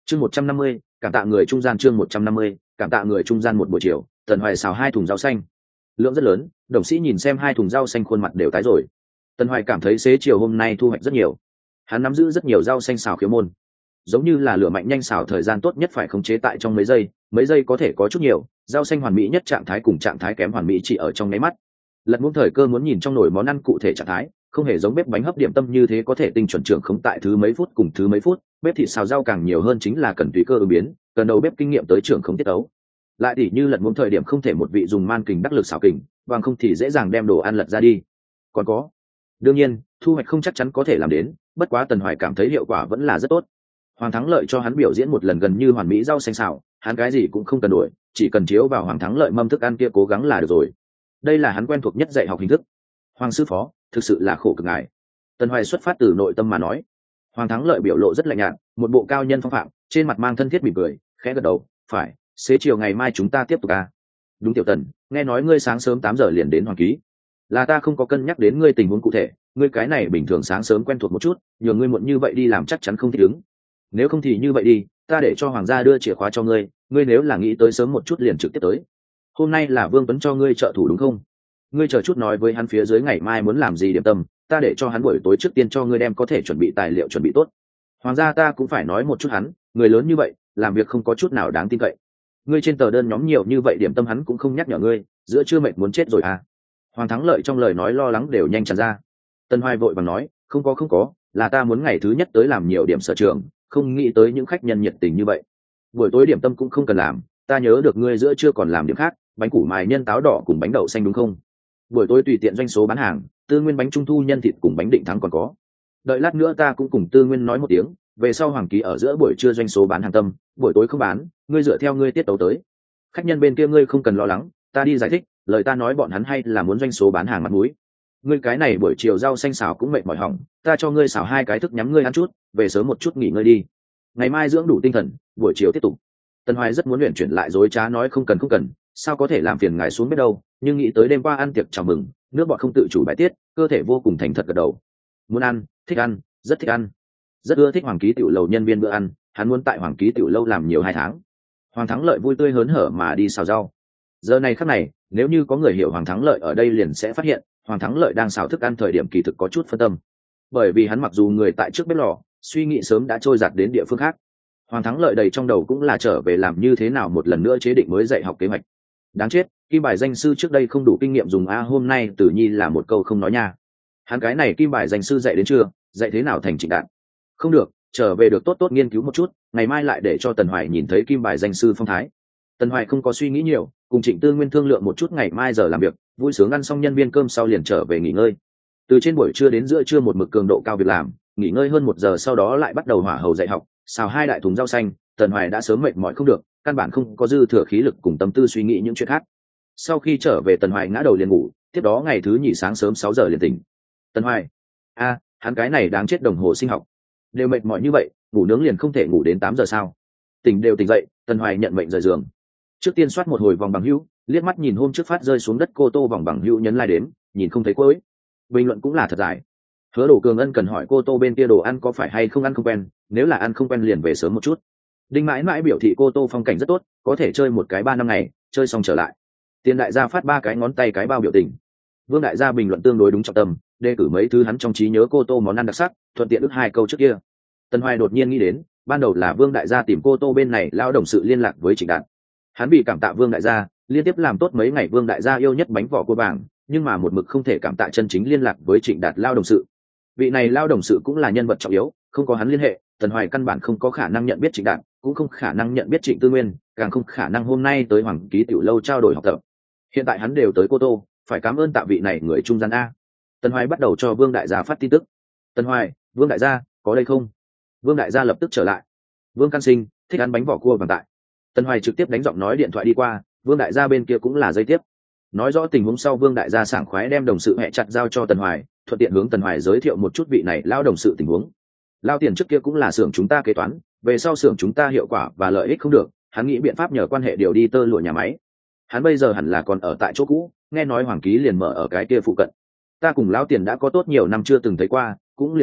chương 150, cảm tạ người trung gian. chương 150, cảm tạ người trung gian. Một buổi chiều, Tần Hoài xào 2 thùng rau xanh, lượng rất lớn. Đồng sĩ nhìn xem 2 thùng rau xanh khuôn mặt đều tái rồi. Tần Hoài cảm thấy xế chiều hôm nay thu hoạch rất nhiều, hắn nắm giữ rất nhiều rau xanh xào khiếu môn, giống như là lửa mạnh nhanh xào thời gian tốt nhất phải khống chế tại trong mấy giây có thể có chút nhiều, rau xanh hoàn mỹ nhất trạng thái cùng trạng thái kém hoàn mỹ chỉ ở trong nháy mắt. Lật muỗng thời cơ muốn nhìn trong nồi món ăn cụ thể trạng thái, không hề giống bếp bánh hấp điểm tâm như thế có thể tinh chuẩn trưởng khống tại thứ mấy phút cùng thứ mấy phút. Bếp thịt xào rau càng nhiều hơn chính là cần tùy cơ ứng biến, cần đầu bếp kinh nghiệm tới trưởng khống tiết ấu. Lại tỉ như lật muỗng thời điểm không thể một vị dùng man kình đắc lực xào kình, bằng không thì dễ dàng đem đồ ăn lật ra đi. Còn có, đương nhiên thu hoạch không chắc chắn có thể làm đến, bất quá Tần Hoài cảm thấy hiệu quả vẫn là rất tốt. Hoàng Thắng Lợi cho hắn biểu diễn một lần gần như hoàn mỹ rau xanh xào, hắn cái gì cũng không cần đổi, chỉ cần chiếu vào Hoàng Thắng Lợi mâm thức ăn kia cố gắng là được rồi. Đây là hắn quen thuộc nhất dạy học hình thức. Hoàng sư phó, thực sự là khổ cực ngài. Tần Hoài xuất phát từ nội tâm mà nói. Hoàng Thắng Lợi biểu lộ rất lạnh nhạt, một bộ cao nhân phong phạm, trên mặt mang thân thiết mỉm cười, khẽ gật đầu, phải, xế chiều ngày mai chúng ta tiếp tục à. Đúng tiểu Tần, nghe nói ngươi sáng sớm 8 giờ liền đến Hoàng Ký. Là ta không có cân nhắc đến ngươi tình huống cụ thể, ngươi cái này bình thường sáng sớm quen thuộc một chút, nhường ngươi muộn như vậy đi làm chắc chắn không thích ứng. Nếu không thì như vậy đi, ta để cho Hoàng gia đưa chìa khóa cho ngươi, ngươi nếu là nghĩ tới sớm một chút liền trực tiếp tới. Hôm nay là Vương Tuấn cho ngươi trợ thủ đúng không? Ngươi chờ chút nói với hắn phía dưới ngày mai muốn làm gì điểm tâm, ta để cho hắn buổi tối trước tiên cho ngươi đem có thể chuẩn bị tài liệu chuẩn bị tốt. Hoàng gia ta cũng phải nói một chút hắn, người lớn như vậy, làm việc không có chút nào đáng tin cậy. Ngươi trên tờ đơn nhóm nhiều như vậy điểm tâm hắn cũng không nhắc nhở ngươi, giữa trưa mệt muốn chết rồi à? Hoàng Thắng Lợi trong lời nói lo lắng đều nhanh tràn ra. Tân Hoài vội vàng nói, không có, là ta muốn ngày thứ nhất tới làm nhiều điểm sở trường, không nghĩ tới những khách nhân nhiệt tình như vậy. Buổi tối điểm tâm cũng không cần làm, ta nhớ được ngươi giữa trưa còn làm điểm khác, bánh củ mài nhân táo đỏ cùng bánh đậu xanh đúng không? Buổi tối tùy tiện doanh số bán hàng, Tư Nguyên bánh trung thu nhân thịt cùng bánh định thắng còn có. Đợi lát nữa ta cũng cùng Tư Nguyên nói một tiếng, về sau Hoàng Ký ở giữa buổi trưa doanh số bán hàng tâm, buổi tối không bán, ngươi dựa theo ngươi tiết tấu tới. Khách nhân bên kia ngươi không cần lo lắng, ta đi giải thích, lời ta nói bọn hắn hay là muốn doanh số bán hàng mặt mũi. Ngươi cái này buổi chiều rau xanh xào cũng mệt mỏi hỏng, ta cho ngươi xào 2 cái thức nhắm ngươi ăn chút, về sớm một chút nghỉ ngơi đi. Ngày mai dưỡng đủ tinh thần, buổi chiều tiếp tục. Tần Hoài rất muốn luyện chuyển lại dối trá nói không cần, sao có thể làm phiền ngài xuống biết đâu, nhưng nghĩ tới đêm qua ăn tiệc chào mừng, nước bọt không tự chủ bài tiết, cơ thể vô cùng thành thật gật đầu. Muốn ăn, thích ăn, rất thích ăn. Rất ưa thích Hoàng Ký tiểu lầu nhân viên bữa ăn, hắn muốn tại Hoàng Ký tiểu lâu làm nhiều 2 tháng. Hoàng Thắng Lợi vui tươi hớn hở mà đi xào rau. Giờ này khắc này, nếu như có người hiểu Hoàng Thắng Lợi ở đây liền sẽ phát hiện, Hoàng Thắng Lợi đang xào thức ăn thời điểm kỳ thực có chút phân tâm. Bởi vì hắn mặc dù người tại trước bếp lò, suy nghĩ sớm đã trôi giạt đến địa phương khác. Hoàng Thắng Lợi đầy trong đầu cũng là trở về làm như thế nào một lần nữa chế định mới dạy học kế hoạch. Đáng chết, kim bài danh sư trước đây không đủ kinh nghiệm dùng a, hôm nay Tử Nhi là một câu không nói nha. Hắn cái này kim bài danh sư dạy đến chưa, dạy thế nào thành Trịnh Đạt. Không được, trở về được tốt nghiên cứu một chút, ngày mai lại để cho Tần Hoài nhìn thấy kim bài danh sư phong thái. Tần Hoài không có suy nghĩ nhiều, cùng Trịnh Tư Nguyên thương lượng một chút ngày mai giờ làm việc, vui sướng ăn xong nhân viên cơm sau liền trở về nghỉ ngơi. Từ trên buổi trưa đến giữa trưa một mực cường độ cao việc làm, nghỉ ngơi hơn 1 giờ sau đó lại bắt đầu hỏa hầu dạy học, xào 2 đại thùng rau xanh. Tần Hoài đã sớm mệt mỏi không được, căn bản không có dư thừa khí lực cùng tâm tư suy nghĩ những chuyện khác. Sau khi trở về Tần Hoài ngã đầu liền ngủ, tiếp đó ngày thứ nhì sáng sớm 6 giờ liền tỉnh. Tần Hoài, hắn cái này đáng chết, đồng hồ sinh học đều mệt mỏi như vậy, ngủ nướng liền không thể ngủ đến 8 giờ sao? Tỉnh dậy, Tần Hoài nhận mệnh rời giường. Trước tiên soát một hồi vòng bằng hữu, liếc mắt nhìn hôm trước phát rơi xuống đất cô Tô vòng bằng hữu, nhấn like đếm, nhìn không thấy cuối. Bình luận cũng là thật dài. Hứa Đổ Cường ân cần hỏi cô Tô bên kia đồ ăn có phải hay không ăn không quen, nếu là ăn không quen liền về sớm một chút. Đinh Mãi Mãi biểu thị cô Tô phong cảnh rất tốt, có thể chơi một cái 3 năm ngày, chơi xong trở lại. Tiền đại gia phát 3 cái ngón tay cái bao biểu tình. Vương đại gia bình luận tương đối đúng trọng tâm, đề cử mấy thứ hắn trong trí nhớ cô Tô món ăn đặc sắc, thuận tiện ước 2 câu trước kia. Tần Hoài đột nhiên nghĩ đến, ban đầu là Vương đại gia tìm cô Tô bên này lao đồng sự liên lạc với Trịnh Đạt. Hắn bị cảm tạ Vương đại gia, liên tiếp làm tốt mấy ngày Vương đại gia yêu nhất bánh vỏ cua vàng, nhưng mà một mực không thể cảm tạ chân chính liên lạc với Trịnh Đạt lao đồng sự. Vị này lao đồng sự cũng là nhân vật trọng yếu, không có hắn liên hệ, Tần Hoài căn bản không có khả năng nhận biết Trịnh Đạt, cũng không khả năng nhận biết Trịnh Tư Nguyên, càng không khả năng hôm nay tới Hoàng Ký tiểu lâu trao đổi học tập. Hiện tại hắn đều tới Cô Tô, phải cảm ơn tạ vị này người trung gian a. Tần Hoài bắt đầu cho Vương đại gia phát tin tức. Tần Hoài, Vương đại gia, có đây không? Vương đại gia lập tức trở lại. Vương Can Sinh, thích ăn bánh vỏ cua vàng tại. Tần Hoài trực tiếp đánh giọng nói điện thoại đi qua, Vương đại gia bên kia cũng là dây tiếp. Nói rõ tình huống sau, Vương đại gia sảng khoái đem đồng sự hẹ chặt giao cho Tần Hoài, thuận tiện hướng Tần Hoài giới thiệu một chút vị này lao đồng sự tình huống. Lao tiền trước kia cũng là xưởng chúng ta kế toán, về sau xưởng chúng ta hiệu quả và lợi ích không được, hắn nghĩ biện pháp nhờ quan hệ điều đi tơ lụa nhà máy. Hắn bây giờ hẳn là còn ở tại chỗ cũ, nghe nói Hoàng Ký liền mở ở cái kia phụ cận. Ta cùng Lao tiền đã có tốt nhiều năm chưa từng thấy qua, cũng liền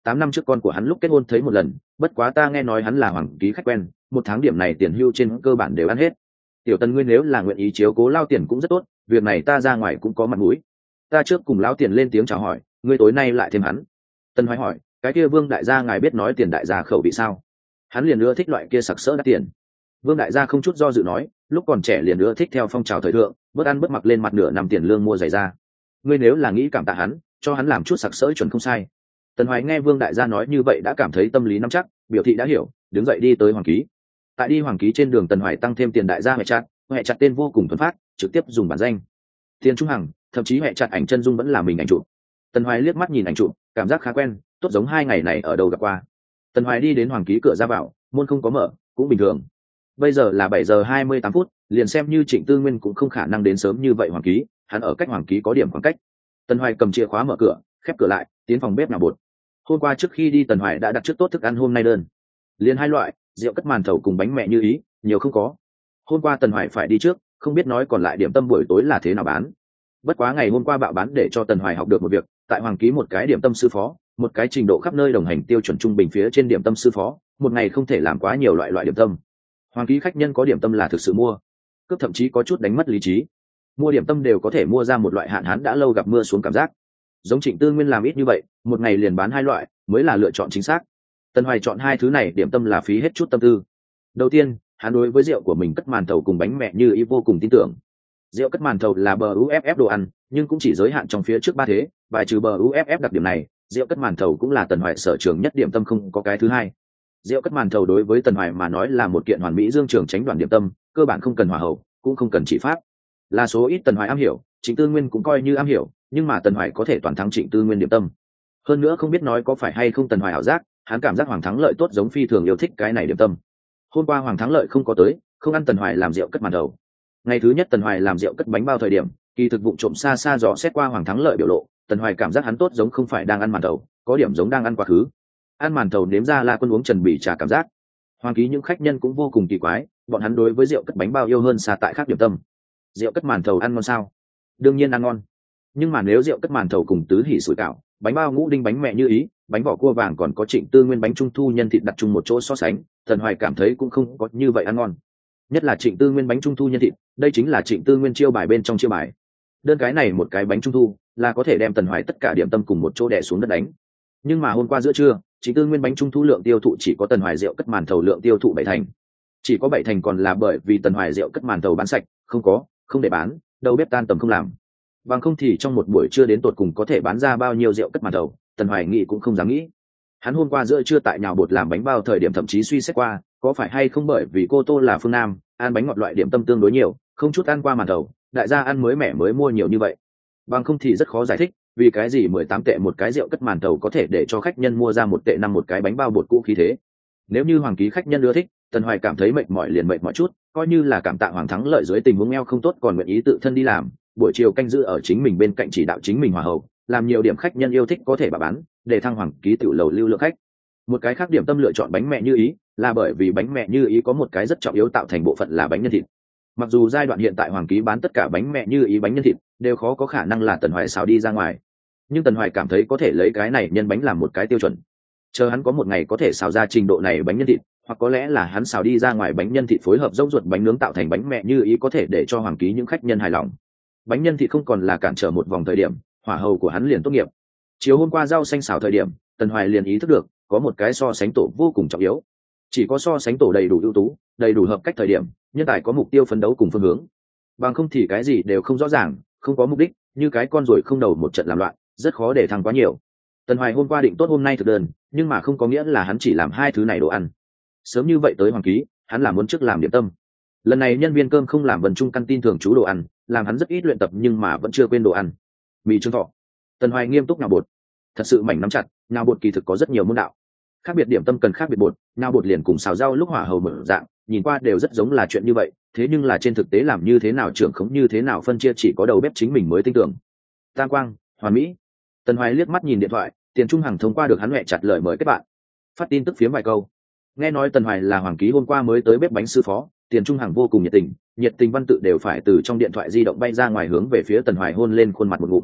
8 năm trước con của hắn lúc kết hôn thấy một lần, bất quá ta nghe nói hắn là hoàng ký khách quen, 1 tháng điểm này tiền hưu trên cơ bản đều ăn hết. Tiểu Tần ngươi nếu là nguyện ý chiếu cố Lao Tiền cũng rất tốt, việc này ta ra ngoài cũng có mặt mũi. Ta trước cùng Lão Tiền lên tiếng chào hỏi, ngươi tối nay lại thêm hắn. Tần Hoài hỏi, cái kia Vương đại gia ngài biết nói Tiền đại gia khẩu vị sao? Hắn liền ưa thích loại kia sặc sỡ đắt tiền. Vương đại gia không chút do dự nói, lúc còn trẻ liền ưa thích theo phong trào thời thượng, bớt ăn bớt mặc lên mặt nửa năm tiền lương mua giày da. Ngươi nếu là nghĩ cảm tạ hắn, cho hắn làm chút sặc sỡ chuẩn không sai. Tần Hoài nghe Vương đại gia nói như vậy đã cảm thấy tâm lý nắm chắc, biểu thị đã hiểu, đứng dậy đi tới hoàng ký. Tại đi hoàng ký trên đường, Tần Hoài tăng thêm Tiền đại gia hệ chặt tên vô cùng thuần phát, trực tiếp dùng bản danh Tiền Trung Hằng, thậm chí hệ chặt ảnh chân dung vẫn là mình ảnh chụp. Tần Hoài liếc mắt nhìn ảnh chụp, cảm giác khá quen, tốt giống 2 ngày này ở đâu gặp qua. Tần Hoài đi đến hoàng ký cửa ra vào, môn không có mở, cũng bình thường. Bây giờ là 7:28, liền xem như Trịnh Tư Nguyên cũng không khả năng đến sớm như vậy hoàng ký, hắn ở cách hoàng ký có điểm khoảng cách. Tần Hoài cầm chìa khóa mở cửa, khép cửa lại, tiến phòng bếp nhào bột. Hôm qua trước khi đi Tần Hoài đã đặt trước tốt thức ăn hôm nay đơn, liền 2 loại, rượu cất màn thầu cùng bánh mẹ như ý, nhiều không có. Hôm qua Tần Hoài phải đi trước, không biết nói còn lại điểm tâm buổi tối là thế nào bán. Bất quá ngày hôm qua bạo bán để cho Tần Hoài học được một việc, tại hoàng ký một cái điểm tâm sư phó, một cái trình độ khắp nơi đồng hành tiêu chuẩn trung bình phía trên điểm tâm sư phó, một ngày không thể làm quá nhiều loại điểm tâm. Hoàng ký khách nhân có điểm tâm là thực sự mua, cướp thậm chí có chút đánh mất lý trí. Mua điểm tâm đều có thể mua ra một loại hạn hán đã lâu gặp mưa xuống cảm giác. Giống Trịnh Tư Nguyên làm ít như vậy, một ngày liền bán 2 loại, mới là lựa chọn chính xác. Tần Hoài chọn 2 thứ này điểm tâm là phí hết chút tâm tư. Đầu tiên, hắn đối với rượu của mình cất màn thầu cùng bánh mẹ như ý vô cùng tin tưởng. Rượu cất màn thầu là bờ UFF đồ ăn, nhưng cũng chỉ giới hạn trong phía trước 3 thế, bài trừ bờ UFF đặc điểm này, rượu cất màn thầu cũng là Tần Hoài sở trường nhất điểm tâm, không có cái thứ hai. Rượu cất màn thầu đối với Tần Hoài mà nói là một kiện hoàn mỹ dương trường tránh đoàn điểm tâm, cơ bản không cần hòa hậu, cũng không cần chỉ pháp. Là số ít Tần Hoài am hiểu, Trịnh Tư Nguyên cũng coi như am hiểu, nhưng mà Tần Hoài có thể toàn thắng Trịnh Tư Nguyên điểm tâm. Hơn nữa không biết nói có phải hay không Tần Hoài ảo giác, hắn cảm giác Hoàng Thắng Lợi tốt giống phi thường yêu thích cái này điểm tâm. Hôm qua Hoàng Thắng Lợi không có tới, không ăn Tần Hoài làm rượu cất màn thầu. Ngày thứ nhất Tần Hoài làm rượu cất bánh bao thời điểm, kỳ thực vụ trộm xa xa dò xét qua Hoàng Thắng Lợi biểu lộ, Tần Hoài cảm giác hắn tốt giống không phải đang ăn màn thầu, có điểm giống đang ăn quá khứ. Ăn màn thầu nếm ra là Quân uống Trần Bỉ trà cảm giác. Hoàng ký những khách nhân cũng vô cùng kỳ quái, bọn hắn đối với rượu cất bánh bao yêu hơn xa tại khác điểm tâm. Rượu cất màn thầu ăn ngon sao? Đương nhiên ăn ngon. Nhưng mà nếu rượu cất màn thầu cùng tứ hỉ sủi cảo, bánh bao ngũ đinh bánh mẹ như ý, bánh vỏ cua vàng còn có Trịnh Tư Nguyên bánh trung thu nhân thịt đặt chung một chỗ so sánh, Tần Hoài cảm thấy cũng không có như vậy ăn ngon. Nhất là Trịnh Tư Nguyên bánh trung thu nhân thịt, đây chính là Trịnh Tư Nguyên chiêu bài bên trong chiêu bài. Đơn cái này một cái bánh trung thu là có thể đem Tần Hoài tất cả điểm tâm cùng một chỗ đè xuống đất đánh. Nhưng mà hôm qua giữa trưa, Trịnh Tư Nguyên bánh trung thu lượng tiêu thụ chỉ có Tần Hoài rượu cất màn thầu lượng tiêu thụ 7 thành. Chỉ có 7 thành còn là bởi vì Tần Hoài rượu cất màn thầu bán sạch, không để bán, đầu bếp tan tầm không làm. Bằng không thì trong một buổi trưa đến tột cùng có thể bán ra bao nhiêu rượu cất màn thầu, Tần Hoài nghĩ cũng không dám nghĩ. Hắn hôm qua giữa trưa tại nhào bột làm bánh bao thời điểm thậm chí suy xét qua, có phải hay không bởi vì cô Tô là phương Nam, ăn bánh ngọt loại điểm tâm tương đối nhiều, không chút ăn qua màn thầu, đại gia ăn mới mẻ mới mua nhiều như vậy. Bằng không thì rất khó giải thích, vì cái gì 18 tệ một cái rượu cất màn thầu có thể để cho khách nhân mua ra 1 tệ 5 một cái bánh bao bột cũ khí thế. Nếu như hoàng ký khách nhân ưa thích, Tần Hoài cảm thấy mệt mỏi liền mệt mỏi chút, coi như là cảm tạ Hoàng Thắng Lợi dưới tình huống eo không tốt còn nguyện ý tự thân đi làm, buổi chiều canh giữ ở chính mình bên cạnh chỉ đạo chính mình hòa hậu, làm nhiều điểm khách nhân yêu thích có thể bà bán, để thăng hoàng ký tiểu lầu lưu lượng khách. Một cái khác điểm tâm lựa chọn bánh mẹ như ý, là bởi vì bánh mẹ như ý có một cái rất trọng yếu tạo thành bộ phận là bánh nhân thịt. Mặc dù giai đoạn hiện tại hoàng ký bán tất cả bánh mẹ như ý bánh nhân thịt đều khó có khả năng là Tần Hoài xào đi ra ngoài, nhưng Tần Hoài cảm thấy có thể lấy cái này nhân bánh làm một cái tiêu chuẩn. Chờ hắn có một ngày có thể xào ra trình độ này bánh nhân thịt, hoặc có lẽ là hắn xào đi ra ngoài bánh nhân thịt phối hợp dốc ruột bánh nướng tạo thành bánh mẹ như ý có thể để cho hoàng ký những khách nhân hài lòng. Bánh nhân thịt không còn là cản trở một vòng thời điểm, hỏa hầu của hắn liền tốt nghiệp. Chiều hôm qua rau xanh xào thời điểm, Tần Hoài liền ý thức được có một cái so sánh tổ vô cùng trọng yếu. Chỉ có so sánh tổ đầy đủ ưu tú, đầy đủ hợp cách thời điểm, nhân tài có mục tiêu phấn đấu cùng phương hướng. Bằng không thì cái gì đều không rõ ràng, không có mục đích, như cái con ruồi không đầu một trận làm loạn, rất khó để thăng quá nhiều. Tần Hoài hôm qua định tốt hôm nay thực đơn, nhưng mà không có nghĩa là hắn chỉ làm 2 thứ này đồ ăn. Sớm như vậy tới hoàng ký, hắn làm muốn trước làm điểm tâm. Lần này nhân viên cơm không làm Vân Trung căn tin thường chú đồ ăn, làm hắn rất ít luyện tập nhưng mà vẫn chưa quên đồ ăn. Mì trứng thọ. Tần Hoài nghiêm túc nhào bột, thật sự mảnh nắm chặt, nhào bột kỳ thực có rất nhiều môn đạo. Khác biệt điểm tâm cần khác biệt bột, nhào bột liền cùng xào rau lúc hỏa hầu mở dạng, nhìn qua đều rất giống là chuyện như vậy, thế nhưng là trên thực tế làm như thế nào trưởng khống như thế nào phân chia chỉ có đầu bếp chính mình mới tin tưởng. Tam quang, hoàn mỹ. Tần Hoài liếc mắt nhìn điện thoại, Tiền Trung Hằng thông qua được hắn mẹ chặt lời mời kết bạn. Phát tin tức phiếm vài câu. Nghe nói Tần Hoài là hoàng ký hôm qua mới tới bếp bánh sư phó, Tiền Trung Hằng vô cùng nhiệt tình văn tự đều phải từ trong điện thoại di động bay ra ngoài hướng về phía Tần Hoài hôn lên khuôn mặt một ngụm.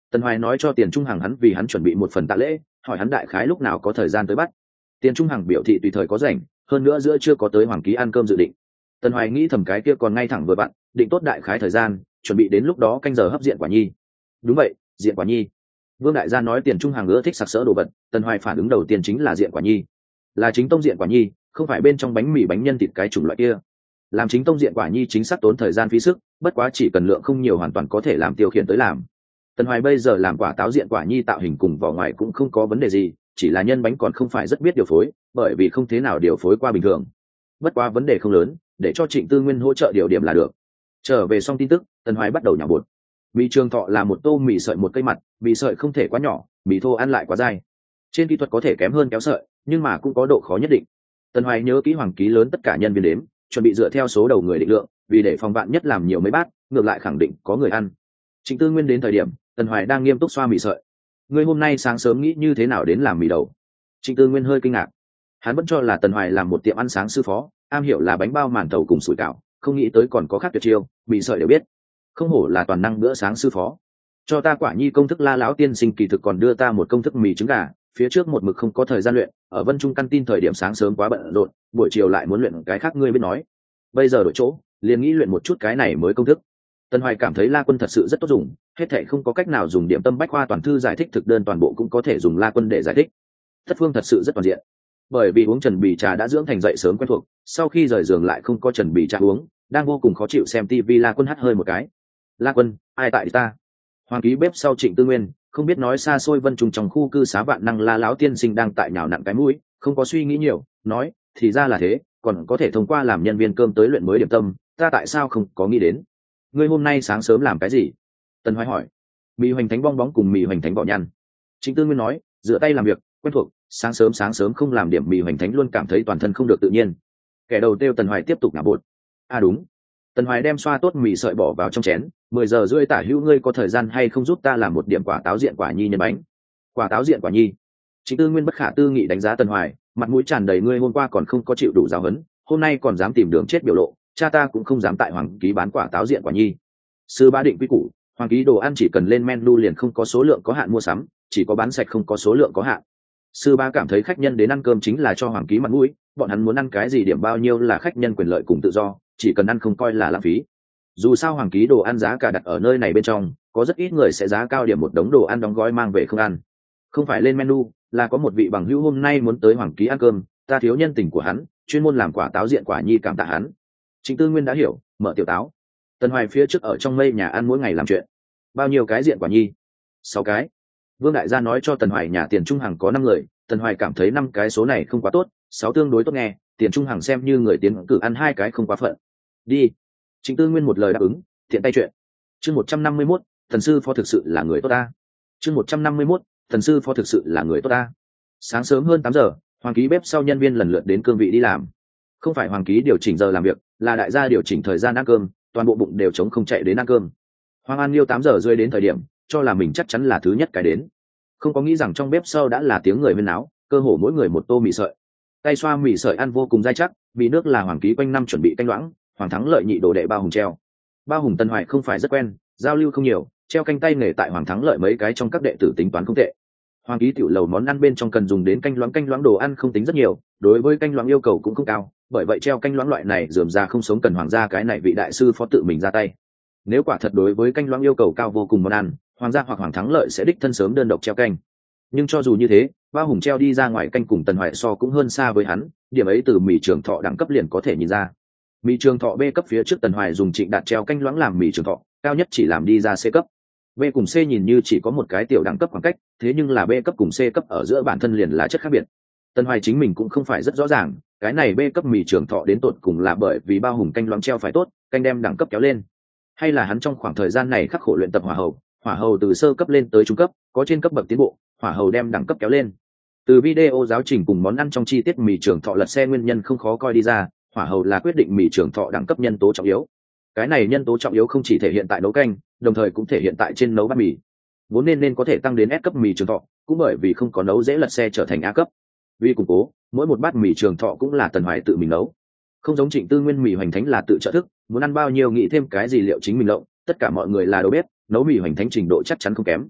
Tần Hoài nói cho Tiền Trung Hằng hắn vì hắn chuẩn bị một phần tạ lễ, hỏi hắn đại khái lúc nào có thời gian tới bắt. Tiền Trung Hằng biểu thị tùy thời có rảnh, hơn nữa giữa chưa có tới Hoàng Ký ăn cơm dự định. Tần Hoài nghĩ thầm cái kia còn ngay thẳng vừa vặn, định tốt đại khái thời gian, chuẩn bị đến lúc đó canh giờ hấp Diện Quả Nhi. Đúng vậy, Diện Quả Nhi. Vương đại gia nói Tiền Trung Hằng ưa thích sặc sỡ đồ vật, Tần Hoài phản ứng đầu tiên chính là Diện Quả Nhi, là chính tông Diện Quả Nhi, không phải bên trong bánh mì bánh nhân thịt cái chủng loại kia. Làm chính tông Diện Quả Nhi chính xác tốn thời gian phí sức, bất quá chỉ cần lượng không nhiều hoàn toàn có thể làm tiêu khiển tới làm. Tần Hoài bây giờ làm quả táo Diện Quả Nhi tạo hình cùng vỏ ngoài cũng không có vấn đề gì, chỉ là nhân bánh còn không phải rất biết điều phối, bởi vì không thế nào điều phối qua bình thường. Bất quá vấn đề không lớn, để cho Trịnh Tư Nguyên hỗ trợ điều điểm là được. Trở về xong tin tức, Tần Hoài bắt đầu nhào bột. Mì Trường Thọ là một tô mì sợi một cây mặt, mì sợi không thể quá nhỏ, mì thô ăn lại quá dai. Trên kỹ thuật có thể kém hơn kéo sợi, nhưng mà cũng có độ khó nhất định. Tần Hoài nhớ kỹ Hoàng Ký lớn tất cả nhân viên đếm, chuẩn bị dựa theo số đầu người định lượng, vì để phòng vạn nhất làm nhiều mấy bát, ngược lại khẳng định có người ăn. Trịnh Tư Nguyên đến thời điểm, Tần Hoài đang nghiêm túc xoa mì sợi. Ngươi hôm nay sáng sớm nghĩ như thế nào đến làm mì đầu? Trịnh Tư Nguyên hơi kinh ngạc. Hắn vẫn cho là Tần Hoài làm một tiệm ăn sáng sư phó, am hiểu là bánh bao màn thầu cùng sủi cảo, không nghĩ tới còn có khác tuyệt chiêu, mì sợi đều biết. Không hổ là toàn năng bữa sáng sư phó. Cho ta Quả Nhi công thức La lão tiên sinh kỳ thực còn đưa ta một công thức mì trứng gà, phía trước một mực không có thời gian luyện, ở Vân Trung căn tin thời điểm sáng sớm quá bận rộn, buổi chiều lại muốn luyện cái khác ngươi biết nói. Bây giờ đổi chỗ, liền nghĩ luyện một chút cái này mới công thức. Tần Hoài cảm thấy La Quân thật sự rất tốt dùng, hết thảy không có cách nào dùng điểm tâm bách khoa toàn thư giải thích thực đơn toàn bộ cũng có thể dùng La Quân để giải thích. Thất phương thật sự rất toàn diện. Bởi vì uống Trần Bì trà đã dưỡng thành dậy sớm quen thuộc, sau khi rời giường lại không có Trần Bì trà uống, đang vô cùng khó chịu xem tivi. La Quân hắt hơi một cái. La Quân, ai tại ta? Hoàng Ký bếp sau Trịnh Tư Nguyên, không biết nói xa xôi Vân Trung trong khu cư xá Vạn Năng La lão tiên sinh đang tại nhào nặn cái mũi, không có suy nghĩ nhiều, nói, thì ra là thế, còn có thể thông qua làm nhân viên cơm tới luyện mới điểm tâm, ta tại sao không có nghĩ đến? Ngươi hôm nay sáng sớm làm cái gì? Tần Hoài hỏi. Mì hoành thánh bong bóng cùng mì hoành thánh vỏ nhăn. Trịnh Tư Nguyên nói, dựa tay làm việc, quen thuộc, sáng sớm không làm điểm mì hoành thánh luôn cảm thấy toàn thân không được tự nhiên. Kẻ đầu tiêu Tần Hoài tiếp tục ngả bột. À đúng. Tần Hoài đem xoa tốt mì sợi bỏ vào trong chén, 10 giờ rưỡi tả hữu ngươi có thời gian hay không giúp ta làm một điểm quả táo Diện Quả Nhi nhân bánh? Quả táo Diện Quả Nhi. Trịnh Tư Nguyên bất khả tư nghị đánh giá Tần Hoài, mặt mũi tràn đầy ngươi hôm qua còn không có chịu đủ giáo huấn, hôm nay còn dám tìm đường chết biểu lộ, cha ta cũng không dám tại Hoàng Ký bán quả táo Diện Quả Nhi. Sư Bá định quy củ, Hoàng Ký đồ ăn chỉ cần lên menu liền không có số lượng có hạn mua sắm, chỉ có bán sạch không có số lượng có hạn. Sư Bá cảm thấy khách nhân đến ăn cơm chính là cho Hoàng Ký mặt mũi, bọn hắn muốn ăn cái gì điểm bao nhiêu là khách nhân quyền lợi cùng tự do, chỉ cần ăn không coi là lãng phí. Dù sao Hoàng Ký đồ ăn giá cả đặt ở nơi này bên trong, có rất ít người sẽ giá cao điểm một đống đồ ăn đóng gói mang về không ăn. Không phải lên menu, là có một vị bằng hữu hôm nay muốn tới Hoàng Ký ăn cơm, ta thiếu nhân tình của hắn, chuyên môn làm quả táo Diện Quả Nhi cảm tạ hắn. Trịnh Tư Nguyên đã hiểu, mở tiểu táo. Tần Hoài phía trước ở trong mây nhà ăn mỗi ngày làm chuyện. Bao nhiêu cái Diện Quả Nhi? 6 cái. Vương đại gia nói cho Tần Hoài nhà Tiền Trung Hằng có 5 người, Tần Hoài cảm thấy 5 cái số này không quá tốt, 6 tương đối tốt nghe, Tiền Trung Hằng xem như người tiến cử ăn 2 cái không quá phận. Đi. Trịnh Tư Nguyên một lời đáp ứng, thiện tay chuyện. Chương 151, thần sư phó thực sự là người tốt ta. Chương 151, thần sư phó thực sự là người tốt ta. Sáng sớm hơn 8 giờ, Hoàng Ký bếp sau nhân viên lần lượt đến cương vị đi làm. Không phải Hoàng Ký điều chỉnh giờ làm việc, là đại gia điều chỉnh thời gian ăn cơm, toàn bộ bụng đều trống không chạy đến ăn cơm. Hoàng An Liêu 8 giờ rơi đến thời điểm, cho là mình chắc chắn là thứ nhất cái đến. Không có nghĩ rằng trong bếp sau đã là tiếng người huyên náo, cơ hồ mỗi người một tô mì sợi. Tay xoa mì sợi ăn vô cùng dai chắc, vì nước là Hoàng Ký quanh năm chuẩn bị canh loãng, Hoàng Thắng Lợi nhị đồ đệ Bao Hùng treo. Bao Hùng Tần Hoài không phải rất quen, giao lưu không nhiều, treo canh tay nghề tại Hoàng Thắng Lợi mấy cái trong các đệ tử tính toán không tệ. Hoàng Ký tiểu lầu món ăn bên trong cần dùng đến canh loãng đồ ăn không tính rất nhiều, đối với canh loãng yêu cầu cũng không cao, bởi vậy treo canh loãng loại này rườm rà không sống cần hoàng gia cái này vị đại sư phó tự mình ra tay. Nếu quả thật đối với canh loãng yêu cầu cao vô cùng món ăn, hoàng gia hoặc Hoàng Thắng Lợi sẽ đích thân sớm đơn độc treo canh. Nhưng cho dù như thế, Bao Hùng treo đi ra ngoài canh cùng Tần Hoài so cũng hơn xa với hắn, điểm ấy từ mì Trường Thọ đẳng cấp liền có thể nhìn ra. Mì Trường Thọ B cấp phía trước Tần Hoài dùng Trịnh Đạt treo canh loãng làm mì Trường Thọ, cao nhất chỉ làm đi ra C cấp. B cùng C nhìn như chỉ có một cái tiểu đẳng cấp khoảng cách, thế nhưng là B cấp cùng C cấp ở giữa bản thân liền là chất khác biệt. Tần Hoài chính mình cũng không phải rất rõ ràng, cái này B cấp mì Trường Thọ đến tột cùng là bởi vì Bao Hùng canh loãng treo phải tốt, canh đem đẳng cấp kéo lên, hay là hắn trong khoảng thời gian này khắc khổ luyện tập hỏa hầu từ sơ cấp lên tới trung cấp, có trên cấp bậc tiến bộ, hỏa hầu đem đẳng cấp kéo lên. Từ video giáo trình cùng món ăn trong chi tiết mì Trường Thọ lật xe nguyên nhân không khó coi đi ra, hỏa hầu là quyết định mì Trường Thọ đẳng cấp nhân tố trọng yếu. Cái này nhân tố trọng yếu không chỉ thể hiện tại nấu canh, đồng thời cũng thể hiện tại trên nấu bát mì. Vốn nên có thể tăng đến S cấp mì Trường Thọ, cũng bởi vì không có nấu dễ lật xe trở thành A cấp. Vì củng cố, mỗi một bát mì Trường Thọ cũng là Tần Hoài tự mình nấu. Không giống Trịnh Tư Nguyên mì hoành thánh là tự trợ thức, muốn ăn bao nhiêu nghĩ thêm cái gì liệu chính mình lộng, tất cả mọi người là đầu bếp, nấu mì hoành thánh trình độ chắc chắn không kém.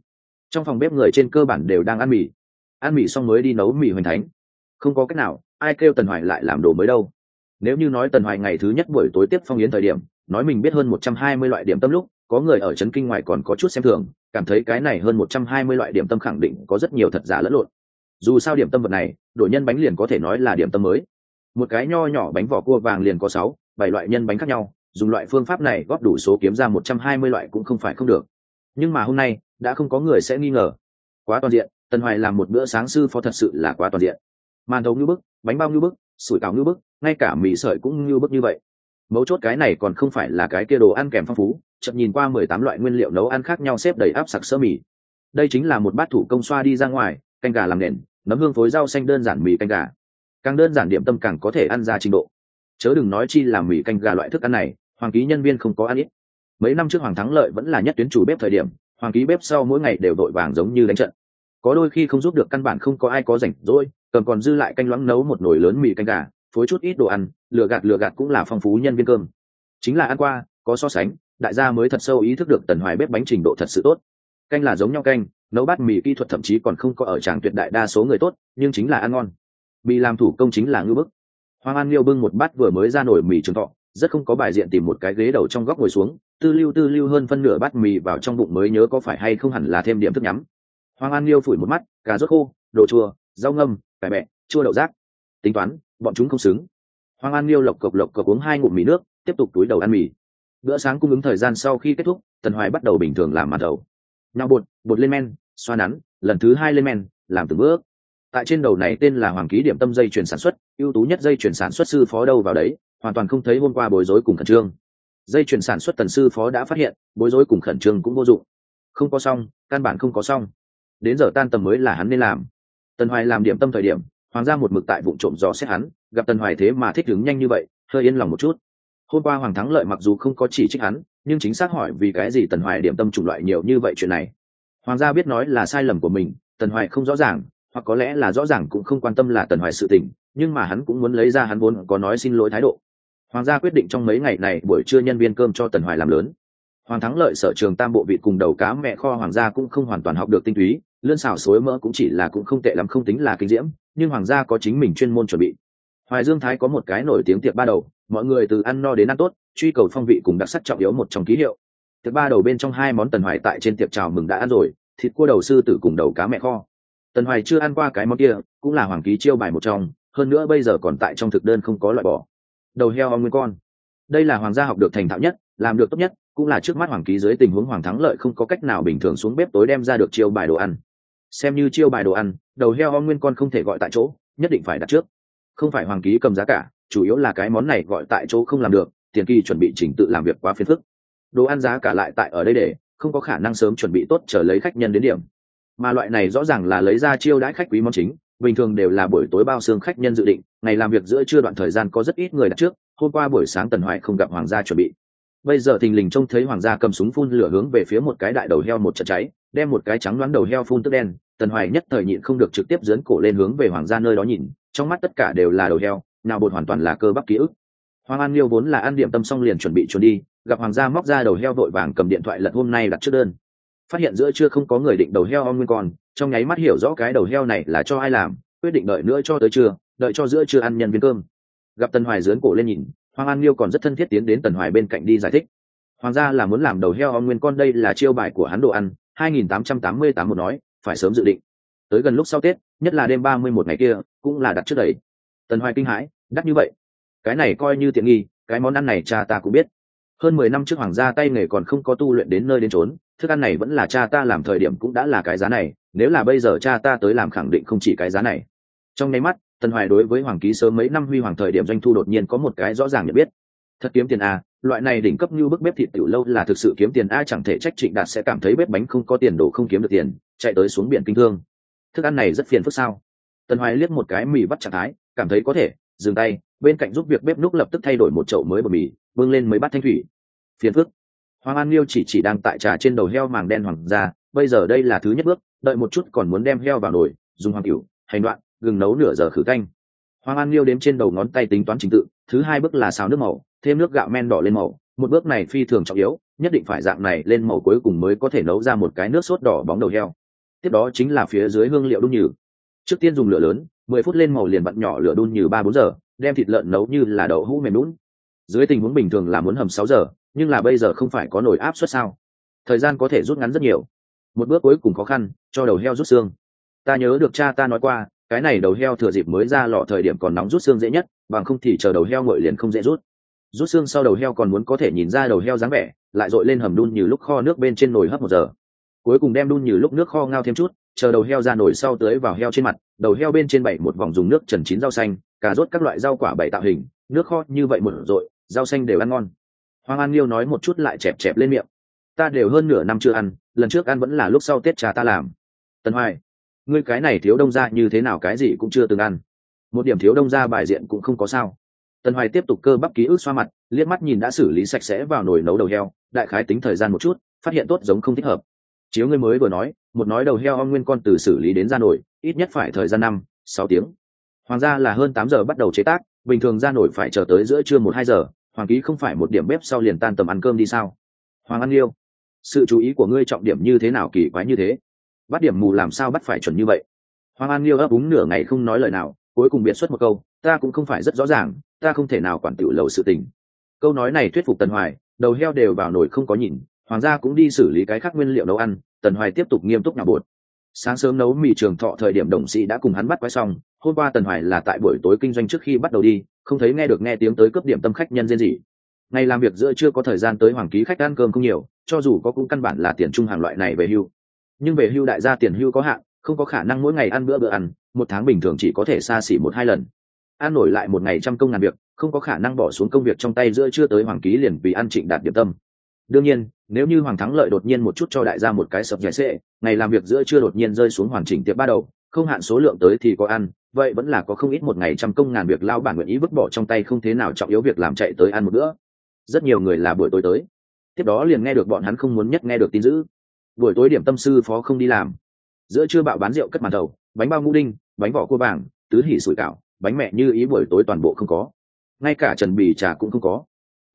Trong phòng bếp người trên cơ bản đều đang ăn mì xong mới đi nấu mì hoành thánh. Không có cách nào, ai kêu Tần Hoài lại làm đồ mới đâu. Nếu như nói Tần Hoài ngày thứ nhất buổi tối tiếp phong yến thời điểm nói mình biết hơn 120 loại điểm tâm lúc, có người ở trấn kinh ngoài còn có chút xem thường, cảm thấy cái này hơn 120 loại điểm tâm khẳng định có rất nhiều thật giả lẫn lộn. Dù sao điểm tâm vật này đổi nhân bánh liền có thể nói là điểm tâm mới. Một cái nho nhỏ bánh vỏ cua vàng liền có 6, 7 loại nhân bánh khác nhau, dùng loại phương pháp này góp đủ số kiếm ra 120 loại cũng không phải không được. Nhưng mà hôm nay đã không có người sẽ nghi ngờ. Quá toàn diện, Tần Hoài làm một bữa sáng sư phó thật sự là quá toàn diện. Màn thầu như bức, bánh bao như bức, sủi cảo như bức, ngay cả mì sợi cũng như bức như vậy. Mấu chốt cái này còn không phải là cái kia đồ ăn kèm phong phú, chợt nhìn qua 18 loại nguyên liệu nấu ăn khác nhau xếp đầy áp sặc sỡ mì. Đây chính là một bát thủ công xoa đi ra ngoài, canh gà làm nền, nấm hương phối rau xanh đơn giản mì canh gà. Càng đơn giản điểm tâm càng có thể ăn ra trình độ. Chớ đừng nói chi là mì canh gà loại thức ăn này, Hoàng Ký nhân viên không có ăn ít. Mấy năm trước Hoàng Thắng Lợi vẫn là nhất tuyến chủ bếp thời điểm, Hoàng Ký bếp sau mỗi ngày đều vội vàng giống như đánh trận. Có đôi khi không giúp được căn bản không có ai có rảnh rỗi, cầm còn dư lại canh loãng nấu một nồi lớn mì canh gà, phối chút ít đồ ăn, lừa gạt cũng là phong phú nhân viên cơm. Chính là ăn qua, có so sánh, đại gia mới thật sâu ý thức được Tần Hoài bếp bánh trình độ thật sự tốt. Canh là giống nhau canh, nấu bát mì kỹ thuật thậm chí còn không có ở tràng tuyệt đại đa số người tốt, nhưng chính là ăn ngon. Mì làm thủ công chính là ngư bức. Hoàng An Liêu bưng một bát vừa mới ra nổi mì trường thọ, rất không có bài diện tìm một cái ghế đầu trong góc ngồi xuống, tư lưu hơn phân nửa bát mì vào trong bụng mới nhớ có phải hay không hẳn là thêm điểm thức nhắm. Hoàng An Liêu phủi một mắt, cà rốt khô, đồ chua, rau ngâm, cải bẹ, chua đậu rác. Tính toán, bọn chúng không xứng. Hoàng An Liêu lộc cộc uống 2 ngụm mì nước, tiếp tục túi đầu ăn mì. Bữa sáng cung ứng thời gian sau khi kết thúc, Tần Hoài bắt đầu bình thường làm màn thầu. Nhào bột lên men, xoa nắn, lần thứ 2 lên men, làm từng bước. Tại trên đầu này tên là Hoàng Ký điểm tâm dây chuyển sản xuất, ưu tú nhất dây chuyển sản xuất sư phó đâu vào đấy, hoàn toàn không thấy hôm qua bối rối cùng khẩn trương. Dây chuyển sản xuất Tần sư phó đã phát hiện, bối rối cùng khẩn trương cũng vô dụng. Không có xong, căn bản không có xong. Đến giờ tan tầm mới là hắn nên làm. Tần Hoài làm điểm tâm thời điểm, Hoàng gia một mực tại vụng trộm dò xét hắn, gặp Tần Hoài thế mà thích ứng nhanh như vậy, hơi yên lòng một chút. Hôm qua Hoàng Thắng Lợi mặc dù không có chỉ trích hắn, nhưng chính xác hỏi vì cái gì Tần Hoài điểm tâm chủng loại nhiều như vậy chuyện này. Hoàng gia biết nói là sai lầm của mình, Tần Hoài không rõ ràng, hoặc có lẽ là rõ ràng cũng không quan tâm là Tần Hoài sự tình, nhưng mà hắn cũng muốn lấy ra hắn vốn có nói xin lỗi thái độ. Hoàng gia quyết định trong mấy ngày này buổi trưa nhân viên cơm cho Tần Hoài làm lớn. Hoàng Thắng Lợi sở trường tam bộ vịt cùng đầu cá mẹ kho Hoàng gia cũng không hoàn toàn học được tinh túy, lươn xào xối mỡ cũng chỉ là cũng không tệ lắm, không tính là kinh diễm, nhưng Hoàng gia có chính mình chuyên môn chuẩn bị. Hoài Dương Thái có một cái nổi tiếng tiệc ba đầu, mọi người từ ăn no đến ăn tốt, truy cầu phong vị cùng đặc sắc trọng yếu một trong ký hiệu. Tiệc ba đầu bên trong 2 món Tần Hoài tại trên tiệc chào mừng đã ăn rồi, thịt cua đầu sư tử cùng đầu cá mẹ kho. Tần Hoài chưa ăn qua cái món kia, cũng là Hoàng Ký chiêu bài một trong, hơn nữa bây giờ còn tại trong thực đơn không có loại bỏ. Đầu heo ong nguyên con, đây là Hoàng gia học được thành thạo nhất, làm được tốt nhất, cũng là trước mắt Hoàng Ký dưới tình huống Hoàng Thắng Lợi không có cách nào bình thường xuống bếp tối đem ra được chiêu bài đồ ăn. Xem như chiêu bài đồ ăn, đầu heo ong nguyên con không thể gọi tại chỗ, nhất định phải đặt trước. Không phải Hoàng Ký cầm giá cả, chủ yếu là cái món này gọi tại chỗ không làm được, tiền kỳ chuẩn bị chỉnh tự làm việc quá phiền phức. Đồ ăn giá cả lại tại ở đây để, không có khả năng sớm chuẩn bị tốt chờ lấy khách nhân đến điểm. Mà loại này rõ ràng là lấy ra chiêu đãi khách quý món chính, bình thường đều là buổi tối bao xương khách nhân dự định, ngày làm việc giữa trưa đoạn thời gian có rất ít người đặt trước, hôm qua buổi sáng Tần Hoài không gặp Hoàng gia chuẩn bị. Bây giờ thình lình trông thấy Hoàng gia cầm súng phun lửa hướng về phía một cái đại đầu heo một trận cháy, đem một cái trắng đoán đầu heo phun tức đen, Tần Hoài nhất thời nhịn không được trực tiếp giương cổ lên hướng về Hoàng gia nơi đó nhìn, trong mắt tất cả đều là đầu heo, nào bột hoàn toàn là cơ bắp ký ức. Hoàng An Liêu vốn là ăn điểm tâm xong liền chuẩn bị chuẩn đi, gặp Hoàng gia móc ra đầu heo vội vàng cầm điện thoại lật hôm nay đặt trước đơn. Phát hiện giữa trưa không có người định đầu heo ong nguyên con, trong nháy mắt hiểu rõ cái đầu heo này là cho ai làm, quyết định đợi nữa cho tới trưa, đợi cho giữa trưa ăn nhân viên cơm. Gặp Tần Hoài giương cổ lên nhìn, Hoàng An Liêu còn rất thân thiết tiến đến Tần Hoài bên cạnh đi giải thích. Hoàng gia là muốn làm đầu heo ong nguyên con, đây là chiêu bài của hắn đồ ăn, 2888 một nói, phải sớm dự định. Tới gần lúc sau Tết, nhất là đêm 31 ngày kia, cũng là đặt trước đầy. Tần Hoài kinh hãi, đắt như vậy? Cái này coi như tiện nghi, cái món ăn này cha ta cũng biết. Hơn 10 năm trước Hoàng gia tay nghề còn không có tu luyện đến nơi đến chốn, thức ăn này vẫn là cha ta làm thời điểm cũng đã là cái giá này, nếu là bây giờ cha ta tới làm khẳng định không chỉ cái giá này. Trong nháy mắt, Tần Hoài đối với Hoàng Ký sớm mấy năm huy hoàng thời điểm doanh thu đột nhiên có một cái rõ ràng nhận biết. Thật kiếm tiền à, loại này đỉnh cấp như bức bếp thịt tiểu lâu là thực sự kiếm tiền a, chẳng thể trách Trịnh Đạt sẽ cảm thấy bếp bánh không có tiền đồ không kiếm được tiền, chạy tới xuống biển kinh thương. Thức ăn này rất phiền phức sao? Tần Hoài liếc một cái mì vắt trạng thái, cảm thấy có thể, dừng tay, bên cạnh giúp việc bếp núc lập tức thay đổi một chậu mới bột mì, bưng lên mấy bát thanh thủy. Phiền phức. Hoàng An Liêu chỉ đang tại trà trên đầu heo màng đen Hoàng gia, bây giờ đây là thứ nhất bước, đợi một chút còn muốn đem heo vào nồi, dùng hoàng cửu, hành đoạn, gừng nấu nửa giờ khử canh. Hoàng An Liêu đếm trên đầu ngón tay tính toán trình tự, thứ 2 bước là xào nước màu, thêm nước gạo men đỏ lên màu, một bước này phi thường trọng yếu, nhất định phải dạng này lên màu cuối cùng mới có thể nấu ra một cái nước sốt đỏ bóng đầu heo. tiếp đó chính là phía dưới hương liệu đun nhừ. Trước tiên dùng lửa lớn, 10 phút lên màu liền vặn nhỏ lửa đun nhừ 3-4 giờ, đem thịt lợn nấu như là đậu hũ mềm nhũn. Dưới tình huống bình thường là muốn hầm 6 giờ, nhưng là bây giờ không phải có nồi áp suất sao? Thời gian có thể rút ngắn rất nhiều. Một bước cuối cùng khó khăn, cho đầu heo rút xương. Ta nhớ được cha ta nói qua, cái này đầu heo thừa dịp mới ra lò thời điểm còn nóng rút xương dễ nhất, bằng không thì chờ đầu heo nguội liền không dễ rút. Rút xương sau đầu heo còn muốn có thể nhìn ra đầu heo dáng vẻ, lại dội lên hầm đun như lúc kho nước bên trên nồi hấp 1 giờ. Cuối cùng đem đun như lúc nước kho ngao thêm chút, chờ đầu heo ra nồi sau tưới vào heo trên mặt, đầu heo bên trên bảy một vòng dùng nước trần chín rau xanh, cà rốt các loại rau quả bảy tạo hình, nước kho như vậy một dội, rau xanh đều ăn ngon. Hoàng An Liêu nói một chút lại chẹp chẹp lên miệng. Ta đều hơn nửa năm chưa ăn, lần trước ăn vẫn là lúc sau Tết cha ta làm. Tần Hoài, ngươi cái này thiếu đông gia như thế nào cái gì cũng chưa từng ăn. Một điểm thiếu đông gia bài diện cũng không có sao. Tần Hoài tiếp tục cơ bắp ký ức xoa mặt, liếc mắt nhìn đã xử lý sạch sẽ vào nồi nấu đầu heo, đại khái tính thời gian một chút, phát hiện tốt giống không thích hợp. Chiếu ngươi mới vừa nói, một nói đầu heo ong nguyên con từ xử lý đến ra nồi, ít nhất phải thời gian 5-6 tiếng. Hoàng gia là hơn 8 giờ bắt đầu chế tác, bình thường ra nồi phải chờ tới giữa trưa 1-2 giờ, Hoàng ký không phải một điểm bếp sau liền tan tầm ăn cơm đi sao? Hoàng An Liêu, sự chú ý của ngươi trọng điểm như thế nào kỳ quái như thế? Bắt điểm mù làm sao bắt phải chuẩn như vậy? Hoàng An Liêu ấp úng nửa ngày không nói lời nào, cuối cùng biện xuất một câu, ta cũng không phải rất rõ ràng, ta không thể nào quản tiểu lầu sự tình. Câu nói này thuyết phục Tần Hoài, đầu heo đều vào nồi không có nhìn, Hoàng gia cũng đi xử lý cái khác nguyên liệu nấu ăn, Tần Hoài tiếp tục nghiêm túc nhào bột. Sáng sớm nấu mì trường thọ thời điểm đồng sĩ đã cùng hắn bắt quay xong, hôm qua Tần Hoài là tại buổi tối kinh doanh trước khi bắt đầu đi, không thấy nghe tiếng tới cướp điểm tâm khách nhân riêng gì. Ngày làm việc giữa chưa có thời gian tới Hoàng ký khách ăn cơm không nhiều, cho dù có cũng căn bản là tiền trung hàng loại này về hưu. Nhưng về hưu đại gia tiền hưu có hạn, không có khả năng mỗi ngày ăn bữa ăn, một tháng bình thường chỉ có thể xa xỉ 1-2 lần. Ăn nổi lại một ngày trăm công ngàn việc, không có khả năng bỏ xuống công việc trong tay giữa chưa tới Hoàng ký liền vì ăn Trịnh Đạt điểm tâm. Đương nhiên, nếu như Hoàng Thắng Lợi đột nhiên một chút cho đại gia một cái sập nhảy xệ, ngày làm việc giữa trưa đột nhiên rơi xuống hoàn chỉnh tiệp ba đầu, không hạn số lượng tới thì có ăn, vậy vẫn là có không ít một ngày trăm công ngàn việc lao bản nguyện ý vứt bỏ trong tay không thế nào trọng yếu việc làm chạy tới ăn một bữa. Rất nhiều người là buổi tối tới, tiếp đó liền nghe được bọn hắn không muốn nhất nghe được tin dữ. Buổi tối điểm tâm sư phó không đi làm, giữa trưa bạo bán rượu cất màn thầu, bánh bao ngũ đinh, bánh vỏ cua vàng, tứ hỉ sủi cảo, bánh mẹ như ý buổi tối toàn bộ không có, ngay cả trần bì trà cũng không có.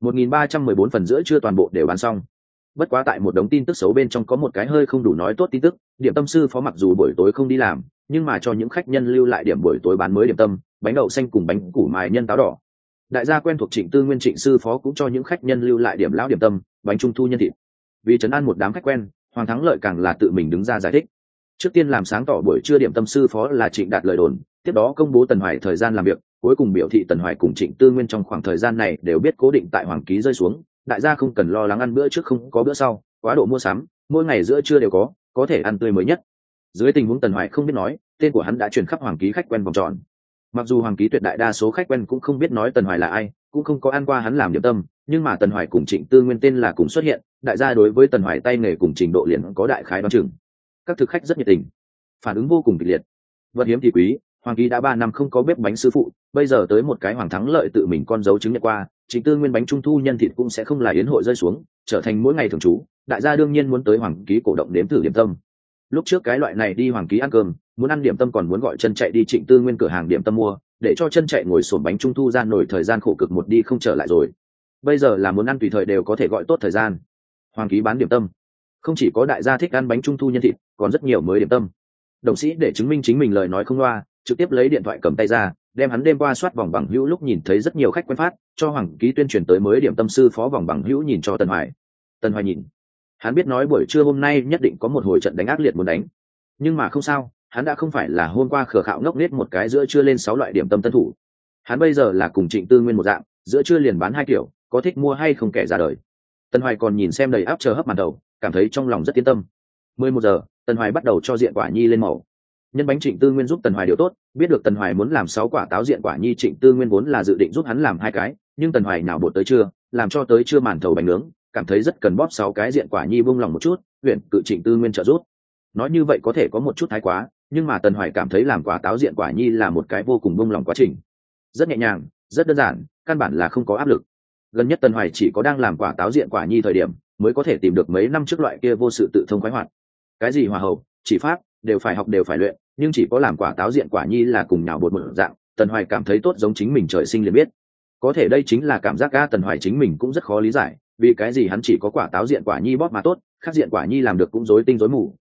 1314 phần giữa trưa toàn bộ đều bán xong. Bất quá tại một đống tin tức xấu bên trong có một cái hơi không đủ nói tốt tin tức, điểm tâm sư phó mặc dù buổi tối không đi làm, nhưng mà cho những khách nhân lưu lại điểm buổi tối bán mới điểm tâm, bánh đậu xanh cùng bánh củ mài nhân táo đỏ. Đại gia quen thuộc Trịnh Tư Nguyên Trịnh sư phó cũng cho những khách nhân lưu lại điểm lão điểm tâm, bánh trung thu nhân thịt. Vì trấn an một đám khách quen, Hoàng Thắng Lợi càng là tự mình đứng ra giải thích. Trước tiên làm sáng tỏ buổi trưa điểm tâm sư phó là Trịnh Đạt lời đồn, tiếp đó công bố Tần Hoài thời gian làm việc, cuối cùng biểu thị Tần Hoài cùng Trịnh Tư Nguyên trong khoảng thời gian này đều biết cố định tại Hoàng ký rơi xuống, đại gia không cần lo lắng ăn bữa trước không có bữa sau, quá độ mua sắm, mỗi ngày giữa trưa đều có thể ăn tươi mới nhất. Dưới tình huống Tần Hoài không biết nói, tên của hắn đã truyền khắp Hoàng ký khách quen vòng tròn. Mặc dù Hoàng ký tuyệt đại đa số khách quen cũng không biết nói Tần Hoài là ai, cũng không có ăn qua hắn làm điểm tâm, nhưng mà Tần Hoài cùng Trịnh Tư Nguyên tên là cùng xuất hiện, đại gia đối với Tần Hoài tay nghề cùng trình độ liền có đại khái đoán chừng. Các thực khách rất nhiệt tình, phản ứng vô cùng kịch liệt. Vật hiếm thì quý, Hoàng ký đã 3 năm không có bếp bánh sư phụ, bây giờ tới một cái Hoàng Thắng Lợi tự mình con dấu chứng nhận qua, Trịnh Tư Nguyên bánh trung thu nhân thịt cũng sẽ không là yến hội rơi xuống, trở thành mỗi ngày thường trú, đại gia đương nhiên muốn tới Hoàng ký cổ động đếm thử điểm tâm. Lúc trước cái loại này đi Hoàng ký ăn cơm, muốn ăn điểm tâm còn muốn gọi chân chạy đi Trịnh Tư Nguyên cửa hàng điểm tâm mua, để cho chân chạy ngồi sổm bánh trung thu gian nổi thời gian khổ cực một đi không trở lại rồi. Bây giờ là muốn ăn tùy thời đều có thể gọi tốt thời gian. Hoàng ký bán điểm tâm, không chỉ có đại gia thích ăn bánh trung thu nhân thịt, còn rất nhiều mới điểm tâm. Đồng sĩ để chứng minh chính mình lời nói không loa, trực tiếp lấy điện thoại cầm tay ra, đem hắn đêm qua soát vòng bằng hữu lúc nhìn thấy rất nhiều khách quen phát, cho Hoàng ký tuyên truyền tới mới điểm tâm sư phó vòng bằng hữu nhìn cho Tần Hoài. Tần Hoài nhìn, hắn biết nói buổi trưa hôm nay nhất định có một hồi trận đánh ác liệt muốn đánh, nhưng mà không sao, hắn đã không phải là hôm qua khờ khạo ngốc nết một cái giữa trưa lên 6 loại điểm tâm tân thủ. Hắn bây giờ là cùng Trịnh Tư Nguyên một dạng, giữa trưa liền bán 2 kiểu, có thích mua hay không kẻ ra đời. Tần Hoài còn nhìn xem đầy áp chờ hấp màn đầu, cảm thấy trong lòng rất yên tâm. 11 giờ, Tần Hoài bắt đầu cho diện quả nhi lên màu. Nhân bánh Trịnh Tư Nguyên giúp Tần Hoài điều tốt, biết được Tần Hoài muốn làm 6 quả táo diện quả nhi, Trịnh Tư Nguyên vốn là dự định giúp hắn làm 2 cái, nhưng Tần Hoài nào bột tới chưa, làm cho tới chưa màn thầu bánh nướng, cảm thấy rất cần bóp 6 cái diện quả nhi buông lòng một chút, huyện cự Trịnh Tư Nguyên trợ giúp. Nói như vậy có thể có một chút thái quá, nhưng mà Tần Hoài cảm thấy làm quả táo diện quả nhi là một cái vô cùng buông lòng quá trình, rất nhẹ nhàng, rất đơn giản, căn bản là không có áp lực. Gần nhất Tần Hoài chỉ có đang làm quả táo diện quả nhi thời điểm mới có thể tìm được mấy năm trước loại kia vô sự tự thông khoái hoạt. Cái gì hòa hậu, chỉ pháp đều phải học đều phải luyện, nhưng chỉ có làm quả táo diện quả nhi là cùng nhào bột một dạng. Tần Hoài cảm thấy tốt giống chính mình trời sinh liền biết. Có thể đây chính là cảm giác Tần Hoài chính mình cũng rất khó lý giải, vì cái gì hắn chỉ có quả táo diện quả nhi bóp mà tốt, khác diện quả nhi làm được cũng rối tinh rối mù,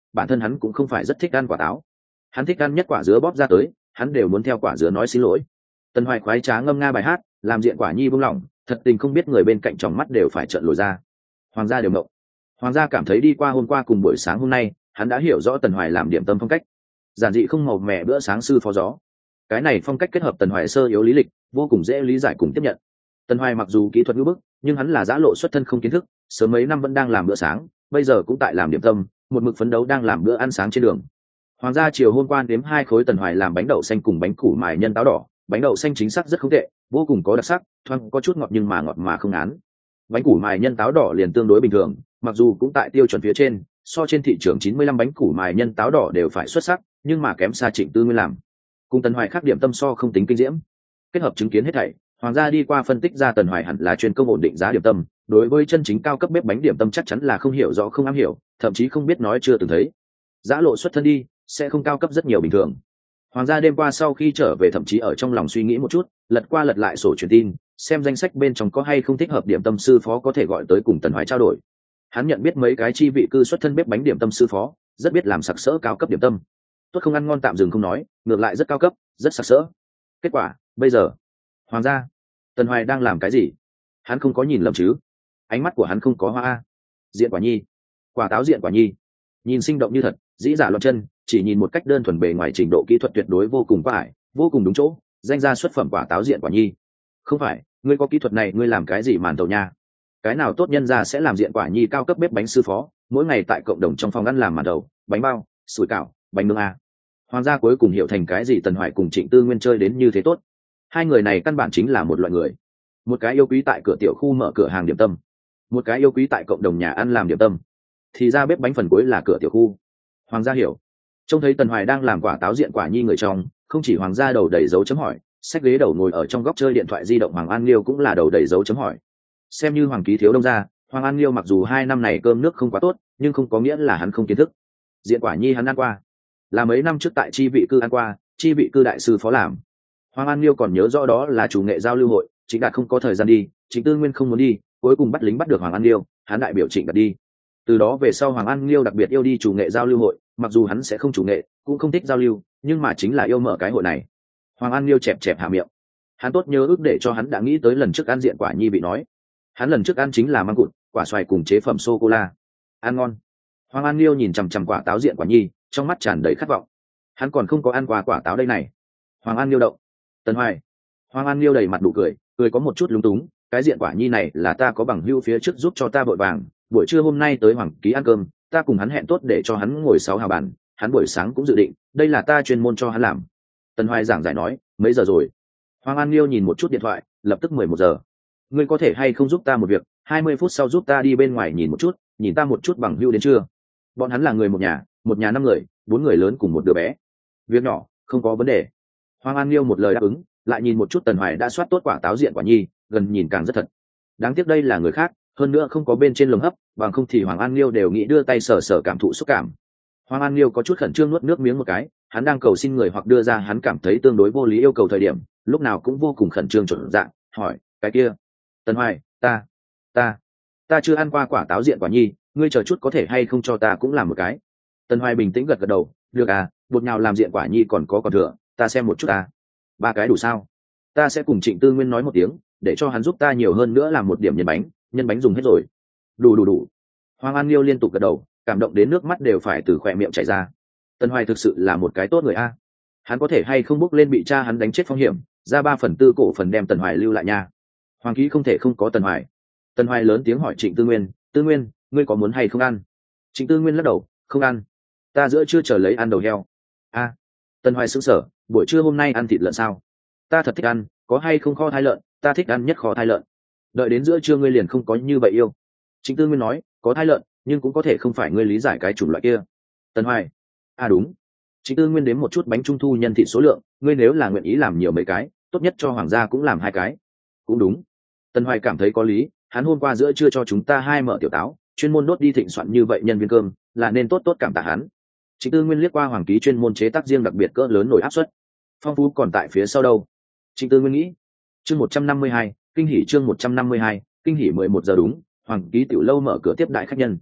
bản thân hắn cũng không phải rất thích ăn quả táo, hắn thích ăn nhất quả dứa bóp ra tới, hắn đều muốn theo quả dứa nói xin lỗi. Tần Hoài khoái trá ngâm nga bài hát, làm Diện Quả Nhi buông lỏng, thật tình không biết người bên cạnh tròng mắt đều phải trợn lồi ra. Hoàng gia đều mộng. Hoàng gia cảm thấy đi qua hôm qua cùng buổi sáng hôm nay, hắn đã hiểu rõ Tần Hoài làm điểm tâm phong cách, giản dị không màu mè bữa sáng sư phó gió. Cái này phong cách kết hợp Tần Hoài sơ yếu lý lịch, vô cùng dễ lý giải cùng tiếp nhận. Tần Hoài mặc dù kỹ thuật ngữ bức, nhưng hắn là giã lộ xuất thân không kiến thức, sớm mấy năm vẫn đang làm bữa sáng, bây giờ cũng tại làm điểm tâm, một mực phấn đấu đang làm bữa ăn sáng trên đường. Hoàng gia chiều hôm qua đếm 2 khối Tần Hoài làm bánh đậu xanh cùng bánh củ mài nhân táo đỏ, bánh đậu xanh chính xác rất không tệ, vô cùng có đặc sắc, thoang có chút ngọt nhưng mà ngọt mà không ngán. Bánh củ mài nhân táo đỏ liền tương đối bình thường, mặc dù cũng tại tiêu chuẩn phía trên, so trên thị trường 95 bánh củ mài nhân táo đỏ đều phải xuất sắc, nhưng mà kém xa Trịnh Tư Nguyên làm. Cùng Tần Hoài khác điểm tâm so không tính kinh diễm. Kết hợp chứng kiến hết thảy, Hoàng gia đi qua phân tích ra Tần Hoài hẳn là chuyên công ổn định giá điểm tâm, đối với chân chính cao cấp bếp bánh điểm tâm chắc chắn là không hiểu rõ không am hiểu, thậm chí không biết nói chưa từng thấy. Giã lộ xuất thân đi, sẽ không cao cấp rất nhiều bình thường. Hoàng gia đêm qua sau khi trở về thậm chí ở trong lòng suy nghĩ một chút, lật qua lật lại sổ truyền tin, xem danh sách bên trong có hay không thích hợp điểm tâm sư phó có thể gọi tới cùng Tần Hoài trao đổi. Hắn nhận biết mấy cái chi vị cư xuất thân bếp bánh điểm tâm sư phó, rất biết làm sặc sỡ cao cấp điểm tâm. Tốt không ăn ngon tạm dừng không nói, ngược lại rất cao cấp, rất sặc sỡ. Kết quả, bây giờ, Hoàng gia, Tần Hoài đang làm cái gì? Hắn không có nhìn lầm chứ? Ánh mắt của hắn không có hoa. Diện Quả Nhi, quả táo Diện Quả Nhi, nhìn sinh động như thật, dĩ giả loạn chân, chỉ nhìn một cách đơn thuần bề ngoài trình độ kỹ thuật tuyệt đối vô cùng phải, vô cùng đúng chỗ, danh ra xuất phẩm quả táo Diện Quả Nhi. Không phải, ngươi có kỹ thuật này ngươi làm cái gì màn tàu nha? Cái nào tốt nhân ra sẽ làm Diện Quả Nhi cao cấp bếp bánh sư phó, mỗi ngày tại cộng đồng trong phòng ăn làm màn tàu, bánh bao, sủi cảo, bánh nướng a. Hoàng gia cuối cùng hiểu thành cái gì Tần Hoài cùng Trịnh Tư Nguyên chơi đến như thế tốt. Hai người này căn bản chính là một loại người. Một cái yêu quý tại cửa tiểu khu mở cửa hàng điểm tâm, một cái yêu quý tại cộng đồng nhà ăn làm điểm tâm. Thì ra bếp bánh phần cuối là cửa tiểu khu. Hoàng gia hiểu. Trông thấy Tần Hoài đang làm quả táo Diện Quả Nhi người trong, không chỉ Hoàng gia đầu đầy dấu chấm hỏi, xách ghế đầu ngồi ở trong góc chơi điện thoại di động Hoàng An Liêu cũng là đầu đầy dấu chấm hỏi. Xem như Hoàng ký thiếu đông gia, Hoàng An Liêu mặc dù 2 năm này cơm nước không quá tốt, nhưng không có nghĩa là hắn không kiến thức. Diện Quả Nhi hắn ăn qua, là mấy năm trước tại chi vị cư ăn qua, chi vị cư đại sư phó làm. Hoàng An Liêu còn nhớ rõ đó là chủ nghệ giao lưu hội, Trịnh Đạt không có thời gian đi, Trịnh Tư Nguyên không muốn đi, cuối cùng bắt lính bắt được Hoàng An Liêu, hắn đại biểu Trịnh Đạt đi. Từ đó về sau Hoàng An Liêu đặc biệt yêu đi chủ nghệ giao lưu hội, mặc dù hắn sẽ không chủ nghệ, cũng không thích giao lưu, nhưng mà chính là yêu mở cái hội này. Hoàng An Liêu chẹp chẹp hạ miệng, hắn tốt nhớ ước để cho hắn đã nghĩ tới lần trước ăn Diện Quả Nhi bị nói. Hắn lần trước ăn chính là măng cụt, quả xoài cùng chế phẩm sô cô la, ăn ngon. Hoàng An Liêu nhìn chằm chằm quả táo Diện Quả Nhi, trong mắt tràn đầy khát vọng. Hắn còn không có ăn qua quả táo đây này. Hoàng An Liêu động. Tần Hoài. Hoàng An Liêu đầy mặt đủ cười, cười có một chút lúng túng, cái Diện Quả Nhi này là ta có bằng hữu phía trước giúp cho ta vội vàng, buổi trưa hôm nay tới Hoàng ký ăn cơm, ta cùng hắn hẹn tốt để cho hắn ngồi 6 hào bàn, hắn buổi sáng cũng dự định, đây là ta chuyên môn cho hắn làm. Tần Hoài giảng giải nói, mấy giờ rồi? Hoàng An Liêu nhìn một chút điện thoại, lập tức 11 giờ. Ngươi có thể hay không giúp ta một việc, 20 phút sau giúp ta đi bên ngoài nhìn một chút, nhìn ta một chút bằng hữu đến chưa? Bọn hắn là người một nhà 5 người, 4 người lớn cùng một đứa bé. Việc nhỏ, không có vấn đề. Hoàng An Liêu một lời đáp ứng, lại nhìn một chút Tần Hoài đã soát tốt quả táo Diện Quả Nhi, gần nhìn càng rất thật. Đáng tiếc đây là người khác, hơn nữa không có bên trên lồng hấp, bằng không thì Hoàng An Liêu đều nghĩ đưa tay sờ sờ cảm thụ xúc cảm. Hoàng An Liêu có chút khẩn trương nuốt nước miếng một cái, hắn đang cầu xin người hoặc đưa ra hắn cảm thấy tương đối vô lý yêu cầu thời điểm, lúc nào cũng vô cùng khẩn trương chuẩn dạng, hỏi, cái kia, Tần Hoài, ta chưa ăn qua quả táo Diện Quả Nhi, ngươi chờ chút có thể hay không cho ta cũng làm một cái. Tần Hoài bình tĩnh gật gật đầu, được à, bột nhào làm Diện Quả Nhi còn thừa, ta xem một chút ta. 3 cái đủ sao? Ta sẽ cùng Trịnh Tư Nguyên nói một tiếng, để cho hắn giúp ta nhiều hơn nữa làm một điểm nhân bánh dùng hết rồi. Đủ. Hoàng An Liêu liên tục gật đầu, cảm động đến nước mắt đều phải từ khỏe miệng chảy ra. Tần Hoài thực sự là một cái tốt người a. Hắn có thể hay không bước lên bị cha hắn đánh chết phong hiểm, ra 3/4 cổ phần đem Tần Hoài lưu lại nha. Hoàng ký không thể không có Tần Hoài. Tần Hoài lớn tiếng hỏi Trịnh Tư Nguyên, Tư Nguyên, ngươi có muốn hay không ăn? Trịnh Tư Nguyên lắc đầu, không ăn. Ta giữa trưa chờ lấy ăn đầu heo. A. Tần Hoài sững sờ, buổi trưa hôm nay ăn thịt lợn sao? Ta thật thích ăn, có hay không kho thai lợn, ta thích ăn nhất kho thai lợn. Đợi đến giữa trưa ngươi liền không có như vậy yêu. Trịnh Tư Nguyên nói, có thai lợn, nhưng cũng có thể không phải ngươi lý giải cái chủng loại kia. Tần Hoài. Đúng. Trịnh Tư Nguyên đếm một chút bánh trung thu nhân thịt số lượng, ngươi nếu là nguyện ý làm nhiều mấy cái, tốt nhất cho Hoàng gia cũng làm 2 cái. Cũng đúng. Tần Hoài cảm thấy có lý, hắn hôm qua giữa trưa cho chúng ta 2 mở tiểu táo, chuyên môn đốt đi thịnh soạn như vậy nhân viên cơm, là nên tốt cảm tạ hắn. Trịnh Tư Nguyên liếc qua Hoàng ký chuyên môn chế tác riêng đặc biệt cỡ lớn nổi áp suất, phong phú còn tại phía sau đâu. Trịnh Tư Nguyên nghĩ. Chương 152, kinh hỉ chương 152, kinh hỉ 11 giờ đúng, Hoàng ký tiểu lâu mở cửa tiếp đại khách nhân.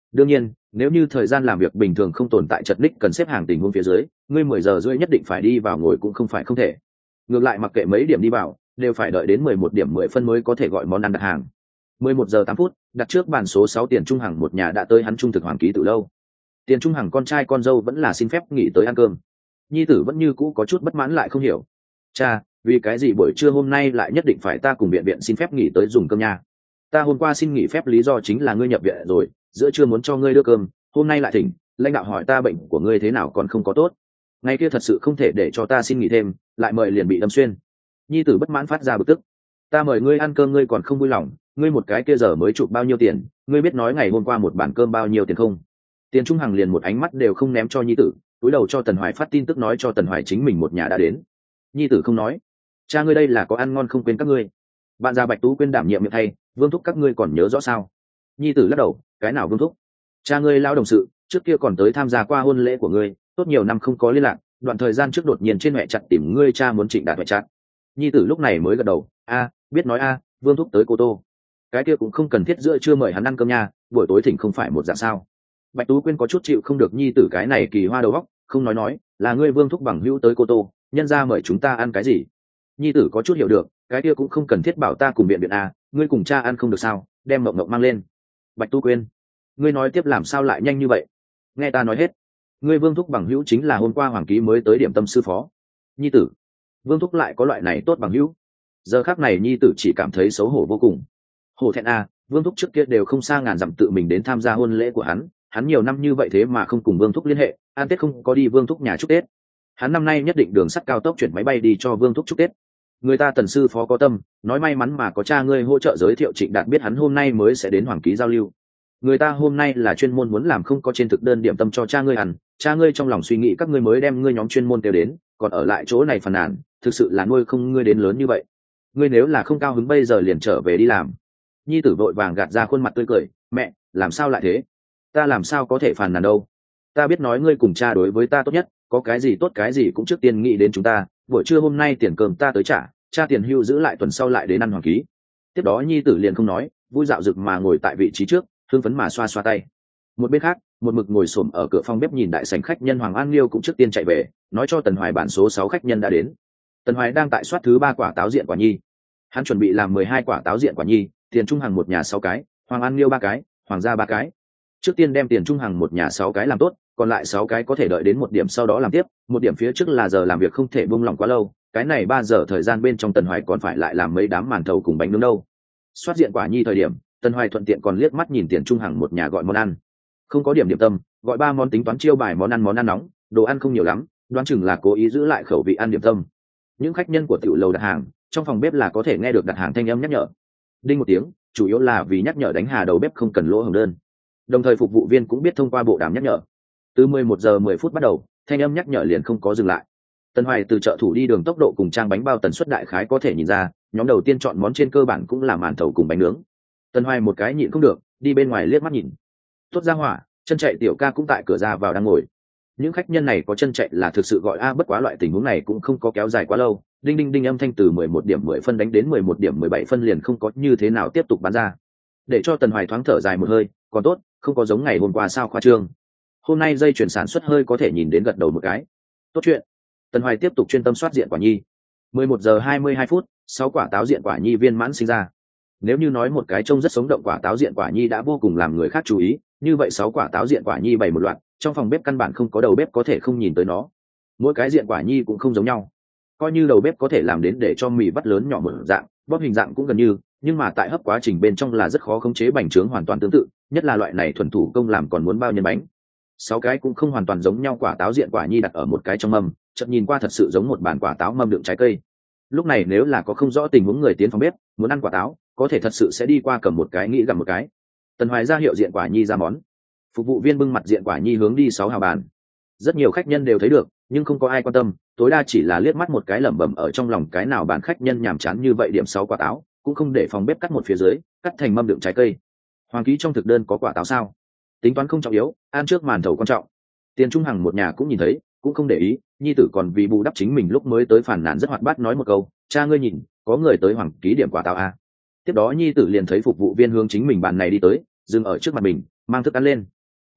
đương nhiên nếu như thời gian làm việc bình thường không tồn tại chật ních cần xếp hàng tình huống phía dưới, ngươi 10 giờ rưỡi nhất định phải đi vào ngồi cũng không phải không thể. Ngược lại mặc kệ mấy điểm đi vào đều phải đợi đến 11 điểm 10 phân mới có thể gọi món ăn đặt hàng. 11 giờ 8 phút, đặt trước bàn số 6 Tiền Trung Hằng một nhà đã tới hắn trung thực Hoàng Ký từ lâu. Tiền Trung Hằng con trai con dâu vẫn là xin phép nghỉ tới ăn cơm. Nhi tử vẫn như cũ có chút bất mãn lại không hiểu. Cha, vì cái gì buổi trưa hôm nay lại nhất định phải ta cùng viện viện xin phép nghỉ tới dùng cơm nha? Ta hôm qua xin nghỉ phép lý do chính là ngươi nhập viện rồi, giữa trưa muốn cho ngươi đưa cơm, hôm nay lại thỉnh, lãnh đạo hỏi ta bệnh của ngươi thế nào còn không có tốt. Ngày kia thật sự không thể để cho ta xin nghỉ thêm, lại mời liền bị đâm xuyên. Nhi tử bất mãn phát ra bực tức. Ta mời ngươi ăn cơm ngươi còn không vui lòng, ngươi một cái kia giờ mới chụp bao nhiêu tiền, ngươi biết nói ngày hôm qua một bản cơm bao nhiêu tiền không? Tiền Trung Hằng liền một ánh mắt đều không ném cho nhi tử, cúi đầu cho Tần Hoài phát tin tức nói cho Tần Hoài chính mình một nhà đã đến. Nhi tử không nói, cha ngươi đây là có ăn ngon không quên các ngươi. Bạn già Bạch Tú quên đảm nhiệm miệng thay, Vương thúc các ngươi còn nhớ rõ sao? Nhi tử lắc đầu, cái nào Vương thúc? Cha ngươi lao đồng sự, trước kia còn tới tham gia qua hôn lễ của ngươi, tốt nhiều năm không có liên lạc, đoạn thời gian trước đột nhiên trên mẹ chặt tìm ngươi cha muốn Trịnh Đạt mẹ chặt. Nhi tử lúc này mới gật đầu, biết nói Vương thúc tới Cô Tô. Cái kia cũng không cần thiết giữa trưa mời hắn ăn cơm nha, buổi tối thỉnh không phải một dạng sao? Bạch Tú Quyên có chút chịu không được nhi tử cái này kỳ hoa đầu óc, không nói là ngươi Vương thúc bằng hữu tới Cô Tô, nhân ra mời chúng ta ăn cái gì? Nhi tử có chút hiểu được, cái kia cũng không cần thiết bảo ta cùng biện biện ngươi cùng cha ăn không được sao? Đem mộng mộng mang lên. Bạch Tu Quyên, ngươi nói tiếp làm sao lại nhanh như vậy? Nghe ta nói hết. Ngươi Vương thúc bằng hữu chính là hôm qua Hoàng Ký mới tới điểm tâm sư phó. Nhi tử, Vương thúc lại có loại này tốt bằng hữu. Giờ khắc này nhi tử chỉ cảm thấy xấu hổ vô cùng. Hổ thẹn Vương thúc trước kia đều không xa ngàn dặm tự mình đến tham gia hôn lễ của hắn nhiều năm như vậy thế mà không cùng Vương thúc liên hệ, ăn Tết không có đi Vương thúc nhà chúc Tết. Hắn năm nay nhất định đường sắt cao tốc chuyển máy bay đi cho Vương thúc chúc Tết. Người ta Tần sư phó có tâm, nói may mắn mà có cha ngươi hỗ trợ giới thiệu Trịnh Đạt biết hắn hôm nay mới sẽ đến Hoàng Ký giao lưu. Người ta hôm nay là chuyên môn muốn làm không có trên thực đơn điểm tâm cho cha ngươi ăn, cha ngươi trong lòng suy nghĩ các ngươi mới đem ngươi nhóm chuyên môn kêu đến, còn ở lại chỗ này phàn nàn, thực sự là nuôi không ngươi đến lớn như vậy. Ngươi nếu là không cao hứng bây giờ liền trở về đi làm. Nhi tử vội vàng gạt ra khuôn mặt tươi cười, mẹ, làm sao lại thế? Ta làm sao có thể phàn nàn đâu? Ta biết nói ngươi cùng cha đối với ta tốt nhất, có cái gì tốt cái gì cũng trước tiên nghĩ đến chúng ta. Buổi trưa hôm nay tiền cơm ta tới trả, cha tiền hưu giữ lại tuần sau lại đến ăn Hoàng Ký. Tiếp đó nhi tử liền không nói, vui dạo rực mà ngồi tại vị trí trước, hưng phấn mà xoa xoa tay. Một bên khác, một mực ngồi xổm ở cửa phòng bếp nhìn đại sảnh khách nhân Hoàng An Liêu cũng trước tiên chạy về, nói cho Tần Hoài bản số 6 khách nhân đã đến. Tần Hoài đang tại soát thứ 3 quả táo diện quả nhi. Hắn chuẩn bị làm 12 quả táo diện quả nhi, Tiền Trung Hằng một nhà 6 cái, Hoàng An Liêu 3 cái, Hoàng gia 3 cái. Trước tiên đem Tiền Trung Hằng một nhà 6 cái làm tốt, còn lại 6 cái có thể đợi đến 1 điểm sau đó làm tiếp, 1 điểm phía trước là giờ làm việc không thể buông lỏng quá lâu, cái này 3 giờ thời gian bên trong Tần Hoài còn phải lại làm mấy đám màn thầu cùng bánh nướng đâu. Soát diện quả nhi thời điểm, Tần Hoài thuận tiện còn liếc mắt nhìn Tiền Trung Hằng một nhà gọi món ăn. Không có điểm điểm tâm, gọi 3 món tính toán chiêu bài món ăn nóng, đồ ăn không nhiều lắm, đoán chừng là cố ý giữ lại khẩu vị ăn điểm tâm. Những khách nhân của tiểu lầu đặt hàng, trong phòng bếp là có thể nghe được đặt hàng thanh âm nhắc nhở. Đinh một tiếng, chủ yếu là vì nhắc nhở đánh hà đầu bếp không cần lỗ hổng đơn. Đồng thời phục vụ viên cũng biết thông qua bộ đàm nhắc nhở. Từ 11 giờ 10 phút bắt đầu, thanh âm nhắc nhở liền không có dừng lại. Tần Hoài từ chợ thủ đi đường tốc độ cùng trang bánh bao tần suất đại khái có thể nhìn ra, nhóm đầu tiên chọn món trên cơ bản cũng là màn thầu cùng bánh nướng. Tần Hoài một cái nhịn không được, đi bên ngoài liếc mắt nhìn. Tốt ra hỏa, chân chạy tiểu ca cũng tại cửa ra vào đang ngồi. Những khách nhân này có chân chạy là thực sự gọi bất quá loại tình huống này cũng không có kéo dài quá lâu. Đinh đinh đinh âm thanh từ 11 điểm 10 phân đánh đến 11 điểm 17 phân liền không có như thế nào tiếp tục bán ra. Để cho Tần Hoài thoáng thở dài một hơi, còn tốt, không có giống ngày hôm qua sao khoa trương. Hôm nay dây chuyển sản xuất hơi có thể nhìn đến gật đầu một cái. Tốt chuyện. Tần Hoài tiếp tục chuyên tâm soát diện quả nhi. 11 giờ 22 phút, 6 quả táo diện quả nhi viên mãn sinh ra. Nếu như nói một cái trông rất sống động quả táo diện quả nhi đã vô cùng làm người khác chú ý, như vậy 6 quả táo diện quả nhi bày một loạt, trong phòng bếp căn bản không có đầu bếp có thể không nhìn tới nó. Mỗi cái diện quả nhi cũng không giống nhau. Coi như đầu bếp có thể làm đến để cho mì vắt lớn nhỏ mở dạng, bóp hình dạng cũng gần như, nhưng mà tại hấp quá trình bên trong là rất khó khống chế bánh trướng hoàn toàn tương tự, nhất là loại này thuần thủ công làm còn muốn bao nhân bánh. 6 cái cũng không hoàn toàn giống nhau quả táo diện quả nhi đặt ở một cái trong mâm, chợt nhìn qua thật sự giống một bàn quả táo mâm đựng trái cây. Lúc này nếu là có không rõ tình huống người tiến phòng bếp muốn ăn quả táo, có thể thật sự sẽ đi qua cầm một cái nghĩ gặm một cái. Tần Hoài ra hiệu diện quả nhi ra món. Phục vụ viên bưng mặt diện quả nhi hướng đi 6 hào bàn. Rất nhiều khách nhân đều thấy được, nhưng không có ai quan tâm, tối đa chỉ là liếc mắt một cái lẩm bẩm ở trong lòng cái nào bàn khách nhân nhàm chán như vậy điểm 6 quả táo, cũng không để phòng bếp cắt một phía dưới, cắt thành mâm đựng trái cây. Hoàng Ký trong thực đơn có quả táo sao? Tính toán không trọng yếu, ăn trước màn thầu quan trọng. Tiền Trung Hằng một nhà cũng nhìn thấy, cũng không để ý, nhi tử còn vì bù đắp chính mình lúc mới tới phản nàn rất hoạt bát nói một câu, cha ngươi nhìn, có người tới Hoàng Ký điểm quả táo a. Tiếp đó nhi tử liền thấy phục vụ viên hướng chính mình bàn này đi tới, dừng ở trước mặt mình, mang thức ăn lên,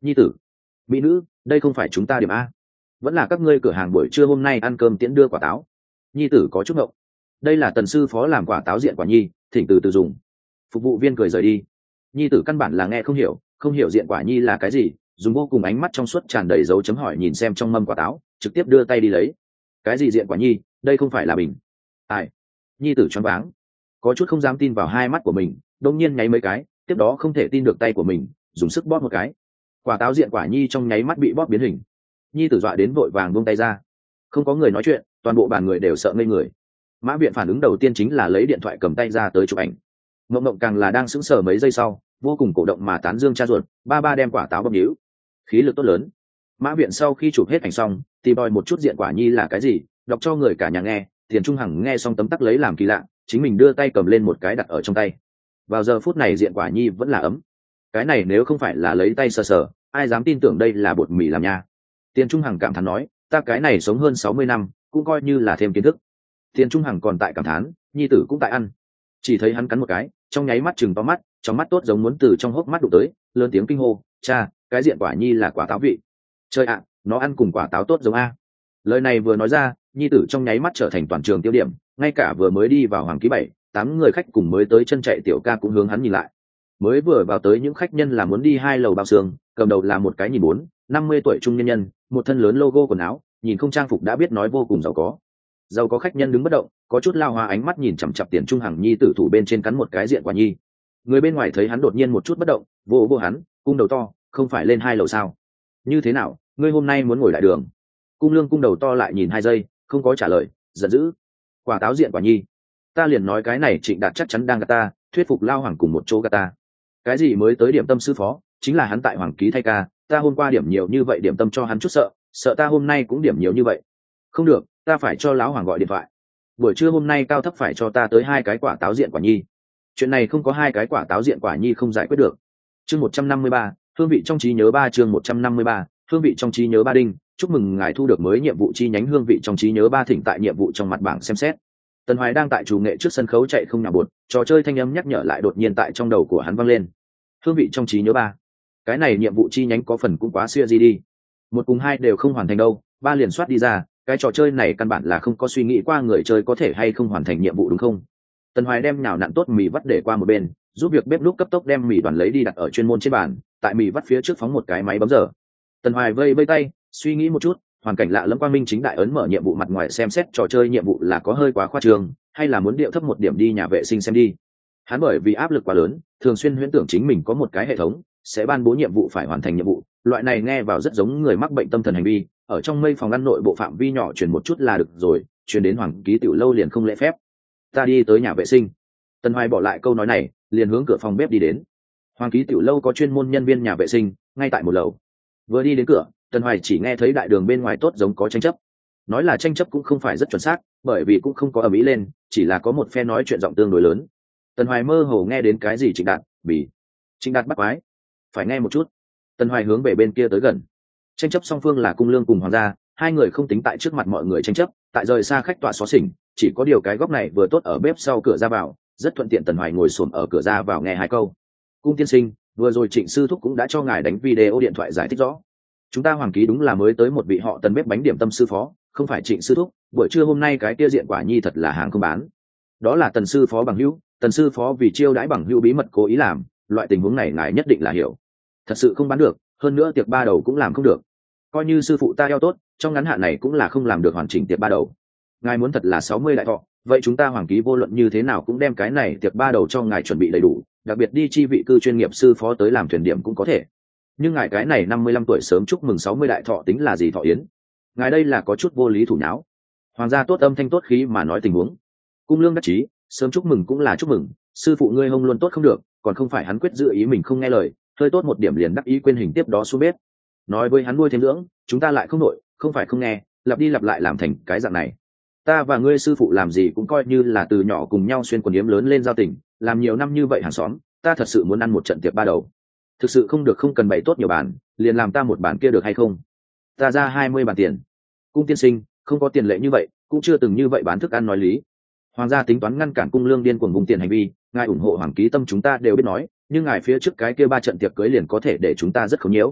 Nhi tử, mỹ nữ, đây không phải chúng ta điểm a, vẫn là các ngươi cửa hàng buổi trưa hôm nay ăn cơm tiễn đưa quả táo. Nhi tử có chút ngộng. Đây là tần sư phó làm quả táo diện quả nhi, thỉnh từ từ dùng. Phục vụ viên cười rời đi. Nhi tử căn bản là nghe không hiểu diện quả nhi là cái gì, dùng vô cùng ánh mắt trong suốt tràn đầy dấu chấm hỏi nhìn xem trong mâm quả táo, trực tiếp đưa tay đi lấy. Cái gì diện quả nhi, đây không phải là bình. Ai? Nhi tử choáng váng, có chút không dám tin vào hai mắt của mình, đột nhiên nháy mấy cái, tiếp đó không thể tin được tay của mình, dùng sức bóp một cái. Quả táo diện quả nhi trong nháy mắt bị bóp biến hình. Nhi tử dọa đến vội vàng buông tay ra. Không có người nói chuyện, toàn bộ bàn người đều sợ ngây người. Mã viện phản ứng đầu tiên chính là lấy điện thoại cầm tay ra tới chụp ảnh. Mộng mộng càng là đang sững sờ mấy giây sau, vô cùng cổ động mà tán dương cha ruột, ba đem quả táo bóp nhíu, khí lực tốt lớn. Mã viện sau khi chụp hết ảnh xong thì đòi một chút diện quả nhi là cái gì, đọc cho người cả nhà nghe. Tiền Trung Hằng nghe xong tấm tắc lấy làm kỳ lạ, chính mình đưa tay cầm lên một cái đặt ở trong tay. Vào giờ phút này diện quả nhi vẫn là ấm. Cái này nếu không phải là lấy tay sờ sờ, ai dám tin tưởng đây là bột mì làm nha. Tiền Trung Hằng cảm thán nói, ta cái này sống hơn 60 năm, cũng coi như là thêm kiến thức. Tiền Trung Hằng còn tại cảm thán, nhi tử cũng tại ăn. Chỉ thấy hắn cắn một cái, trong nháy mắt chừng to mắt, trong mắt tốt giống muốn từ trong hốc mắt đụng tới, lớn tiếng kinh hô, cha, cái diện quả nhi là quả táo vị. Trời ạ, nó ăn cùng quả táo tốt giống a. Lời này vừa nói ra, nhi tử trong nháy mắt trở thành toàn trường tiêu điểm, ngay cả vừa mới đi vào Hoàng Ký 7, 8 người khách cùng mới tới chân chạy tiểu ca cũng hướng hắn nhìn lại. Mới vừa vào tới những khách nhân là muốn đi 2 lầu bao xương, cầm đầu là một cái nhìn 40-50 tuổi trung nhân nhân, một thân lớn logo quần áo, nhìn không trang phục đã biết nói vô cùng giàu có. Giàu có khách nhân đứng bất động, có chút lao hoa ánh mắt nhìn chằm chằm Tiền Trung Hằng nhi tử thủ bên trên cắn một cái diện quả nhi. Người bên ngoài thấy hắn đột nhiên một chút bất động, vô hắn, cung đầu to, không phải lên 2 lầu sao? Như thế nào, ngươi hôm nay muốn ngồi lại đường? Cung Lương cung đầu to lại nhìn 2 giây, không có trả lời, giận dữ. Quả táo diện quả nhi, ta liền nói cái này Trịnh Đạt chắc chắn đang gạt ta, thuyết phục lao hoàng cùng một chỗ gạt ta. Cái gì mới tới điểm tâm sư phó, chính là hắn tại Hoàng Ký thay ca, ta hôm qua điểm nhiều như vậy điểm tâm cho hắn chút sợ ta hôm nay cũng điểm nhiều như vậy. Không được, ta phải cho lão hoàng gọi điện thoại. Buổi trưa hôm nay cao thấp phải cho ta tới 2 cái quả táo diện quả nhi. Chuyện này không có 2 cái quả táo diện quả nhi không giải quyết được. Chương 153, hương vị trong trí nhớ 3 chương 153, hương vị trong trí nhớ 3 đinh, chúc mừng ngài thu được mới nhiệm vụ chi nhánh hương vị trong trí nhớ 3 thỉnh tại nhiệm vụ trong mặt bảng xem xét. Tần Hoài đang tại chủ nghệ trước sân khấu chạy không nhả bột, trò chơi thanh âm nhắc nhở lại đột nhiên tại trong đầu của hắn vang lên. Hương vị trong trí nhớ 3. Cái này nhiệm vụ chi nhánh có phần cũng quá xưa gì đi. 1 cùng 2 đều không hoàn thành đâu, 3 liền soát đi ra, cái trò chơi này căn bản là không có suy nghĩ qua người chơi có thể hay không hoàn thành nhiệm vụ đúng không? Tần Hoài đem nhào nặn tốt mì vắt để qua một bên, giúp việc bếp núc cấp tốc đem mì đoàn lấy đi đặt ở chuyên môn trên bàn, tại mì vắt phía trước phóng một cái máy bấm giờ. Tần Hoài vây tay, suy nghĩ một chút, hoàn cảnh lạ lẫm quang minh chính đại ấn mở nhiệm vụ mặt ngoài xem xét trò chơi nhiệm vụ là có hơi quá khoa trương, hay là muốn điệu thấp một điểm đi nhà vệ sinh xem đi. Hắn bởi vì áp lực quá lớn, thường xuyên huyễn tưởng chính mình có một cái hệ thống sẽ ban bố nhiệm vụ phải hoàn thành nhiệm vụ, loại này nghe vào rất giống người mắc bệnh tâm thần hành vi. Ở trong mây phòng ăn nội bộ phạm vi nhỏ truyền một chút là được rồi, truyền đến Hoàng Ký tiểu lâu liền không lễ phép. Ta đi tới nhà vệ sinh. Tần Hoài bỏ lại câu nói này, liền hướng cửa phòng bếp đi đến. Hoàng Ký tiểu lâu có chuyên môn nhân viên nhà vệ sinh ngay tại 1 lầu. Vừa đi đến cửa, Tần Hoài chỉ nghe thấy đại đường bên ngoài tốt giống có tranh chấp. Nói là tranh chấp cũng không phải rất chuẩn xác, bởi vì cũng không có ầm ĩ lên, chỉ là có một phe nói chuyện giọng tương đối lớn. Tần Hoài mơ hồ nghe đến cái gì Trịnh Đạt, Trịnh Đạt bắt quái. Phải nghe một chút. Tần Hoài hướng về bên kia tới gần. Tranh chấp song phương là Cung Lương cùng Hoàng gia, 2 người không tính tại trước mặt mọi người tranh chấp, tại rời xa khách tọa xó xỉnh, chỉ có điều cái góc này vừa tốt ở bếp sau cửa ra vào, rất thuận tiện. Tần Hoài ngồi xổm ở cửa ra vào nghe 2 câu. Cung tiên sinh, vừa rồi Trịnh sư thúc cũng đã cho ngài đánh video điện thoại giải thích rõ. Chúng ta Hoàng Ký đúng là mới tới một vị họ Tần bếp bánh điểm tâm sư phó, không phải Trịnh sư thúc, buổi trưa hôm nay cái kia diện quả nhi thật là hàng không bán. Đó là Tần sư phó bằng hữu, Tần sư phó vì chiêu đãi bằng hữu bí mật cố ý làm, loại tình huống này ngài nhất định là hiểu. Thật sự không bán được, hơn nữa tiệc 3 đầu cũng làm không được. Coi như sư phụ ta eo tốt, trong ngắn hạn này cũng là không làm được hoàn chỉnh tiệc 3 đầu. Ngài muốn thật là 60 đại thọ, vậy chúng ta Hoàng Ký vô luận như thế nào cũng đem cái này tiệc 3 đầu cho ngài chuẩn bị đầy đủ, đặc biệt đi chi vị cư chuyên nghiệp sư phó tới làm thuyền điểm cũng có thể. Nhưng ngài cái này 55 tuổi sớm chúc mừng 60 đại thọ tính là gì thọ yến? Ngài đây là có chút vô lý thủ nháo. Hoàng gia tốt âm thanh tốt khí mà nói tình huống. Cung Lương đắc chí, sớm chúc mừng cũng là chúc mừng, sư phụ ngươi hông luôn tốt không được, còn không phải hắn quyết giữ ý mình không nghe lời, hơi tốt một điểm liền đắc ý quên hình tiếp đó xuống bếp. Nói với hắn nuôi thêm dưỡng, chúng ta lại không nội, không phải không nghe, lặp đi lặp lại làm thành cái dạng này. Ta và ngươi sư phụ làm gì cũng coi như là từ nhỏ cùng nhau xuyên quần yếm lớn lên giao tình, làm nhiều năm như vậy hàng xóm, ta thật sự muốn ăn một trận tiệc 3 đầu. Thực sự không được không cần bày tốt nhiều bàn, liền làm ta một bàn kia được hay không? Ta ra 20 bàn tiền. Cung tiên sinh, không có tiền lệ như vậy, cũng chưa từng như vậy bán thức ăn nói lý. Hoàng gia tính toán ngăn cản Cung Lương điên cuồng vùng tiền hành vi, ngài ủng hộ Hoàng Ký tâm chúng ta đều biết nói, nhưng ngài phía trước cái kia 3 trận tiệc cưới liền có thể để chúng ta rất khốn nhiễu.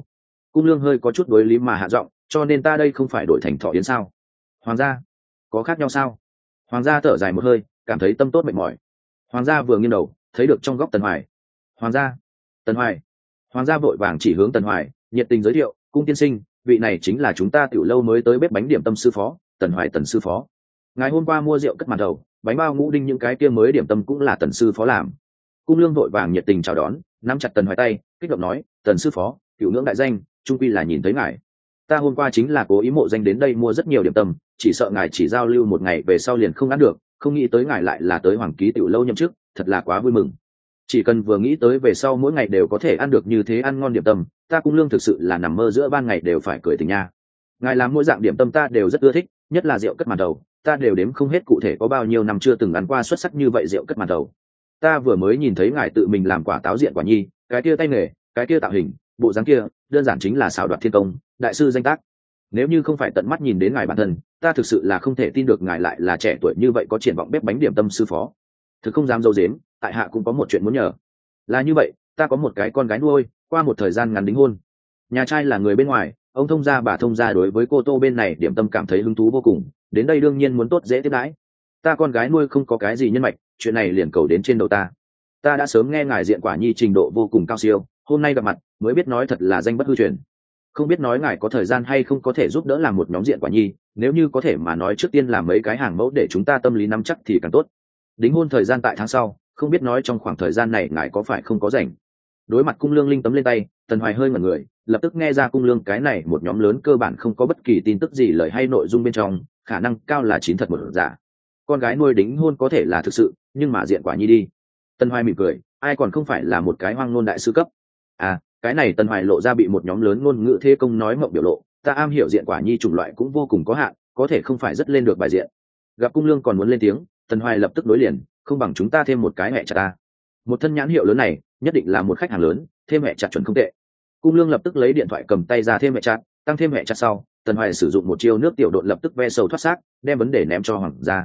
Cung Lương hơi có chút đối lý mà hạ giọng, cho nên ta đây không phải đổi thành thọ yến sao? Hoàng gia có khác nhau sao? Hoàng gia thở dài một hơi, cảm thấy tâm tốt mệt mỏi. Hoàng gia vừa nghiêng đầu, thấy được trong góc Tần Hoài. Hoàng gia, Tần Hoài. Hoàng gia vội vàng chỉ hướng Tần Hoài, nhiệt tình giới thiệu, cung tiên sinh, vị này chính là chúng ta tiểu lâu mới tới bếp bánh điểm tâm sư phó, Tần Hoài Tần sư phó. Ngày hôm qua mua rượu cất màn đầu, bánh bao ngũ đinh những cái kia mới điểm tâm cũng là Tần sư phó làm. Cung Lương vội vàng nhiệt tình chào đón, nắm chặt Tần Hoài tay, kích động nói, Tần sư phó, cửu ngưỡng đại danh, trung quy là nhìn thấy ngài. Ta hôm qua chính là cố ý mộ danh đến đây mua rất nhiều điểm tâm, chỉ sợ ngài chỉ giao lưu một ngày về sau liền không ăn được, không nghĩ tới ngài lại là tới Hoàng Ký tiểu lâu nhậm chức, thật là quá vui mừng. Chỉ cần vừa nghĩ tới về sau mỗi ngày đều có thể ăn được như thế ăn ngon điểm tâm, ta Cung Lương thực sự là nằm mơ giữa ban ngày đều phải cười tỉnh nha. Ngài làm mỗi dạng điểm tâm ta đều rất ưa thích, nhất là rượu cất màn đầu, ta đều đếm không hết cụ thể có bao nhiêu năm chưa từng ăn qua xuất sắc như vậy rượu cất màn đầu. Ta vừa mới nhìn thấy ngài tự mình làm quả táo diện quả nhi, cái kia tay nghề, cái kia tạo hình, bộ dáng kia, đơn giản chính là xảo đoạt thiên công, đại sư danh tác. Nếu như không phải tận mắt nhìn đến ngài bản thân, ta thực sự là không thể tin được ngài lại là trẻ tuổi như vậy có triển vọng bếp bánh điểm tâm sư phó. Thực không dám dâu dếm, tại hạ cũng có một chuyện muốn nhờ. Là như vậy, ta có một cái con gái nuôi, qua một thời gian ngắn đính hôn. Nhà trai là người bên ngoài, ông thông gia bà thông gia đối với cô tô bên này điểm tâm cảm thấy hứng thú vô cùng, đến đây đương nhiên muốn tốt dễ tiếp đãi. Ta con gái nuôi không có cái gì nhân mạch, chuyện này liền cầu đến trên đầu ta. Ta đã sớm nghe ngài diện quả nhi trình độ vô cùng cao siêu, hôm nay gặp mặt mới biết nói thật là danh bất hư truyền. Không biết nói ngài có thời gian hay không có thể giúp đỡ làm một nhóm diện quả nhi, nếu như có thể mà nói trước tiên làm mấy cái hàng mẫu để chúng ta tâm lý nắm chắc thì càng tốt. Đính hôn thời gian tại tháng sau, không biết nói trong khoảng thời gian này ngài có phải không có rảnh. Đối mặt Cung Lương linh tấm lên tay, Tần Hoài hơi ngẩn người, lập tức nghe ra Cung Lương cái này một nhóm lớn cơ bản không có bất kỳ tin tức gì lời hay nội dung bên trong, khả năng cao là chín thật một giả. Con gái nuôi đính hôn có thể là thực sự, nhưng mà diện quả nhi đi. Tần Hoài mỉm cười, ai còn không phải là một cái hoang ngôn đại sư cấp. À, cái này Tần Hoài lộ ra bị một nhóm lớn ngôn ngữ thế công nói mộng biểu lộ, ta am hiểu diện quả nhi chủng loại cũng vô cùng có hạn, có thể không phải rất lên được bài diện. Gặp Cung Lương còn muốn lên tiếng, Tần Hoài lập tức đối liền, không bằng chúng ta thêm một cái mẹ chặt ta. Một thân nhãn hiệu lớn này, nhất định là một khách hàng lớn, thêm mẹ chặt chuẩn không tệ. Cung Lương lập tức lấy điện thoại cầm tay ra thêm mẹ chặt, tăng thêm mẹ chặt sau, Tần Hoài sử dụng một chiêu nước tiểu độn lập tức ve sầu thoát xác, đem vấn đề ném cho Hoàng gia.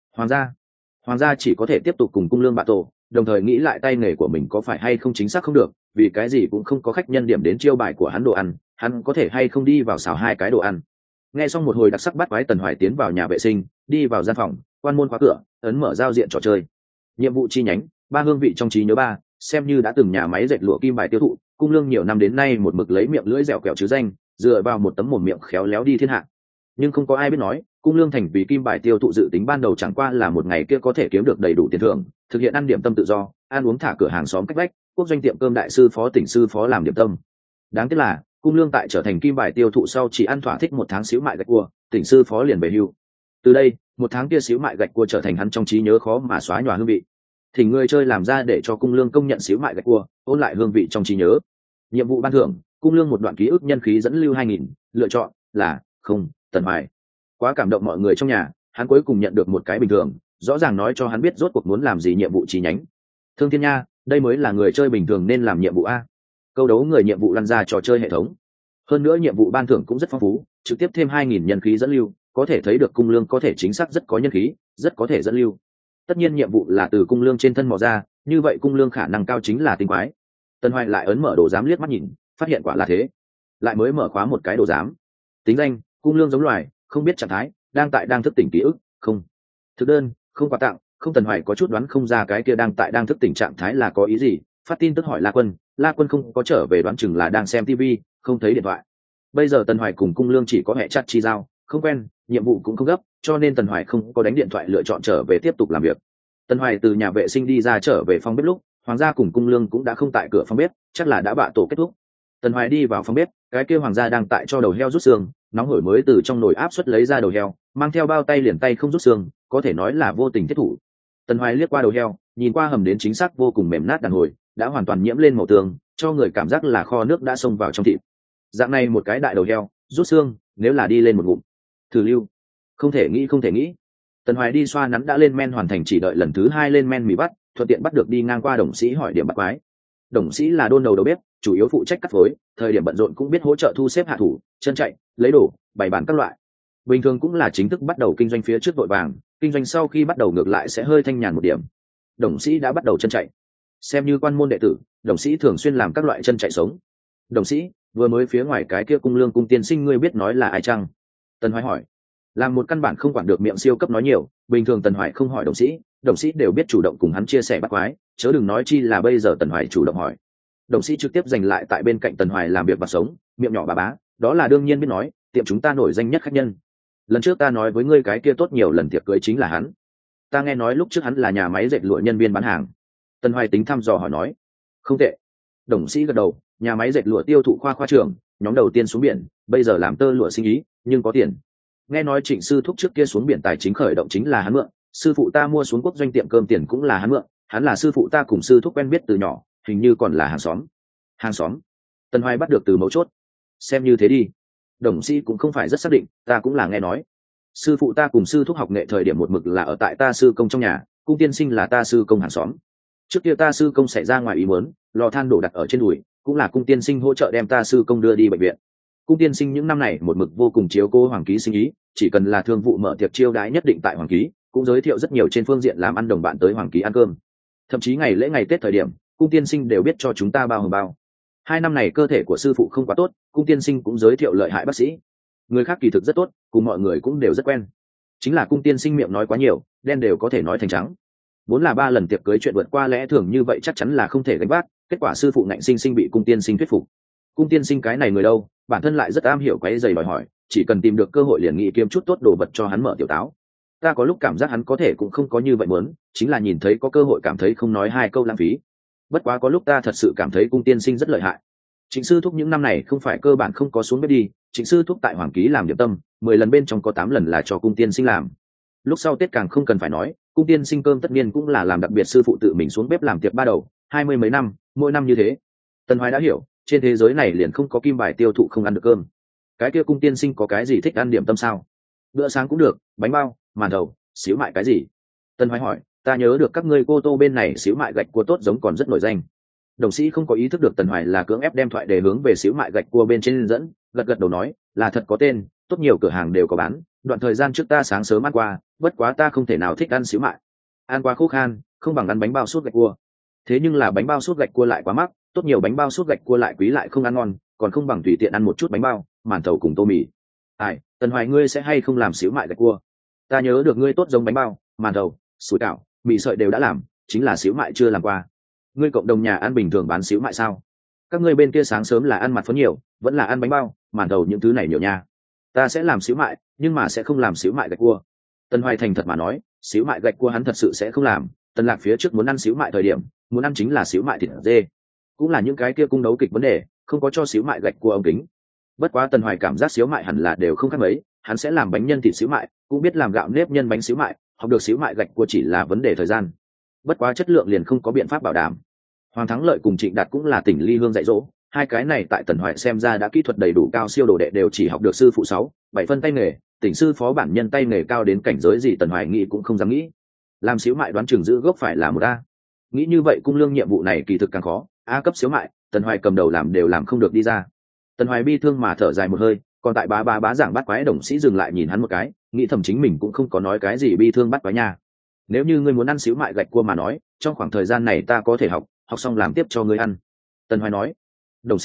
Hoàng gia chỉ có thể tiếp tục cùng Cung Lương bạ tổ, đồng thời nghĩ lại tay nghề của mình có phải hay không chính xác không được, vì cái gì cũng không có khách nhân điểm đến chiêu bài của hắn đồ ăn, hắn có thể hay không đi vào xào hai cái đồ ăn. Nghe xong một hồi đặc sắc bắt quái, Tần Hoài tiến vào nhà vệ sinh, đi vào gian phòng, quan môn khóa cửa, ấn mở giao diện trò chơi. Nhiệm vụ chi nhánh, ba hương vị trong trí nhớ ba, xem như đã từng nhà máy dệt lụa kim bài tiêu thụ, Cung Lương nhiều năm đến nay một mực lấy miệng lưỡi dẻo kẹo chứ danh, dựa vào một tấm mồm miệng khéo léo đi thiên hạ. Nhưng không có ai biết nói, Cung Lương thành vì kim bài tiêu thụ dự tính ban đầu chẳng qua là một ngày kia có thể kiếm được đầy đủ tiền thưởng, thực hiện ăn điểm tâm tự do, ăn uống thả cửa hàng xóm cách vách, quốc doanh tiệm cơm đại sư phó tỉnh sư phó làm điểm tâm. Đáng tiếc là Cung Lương tại trở thành kim bài tiêu thụ sau chỉ ăn thỏa thích một tháng xíu mại gạch cua, tỉnh sư phó liền về hưu. Từ đây, một tháng kia xíu mại gạch cua trở thành hắn trong trí nhớ khó mà xóa nhòa hương vị. Thì người chơi làm ra để cho Cung Lương công nhận xíu mại gạch cua, ôn lại hương vị trong trí nhớ. Nhiệm vụ ban thưởng, Cung Lương một đoạn ký ức nhân khí dẫn lưu 2000, lựa chọn là không, Tần Hoài. Quá cảm động mọi người trong nhà, hắn cuối cùng nhận được một cái bình thường, rõ ràng nói cho hắn biết rốt cuộc muốn làm gì nhiệm vụ chi nhánh. Thương Thiên Nha, đây mới là người chơi bình thường nên làm nhiệm vụ a. Câu đấu người nhiệm vụ lăn ra trò chơi hệ thống. Hơn nữa nhiệm vụ ban thưởng cũng rất phong phú, trực tiếp thêm 2000 nhân khí dẫn lưu, có thể thấy được Cung Lương có thể chính xác rất có nhân khí, rất có thể dẫn lưu. Tất nhiên nhiệm vụ là từ Cung Lương trên thân mò ra, như vậy Cung Lương khả năng cao chính là tinh quái. Tần Hoài lại ấn mở đồ giám liếc mắt nhìn, phát hiện quả là thế. Lại mới mở khóa một cái đồ giám. Tính danh, Cung Lương giống loài, không biết trạng thái, đang thức tỉnh ký ức, không. Thực đơn, không quà tặng, không. Tần Hoài có chút đoán không ra cái kia đang thức tỉnh trạng thái là có ý gì, phát tin tức hỏi La Quân không có trở về, đoán chừng là đang xem TV, không thấy điện thoại. Bây giờ Tần Hoài cùng Cung Lương chỉ có hệ chat chi giao, không quen, nhiệm vụ cũng không gấp, cho nên Tần Hoài không có đánh điện thoại, lựa chọn trở về tiếp tục làm việc. Tần Hoài từ nhà vệ sinh đi ra trở về phòng bếp lúc, Hoàng gia cùng Cung Lương cũng đã không tại cửa phòng bếp, chắc là đã bạ tổ kết thúc. Tần Hoài đi vào phòng bếp, cái kia Hoàng gia đang tại cho đầu heo rút xương, nóng hổi mới từ trong nồi áp suất lấy ra đầu heo, mang theo bao tay liền tay không rút xương, có thể nói là vô tình thiết thủ. Tần Hoài liếc qua đầu heo, nhìn qua hầm đến chính xác vô cùng mềm nát đàn hồi, đã hoàn toàn nhiễm lên màu tường, cho người cảm giác là kho nước đã xông vào trong thịt. Dạng này một cái đại đầu heo, rút xương, nếu là đi lên một ngụm, thử lưu, không thể nghĩ. Tần Hoài đi xoa nắn đã lên men hoàn thành, chỉ đợi lần thứ 2 lên men mì bắt, thuận tiện bắt được đi ngang qua Đồng Sĩ hỏi điểm bắt quái. Đồng Sĩ là đôn đầu bếp, chủ yếu phụ trách cắt phối, thời điểm bận rộn cũng biết hỗ trợ thu xếp hạ thủ, chân chạy, lấy đồ, bày bán các loại. Bình thường cũng là chính thức bắt đầu kinh doanh phía trước vội vàng, kinh doanh sau khi bắt đầu ngược lại sẽ hơi thanh nhàn một điểm. Đồng Sĩ đã bắt đầu chân chạy. Xem như quan môn đệ tử, Đồng Sĩ thường xuyên làm các loại chân chạy sống. Đồng Sĩ, vừa mới phía ngoài cái kia cung lương cung tiên sinh ngươi biết nói là ai chăng? Tần Hoài hỏi. Làm một căn bản không quản được miệng siêu cấp nói nhiều, bình thường Tần Hoài không hỏi đồng sĩ đều biết chủ động cùng hắn chia sẻ bắt quái, chớ đừng nói chi là bây giờ Tần Hoài chủ động hỏi. Đồng sĩ trực tiếp giành lại tại bên cạnh Tần Hoài làm việc và sống, miệng nhỏ bà bá, đó là đương nhiên biết nói, tiệm chúng ta nổi danh nhất khách nhân. Lần trước ta nói với ngươi cái kia tốt nhiều lần tiệc cưới chính là hắn. Ta nghe nói lúc trước hắn là nhà máy dệt lụa nhân viên bán hàng. Tần Hoài tính thăm dò hỏi nói. Không tệ. Đồng sĩ gật đầu, nhà máy dệt lụa tiêu thụ khoa trưởng, nhóm đầu tiên xuống biển, bây giờ làm tơ lụa sinh ý, nhưng có tiền. Nghe nói Trịnh sư thúc trước kia xuống biển tài chính khởi động chính là hắn mượn, sư phụ ta mua xuống quốc doanh tiệm cơm tiền cũng là hắn mượn, hắn là sư phụ ta cùng sư thúc quen biết từ nhỏ, hình như còn là hàng xóm. Hàng xóm? Tần Hoài bắt được từ mấu chốt. Xem như thế đi. Đồng sĩ cũng không phải rất xác định, ta cũng là nghe nói. Sư phụ ta cùng sư thúc học nghệ thời điểm một mực là ở tại ta sư công trong nhà, cung tiên sinh là ta sư công hàng xóm. Trước kia ta sư công xảy ra ngoài ý muốn, lò than đổ đặt ở trên đùi, cũng là cung tiên sinh hỗ trợ đem ta sư công đưa đi bệnh viện. Cung tiên sinh những năm này một mực vô cùng chiếu cố Hoàng Ký sinh ý, chỉ cần là thương vụ mở tiệc chiêu đãi nhất định tại Hoàng Ký, cũng giới thiệu rất nhiều trên phương diện làm ăn đồng bạn tới Hoàng Ký ăn cơm. Thậm chí ngày lễ ngày Tết thời điểm, cung tiên sinh đều biết cho chúng ta bao hồng bao. 2 năm này cơ thể của sư phụ không quá tốt, cung tiên sinh cũng giới thiệu lợi hại bác sĩ. Người khác kỳ thực rất tốt, cùng mọi người cũng đều rất quen. Chính là cung tiên sinh miệng nói quá nhiều, đen đều có thể nói thành trắng. Vốn là 3 lần tiệc cưới chuyện vượt qua lẽ thường như vậy chắc chắn là không thể gánh vác, kết quả sư phụ ngạnh sinh bị cung tiên sinh thuyết phục. Cung tiên sinh cái này người đâu, bản thân lại rất am hiểu quấy giày đòi hỏi, chỉ cần tìm được cơ hội liền nghĩ kiếm chút tốt đồ vật cho hắn mở tiểu táo. Ta có lúc cảm giác hắn có thể cũng không có như vậy muốn, chính là nhìn thấy có cơ hội cảm thấy không nói 2 câu lãng phí. Bất quá có lúc ta thật sự cảm thấy cung tiên sinh rất lợi hại. Trịnh sư thúc những năm này không phải cơ bản không có xuống bếp đi, Trịnh sư thúc tại Hoàng Ký làm điểm tâm, 10 lần bên trong có 8 lần là cho cung tiên sinh làm. Lúc sau Tết càng không cần phải nói, cung tiên sinh cơm tất nhiên cũng là làm đặc biệt sư phụ tự mình xuống bếp làm tiệc ba đầu, 20 mấy năm, mỗi năm như thế. Tần Hoài đã hiểu, trên thế giới này liền không có kim bài tiêu thụ không ăn được cơm. Cái kia cung tiên sinh có cái gì thích ăn điểm tâm sao? Bữa sáng cũng được, bánh bao, màn thầu, xíu mại cái gì? Tần Hoài hỏi, ta nhớ được các ngươi Cô Tô bên này xíu mại gạch cua tốt giống còn rất nổi danh. Đồng sĩ không có ý thức được Tần Hoài là cưỡng ép đem thoại để hướng về xíu mại gạch cua bên trên dẫn, gật đầu nói, là thật có tên, tốt nhiều cửa hàng đều có bán. Đoạn thời gian trước ta sáng sớm ăn qua, bất quá ta không thể nào thích ăn xíu mại. Ăn quá khô khan, không bằng ăn bánh bao sốt gạch cua. Thế nhưng là bánh bao sốt gạch cua lại quá mắc, tốt nhiều bánh bao sốt gạch cua lại quý lại không ăn ngon, còn không bằng tùy tiện ăn một chút bánh bao, màn thầu cùng tô mì. Ai, Tần Hoài ngươi sẽ hay không làm xíu mại gạch cua? Ta nhớ được ngươi tốt giống bánh bao, màn thầu, sủi cảo, mì sợi đều đã làm, chính là xíu mại chưa làm qua. Ngươi cộng đồng nhà ăn bình thường bán xíu mại sao? Các ngươi bên kia sáng sớm là ăn mặt phấn nhiều, vẫn là ăn bánh bao, màn thầu những thứ này nhiều nha. Ta sẽ làm xíu mại, nhưng mà sẽ không làm xíu mại gạch cua. Tần Hoài thành thật mà nói, xíu mại gạch cua hắn thật sự sẽ không làm. Tần Lạc phía trước muốn ăn xíu mại thời điểm, muốn ăn chính là xíu mại thịt dê, cũng là những cái kia cung đấu kịch vấn đề, không có cho xíu mại gạch cua ống kính. Bất quá Tần Hoài cảm giác xíu mại hẳn là đều không khác mấy, hắn sẽ làm bánh nhân thịt xíu mại, cũng biết làm gạo nếp nhân bánh xíu mại, học được xíu mại gạch cua chỉ là vấn đề thời gian. Bất quá chất lượng liền không có biện pháp bảo đảm. Hoàng Thắng Lợi cùng Trịnh Đạt cũng là tỉnh ly hương dạy dỗ, hai cái này tại Tần Hoài xem ra đã kỹ thuật đầy đủ cao siêu đồ đệ đều chỉ học được sư phụ 6-7 phân tay nghề, tỉnh sư phó bản nhân tay nghề cao đến cảnh giới gì Tần Hoài nghĩ cũng không dám nghĩ. Làm xíu mại đoán chừng giữ gốc phải là một A. Nghĩ như vậy cung lương nhiệm vụ này kỳ thực càng khó, A cấp xíu mại, Tần Hoài cầm đầu làm đều làm không được đi ra. Tần Hoài bi thương mà thở dài một hơi, còn tại bá giảng bắt quái đồng sĩ dừng lại nhìn hắn một cái, nghĩ thầm chính mình cũng không có nói cái gì bi thương bắt quái nha. Nếu như ngươi muốn ăn xíu mại gạch cua mà nói, trong khoảng thời gian này ta có thể học xong làm tiếp cho ngươi ăn. Tần Hoài nói. Đồng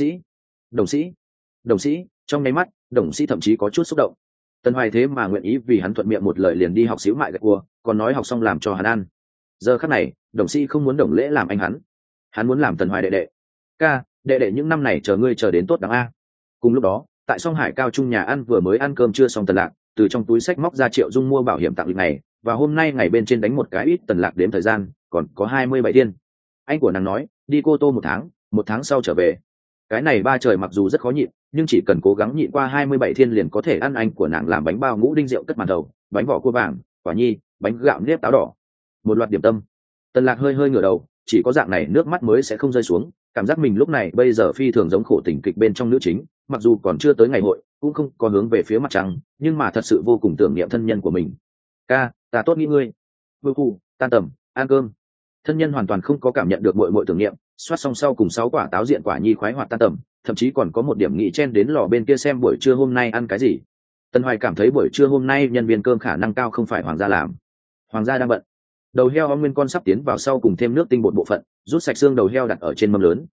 sĩ, trong nháy mắt, đồng sĩ thậm chí có chút xúc động. Tần Hoài thế mà nguyện ý vì hắn thuận miệng một lời liền đi học xíu mại gạch cua, còn nói học xong làm cho hắn ăn. Giờ khắc này, đồng sĩ không muốn Đồng Lễ làm anh hắn muốn làm Tần Hoài đệ đệ. Ca, đệ đệ những năm này chờ ngươi chờ đến tốt đáng a. Cùng lúc đó, tại Song Hải cao trung nhà ăn vừa mới ăn cơm trưa xong Tần Lạc từ trong túi sách móc ra Triệu Dung mua bảo hiểm tặng lịch này, và hôm nay ngày bên trên đánh một cái ít. Tần Lạc đếm thời gian, còn có 27 thiên. Anh của nàng nói, đi Cô Tô 1 tháng sau trở về. Cái này 3 trời mặc dù rất khó nhịn, nhưng chỉ cần cố gắng nhịn qua 27 thiên liền có thể ăn anh của nàng làm bánh bao ngũ đinh rượu cất màn đầu, bánh vỏ cua vàng, quả nhi, bánh gạo nếp táo đỏ, một loạt điểm tâm. Tần Lạc hơi ngửa đầu, chỉ có dạng này nước mắt mới sẽ không rơi xuống, cảm giác mình lúc này bây giờ phi thường giống khổ tình kịch bên trong nữ chính, mặc dù còn chưa tới ngày hội, cũng không có hướng về phía mặt trăng, nhưng mà thật sự vô cùng tưởng niệm thân nhân của mình. Ca, ta tốt nghĩ ngươi. Vui khu, tan tầm, ăn cơm. Thân nhân hoàn toàn không có cảm nhận được muội tưởng niệm, soát xong sau cùng 6 quả táo diện quả nhi khoái hoạt tan tầm, thậm chí còn có một điểm nghị chen đến lò bên kia xem buổi trưa hôm nay ăn cái gì. Tần Hoài cảm thấy buổi trưa hôm nay nhân viên cơm khả năng cao không phải Hoàng gia làm. Hoàng gia đang bận. Đầu heo nguyên con sắp tiến vào sau cùng thêm nước tinh bột bộ phận, rút sạch xương đầu heo đặt ở trên mâm lớn,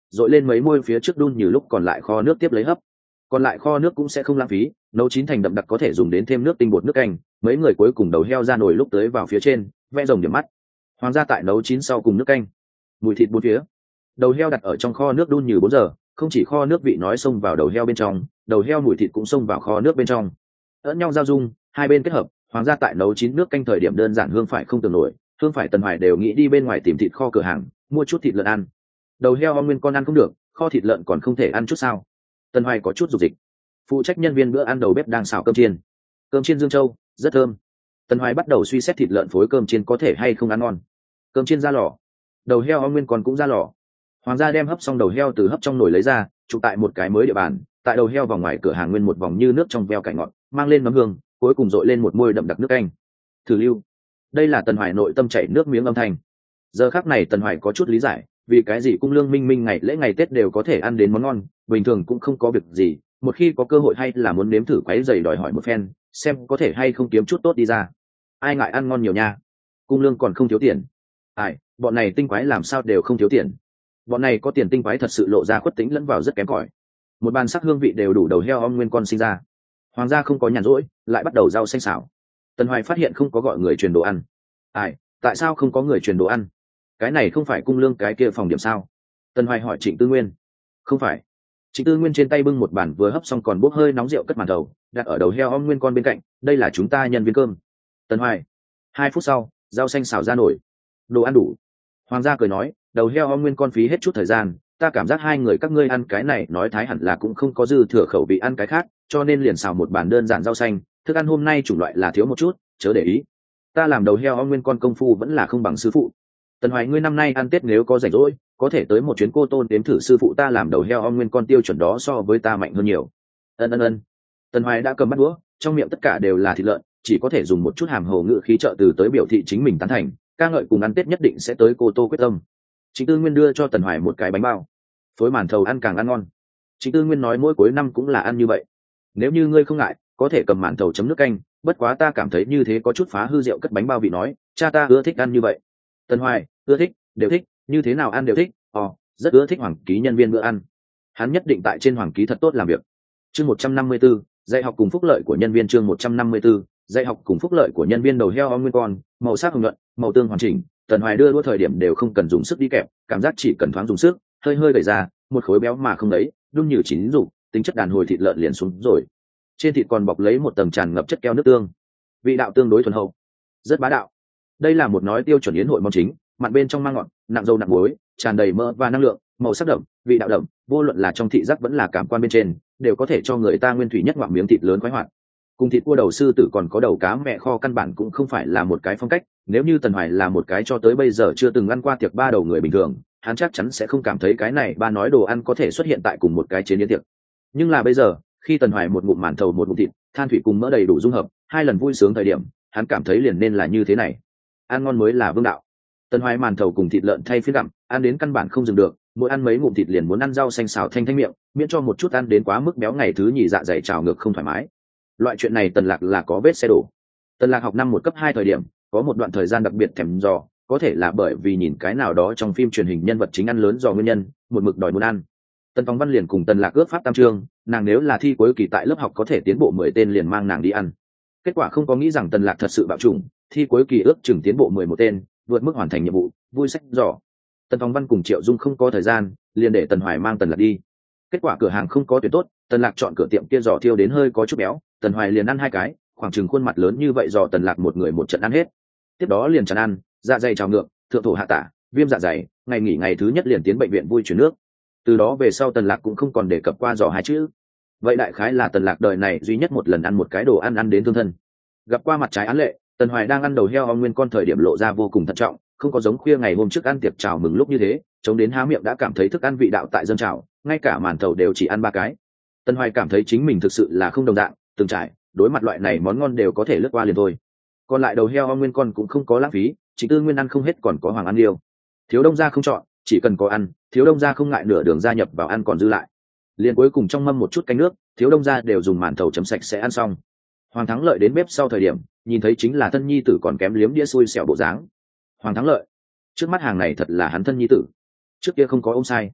dội lên mấy môi phía trước đun như lúc còn lại kho nước tiếp lấy hấp. Còn lại kho nước cũng sẽ không lãng phí, nấu chín thành đậm đặc có thể dùng đến thêm nước tinh bột nước canh. Mấy người cuối cùng đầu heo ra nồi lúc tới vào phía trên, vẽ rồng điểm mắt. Hoàng gia tại nấu chín sau cùng nước canh, mùi thịt bốn phía. Đầu heo đặt ở trong kho nước đun như 4 giờ, không chỉ kho nước vị nói xông vào đầu heo bên trong, đầu heo mùi thịt cũng xông vào kho nước bên trong. Ẫn nhau giao dung, hai bên kết hợp, Hoàng gia tại nấu chín nước canh thời điểm đơn giản hương phải không tưởng nổi, hương phải Tần Hoài đều nghĩ đi bên ngoài tìm thịt kho cửa hàng, mua chút thịt lợn ăn. Đầu heo om nguyên con ăn không được, kho thịt lợn còn không thể ăn chút sao? Tần Hoài có chút dục dịch. Phụ trách nhân viên bữa ăn đầu bếp đang xào cơm chiên Dương Châu, rất thơm. Tần Hoài bắt đầu suy xét thịt lợn phối cơm chiên có thể hay không ăn ngon. Cơm chiên ra lò, đầu heo om nguyên con cũng ra lò. Hoàng gia đem hấp xong đầu heo từ hấp trong nồi lấy ra, chụp tại một cái mới địa bàn, tại đầu heo vòng ngoài cửa hàng nguyên một vòng như nước trong veo cải ngọt, mang lên nấm hương, cuối cùng dội lên một môi đậm đặc nước canh. Thử lưu. Đây là Tần Hoài nội tâm chảy nước miếng âm thanh. Giờ khắc này Tần Hoài có chút lý giải, vì cái gì cung lương minh minh ngày lễ ngày Tết đều có thể ăn đến món ngon, bình thường cũng không có việc gì, một khi có cơ hội hay là muốn nếm thử quấy giày đòi hỏi một phen, xem có thể hay không kiếm chút tốt đi ra. Ai ngại ăn ngon nhiều nha. Cung lương còn không thiếu tiền. Ai, bọn này tinh quái làm sao đều không thiếu tiền. Bọn này có tiền tinh quái thật sự lộ ra khuất tính lẫn vào rất kém cỏi. Một bàn sắc hương vị đều đủ đầu heo om nguyên con sinh ra. Hoàng gia không có nhàn rỗi, lại bắt đầu rau xanh xào. Tần Hoài phát hiện không có gọi người truyền đồ ăn. Ai, tại sao không có người truyền đồ ăn? Cái này không phải cung lương cái kia phòng điểm sao? Tần Hoài hỏi Trịnh Tư Nguyên. Không phải. Trịnh Tư Nguyên trên tay bưng một bàn vừa hấp xong còn bốc hơi nóng rượu cất màn đầu, đặt ở đầu heo om nguyên con bên cạnh. Đây là chúng ta nhân viên cơm. Tần Hoài. 2 phút sau, rau xanh xào ra nổi. Đồ ăn đủ. Hoàng gia cười nói, đầu heo om nguyên con phí hết chút thời gian, ta cảm giác hai người các ngươi ăn cái này nói thái hẳn là cũng không có dư thừa khẩu vị ăn cái khác, cho nên liền xào một bàn đơn giản rau xanh, thức ăn hôm nay chủng loại là thiếu một chút, chớ để ý. Ta làm đầu heo om nguyên con công phu vẫn là không bằng sư phụ. Tần Hoài, ngươi năm nay ăn Tết nếu có rảnh rỗi, có thể tới một chuyến Cô Tôn đếm thử sư phụ ta làm đầu heo om nguyên con tiêu chuẩn đó so với ta mạnh hơn nhiều. Ân. Tần Hoài đã cầm bắt đũa, trong miệng tất cả đều là thịt lợn, chỉ có thể dùng một chút hàm hồ ngữ khí trợ từ tới biểu thị chính mình tán thành, ca ngợi cùng ăn Tết nhất định sẽ tới Cô Tô quyết tâm. Trịnh Tư Nguyên đưa cho Tần Hoài một cái bánh bao. Phối màn thầu ăn càng ăn ngon. Trịnh Tư Nguyên nói mỗi cuối năm cũng là ăn như vậy. Nếu như ngươi không ngại, có thể cầm màn thầu chấm nước canh, bất quá ta cảm thấy như thế có chút phá hư rượu cất bánh bao vị nói, cha ta ưa thích ăn như vậy. Tần Hoài, ưa thích, đều thích, như thế nào ăn đều thích, rất ưa thích Hoàng Ký nhân viên bữa ăn. Hắn nhất định tại trên Hoàng Ký thật tốt làm việc. Chương 154, dạy học cùng phúc lợi của nhân viên. Chương 154, dạy học cùng phúc lợi của nhân viên. Đầu heo om nguyên con, màu sắc hồng nhuận, màu tương hoàn chỉnh. Tần Hoài đưa đũa thời điểm đều không cần dùng sức đi kẹp, cảm giác chỉ cần thoáng dùng sức, hơi hơi đẩy ra, một khối béo mà không lấy, đun như chín rụng, tính chất đàn hồi thịt lợn liền xuống rồi. Trên thịt còn bọc lấy một tầng tràn ngập chất keo nước tương, vị đạo tương đối thuần hậu, rất bá đạo. Đây là một nói tiêu chuẩn yến hội món chính, mặn bên trong mang ngọt, nặng dầu nặng muối, tràn đầy mỡ và năng lượng, màu sắc đậm, vị đạo đậm, vô luận là trong thị giác vẫn là cảm quan bên trên, đều có thể cho người ta nguyên thủy nhất ngoạm miếng thịt lớn khoái hoạt. Cùng thịt cua đầu sư tử còn có đầu cá mẹ kho căn bản cũng không phải là một cái phong cách, nếu như Tần Hoài là một cái cho tới bây giờ chưa từng ăn qua tiệc ba đầu người bình thường, hắn chắc chắn sẽ không cảm thấy cái này ba nói đồ ăn có thể xuất hiện tại cùng một cái chế yến tiệc. Nhưng là bây giờ, khi Tần Hoài một ngụm màn thầu một ngụm thịt, than thủy cùng mỡ đầy đủ dung hợp, hai lần vui sướng thời điểm, hắn cảm thấy liền nên là như thế này. Ăn ngon mới là vương đạo. Tần Hoài màn thầu cùng thịt lợn thay phiên gặm, ăn đến căn bản không dừng được, mỗi ăn mấy ngụm thịt liền muốn ăn rau xanh xào thanh miệng, miễn cho một chút ăn đến quá mức béo ngày thứ nhì dạ dày trào ngược không thoải mái. Loại chuyện này Tần Lạc là có vết xe đổ. Tần Lạc học năm 1 cấp 2 thời điểm, có một đoạn thời gian đặc biệt thèm giò, có thể là bởi vì nhìn cái nào đó trong phim truyền hình nhân vật chính ăn lớn giò nguyên nhân, một mực đòi muốn ăn. Tần Phong Văn liền cùng Tần Lạc ước pháp tam chương, nàng nếu là thi cuối kỳ tại lớp học có thể tiến bộ 10 tên liền mang nàng đi ăn. Kết quả không có nghĩ rằng Tần Lạc thật sự bạo chủng, thi cuối kỳ ước chừng tiến bộ 11 tên, vượt mức hoàn thành nhiệm vụ, vui sách giò. Tần Phong Văn cùng Triệu Dung không có thời gian, liền để Tần Hoài mang Tần Lạc đi. Kết quả cửa hàng không có tuyển tốt, Tần Lạc chọn cửa tiệm kia giò thiêu đến hơi có chút béo, Tần Hoài liền ăn 2 cái, khoảng chừng khuôn mặt lớn như vậy giò Tần Lạc một người một trận ăn hết. Tiếp đó liền tràn ăn, dạ dày trào ngược, thượng thổ hạ tả, viêm dạ dày, ngày nghỉ ngày thứ nhất liền tiến bệnh viện vui chuyển nước. Từ đó về sau Tần Lạc cũng không còn đề cập qua giò 2 chữ. Vậy đại khái là Tần Lạc đời này duy nhất một lần ăn một cái đồ ăn đến thương thân. Gặp qua mặt trái án lệ, Tần Hoài đang ăn đầu heo om nguyên con thời điểm lộ ra vô cùng thận trọng, không có giống khuya ngày hôm trước ăn tiệc chào mừng lúc như thế, chống đến há miệng đã cảm thấy thức ăn vị đạo tại dân trào, ngay cả màn thầu đều chỉ ăn 3 cái. Tần Hoài cảm thấy chính mình thực sự là không đồng dạng, từng trải, đối mặt loại này món ngon đều có thể lướt qua liền thôi. Còn lại đầu heo om nguyên con cũng không có lãng phí, Trịnh Tư Nguyên ăn không hết còn có Hoàng ăn liêu. Thiếu Đông gia không chọn, chỉ cần có ăn, Thiếu Đông gia không ngại nửa đường gia nhập vào ăn còn dư lại. Liền cuối cùng trong mâm một chút canh nước, Thiếu Đông gia đều dùng màn thầu chấm sạch sẽ ăn xong. Hoàng Thắng Lợi đến bếp sau thời điểm, nhìn thấy chính là thân nhi tử còn kém liếm đĩa xui xẻo bộ dáng. Hoàng Thắng Lợi, trước mắt hàng này thật là hắn thân nhi tử. Trước kia không có ông sai.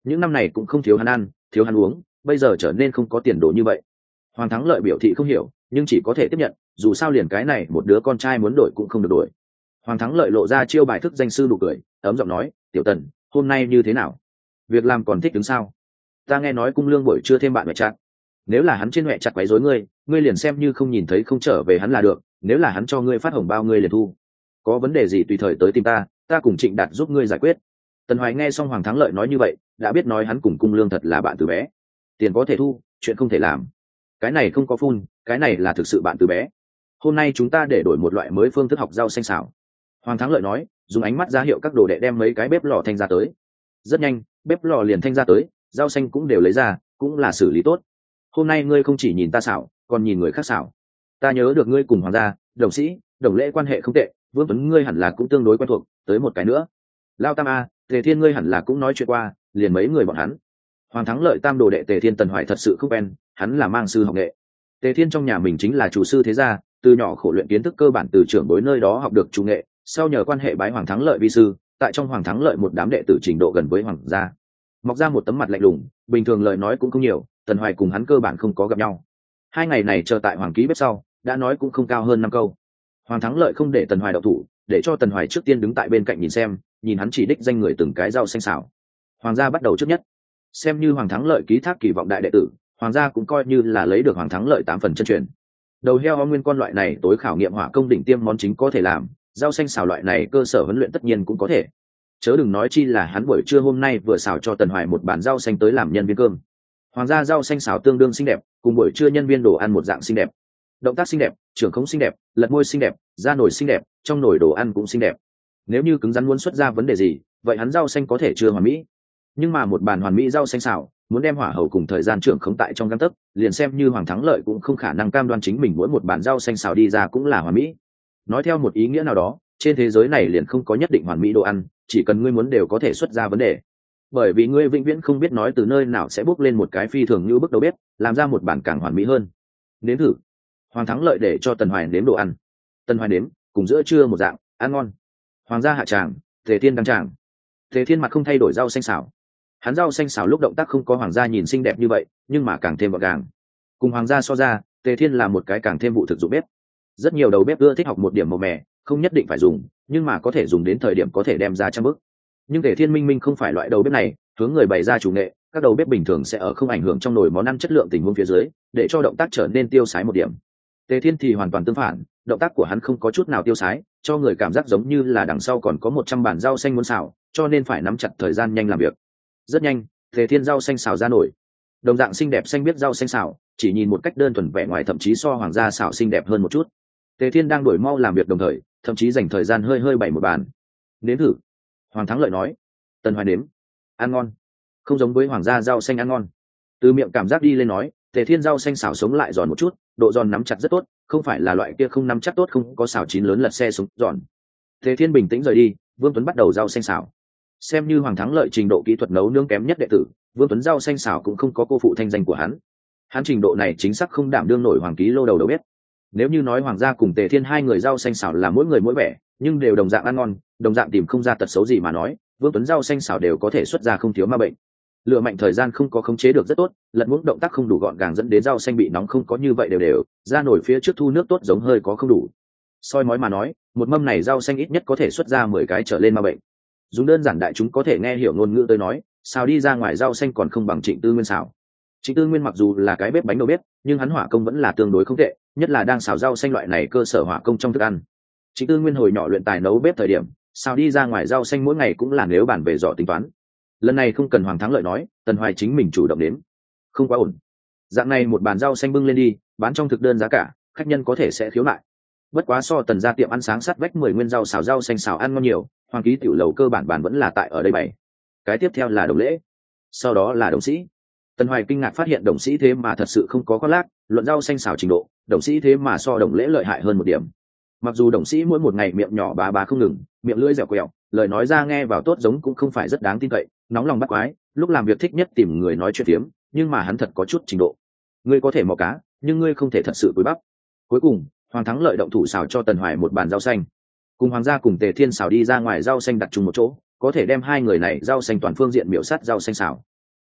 những năm này cũng không thiếu hắn ăn thiếu hắn uống, bây giờ trở nên không có tiền đồ như vậy. Hoàng Thắng Lợi biểu thị không hiểu, nhưng chỉ có thể tiếp nhận, dù sao liền cái này một đứa con trai muốn đổi cũng không được đổi. Hoàng Thắng Lợi lộ ra chiêu bài thức danh sư nụ cười, ấm giọng nói, tiểu Tần, hôm nay như thế nào, việc làm còn thích đứng sao? Ta nghe nói cung lương buổi trưa thêm bạn mẹ chặt, nếu là hắn trên mẹ chặt quấy rối ngươi liền xem như không nhìn thấy không trở về hắn là được, nếu là hắn cho ngươi phát hồng bao ngươi liền thu, có vấn đề gì tùy thời tới tìm ta cùng Trịnh Đạt giúp ngươi giải quyết. Tần Hoài nghe xong Hoàng Thắng Lợi nói như vậy, đã biết nói hắn cùng cung lương thật là bạn từ bé, tiền có thể thu, chuyện không thể làm, cái này không có phun, cái này là thực sự bạn từ bé. Hôm nay chúng ta để đổi một loại mới phương thức học rau xanh xào. Hoàng Thắng Lợi nói, dùng ánh mắt ra hiệu các đồ đệ đem mấy cái bếp lò thanh ra tới. Rất nhanh, bếp lò liền thanh ra tới, rau xanh cũng đều lấy ra, cũng là xử lý tốt. Hôm nay ngươi không chỉ nhìn ta xào, còn nhìn người khác xào. Ta nhớ được ngươi cùng Hoàng gia, Đồng Sĩ, Đồng Lễ quan hệ không tệ, Vương Tuấn ngươi hẳn là cũng tương đối quen thuộc, tới một cái nữa. Lao Tam A, Tề Thiên ngươi hẳn là cũng nói chuyện qua, liền mấy người bọn hắn. Hoàng Thắng Lợi tam đồ đệ Tề Thiên Tần Hoài thật sự không quen, hắn là mang sư học nghệ. Tề Thiên trong nhà mình chính là chủ sư thế gia, từ nhỏ khổ luyện kiến thức cơ bản từ trưởng bối nơi đó học được chủ nghệ, sau nhờ quan hệ bái Hoàng Thắng Lợi vi sư, tại trong Hoàng Thắng Lợi một đám đệ tử trình độ gần với hoàng gia, mọc ra một tấm mặt lạnh lùng, bình thường lời nói cũng không nhiều. Tần Hoài cùng hắn cơ bản không có gặp nhau. 2 ngày này chờ tại Hoàng ký bếp sau, đã nói cũng không cao hơn 5 câu. Hoàng Thắng Lợi không để Tần Hoài đậu thủ, để cho Tần Hoài trước tiên đứng tại bên cạnh nhìn xem, nhìn hắn chỉ đích danh người từng cái rau xanh xào. Hoàng gia bắt đầu trước nhất, xem như Hoàng Thắng Lợi ký thác kỳ vọng đại đệ tử, Hoàng gia cũng coi như là lấy được Hoàng Thắng Lợi 8 phần chân truyền. Đầu heo ho nguyên con loại này tối khảo nghiệm hỏa công đỉnh tiêm món chính có thể làm, rau xanh xào loại này cơ sở huấn luyện tất nhiên cũng có thể. Chớ đừng nói chi là hắn buổi trưa hôm nay vừa xào cho Tần Hoài một bàn rau xanh tới làm nhân viên cơm. Hoàng gia rau xanh xào tương đương xinh đẹp, cùng buổi trưa nhân viên đồ ăn một dạng xinh đẹp. Động tác xinh đẹp, trưởng khống xinh đẹp, lật môi xinh đẹp, ra nồi xinh đẹp, trong nồi đồ ăn cũng xinh đẹp. Nếu như cứng rắn muốn xuất ra vấn đề gì, vậy hắn rau xanh có thể chưa hoàn mỹ. Nhưng mà một bàn hoàn mỹ rau xanh xào, muốn đem hỏa hầu cùng thời gian trưởng khống tại trong gang tấc, liền xem như Hoàng Thắng Lợi cũng không khả năng cam đoan chính mình mỗi một bàn rau xanh xào đi ra cũng là hoàn mỹ. Nói theo một ý nghĩa nào đó, trên thế giới này liền không có nhất định hoàn mỹ đồ ăn, chỉ cần ngươi muốn đều có thể xuất ra vấn đề. Bởi vì ngươi vĩnh viễn không biết nói từ nơi nào sẽ bốc lên một cái phi thường như bước đầu bếp, làm ra một bản càng hoàn mỹ hơn. Nếm thử. Hoàng Thắng Lợi để cho Tần Hoài nếm đồ ăn. Tần Hoài nếm, cùng giữa trưa một dạng, ăn ngon. Hoàng gia hạ tràng, Tề Thiên đăng tràng. Tề Thiên mặt không thay đổi rau xanh xào. Hắn rau xanh xào lúc động tác không có Hoàng gia nhìn xinh đẹp như vậy, nhưng mà càng thêm gọn gàng. Cùng Hoàng gia so ra, Tề Thiên là một cái càng thêm vụ thực dụng bếp. Rất nhiều đầu bếp ưa thích học một điểm màu mè, không nhất định phải dùng, nhưng mà có thể dùng đến thời điểm có thể đem ra trăm bước. Nhưng Tề Thiên minh minh không phải loại đầu bếp này, hướng người bày ra chủ nghệ, các đầu bếp bình thường sẽ ở không ảnh hưởng trong nồi món ăn chất lượng tình huống phía dưới, để cho động tác trở nên tiêu sái một điểm. Tề Thiên thì hoàn toàn tương phản, động tác của hắn không có chút nào tiêu sái, cho người cảm giác giống như là đằng sau còn có 100 bản rau xanh muốn xào, cho nên phải nắm chặt thời gian nhanh làm việc. Rất nhanh, Tề Thiên rau xanh xào ra nổi. Đồng dạng xinh đẹp xanh biết rau xanh xào, chỉ nhìn một cách đơn thuần vẻ ngoài thậm chí so Hoàng gia xào xinh đẹp hơn một chút. Tề Thiên đang đổi mau làm việc đồng thời, thậm chí dành thời gian hơi bày một bàn. Nếm thử. Hoàng Thắng Lợi nói. Tần Hoài nếm. Ăn ngon. Không giống với Hoàng gia rau xanh ăn ngon. Từ miệng cảm giác đi lên nói, Tề Thiên rau xanh xào sống lại giòn một chút, độ giòn nắm chặt rất tốt, không phải là loại kia không nắm chắc tốt không có xào chín lớn lật xe sống giòn. Tề Thiên bình tĩnh rời đi, Vương Tuấn bắt đầu rau xanh xào. Xem như Hoàng Thắng Lợi trình độ kỹ thuật nấu nướng kém nhất đệ tử, Vương Tuấn rau xanh xào cũng không có cô phụ thanh danh của hắn. Hắn trình độ này chính xác không đảm đương nổi Hoàng ký lô đầu bếp. Nếu như nói Hoàng gia cùng Tề Thiên hai người rau xanh xào là mỗi người mỗi vẻ, nhưng đều đồng dạng ăn ngon, đồng dạng tìm không ra tật xấu gì mà nói, Vương Tuấn rau xanh xào đều có thể xuất ra không thiếu ma bệnh. Lựa mạnh thời gian không có khống chế được rất tốt, lật muỗng động tác không đủ gọn gàng dẫn đến rau xanh bị nóng không có như vậy đều, ra nổi phía trước thu nước tốt giống hơi có không đủ. Soi mói mà nói, một mâm này rau xanh ít nhất có thể xuất ra 10 cái trở lên ma bệnh. Dùng đơn giản đại chúng có thể nghe hiểu ngôn ngữ tới nói, xào đi ra ngoài rau xanh còn không bằng Trịnh Tư Nguyên xào. Trịnh Tư Nguyên mặc dù là cái bếp bánh đầu bếp, nhưng hắn hỏa công vẫn là tương đối không tệ, nhất là đang xào rau xanh loại này cơ sở hỏa công trong thức ăn. Trịnh Tư Nguyên hồi nhỏ luyện tài nấu bếp thời điểm, xào đi ra ngoài rau xanh mỗi ngày cũng là nếu bàn về dò tính toán. Lần này không cần Hoàng Thắng Lợi nói, Tần Hoài chính mình chủ động đến. Không quá ổn. Dạng này một bàn rau xanh bưng lên đi, bán trong thực đơn giá cả, khách nhân có thể sẽ khiếu nại. Bất quá so Tần gia tiệm ăn sáng sát vách 10 nguyên rau xào rau xanh xào ăn ngon nhiều, Hoàng ký tiểu lầu cơ bản bàn vẫn là tại ở đây bày. Cái tiếp theo là Đồng Lễ, sau đó là Đồng Sĩ. Tần Hoài kinh ngạc phát hiện Đồng Sĩ thế mà thật sự không có khoác lác, luận rau xanh xào trình độ, Đồng Sĩ thế mà so Đồng Lễ lợi hại hơn một điểm. Mặc dù Đồng Sĩ mỗi một ngày miệng nhỏ bá bá không ngừng, miệng lưỡi dẻo quẹo, lời nói ra nghe vào tốt giống cũng không phải rất đáng tin cậy, nóng lòng bắt quái, lúc làm việc thích nhất tìm người nói chuyện tiếm, nhưng mà hắn thật có chút trình độ. Ngươi có thể mò cá, nhưng ngươi không thể thật sự cúi bắp. Cuối cùng, Hoàng Thắng Lợi động thủ xào cho Tần Hoài một bàn rau xanh. Cùng Hoàng gia cùng Tề Thiên xào đi ra ngoài rau xanh đặt chung một chỗ, có thể đem hai người này rau xanh toàn phương diện miểu sát rau xanh xào,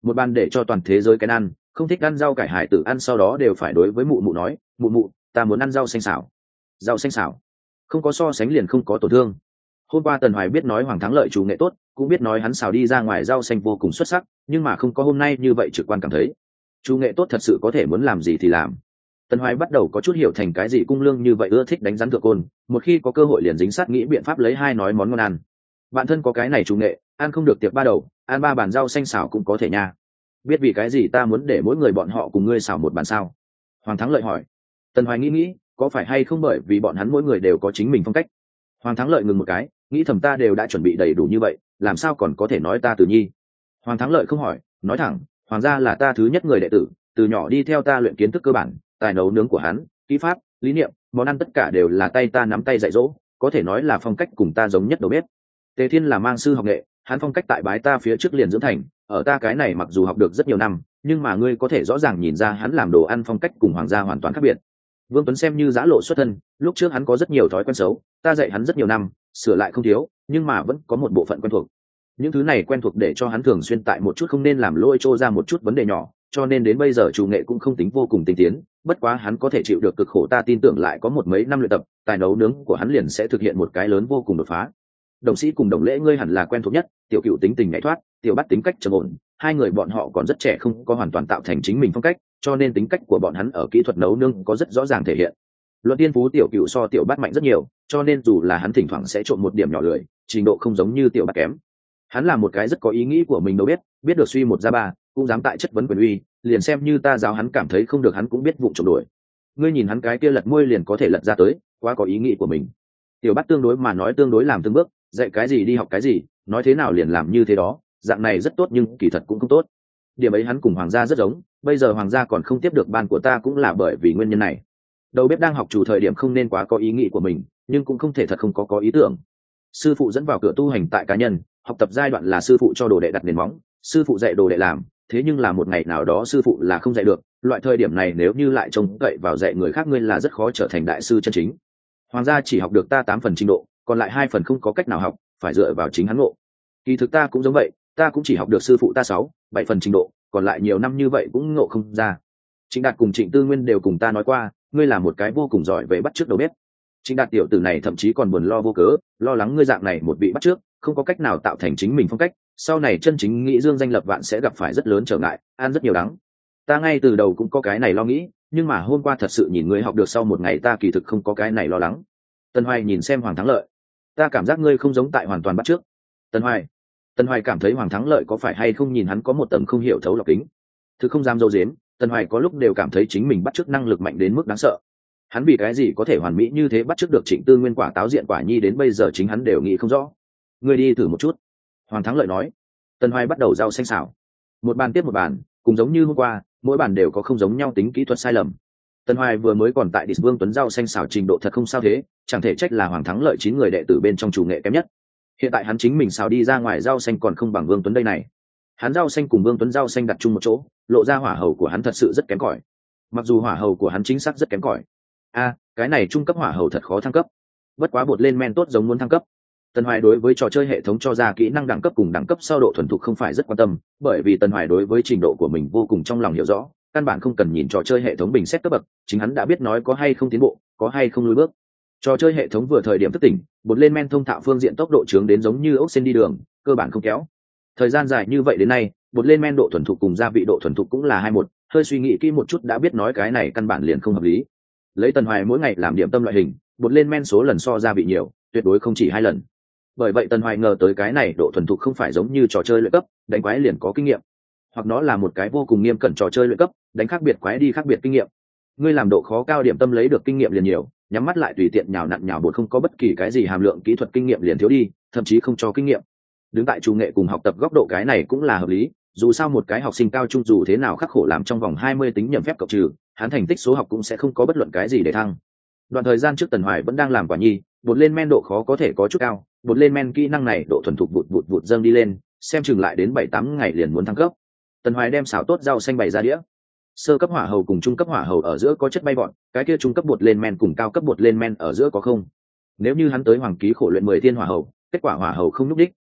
Một bàn để cho toàn thế giới cái ăn, không thích ăn rau cải hải tử ăn sau đó đều phải đối với mụ mụ nói, mụ mụ, ta muốn ăn rau xanh xào. Rau xanh xào, không có so sánh liền không có tổn thương. Hôm qua Tần Hoài biết nói Hoàng Thắng Lợi chủ nghệ tốt, cũng biết nói hắn xào đi ra ngoài rau xanh vô cùng xuất sắc, nhưng mà không có hôm nay như vậy trực quan cảm thấy. Chủ nghệ tốt thật sự có thể muốn làm gì thì làm. Tần Hoài bắt đầu có chút hiểu thành cái gì cung lương như vậy ưa thích đánh rắn thượng côn, một khi có cơ hội liền dính sát nghĩ biện pháp lấy hai nói món ngon ăn. Bạn thân có cái này chủ nghệ, ăn không được tiệc ba đầu, ăn ba bàn rau xanh xào cũng có thể nha. Biết vì cái gì ta muốn để mỗi người bọn họ cùng ngươi xào một bàn sao? Hoàng Thắng Lợi hỏi. Tần Hoài nghĩ, có phải hay không bởi vì bọn hắn mỗi người đều có chính mình phong cách. Hoàng Thắng Lợi ngừng một cái, nghĩ thầm ta đều đã chuẩn bị đầy đủ như vậy, làm sao còn có thể nói ta Từ Nhi. Hoàng Thắng Lợi không hỏi, nói thẳng, Hoàng gia là ta thứ nhất người đệ tử, từ nhỏ đi theo ta luyện kiến thức cơ bản, tài nấu nướng của hắn, kỹ pháp, lý niệm, món ăn tất cả đều là tay ta nắm tay dạy dỗ, có thể nói là phong cách cùng ta giống nhất đầu bếp. Tề Thiên là mang sư học nghệ, hắn phong cách tại bái ta phía trước liền dưỡng thành, ở ta cái này mặc dù học được rất nhiều năm, nhưng mà ngươi có thể rõ ràng nhìn ra hắn làm đồ ăn phong cách cùng Hoàng gia hoàn toàn khác biệt. Vương Tuấn xem như giã lộ xuất thân, lúc trước hắn có rất nhiều thói quen xấu, ta dạy hắn rất nhiều năm, sửa lại không thiếu, nhưng mà vẫn có một bộ phận quen thuộc. Những thứ này quen thuộc để cho hắn thường xuyên tại một chút không nên làm lỗi trô ra một chút vấn đề nhỏ, cho nên đến bây giờ chủ nghệ cũng không tính vô cùng tinh tiến, bất quá hắn có thể chịu được cực khổ, ta tin tưởng lại có một mấy năm luyện tập, tài nấu nướng của hắn liền sẽ thực hiện một cái lớn vô cùng đột phá. Đồng Sĩ cùng Đồng Lễ ngươi hẳn là quen thuộc nhất, Tiểu Cựu tính tình nhảy thoát, Tiểu Bắt tính cách trầm ổn, hai người bọn họ còn rất trẻ không có hoàn toàn tạo thành chính mình phong cách, cho nên tính cách của bọn hắn ở kỹ thuật nấu nướng có rất rõ ràng thể hiện. Luận tiên phú Tiểu Cựu so Tiểu Bắt mạnh rất nhiều, cho nên dù là hắn thỉnh thoảng sẽ trộn một điểm nhỏ lười, trình độ không giống như Tiểu Bắt kém. Hắn là một cái rất có ý nghĩ của mình đâu biết được suy một ra ba, cũng dám tại chất vấn quyền uy, liền xem như ta giáo hắn cảm thấy không được hắn cũng biết vụng trộm đuổi. Ngươi nhìn hắn cái kia lật môi liền có thể lật ra tới, quá có ý nghĩ của mình. Tiểu Bắt tương đối mà nói tương đối làm từng bước, dạy cái gì đi học cái gì, nói thế nào liền làm như thế đó, dạng này rất tốt nhưng kỳ thật cũng không tốt. Điểm ấy hắn cùng Hoàng gia rất giống, bây giờ Hoàng gia còn không tiếp được ban của ta cũng là bởi vì nguyên nhân này. Đầu bếp đang học chủ thời điểm không nên quá có ý nghĩ của mình, nhưng cũng không thể thật không có ý tưởng. Sư phụ dẫn vào cửa tu hành tại cá nhân, học tập giai đoạn là sư phụ cho đồ đệ đặt nền móng, sư phụ dạy đồ đệ làm, thế nhưng là một ngày nào đó sư phụ là không dạy được, loại thời điểm này nếu như lại trông cậy vào dạy người khác ngươi là rất khó trở thành đại sư chân chính. Hoàng gia chỉ học được ta 8 phần trình độ, còn lại 2 phần không có cách nào học, phải dựa vào chính hắn ngộ. Kỳ thực ta cũng giống vậy, ta cũng chỉ học được sư phụ ta 6, 7 phần trình độ, còn lại nhiều năm như vậy cũng ngộ không ra. Trịnh Đạt cùng Trịnh Tư Nguyên đều cùng ta nói qua, ngươi là một cái vô cùng giỏi về bắt chước đầu bếp. Trịnh Đạt tiểu tử này thậm chí còn buồn lo vô cớ, lo lắng ngươi dạng này một bị bắt chước, không có cách nào tạo thành chính mình phong cách, sau này chân chính nghĩ dương danh lập vạn sẽ gặp phải rất lớn trở ngại, ăn rất nhiều đắng. Ta ngay từ đầu cũng có cái này lo nghĩ, nhưng mà hôm qua thật sự nhìn ngươi học được sau một ngày ta kỳ thực không có cái này lo lắng. Tân Hoài nhìn xem Hoàng Thắng Lợi, ta cảm giác ngươi không giống tại hoàn toàn bắt chước. Tân Hoài cảm thấy Hoàng Thắng Lợi có phải hay không nhìn hắn có một tầng không hiểu thấu lọc kính. Thứ không dám dâu dếm, Tân Hoài có lúc đều cảm thấy chính mình bắt chước năng lực mạnh đến mức đáng sợ. Hắn vì cái gì có thể hoàn mỹ như thế bắt chước được Trịnh Tư Nguyên quả táo diện quả nhi đến bây giờ chính hắn đều nghĩ không rõ. Ngươi đi thử một chút. Hoàng Thắng Lợi nói. Tân Hoài bắt đầu rau xanh xào. Một bàn tiếp một bàn, cùng giống như hôm qua, mỗi bàn đều có không giống nhau tính kỹ thuật sai lầm. Tân Hoài vừa mới còn tại Vương Tuấn rau xanh xào trình độ thật không sao thế, chẳng thể trách là Hoàng Thắng Lợi 9 người đệ tử bên trong chủ nghệ kém nhất. Hiện tại hắn chính mình xào đi ra ngoài rau xanh còn không bằng Vương Tuấn đây này. Hắn rau xanh cùng Vương Tuấn rau xanh đặt chung một chỗ, lộ ra hỏa hầu của hắn thật sự rất kém cỏi. Mặc dù hỏa hầu của hắn chính xác rất kém cỏi. Cái này trung cấp hỏa hầu thật khó thăng cấp. Bất quá bột lên men tốt giống muốn thăng cấp. Tần Hoài đối với trò chơi hệ thống cho ra kỹ năng đẳng cấp cùng đẳng cấp sau độ thuần thục không phải rất quan tâm, bởi vì Tần Hoài đối với trình độ của mình vô cùng trong lòng hiểu rõ, căn bản không cần nhìn trò chơi hệ thống bình xét cấp bậc, chính hắn đã biết nói có hay không tiến bộ, có hay không lùi bước. Trò chơi hệ thống vừa thời điểm thức tỉnh, bột lên men thông thạo phương diện tốc độ trướng đến giống như ốc sen đi đường, cơ bản không kéo. Thời gian dài như vậy đến nay, bột lên men độ thuần thục cùng gia vị độ thuần thục cũng là 21, hơi suy nghĩ kỹ một chút đã biết nói cái này căn bản liền không hợp lý. Lấy Tần Hoài mỗi ngày làm điểm tâm loại hình, bột lên men số lần so gia vị nhiều, tuyệt đối không chỉ 2 lần. Bởi vậy Tần Hoài ngờ tới cái này độ thuần thục không phải giống như trò chơi luyện cấp, đánh quái liền có kinh nghiệm, hoặc nó là một cái vô cùng nghiêm cẩn trò chơi luyện cấp, đánh khác biệt quái đi khác biệt kinh nghiệm. Ngươi làm độ khó cao điểm tâm lấy được kinh nghiệm liền nhiều, nhắm mắt lại tùy tiện nhào nặn nhào bột không có bất kỳ cái gì hàm lượng kỹ thuật kinh nghiệm liền thiếu đi, thậm chí không cho kinh nghiệm. Đứng tại chủ nghệ cùng học tập góc độ cái này cũng là hợp lý, dù sao một cái học sinh cao trung dù thế nào khắc khổ làm trong vòng 20 tính nhầm phép cộng trừ, hắn thành tích số học cũng sẽ không có bất luận cái gì để thăng. Đoạn thời gian trước Tần Hoài vẫn đang làm quả nhi, bột lên men độ khó có thể có chút cao, bột lên men kỹ năng này độ thuần thục vụt dâng đi lên, xem chừng lại đến 7-8 ngày liền muốn thăng cấp. Tần Hoài đem xào tốt rau xanh bày ra đĩa. Sơ cấp hỏa hầu cùng trung cấp hỏa hầu ở giữa có chất bay bọn, cái kia trung cấp bột lên men cùng cao cấp bột lên men ở giữa có không. Nếu như hắn tới hoàng ký khổ luyện 10 thiên hỏa hầu, kết quả hỏa hầu không nhúc đích,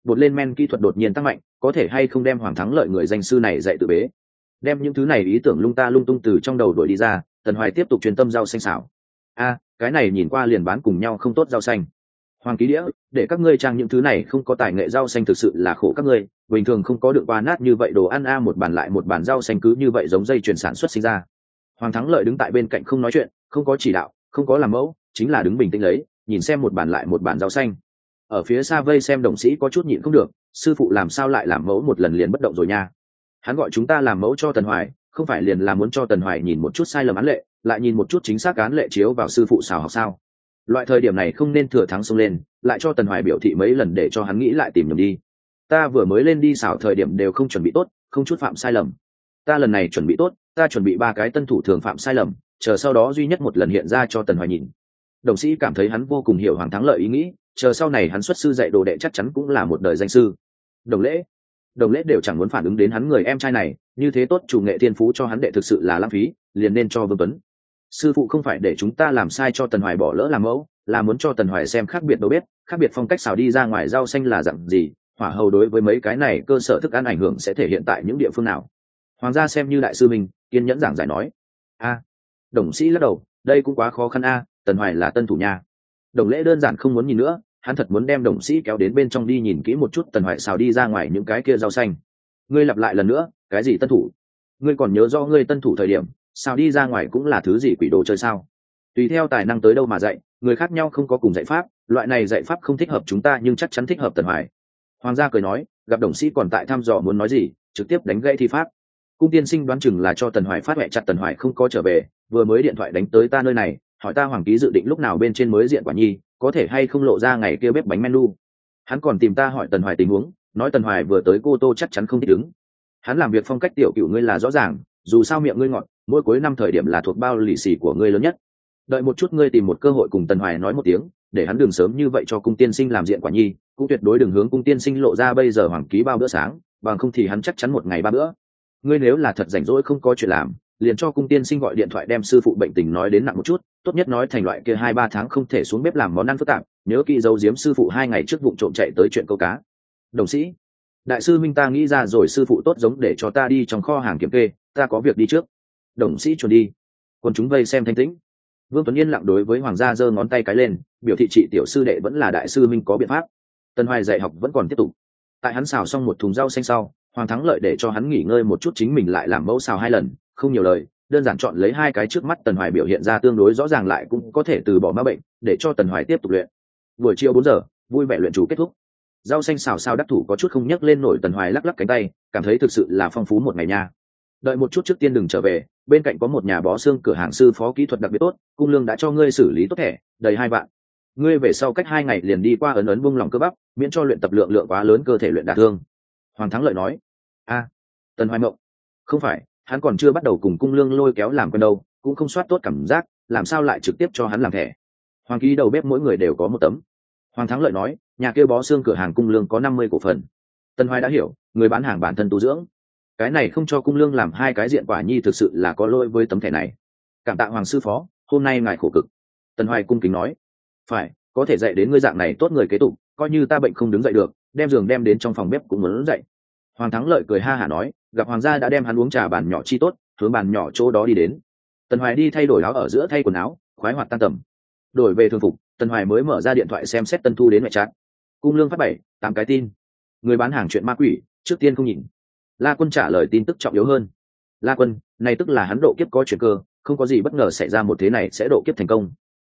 bột lên men kỹ thuật đột nhiên tăng mạnh, có thể hay không đem Hoàng Thắng Lợi người danh sư này dạy tự bế. Đem những thứ này ý tưởng lung ta lung tung từ trong đầu đuổi đi ra, Tần Hoài tiếp tục chuyên tâm rau xanh xào. Cái này nhìn qua liền bán cùng nhau không tốt rau xanh. Hoàng ký đĩa, để các ngươi trang những thứ này không có tài nghệ rau xanh thực sự là khổ các ngươi, bình thường không có được qua nát như vậy đồ ăn một bàn lại một bàn rau xanh cứ như vậy giống dây chuyền sản xuất sinh ra. Hoàng Thắng Lợi đứng tại bên cạnh không nói chuyện, không có chỉ đạo, không có làm mẫu, chính là đứng bình tĩnh lấy, nhìn xem một bàn lại một bàn rau xanh. Ở phía xa vây xem đồng sĩ có chút nhịn không được, sư phụ làm sao lại làm mẫu một lần liền bất động rồi nha. Hắn gọi chúng ta làm mẫu cho Tần Hoài, không phải liền là muốn cho Tần Hoài nhìn một chút sai lầm án lệ, lại nhìn một chút chính xác án lệ chiếu vào sư phụ xào học sao. Loại thời điểm này không nên thừa thắng xông lên, lại cho Tần Hoài biểu thị mấy lần để cho hắn nghĩ lại tìm nhầm đi. Ta vừa mới lên đi xào thời điểm đều không chuẩn bị tốt, không chút phạm sai lầm. Ta lần này chuẩn bị tốt, ta chuẩn bị 3 cái tân thủ thường phạm sai lầm, chờ sau đó duy nhất một lần hiện ra cho Tần Hoài nhìn. Đồng sĩ cảm thấy hắn vô cùng hiểu Hoàng Thắng Lợi ý nghĩ, chờ sau này hắn xuất sư dạy đồ đệ chắc chắn cũng là một đời danh sư. Đồng lễ đều chẳng muốn phản ứng đến hắn người em trai này, như thế tốt chủ nghệ thiên phú cho hắn đệ thực sự là lãng phí, liền nên cho Vương Tuấn. Sư phụ không phải để chúng ta làm sai cho Tần Hoài bỏ lỡ làm mẫu, là muốn cho Tần Hoài xem khác biệt đầu bếp, khác biệt phong cách xào đi ra ngoài rau xanh là dạng gì, hỏa hầu đối với mấy cái này cơ sở thức ăn ảnh hưởng sẽ thể hiện tại những địa phương nào. Hoàng gia xem như đại sư mình kiên nhẫn giảng giải nói. Đồng sĩ lắc đầu, đây cũng quá khó khăn Tần Hoài là tân thủ nha. Đồng lễ đơn giản không muốn nhìn nữa, hắn thật muốn đem đồng sĩ kéo đến bên trong đi nhìn kỹ một chút Tần Hoài xào đi ra ngoài những cái kia rau xanh. Ngươi lặp lại lần nữa, cái gì tân thủ? Ngươi còn nhớ do ngươi tân thủ thời điểm xào đi ra ngoài cũng là thứ gì quỷ đồ chơi sao? Tùy theo tài năng tới đâu mà dạy, người khác nhau không có cùng dạy pháp, loại này dạy pháp không thích hợp chúng ta nhưng chắc chắn thích hợp Tần Hoài. Hoàng gia cười nói, gặp đồng sĩ còn tại thăm dò muốn nói gì, trực tiếp đánh gãy thi pháp. Cung tiên sinh đoán chừng là cho Tần Hoài phát mẹ chặt Tần Hoài không có trở về, vừa mới điện thoại đánh tới ta nơi này, hỏi ta Hoàng ký dự định lúc nào bên trên mới diện quả nhi, có thể hay không lộ ra ngày kia bếp bánh menu. Hắn còn tìm ta hỏi Tần Hoài tình huống, nói Tần Hoài vừa tới Cô Tô chắc chắn không thích ứng. Hắn làm việc phong cách tiểu cửu ngươi là rõ ràng, dù sao miệng ngươi ngọt, mỗi cuối năm thời điểm là thuộc bao lì xì của ngươi lớn nhất. Đợi một chút ngươi tìm một cơ hội cùng Tần Hoài nói một tiếng, để hắn đừng sớm như vậy cho cung tiên sinh làm diện quả nhi, cũng tuyệt đối đừng hướng cung tiên sinh lộ ra bây giờ Hoàng ký bao bữa sáng, bằng không thì hắn chắc chắn một ngày 3 bữa. Ngươi nếu là thật rảnh rỗi không có chuyện làm, liền cho cung tiên sinh gọi điện thoại đem sư phụ bệnh tình nói đến nặng một chút, tốt nhất nói thành loại kia 2-3 tháng không thể xuống bếp làm món ăn phức tạp, nhớ kỹ giấu giếm sư phụ 2 ngày trước vụng trộm chạy tới chuyện câu cá. Đồng sĩ, đại sư minh ta nghĩ ra rồi, sư phụ tốt giống để cho ta đi trong kho hàng kiểm kê, ta có việc đi trước. Đồng sĩ chuẩn đi. Quân chúng vây xem thanh tĩnh. Vương Tuấn yên lặng đối với Hoàng gia giơ ngón tay cái lên, biểu thị chị tiểu sư đệ vẫn là đại sư minh có biện pháp. Tần Hoài dạy học vẫn còn tiếp tục. Tại hắn xào xong một thùng rau xanh sau, Hoàng Thắng Lợi để cho hắn nghỉ ngơi một chút, chính mình lại làm mẫu xào 2 lần, không nhiều lời, đơn giản chọn lấy 2 cái trước mắt Tần Hoài biểu hiện ra tương đối rõ ràng lại cũng có thể từ bỏ ma bệnh, để cho Tần Hoài tiếp tục luyện. Buổi chiều 4 giờ, vui vẻ luyện chủ kết thúc. Rau xanh xào sao đắc thủ có chút không nhấc lên nổi, Tần Hoài lắc lắc cánh tay, cảm thấy thực sự là phong phú một ngày nha. Đợi một chút, trước tiên đừng trở về, bên cạnh có một nhà bó xương cửa hàng sư phó kỹ thuật đặc biệt tốt, cung lương đã cho ngươi xử lý tốt thẻ, đầy 2 vạn. Ngươi về sau cách 2 ngày liền đi qua ấn buông lòng cơ bắp, miễn cho luyện tập lượng quá lớn cơ thể luyện đả thương. Hoàng Thắng Lợi nói. Tần Hoài mộng. Không phải, hắn còn chưa bắt đầu cùng cung lương lôi kéo làm quen đâu, cũng không soát tốt cảm giác, làm sao lại trực tiếp cho hắn làm thẻ. Hoàng ký đầu bếp mỗi người đều có một tấm. Hoàng Thắng Lợi nói, nhà kia bó xương cửa hàng cung lương có 50 cổ phần. Tần Hoài đã hiểu, người bán hàng bản thân tu dưỡng, cái này không cho cung lương làm 2 cái diện quả nhi thực sự là có lỗi với tấm thẻ này. Cảm tạ Hoàng sư phó, hôm nay ngài khổ cực. Tần Hoài cung kính nói. Phải, có thể dạy đến ngươi dạng này tốt người kế tục, coi như ta bệnh không đứng dậy được, đem giường đem đến trong phòng bếp cũng muốn dậy. Hoàng Thắng Lợi cười ha hả nói, gặp Hoàng gia đã đem hắn uống trà bàn nhỏ chi tốt, hướng bàn nhỏ chỗ đó đi đến. Tần Hoài đi thay đổi áo ở giữa thay quần áo, khoái hoạt tan tầm. Đổi về thường phục, Tần Hoài mới mở ra điện thoại xem xét tân thu đến ngoại trát. Cung lương phát 7-8 cái tin. Người bán hàng chuyện ma quỷ, trước tiên không nhìn. La Quân trả lời tin tức trọng yếu hơn. La Quân, này tức là hắn độ kiếp có chuyển cơ, không có gì bất ngờ xảy ra một thế này sẽ độ kiếp thành công.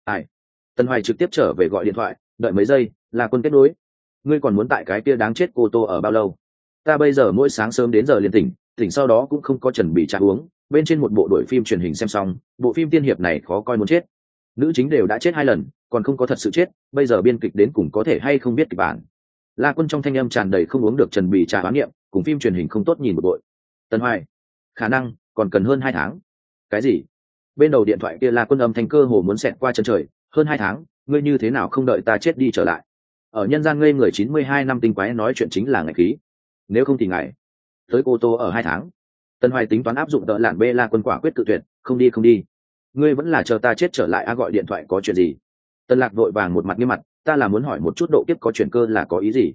Tần Hoài trực tiếp trở về gọi điện thoại, đợi mấy giây, La Quân kết nối. Ngươi còn muốn tại cái kia đáng chết Cô Tô ở bao lâu? Ta bây giờ mỗi sáng sớm đến giờ liền tỉnh sau đó cũng không có chuẩn bị trà uống, bên trên một bộ đội phim truyền hình xem xong, bộ phim tiên hiệp này khó coi muốn chết. Nữ chính đều đã chết 2 lần, còn không có thật sự chết, bây giờ biên kịch đến cùng có thể hay không biết kịch bản. La Quân trong thanh âm tràn đầy không uống được chuẩn bị trà hoán niệm, cùng phim truyền hình không tốt nhìn một bội. Tần Hoài, khả năng còn cần hơn 2 tháng. Cái gì? Bên đầu điện thoại kia La Quân âm thanh cơ hồ muốn xẹt qua chân trời, hơn 2 tháng, ngươi như thế nào không đợi ta chết đi trở lại? Ở nhân gian ngây người 92 năm tinh quái nói chuyện chính là ngải khí. Nếu không thì ngài tới Cô Tô ở 2 tháng. Tần Hoài tính toán áp dụng đỡ lạn bê. La Quân quả quyết cự tuyệt, không đi. Ngươi vẫn là chờ ta chết trở lại gọi điện thoại có chuyện gì? Tần Lạc vội vàng một mặt nghiêm mặt, ta là muốn hỏi một chút độ kiếp có chuyển cơ là có ý gì?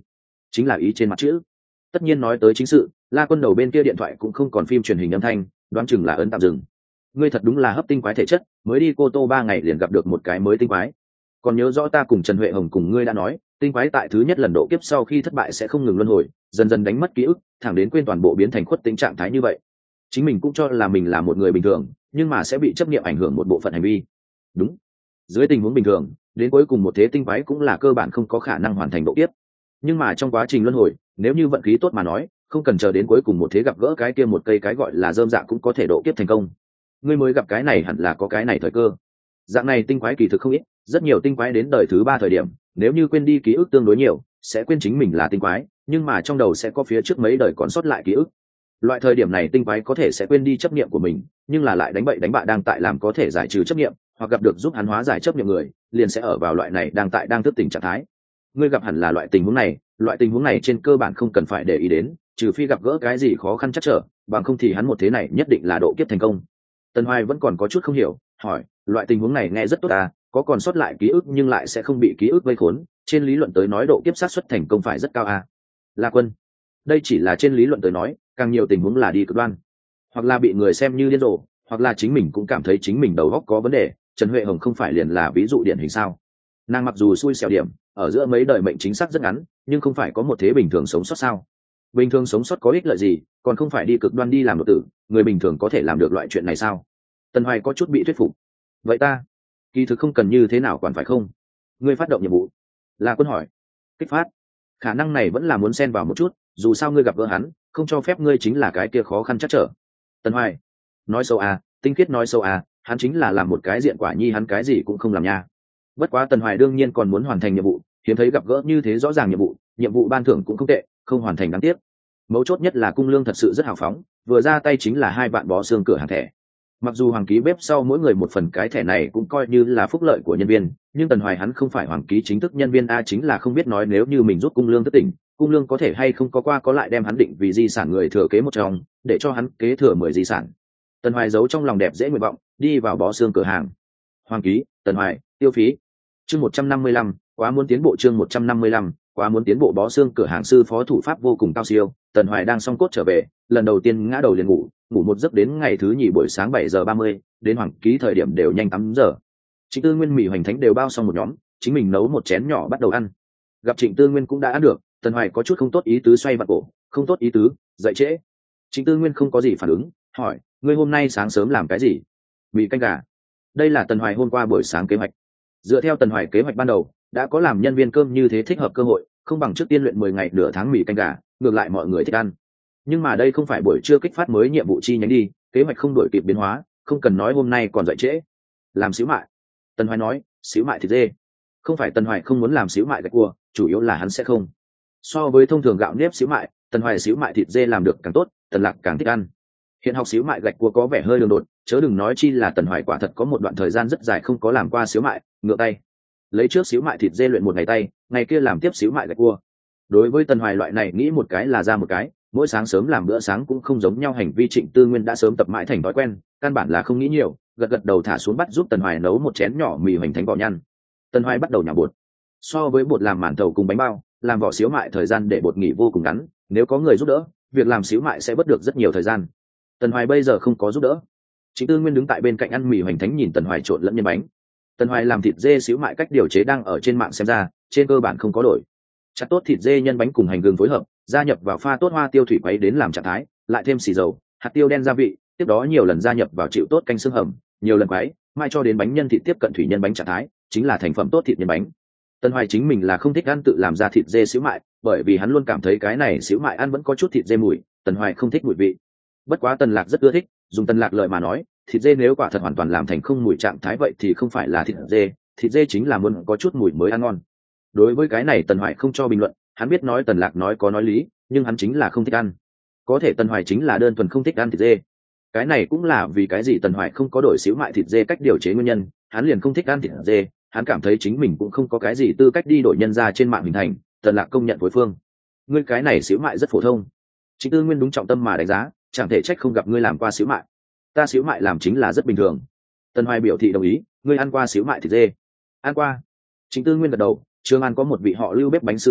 chính là ý trên mặt chữ. Tất nhiên nói tới chính sự, La Quân đầu bên kia điện thoại cũng không còn phim truyền hình âm thanh, đoán chừng là ấn tạm dừng. Ngươi thật đúng là hấp tinh quái thể chất, mới đi Cô Tô 3 ngày liền gặp được một cái mới tinh quái. Còn nhớ rõ ta cùng Trần Huệ Hồng cùng ngươi đã nói, tinh quái tại thứ nhất lần độ kiếp sau khi thất bại sẽ không ngừng luân hồi, dần dần đánh mất ký ức, thẳng đến quên toàn bộ biến thành khuất tính trạng thái như vậy. Chính mình cũng cho là mình là một người bình thường, nhưng mà sẽ bị chấp niệm ảnh hưởng một bộ phận hành vi. Đúng. Dưới tình huống bình thường, đến cuối cùng một thế tinh quái cũng là cơ bản không có khả năng hoàn thành độ kiếp. Nhưng mà trong quá trình luân hồi, nếu như vận khí tốt mà nói, không cần chờ đến cuối cùng một thế gặp gỡ cái kia một cây cái gọi là dơm dạ cũng có thể độ kiếp thành công. Ngươi mới gặp cái này hẳn là có cái này thời cơ. Dạng này tinh quái kỳ thực không ít, rất nhiều tinh quái đến đời thứ 3 thời điểm, nếu như quên đi ký ức tương đối nhiều, sẽ quên chính mình là tinh quái, nhưng mà trong đầu sẽ có phía trước mấy đời còn sót lại ký ức. Loại thời điểm này tinh quái có thể sẽ quên đi chấp niệm của mình, nhưng là lại đánh bậy đánh bạ đang tại làm có thể giải trừ chấp niệm, hoặc gặp được giúp hắn hóa giải chấp niệm người, liền sẽ ở vào loại này đang thức tỉnh trạng thái. Ngươi gặp hẳn là loại tình huống này trên cơ bản không cần phải để ý đến, trừ phi gặp gỡ cái gì khó khăn chắc trở, bằng không thì hắn một thế này nhất định là độ kiếp thành công. Tần Hoài vẫn còn có chút không hiểu, hỏi, loại tình huống này nghe rất tốt à, có còn sót lại ký ức nhưng lại sẽ không bị ký ức vây khốn, trên lý luận tới nói độ kiếp xác suất thành công phải rất cao à. La Quân, đây chỉ là trên lý luận tới nói, càng nhiều tình huống là đi cực đoan, hoặc là bị người xem như điên rồ, hoặc là chính mình cũng cảm thấy chính mình đầu óc có vấn đề. Trần Huệ Hồng không phải liền là ví dụ điển hình sao? Nàng mặc dù xui xẻo điểm, ở giữa mấy đời mệnh chính xác rất ngắn, nhưng không phải có một thế bình thường sống sót sao? Bình thường sống sót có ích lợi gì, còn không phải đi cực đoan đi làm đột tử, người bình thường có thể làm được loại chuyện này sao? Tần Hoài có chút bị thuyết phục. Vậy ta kỳ thực không cần như thế nào quản phải không? Ngươi phát động nhiệm vụ. La Quân hỏi. Kích phát. Khả năng này vẫn là muốn xen vào một chút, dù sao ngươi gặp gỡ hắn, không cho phép ngươi chính là cái kia khó khăn chắc trở. Tần Hoài. Nói sâu à, tinh khiết nói sâu à, hắn chính là làm một cái diện quả nhi, hắn cái gì cũng không làm nha. Bất quá Tần Hoài đương nhiên còn muốn hoàn thành nhiệm vụ, hiếm thấy gặp gỡ như thế rõ ràng nhiệm vụ ban thưởng cũng không tệ, không hoàn thành đáng tiếc. Mấu chốt nhất là cung lương thật sự rất hào phóng, vừa ra tay chính là 2 vạn bó xương cửa hàng thẻ. Mặc dù hoàng ký bếp sau mỗi người một phần cái thẻ này cũng coi như là phúc lợi của nhân viên, nhưng Tần Hoài hắn không phải hoàng ký chính thức nhân viên a, chính là không biết nói nếu như mình rút cung lương thất tỉnh, cung lương có thể hay không có qua có lại đem hắn định vì di sản người thừa kế một trong, để cho hắn kế thừa 10 di sản. Tần Hoài giấu trong lòng đẹp dễ nguyện vọng, đi vào bó xương cửa hàng. Hoàng ký, Tần Hoài, tiêu phí. Chương 155, quá muốn tiến bộ. Chương 155, quá muốn tiến bộ. Bó xương cửa hàng sư phó thủ pháp vô cùng cao siêu. Tần Hoài đang xong cốt trở về, lần đầu tiên ngã đầu liền ngủ một giấc đến ngày thứ nhì buổi sáng 7:30, đến hoàng ký thời điểm đều nhanh 8 giờ. Trịnh Tư Nguyên mì hoành thánh đều bao xong một nhóm, chính mình nấu một chén nhỏ bắt đầu ăn. Gặp Trịnh Tư Nguyên cũng đã ăn được, Tần Hoài có chút không tốt ý tứ xoay vặn cổ, không tốt ý tứ, dậy trễ. Trịnh Tư Nguyên không có gì phản ứng, hỏi, ngươi hôm nay sáng sớm làm cái gì? Mì canh gà. Đây là Tần Hoài hôm qua buổi sáng kế hoạch. Dựa theo Tần Hoài kế hoạch ban đầu, đã có làm nhân viên cơm như thế thích hợp cơ hội, không bằng trước tiên luyện 10 ngày nửa tháng mì canh gà, ngược lại mọi người thích ăn. Nhưng mà đây không phải buổi trưa kích phát mới nhiệm vụ chi nhánh đi, kế hoạch không đổi kịp biến hóa, không cần nói hôm nay còn dậy trễ. Làm xíu mại. Tần Hoài nói, xíu mại thịt dê. Không phải Tần Hoài không muốn làm xíu mại gạch cua, chủ yếu là hắn sẽ không. So với thông thường gạo nếp xíu mại, Tần Hoài xíu mại thịt dê làm được càng tốt, Tần Lạc càng thích ăn. Hiện học xíu mại gạch cua có vẻ hơi đường đột, chớ đừng nói chi là Tần Hoài quả thật có một đoạn thời gian rất dài không có làm qua xíu mại, ngựa tay. Lấy trước xíu mại thịt dê luyện một ngày tay, ngày kia làm tiếp xíu mại gạch cua. Đối với Tần Hoài loại này nghĩ một cái là ra một cái, mỗi sáng sớm làm bữa sáng cũng không giống nhau hành vi Trịnh Tư Nguyên đã sớm tập mãi thành thói quen, căn bản là không nghĩ nhiều, gật gật đầu thả xuống bắt giúp Tần Hoài nấu một chén nhỏ mì hoành thánh vỏ nhăn. Tần Hoài bắt đầu nhào bột. So với bột làm màn thầu cùng bánh bao, làm vỏ xíu mại thời gian để bột nghỉ vô cùng ngắn, nếu có người giúp đỡ, việc làm xíu mại sẽ bớt được rất nhiều thời gian. Tần Hoài bây giờ không có giúp đỡ. Trịnh Tư Nguyên đứng tại bên cạnh ăn mì hoành thánh nhìn Tần Hoài trộn lẫn nhân bánh. Tần Hoài làm thịt dê xíu mại cách điều chế đang ở trên mạng xem ra, trên cơ bản không có đổi. Chặt tốt thịt dê nhân bánh cùng hành gừng phối hợp, gia nhập vào pha tốt hoa tiêu thủy quấy đến làm trạng thái, lại thêm xì dầu, hạt tiêu đen gia vị, tiếp đó nhiều lần gia nhập vào chịu tốt canh xương hầm, nhiều lần quấy, mai cho đến bánh nhân thịt tiếp cận thủy nhân bánh trạng thái, chính là thành phẩm tốt thịt nhân bánh. Tần Hoài chính mình là không thích ăn tự làm ra thịt dê xíu mại, bởi vì hắn luôn cảm thấy cái này xíu mại ăn vẫn có chút thịt dê mùi, Tần Hoài không thích mùi vị. Bất quá Tần Lạc rất ưa thích, dùng Tần Lạc lời mà nói, thịt dê nếu quả thật hoàn toàn làm thành không mùi trạng thái vậy thì không phải là thịt dê chính là muốn có chút mùi mới ăn ngon. Đối với cái này Tần Hoài không cho bình luận, hắn biết nói Tần Lạc nói có nói lý, nhưng hắn chính là không thích ăn. Có thể Tần Hoài chính là đơn thuần không thích ăn thịt dê. Cái này cũng là vì cái gì Tần Hoài không có đổi xíu mại thịt dê cách điều chế nguyên nhân, hắn liền không thích ăn thịt dê, hắn cảm thấy chính mình cũng không có cái gì tư cách đi đổi nhân ra trên mạng hình thành. Tần Lạc công nhận với phương, ngươi cái này xíu mại rất phổ thông. Trịnh Tư Nguyên đúng trọng tâm mà đánh giá, chẳng thể trách không gặp ngươi làm qua xíu mại. Ta xíu mại làm chính là rất bình thường. Tần Hoài biểu thị đồng ý, ngươi ăn qua xíu mại thịt dê? Ăn qua. Trịnh Tư Nguyên gật đầu. Trường An có một vị họ Lưu bếp bánh sư phó,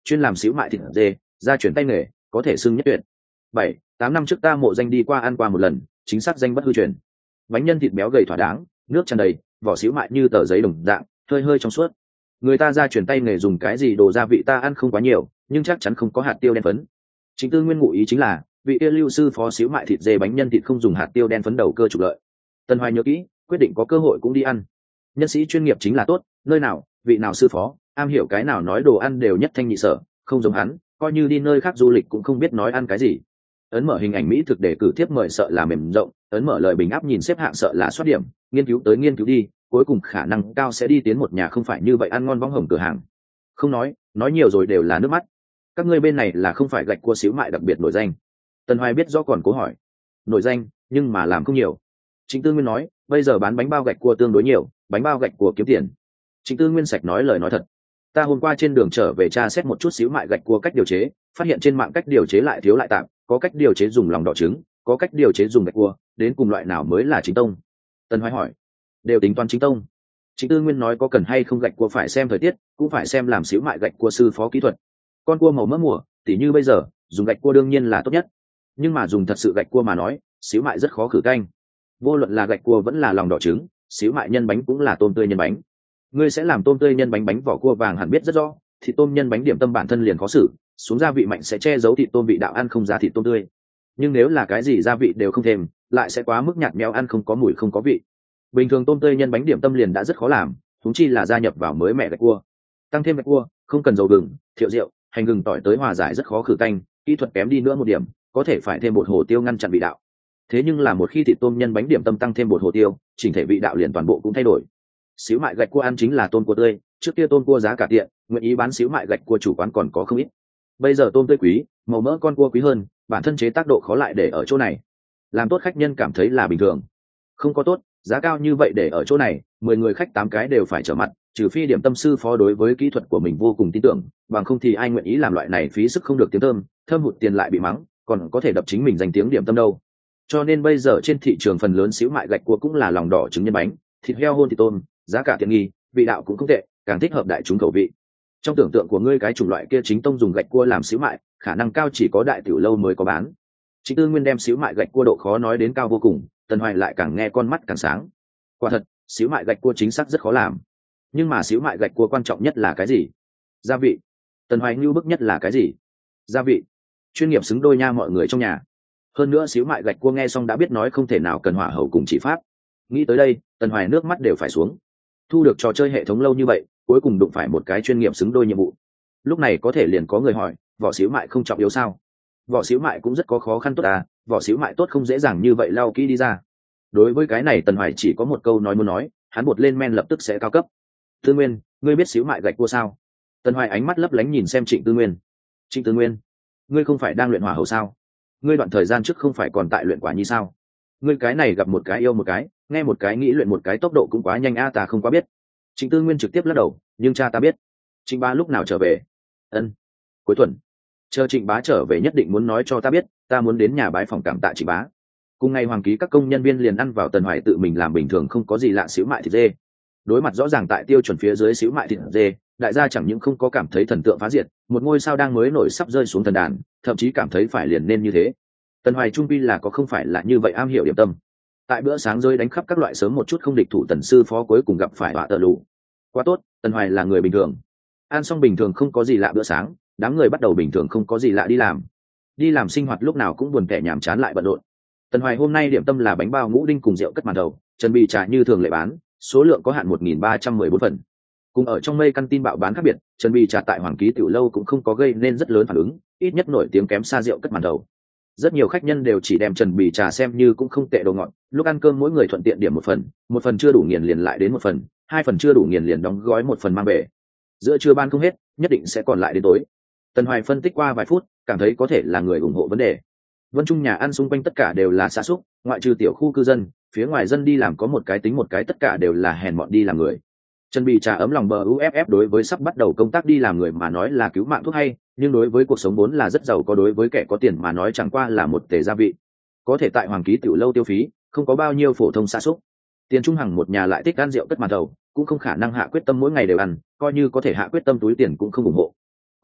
chuyên làm xíu mại thịt dê, gia chuyển tay nghề, có thể xưng nhất tuyệt. 7-8 năm trước ta mộ danh đi qua ăn qua một lần, chính xác danh bất hư truyền. Bánh nhân thịt béo gầy thỏa đáng, nước tràn đầy, vỏ xíu mại như tờ giấy đồng dạng, hơi hơi trong suốt. Người ta gia chuyển tay nghề dùng cái gì đồ gia vị ta ăn không quá nhiều, nhưng chắc chắn không có hạt tiêu đen phấn. Chính Tư Nguyên ngụ ý chính là vị yêu lưu sư phó xíu mại thịt dê bánh nhân thịt không dùng hạt tiêu đen phấn đầu cơ trục lợi. Tần Hoài nhớ kỹ, quyết định có cơ hội cũng đi ăn. Nhân sĩ chuyên nghiệp chính là tốt, nơi nào vị nào sư phó am hiểu cái nào nói đồ ăn đều nhất thanh nhị sở, không giống hắn coi như đi nơi khác du lịch cũng không biết nói ăn cái gì. Ấn mở hình ảnh mỹ thực để cử tiếp mời sợ là mềm rộng, ấn mở lời bình áp nhìn xếp hạng sợ là soát điểm, nghiên cứu tới nghiên cứu đi, cuối cùng khả năng cao sẽ đi tiến một nhà không phải như vậy ăn ngon võng hồng cửa hàng. Không nói nhiều rồi đều là nước mắt. Các ngươi bên này là không phải gạch cua xíu mại đặc biệt nổi danh? Tần Hoài biết rõ còn cố hỏi. Nổi danh nhưng mà làm không nhiều. Trịnh Tư Nguyên nói, bây giờ bán bánh bao gạch cua tương đối nhiều, bánh bao gạch cua kiếm tiền. Trịnh Tư Nguyên sạch nói lời nói thật. Ta hôm qua trên đường trở về tra xét một chút xíu mại gạch cua cách điều chế, phát hiện trên mạng cách điều chế lại thiếu lại tạm, có cách điều chế dùng lòng đỏ trứng, có cách điều chế dùng gạch cua, đến cùng loại nào mới là chính tông? Tần Hoài hỏi. Đều tính toán chính tông. Trịnh Tư Nguyên nói có cần hay không gạch cua phải xem thời tiết, cũng phải xem làm xíu mại gạch cua sư phó kỹ thuật. Con cua màu mỡ mùa, tỉ như bây giờ, dùng gạch cua đương nhiên là tốt nhất. Nhưng mà dùng thật sự gạch cua mà nói, xíu mại rất khó khử canh. Vô luận là gạch cua vẫn là lòng đỏ trứng, xíu mại nhân bánh cũng là tôm tươi nhân bánh. Ngươi sẽ làm tôm tươi nhân bánh, bánh vỏ cua vàng hẳn biết rất rõ, thịt tôm nhân bánh điểm tâm bản thân liền khó xử, xuống gia vị mạnh sẽ che giấu thịt tôm vị đạo, ăn không ra thịt tôm tươi. Nhưng nếu là cái gì gia vị đều không thêm, lại sẽ quá mức nhạt nhẽo, ăn không có mùi không có vị. Bình thường tôm tươi nhân bánh điểm tâm liền đã rất khó làm, huống chi là gia nhập vào mới mẹ gạch cua. Tăng thêm gạch cua, không cần dầu gừng, thiệu rượu, hành gừng tỏi tới hòa giải rất khó khử canh, kỹ thuật kém đi nữa một điểm, có thể phải thêm bột hồ tiêu ngăn chặn vị đạo. Thế nhưng là một khi thịt tôm nhân bánh điểm tâm tăng thêm bột hồ tiêu, chỉnh thể vị đạo liền toàn bộ cũng thay đổi. Xíu mại gạch cua ăn chính là tôm cua tươi, trước kia tôm cua giá cả tiện, nguyện ý bán xíu mại gạch cua chủ quán còn có không ít. Bây giờ tôm tươi quý, màu mỡ con cua quý hơn, bản thân chế tác độ khó lại để ở chỗ này. Làm tốt khách nhân cảm thấy là bình thường. Không có tốt, giá cao như vậy để ở chỗ này, 10 người khách 8 cái đều phải trở mặt, trừ phi điểm tâm sư phó đối với kỹ thuật của mình vô cùng tin tưởng, bằng không thì ai nguyện ý làm loại này phí sức không được tiếng thơm, thâm hụt tiền lại bị mắng, còn có thể đập chính mình danh tiếng điểm tâm đâu. Cho nên bây giờ trên thị trường phần lớn xíu mại gạch cua cũng là lòng đỏ trứng nhân bánh, thịt heo hôn thịt tôm, giá cả tiện nghi, vị đạo cũng không tệ, càng thích hợp đại chúng khẩu vị. Trong tưởng tượng của ngươi cái chủng loại kia chính tông dùng gạch cua làm xíu mại, khả năng cao chỉ có đại tiểu lâu mới có bán. Trịnh Tư Nguyên đem xíu mại gạch cua độ khó nói đến cao vô cùng, Tần Hoài lại càng nghe con mắt càng sáng. Quả thật, xíu mại gạch cua chính xác rất khó làm. Nhưng mà xíu mại gạch cua quan trọng nhất là cái gì? Gia vị. Tần Hoài ngưu bức nhất là cái gì? Gia vị. Chuyên nghiệp xứng đôi nha mọi người trong nhà. Hơn nữa xíu mại gạch cua nghe xong đã biết nói không thể nào cần hỏa hậu cùng chỉ pháp. Nghĩ tới đây, Tần Hoài nước mắt đều phải xuống. Thu được trò chơi hệ thống lâu như vậy, cuối cùng đụng phải một cái chuyên nghiệp xứng đôi nhiệm vụ. Lúc này có thể liền có người hỏi, vỏ xíu mại không trọng yếu sao? Vỏ xíu mại cũng rất có khó khăn tốt à, vỏ xíu mại tốt không dễ dàng như vậy lau kỹ đi ra. Đối với cái này Tần Hoài chỉ có một câu nói muốn nói, hắn bột lên men lập tức sẽ cao cấp. Tư Nguyên, ngươi biết xíu mại gạch cua sao? Tần Hoài ánh mắt lấp lánh nhìn xem Trịnh Tư Nguyên. Trịnh Tư Nguyên, ngươi không phải đang luyện hỏa hầu sao? Ngươi đoạn thời gian trước không phải còn tại luyện quả nhi sao? Ngươi cái này gặp một cái yêu một cái, nghe một cái nghĩ luyện một cái, tốc độ cũng quá nhanh a, ta không quá biết. Trịnh Tư Nguyên trực tiếp lắc đầu, nhưng cha ta biết. Trịnh bá lúc nào trở về? Ân, cuối tuần. Chờ Trịnh bá trở về nhất định muốn nói cho ta biết, ta muốn đến nhà bái phòng cảm tạ Trịnh bá. Cùng ngày Hoàng Ký các công nhân viên liền ăn vào Tần Hoài tự mình làm bình thường không có gì lạ xíu mại thịt dê. Đối mặt rõ ràng tại tiêu chuẩn phía dưới xíu mại thịt dê, đại gia chẳng những không có cảm thấy thần tượng phá diệt, một ngôi sao đang mới nổi sắp rơi xuống thần đàn, thậm chí cảm thấy phải liền nên như thế. Tần Hoài trung pi là có không phải là như vậy am hiểu điểm tâm. Tại bữa sáng rơi đánh khắp các loại sớm một chút không địch thủ, Tần sư phó cuối cùng gặp phải họa tợ lụ. Quá tốt, Tần Hoài là người bình thường. Ăn xong bình thường không có gì lạ bữa sáng, đám người bắt đầu bình thường không có gì lạ đi làm. Đi làm sinh hoạt lúc nào cũng buồn tẻ nhàm chán lại bận rộn. Tần Hoài hôm nay điểm tâm là bánh bao ngũ đinh cùng rượu cất màn đầu, chuẩn bị trà như thường lệ bán, số lượng có hạn 1.314 phần. Cùng ở trong mây căn tin bạo bán khác biệt, chuẩn bị trà tại Hoàng Ký tiểu lâu cũng không có gây nên rất lớn phản ứng, ít nhất nổi tiếng kém xa rượu cất màn đầu. Rất nhiều khách nhân đều chỉ đem trần bì trà xem như cũng không tệ đồ ngọt, lúc ăn cơm mỗi người thuận tiện điểm một phần chưa đủ nghiền liền lại đến một phần, 2 phần chưa đủ nghiền liền đóng gói một phần mang về. Giữa trưa ban không hết, nhất định sẽ còn lại đến tối. Tần Hoài phân tích qua vài phút, cảm thấy có thể là người ủng hộ vấn đề. Vân Trung nhà ăn xung quanh tất cả đều là xã xúc, ngoại trừ tiểu khu cư dân, phía ngoài dân đi làm có một cái tính một cái, tất cả đều là hèn mọn đi làm người. Trần Bì trà ấm lòng bờ UFF đối với sắp bắt đầu công tác đi làm người mà nói là cứu mạng thuốc hay, nhưng đối với cuộc sống vốn là rất giàu có, đối với kẻ có tiền mà nói chẳng qua là một tể gia vị. Có thể tại Hoàng Ký tiểu lâu tiêu phí, không có bao nhiêu phổ thông xã xúc. Tiền Trung Hằng một nhà lại thích ăn rượu cất màn thầu, cũng không khả năng hạ quyết tâm mỗi ngày đều ăn, coi như có thể hạ quyết tâm túi tiền cũng không ủng hộ.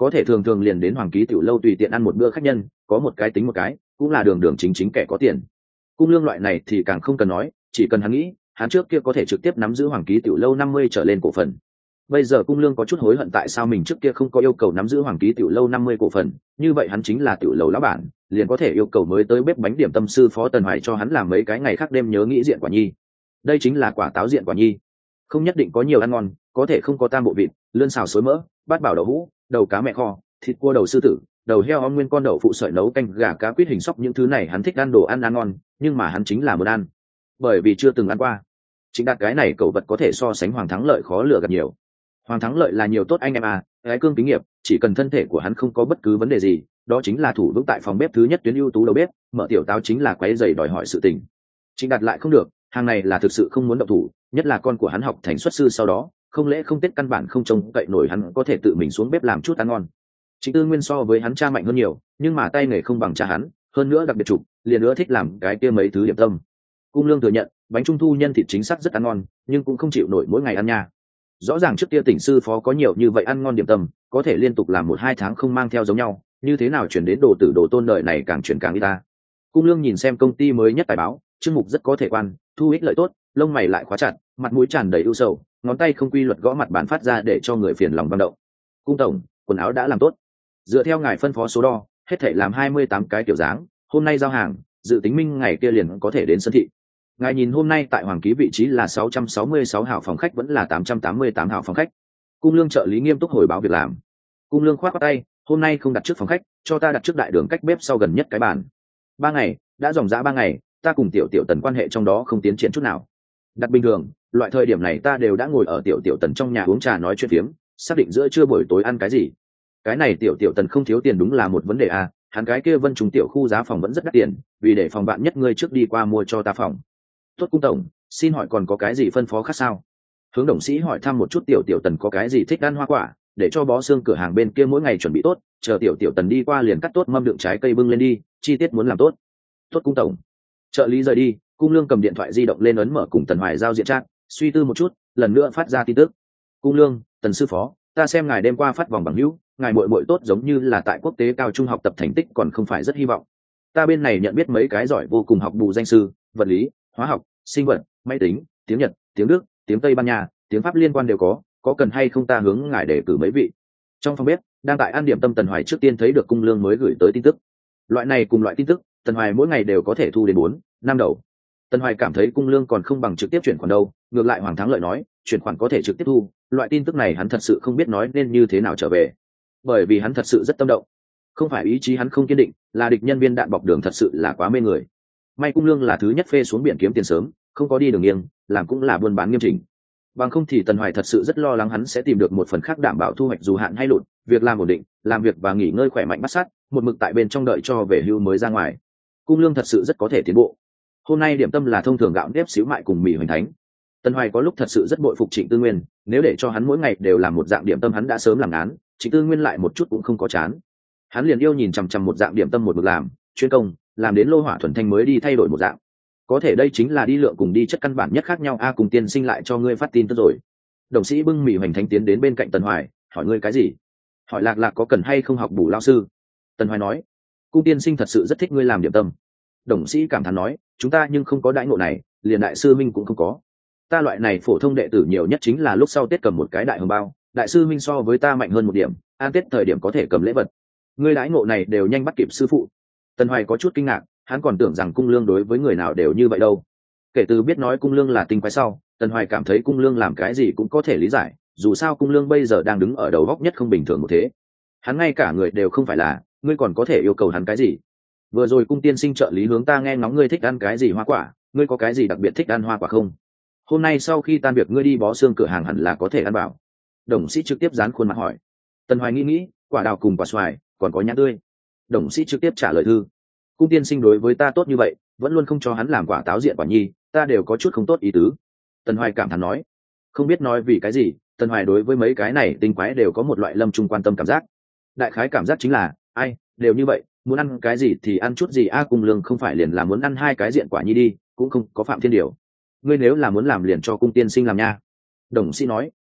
có thể thường thường liền đến Hoàng Ký tiểu lâu tùy tiện ăn một bữa khách nhân, có một cái tính một cái, cũng là đường đường chính chính kẻ có tiền. Cung Lương loại này thì càng không cần nói, chỉ cần hắn nghĩ, hắn trước kia có thể trực tiếp nắm giữ Hoàng Ký tiểu lâu 50 trở lên cổ phần. Bây giờ Cung Lương có chút hối hận tại sao mình trước kia không có yêu cầu nắm giữ Hoàng Ký tiểu lâu 50 cổ phần, như vậy hắn chính là tiểu lâu lão bản, liền có thể yêu cầu mới tới bếp bánh điểm tâm sư phó Tần Hoài cho hắn làm mấy cái ngày khác đêm nhớ nghĩ diện quả nhi. Đây chính là quả táo diện quả nhi, không nhất định có nhiều ăn ngon, có thể không có tam bộ vịt, lươn xào xối mỡ, bát bảo đậu hũ, đầu cá mẹ kho, thịt cua đầu sư tử, đầu heo om nguyên con đậu phụ sợi nấu canh gà cá quýt hình sóc, những thứ này hắn thích ăn đồ ăn ngon, nhưng mà hắn chính là muốn ăn, bởi vì chưa từng ăn qua. Chính đạt cái này cẩu vật có thể so sánh Hoàng Thắng Lợi khó lựa gạt nhiều. Hoàng Thắng Lợi là nhiều tốt anh em à, gái cương kinh nghiệp, chỉ cần thân thể của hắn không có bất cứ vấn đề gì, đó chính là thủ vững tại phòng bếp thứ nhất tuyến ưu tú đầu bếp, mở tiểu táo chính là quấy giày đòi hỏi sự tình. Chính đạt lại không được, hàng này là thực sự không muốn động thủ, nhất là con của hắn học thành xuất sư sau đó, không lẽ không tiết căn bản không trông cậy nổi hắn có thể tự mình xuống bếp làm chút ăn ngon. Trịnh Tư Nguyên so với hắn cha mạnh hơn nhiều, nhưng mà tay nghề không bằng cha hắn, hơn nữa đặc biệt trục, liền nữa thích làm cái kia mấy thứ điểm tâm. Cung Lương thừa nhận, bánh trung thu nhân thịt chính xác rất ăn ngon, nhưng cũng không chịu nổi mỗi ngày ăn nha. Rõ ràng trước kia tỉnh sư phó có nhiều như vậy ăn ngon điểm tâm, có thể liên tục làm 1-2 tháng không mang theo giống nhau, như thế nào chuyển đến đồ tử đồ tôn đời này càng chuyển càng ít ta. Cung Lương nhìn xem công ty mới nhất tài báo, chương mục rất có thể quan, thu ích lợi tốt, lông mày lại khóa chặt, mặt mũi tràn đầy ưu sầu, ngón tay không quy luật gõ mặt bàn phát ra để cho người phiền lòng băng động. Cung tổng, quần áo đã làm tốt, dựa theo ngài phân phó số đo, hết thảy làm 28 cái kiểu dáng, hôm nay giao hàng, dự tính minh ngày kia liền có thể đến sân thị. Ngài nhìn hôm nay tại Hoàng Ký vị trí là 666 hào phòng khách vẫn là 888 hào phòng khách. Cung Lương trợ lý nghiêm túc hồi báo việc làm. Cung Lương khoát tay, hôm nay không đặt trước phòng khách, cho ta đặt trước đại đường cách bếp sau gần nhất cái bàn. 3 ngày, đã dòng dã 3 ngày, ta cùng Tiểu Tiểu Tần quan hệ trong đó không tiến triển chút nào. Đặt bình thường, loại thời điểm này ta đều đã ngồi ở Tiểu Tiểu Tần trong nhà uống trà nói chuyện phiếm, xác định giữa trưa buổi tối ăn cái gì. Cái này Tiểu Tiểu Tần không thiếu tiền đúng là một vấn đề à, hắn cái kia Vân Trung tiểu khu giá phòng vẫn rất đắt tiền, vì để phòng bạn nhất ngươi trước đi qua mua cho ta phòng. Tốt Cung tổng, xin hỏi còn có cái gì phân phó khác sao? Hướng đồng sĩ hỏi thăm một chút Tiểu Tiểu Tần có cái gì thích ăn hoa quả, để cho bó xương cửa hàng bên kia mỗi ngày chuẩn bị tốt, chờ Tiểu Tiểu Tần đi qua liền cắt tốt mâm đựng trái cây bưng lên đi, chi tiết muốn làm tốt. Tốt Cung tổng. Trợ lý rời đi, Cung Lương cầm điện thoại di động lên ấn mở cùng Tần Hoài giao diện chat, suy tư một chút, lần nữa phát ra tin tức. Cung Lương, Tần sư phó, ta xem ngài đêm qua phát vòng bằng hữu, ngài muội tốt giống như là tại quốc tế cao trung học tập thành tích còn không phải rất hy vọng. Ta bên này nhận biết mấy cái giỏi vô cùng học bù danh sư, vật lý, hóa học, sinh vật, máy tính, tiếng Nhật, tiếng Đức, tiếng Tây Ban Nha, tiếng Pháp liên quan đều có cần hay không ta hướng ngài để cử mấy vị. Trong phòng bếp, đang tại ăn điểm tâm Tần Hoài trước tiên thấy được Cung Lương mới gửi tới tin tức. Loại này cùng loại tin tức, Tần Hoài mỗi ngày đều có thể thu đến 4-5 đầu. Tần Hoài cảm thấy Cung Lương còn không bằng trực tiếp chuyển khoản đâu, ngược lại Hoàng Thắng Lợi nói, chuyển khoản có thể trực tiếp thu, loại tin tức này hắn thật sự không biết nói nên như thế nào trở về. Bởi vì hắn thật sự rất tâm động. Không phải ý chí hắn không kiên định, là địch nhân viên đạn bọc đường thật sự là quá mê người. May Cung Lương là thứ nhất phê xuống biển kiếm tiền sớm, không có đi đường nghiêng, làm cũng là buôn bán nghiêm chỉnh. Bằng không thì Tần Hoài thật sự rất lo lắng hắn sẽ tìm được một phần khác đảm bảo thu hoạch dù hạn hay lụt, việc làm ổn định, làm việc và nghỉ ngơi khỏe mạnh bắt sát, một mực tại bên trong đợi cho về hưu mới ra ngoài. Cung Lương thật sự rất có thể tiến bộ. Hôm nay điểm tâm là thông thường gạo nếp xíu mại cùng mì hoành thánh. Tần Hoài có lúc thật sự rất bội phục Trịnh Tư Nguyên, nếu để cho hắn mỗi ngày đều làm một dạng điểm tâm hắn đã sớm làm án, Trịnh Tư Nguyên lại một chút cũng không có chán. Hắn liền yêu nhìn chằm chằm một dạng điểm tâm một mực làm, chuyên công, làm đến lô hỏa thuần thanh mới đi thay đổi một dạng. Có thể đây chính là đi lượng cùng đi chất căn bản nhất khác nhau a. Cùng tiên sinh lại cho ngươi phát tin tức rồi. Đồng sĩ bưng mì hoành thánh tiến đến bên cạnh Tần Hoài, hỏi ngươi cái gì? Hỏi Lạc có cần hay không học bù lao sư. Tần Hoài nói, cung tiên sinh thật sự rất thích ngươi làm điểm tâm. Đồng sĩ cảm thán nói, chúng ta nhưng không có đãi ngộ này, liền đại sư minh cũng không có. Ta loại này phổ thông đệ tử nhiều nhất chính là lúc sau Tết cầm một cái đại hồng bao, đại sư minh so với ta mạnh hơn một điểm, an Tết thời điểm có thể cầm lễ vật. Ngươi đãi ngộ này đều nhanh bắt kịp sư phụ. Tần Hoài có chút kinh ngạc, hắn còn tưởng rằng Cung Lương đối với người nào đều như vậy đâu. Kể từ biết nói Cung Lương là tinh quái sau, Tần Hoài cảm thấy Cung Lương làm cái gì cũng có thể lý giải, dù sao Cung Lương bây giờ đang đứng ở đầu góc nhất không bình thường một thế. Hắn ngay cả người đều không phải là, ngươi còn có thể yêu cầu hắn cái gì? Vừa rồi Cung tiên sinh trợ lý hướng ta nghe ngóng ngươi thích ăn cái gì hoa quả, ngươi có cái gì đặc biệt thích ăn hoa quả không? Hôm nay sau khi tan việc ngươi đi bó xương cửa hàng hẳn là có thể ăn bảo. Đồng sĩ trực tiếp dán khuôn mặt hỏi. Tần Hoài nghĩ, quả đào cùng quả xoài, còn có nhãn tươi. Đồng sĩ trực tiếp trả lời thư. Cung tiên sinh đối với ta tốt như vậy, vẫn luôn không cho hắn làm quả táo diện quả nhi, ta đều có chút không tốt ý tứ. Tần Hoài cảm thán nói. Không biết nói vì cái gì, Tần Hoài đối với mấy cái này tinh quái đều có một loại lâm trung quan tâm cảm giác. Đại khái cảm giác chính là, ai, đều như vậy, muốn ăn cái gì thì ăn chút gì a. Cung Lương không phải liền là muốn ăn 2 cái diện quả nhi đi, cũng không có phạm thiên điều. Ngươi nếu là muốn làm liền cho cung tiên sinh làm nha. Đồng sĩ nói,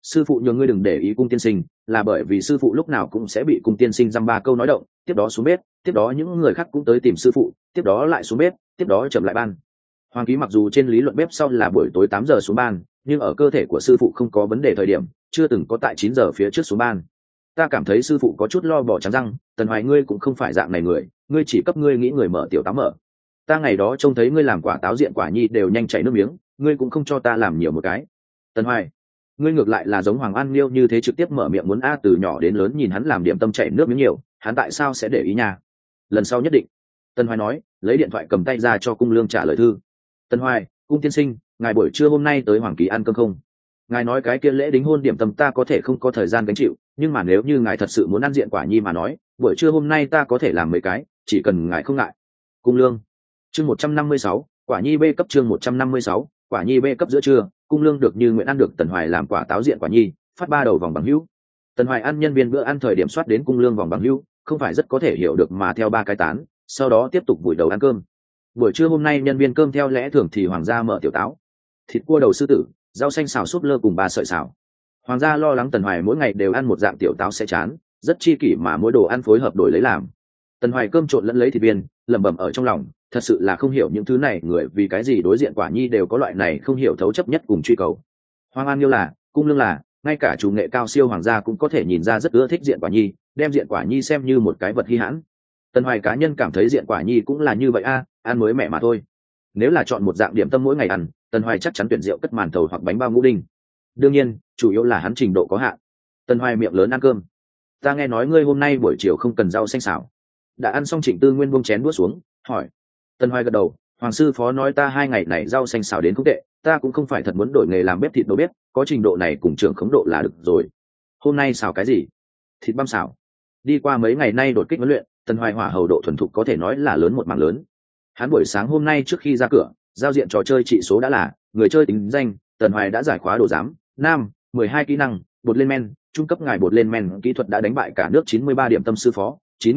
sư phụ nhường ngươi đừng để ý cung tiên sinh, là bởi vì sư phụ lúc nào cũng sẽ bị cung tiên sinh dăm ba câu nói động, tiếp đó xuống bếp, tiếp đó những người khác cũng tới tìm sư phụ, tiếp đó lại xuống bếp, tiếp đó chậm lại ban. Hoàng Ký mặc dù trên lý luận bếp sau là buổi tối 8 giờ xuống ban, nhưng ở cơ thể của sư phụ không có vấn đề thời điểm, chưa từng có tại 9 giờ phía trước xuống ban. Ta cảm thấy sư phụ có chút lo bỏ trắng răng, Tần Hoài ngươi cũng không phải dạng này người, ngươi chỉ cấp ngươi nghĩ người mở tiểu táo mở. Ta ngày đó trông thấy ngươi làm quả táo diện quả nhi đều nhanh chảy nước miếng, ngươi cũng không cho ta làm nhiều một cái. Tần Hoài, ngươi ngược lại là giống Hoàng An Liêu như thế trực tiếp mở miệng muốn a từ nhỏ đến lớn nhìn hắn làm điểm tâm chảy nước miếng nhiều, hắn tại sao sẽ để ý nha? Lần sau nhất định. Tần Hoài nói, lấy điện thoại cầm tay ra cho Cung Lương trả lời thư. Tần Hoài, Cung tiên sinh, ngài buổi trưa hôm nay tới Hoàng Ký ăn cơm không? Ngài nói cái kia lễ đính hôn điểm tâm ta có thể không có thời gian gánh chịu, nhưng mà nếu như ngài thật sự muốn ăn diện quả nhi mà nói, buổi trưa hôm nay ta có thể làm mấy cái, chỉ cần ngài không ngại. Cung Lương. Chương 156, quả nhi B cấp chương 156, quả nhi B cấp giữa trưa, Cung Lương được như nguyện ăn được Tần Hoài làm quả táo diện quả nhi, phát 3 đầu vòng bằng hữu. Tần Hoài ăn nhân viên bữa ăn thời điểm soát đến Cung Lương vòng bằng hữu, không phải rất có thể hiểu được mà theo 3 cái tán, sau đó tiếp tục vùi đầu ăn cơm. Buổi trưa hôm nay nhân viên cơm theo lẽ thường thì Hoàng gia mở tiểu táo, thịt cua đầu sư tử, rau xanh xào súp lơ cùng 3 sợi xào. Hoàng gia lo lắng Tần Hoài mỗi ngày đều ăn một dạng tiểu táo sẽ chán, rất chi kỷ mà mỗi đồ ăn phối hợp đổi lấy làm. Tần Hoài cơm trộn lẫn lấy thịt viên, lẩm bẩm ở trong lòng, thật sự là không hiểu những thứ này người vì cái gì đối diện quả nhi đều có loại này không hiểu thấu chấp nhất cùng truy cầu. Hoàng An Liêu là, Cung Lương là, ngay cả chủ nghệ cao siêu Hoàng gia cũng có thể nhìn ra rất ưa thích diện quả nhi, đem diện quả nhi xem như một cái vật hi hãn. Tần Hoài cá nhân cảm thấy diện quả nhi cũng là như vậy a, ăn mới mẻ mà thôi. Nếu là chọn một dạng điểm tâm mỗi ngày ăn, Tần Hoài chắc chắn tuyển rượu cất màn thầu hoặc bánh bao ngũ đinh. Đương nhiên, chủ yếu là hắn trình độ có hạn. Tần Hoài miệng lớn ăn cơm. Ta nghe nói ngươi hôm nay buổi chiều không cần rau xanh xào. Đã ăn xong Trịnh Tư Nguyên buông chén đũa xuống, hỏi. Tần Hoài gật đầu, Hoàng sư phó nói ta 2 ngày này rau xanh xào đến không tệ, ta cũng không phải thật muốn đổi nghề làm bếp thịt đầu bếp, có trình độ này cùng trưởng khống độ là được rồi. Hôm nay xào cái gì? Thịt băm xào. Đi qua mấy ngày nay đột kích huấn luyện, Tần Hoài hỏa hầu độ thuần thục có thể nói là lớn một mảng lớn. Hắn buổi sáng hôm nay trước khi ra cửa, giao diện trò chơi trị số đã là người chơi tính danh, Tần Hoài đã giải khóa đồ giám, nam, 12 kỹ năng, bột lên men, trung cấp ngài bột lên men kỹ thuật đã đánh bại cả nước 93 điểm tâm sư phó,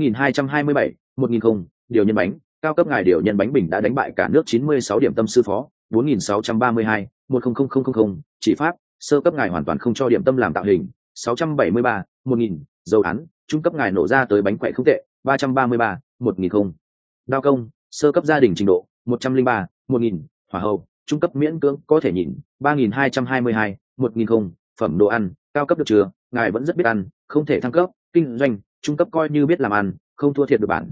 9227, 1000 không, điều nhân bánh, cao cấp ngài điều nhân bánh bình đã đánh bại cả nước 96 điểm tâm sư phó, 4632, 100000, chỉ pháp, sơ cấp ngài hoàn toàn không cho điểm tâm làm tạo hình, 673, 1000, dầu án, trung cấp ngài nổ ra tới bánh quậy không tệ, 333, 1000 không. Đao công, sơ cấp gia đình trình độ, 103, 1000, hỏa hậu, trung cấp miễn cưỡng có thể nhìn, 3222, 1000 không, phẩm đồ ăn, cao cấp được chưa, ngài vẫn rất biết ăn, không thể thăng cấp, kinh doanh, trung cấp coi như biết làm ăn, không thua thiệt được bản,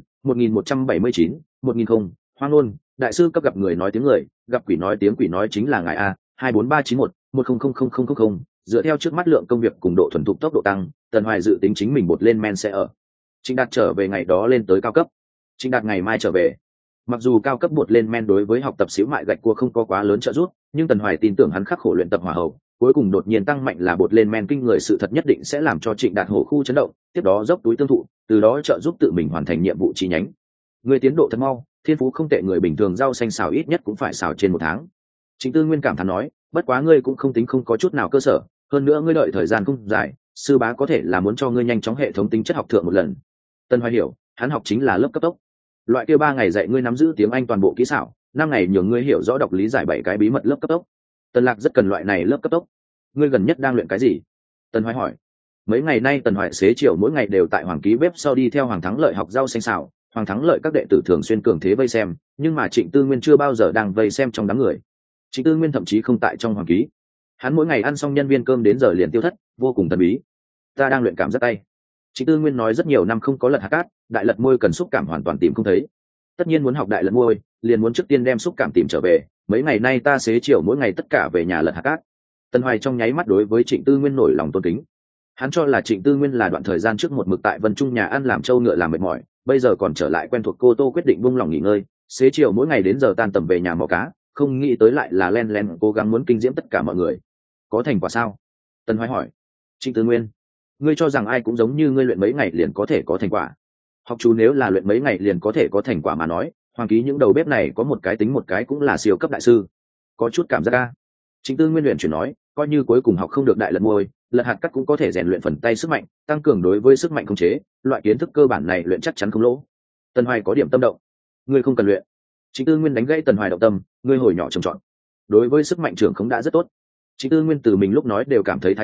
1179, 1000 không, hoang ngôn, đại sư cấp gặp người nói tiếng người, gặp quỷ nói tiếng quỷ nói chính là ngài a, 24391, 10000000, dựa theo trước mắt lượng công việc cùng độ thuần thục tốc độ tăng, Tần Hoài dự tính chính mình bột lên men sẽ ở. Trịnh Đạt trở về ngày đó lên tới cao cấp. Trịnh Đạt ngày mai trở về. Mặc dù cao cấp bột lên men đối với học tập xíu mại gạch cua không có quá lớn trợ giúp, nhưng Tần Hoài tin tưởng hắn khắc khổ luyện tập hỏa hậu, cuối cùng đột nhiên tăng mạnh là bột lên men kinh người sự thật nhất định sẽ làm cho Trịnh Đạt hổ khu chấn động, tiếp đó dốc túi tương thụ, từ đó trợ giúp tự mình hoàn thành nhiệm vụ chi nhánh. Người tiến độ thật mau, thiên phú không tệ, người bình thường rau xanh xào ít nhất cũng phải xào trên 1 tháng. Trịnh Tư Nguyên cảm thán nói, bất quá ngươi cũng không tính không có chút nào cơ sở, hơn nữa ngươi đợi thời gian không dài, sư bá có thể là muốn cho ngươi nhanh chóng hệ thống tính chất học thượng một lần. Tần Hoài hiểu, hắn học chính là lớp cấp tốc. Loại kia 3 ngày dạy ngươi nắm giữ tiếng Anh toàn bộ kỹ xảo, 5 ngày nhường ngươi hiểu rõ đọc lý giải 7 cái bí mật lớp cấp tốc. Tần Lạc rất cần loại này lớp cấp tốc. Ngươi gần nhất đang luyện cái gì? Tần Hoài hỏi. Mấy ngày nay Tần Hoài xế chiều mỗi ngày đều tại Hoàng Ký bếp sau đi theo Hoàng Thắng Lợi học rau xanh xào, Hoàng Thắng Lợi các đệ tử thường xuyên cường thế vây xem, nhưng mà Trịnh Tư Nguyên chưa bao giờ đang vây xem trong đám người. Trịnh Tư Nguyên thậm chí không tại trong Hoàng Ký. Hắn mỗi ngày ăn xong nhân viên cơm đến giờ liền tiêu thất, vô cùng thần bí. Ta đang luyện cảm giác tay. Trịnh Tư Nguyên nói rất nhiều năm không có lật hạt cát, đại lật môi cần xúc cảm hoàn toàn tìm không thấy. Tất nhiên muốn học đại lật môi, liền muốn trước tiên đem xúc cảm tìm trở về. Mấy ngày nay ta xế chiều mỗi ngày tất cả về nhà lật hạt cát. Tần Hoài trong nháy mắt đối với Trịnh Tư Nguyên nổi lòng tôn kính. Hắn cho là Trịnh Tư Nguyên là đoạn thời gian trước một mực tại Vân Trung nhà ăn làm trâu ngựa làm mệt mỏi, bây giờ còn trở lại quen thuộc Cô Tô quyết định buông lòng nghỉ ngơi, xế chiều mỗi ngày đến giờ tan tầm về nhà mò cá, không nghĩ tới lại là len len cố gắng muốn kinh diễm tất cả mọi người. Có thành quả sao? Tần Hoài hỏi. Trịnh Tư Nguyên, ngươi cho rằng ai cũng giống như ngươi luyện mấy ngày liền có thể có thành quả? Học chú nếu là luyện mấy ngày liền có thể có thành quả mà nói, Hoàng Ký những đầu bếp này có một cái tính một cái cũng là siêu cấp đại sư. Có chút cảm giác a. Trịnh Tư Nguyên luyện chuyển nói, coi như cuối cùng học không được đại lật môi, lật hạt cắt cũng có thể rèn luyện phần tay sức mạnh, tăng cường đối với sức mạnh khống chế, loại kiến thức cơ bản này luyện chắc chắn không lỗ. Tần Hoài có điểm tâm động. Ngươi không cần luyện. Trịnh Tư Nguyên đánh gãy Tần Hoài động tâm, ngươi hồi nhỏ trồng trọt. Đối với sức mạnh trưởng khống đã rất tốt. Trịnh Tư Nguyên từ mình lúc nói đều cảm thấy thái quá,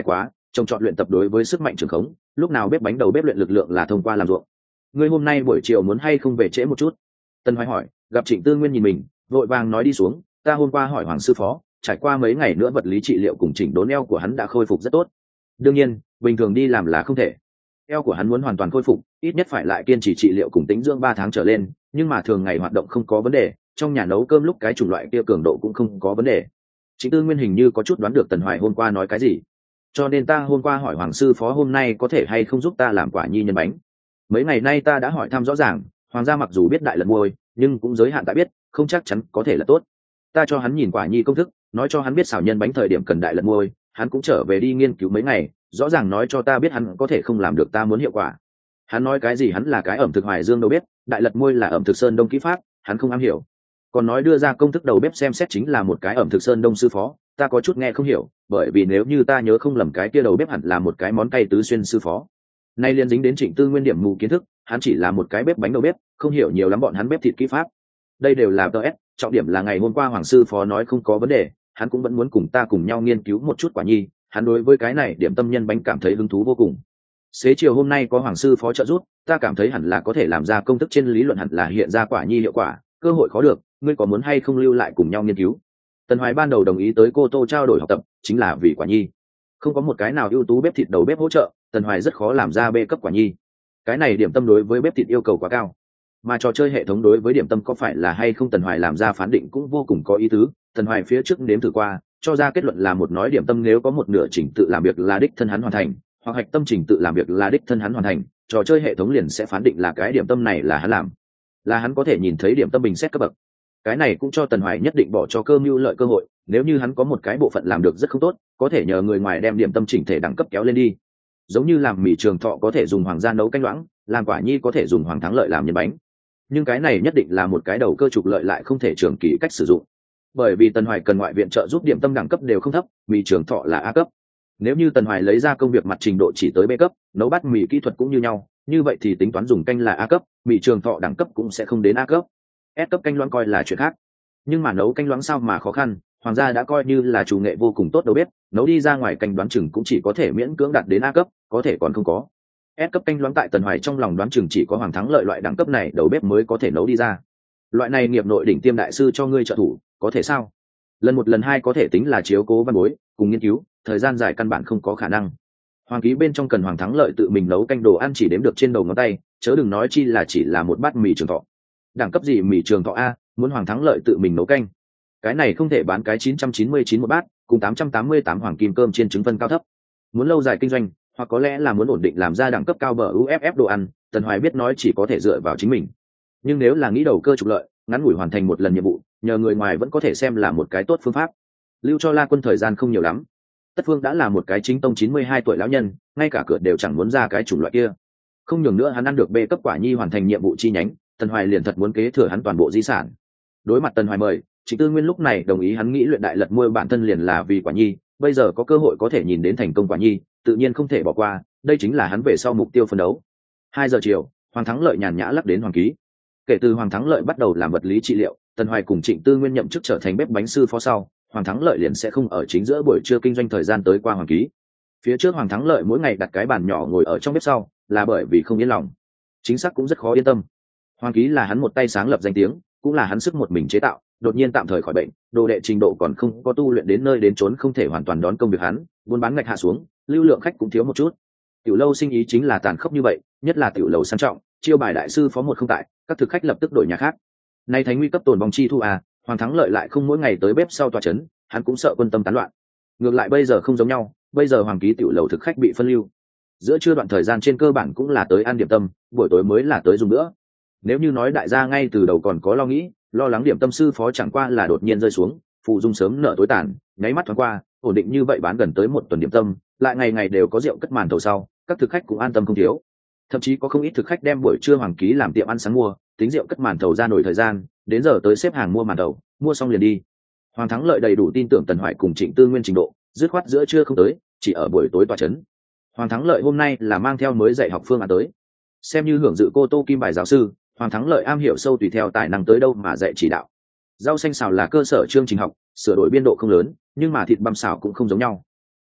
trồng trọt luyện tập đối với sức mạnh trường khống, lúc nào bếp bánh đầu bếp luyện lực lượng là thông qua làm ruộng. Ngươi hôm nay buổi chiều muốn hay không về trễ một chút? Tần Hoài hỏi. Gặp Trịnh Tư Nguyên nhìn mình, vội vàng nói đi xuống, ta hôm qua hỏi Hoàng sư phó, trải qua mấy ngày nữa vật lý trị liệu cùng chỉnh đốn eo của hắn đã khôi phục rất tốt. Đương nhiên, bình thường đi làm là không thể. Eo của hắn muốn hoàn toàn khôi phục, ít nhất phải lại kiên trì trị liệu cùng tĩnh dưỡng 3 tháng trở lên, nhưng mà thường ngày hoạt động không có vấn đề, trong nhà nấu cơm lúc cái chủng loại kia cường độ cũng không có vấn đề. Trịnh Tư Nguyên hình như có chút đoán được Tần Hoài hôm qua nói cái gì, cho nên ta hôm qua hỏi Hoàng sư phó hôm nay có thể hay không giúp ta làm quả nhi nhân bánh. Mấy ngày nay ta đã hỏi thăm rõ ràng, Hoàng gia mặc dù biết đại lật môi, nhưng cũng giới hạn tại biết, không chắc chắn có thể là tốt. Ta cho hắn nhìn quả nhi công thức, nói cho hắn biết xào nhân bánh thời điểm cần đại lật môi, hắn cũng trở về đi nghiên cứu mấy ngày, rõ ràng nói cho ta biết hắn có thể không làm được ta muốn hiệu quả. Hắn nói cái gì hắn là cái ẩm thực Hoài Dương đâu biết, đại lật môi là ẩm thực Sơn Đông kỹ pháp, hắn không am hiểu. Còn nói đưa ra công thức đầu bếp xem xét chính là một cái ẩm thực Sơn Đông sư phó, ta có chút nghe không hiểu, bởi vì nếu như ta nhớ không lầm cái kia đầu bếp hẳn là một cái món cay tứ xuyên sư phó. Nay liên dính đến Trịnh Tư Nguyên điểm mù kiến thức, hắn chỉ là một cái bếp bánh đầu bếp, không hiểu nhiều lắm bọn hắn bếp thịt kỹ pháp. Đây đều là DS, trọng điểm là ngày hôm qua Hoàng sư phó nói không có vấn đề, hắn cũng vẫn muốn cùng ta cùng nhau nghiên cứu một chút quả nhi, hắn đối với cái này điểm tâm nhân bánh cảm thấy hứng thú vô cùng. Xế chiều hôm nay có Hoàng sư phó trợ giúp, ta cảm thấy hẳn là có thể làm ra công thức trên lý luận hẳn là hiện ra quả nhi hiệu quả, cơ hội khó được, ngươi có muốn hay không lưu lại cùng nhau nghiên cứu? Tần Hoài ban đầu đồng ý tới Cô Tô trao đổi học tập, chính là vì quả nhi. Không có một cái nào ưu tú bếp thịt đầu bếp hỗ trợ, Tần Hoài rất khó làm ra B cấp quả nhi. Cái này điểm tâm đối với bếp thịt yêu cầu quá cao, mà trò chơi hệ thống đối với điểm tâm có phải là hay không Tần Hoài làm ra phán định cũng vô cùng có ý tứ. Tần Hoài phía trước nếm thử qua, cho ra kết luận là một nói điểm tâm nếu có một nửa trình tự làm việc là đích thân hắn hoàn thành, hoặc hạch tâm trình tự làm việc là đích thân hắn hoàn thành, trò chơi hệ thống liền sẽ phán định là cái điểm tâm này là hắn làm, là hắn có thể nhìn thấy điểm tâm bình xét cấp bậc. Cái này cũng cho Tần Hoài nhất định bỏ cho cơ mưu lợi cơ hội, nếu như hắn có một cái bộ phận làm được rất không tốt, có thể nhờ người ngoài đem điểm tâm chỉnh thể đẳng cấp kéo lên đi. Giống như làm mì Trường Thọ có thể dùng hoàng gia nấu canh loãng, làm quả nhi có thể dùng Hoàng Thắng Lợi làm nhân bánh. Nhưng cái này nhất định là một cái đầu cơ trục lợi lại không thể trường kỳ cách sử dụng. Bởi vì Tần Hoài cần ngoại viện trợ giúp điểm tâm đẳng cấp đều không thấp, mì Trường Thọ là A cấp. Nếu như Tần Hoài lấy ra công việc mặt trình độ chỉ tới B cấp, nấu bát mì kỹ thuật cũng như nhau, như vậy thì tính toán dùng canh là A cấp, mì Trường Thọ đẳng cấp cũng sẽ không đến A cấp. S cấp canh loãng coi là chuyện khác. Nhưng mà nấu canh loãng sao mà khó khăn, Hoàng gia đã coi như là chủ nghệ vô cùng tốt đầu bếp, nấu đi ra ngoài canh đoán chừng cũng chỉ có thể miễn cưỡng đạt đến A cấp, có thể còn không có. S cấp canh loãng tại Tần Hoài trong lòng đoán chừng chỉ có Hoàng Thắng Lợi loại đẳng cấp này đầu bếp mới có thể nấu đi ra. Loại này nghiệp nội đỉnh tiêm đại sư cho ngươi trợ thủ, có thể sao? Lần một lần hai có thể tính là chiếu cố văn bối, cùng nghiên cứu, thời gian dài căn bản không có khả năng. Hoàng ký bên trong cần Hoàng Thắng Lợi tự mình nấu canh đồ ăn chỉ đếm được trên đầu ngón tay, chớ đừng nói chi là chỉ là một bát mì Trường Thọ. Đẳng cấp gì mì Trường Thọ a, muốn Hoàng Thắng Lợi tự mình nấu canh. Cái này không thể bán cái 999 một bát, cùng 888 hoàng kim cơm trên trứng phân cao thấp. Muốn lâu dài kinh doanh, hoặc có lẽ là muốn ổn định làm ra đẳng cấp cao bờ UFF đồ ăn, Tần Hoài biết nói chỉ có thể dựa vào chính mình. Nhưng nếu là nghĩ đầu cơ trục lợi, ngắn ngủi hoàn thành một lần nhiệm vụ, nhờ người ngoài vẫn có thể xem là một cái tốt phương pháp. Lưu cho La Quân thời gian không nhiều lắm. Tất Phương đã là một cái chính tông 92 tuổi lão nhân, ngay cả cửa đều chẳng muốn ra cái chủng loại kia. Không nhường nữa hắn ăn được B cấp quả nhi hoàn thành nhiệm vụ chi nhánh, Tần Hoài liền thật muốn kế thừa hắn toàn bộ di sản. Đối mặt Tần Hoài mời, Trịnh Tư Nguyên lúc này đồng ý hắn nghĩ luyện đại lật môi bản thân liền là vì quả nhi, bây giờ có cơ hội có thể nhìn đến thành công quả nhi, tự nhiên không thể bỏ qua, đây chính là hắn về sau mục tiêu phấn đấu. 2 giờ chiều, Hoàng Thắng Lợi nhàn nhã lắc đến Hoàng ký. Kể từ Hoàng Thắng Lợi bắt đầu làm vật lý trị liệu, Tần Hoài cùng Trịnh Tư Nguyên nhậm chức trở thành bếp bánh sư phó sau, Hoàng Thắng Lợi liền sẽ không ở chính giữa buổi trưa kinh doanh thời gian tới qua Hoàng ký. Phía trước Hoàng Thắng Lợi mỗi ngày đặt cái bàn nhỏ ngồi ở trong bếp sau, là bởi vì không yên lòng. Chính xác cũng rất khó yên tâm. Hoàng ký là hắn một tay sáng lập danh tiếng, cũng là hắn sức một mình chế tạo, đột nhiên tạm thời khỏi bệnh, đồ đệ trình độ còn không có tu luyện đến nơi đến chốn không thể hoàn toàn đón công việc hắn, buôn bán ngạch hạ xuống, lưu lượng khách cũng thiếu một chút. Tiểu lâu sinh ý chính là tàn khốc như vậy, nhất là tiểu lầu sang trọng, chiêu bài đại sư phó một không tại, các thực khách lập tức đổi nhà khác. Nay thấy nguy cấp tồn vong chi thu à, Hoàng Thắng Lợi lại không mỗi ngày tới bếp sau tòa trấn, hắn cũng sợ quân tâm tán loạn. Ngược lại bây giờ không giống nhau, bây giờ Hoàng ký tiểu lầu thực khách bị phân lưu. Giữa trưa đoạn thời gian trên cơ bản cũng là tới ăn điểm tâm, buổi tối mới là tới dùng nữa. Nếu như nói đại gia ngay từ đầu còn có lo lắng điểm tâm sư phó chẳng qua là đột nhiên rơi xuống, phụ dung sớm nợ tối tàn, nháy mắt thoáng qua, ổn định như vậy bán gần tới 1 tuần điểm tâm, lại ngày ngày đều có rượu cất màn thầu sau, các thực khách cũng an tâm không thiếu. Thậm chí có không ít thực khách đem buổi trưa Hoàng ký làm tiệm ăn sáng mua, tính rượu cất màn thầu ra nổi thời gian, đến giờ tới xếp hàng mua màn thầu, mua xong liền đi. Hoàng Thắng Lợi đầy đủ tin tưởng Tần Hoài cùng Trịnh Tư Nguyên trình độ, dứt khoát giữa trưa không tới, chỉ ở buổi tối tòa trấn. Hoàng Thắng Lợi hôm nay là mang theo mới dạy học phương án tới, xem như hưởng dự Cô Tô Kim bài giáo sư. Hoàng Thắng Lợi am hiểu sâu tùy theo tài năng tới đâu mà dạy chỉ đạo. Rau xanh xào là cơ sở chương trình học, sửa đổi biên độ không lớn, nhưng mà thịt băm xào cũng không giống nhau.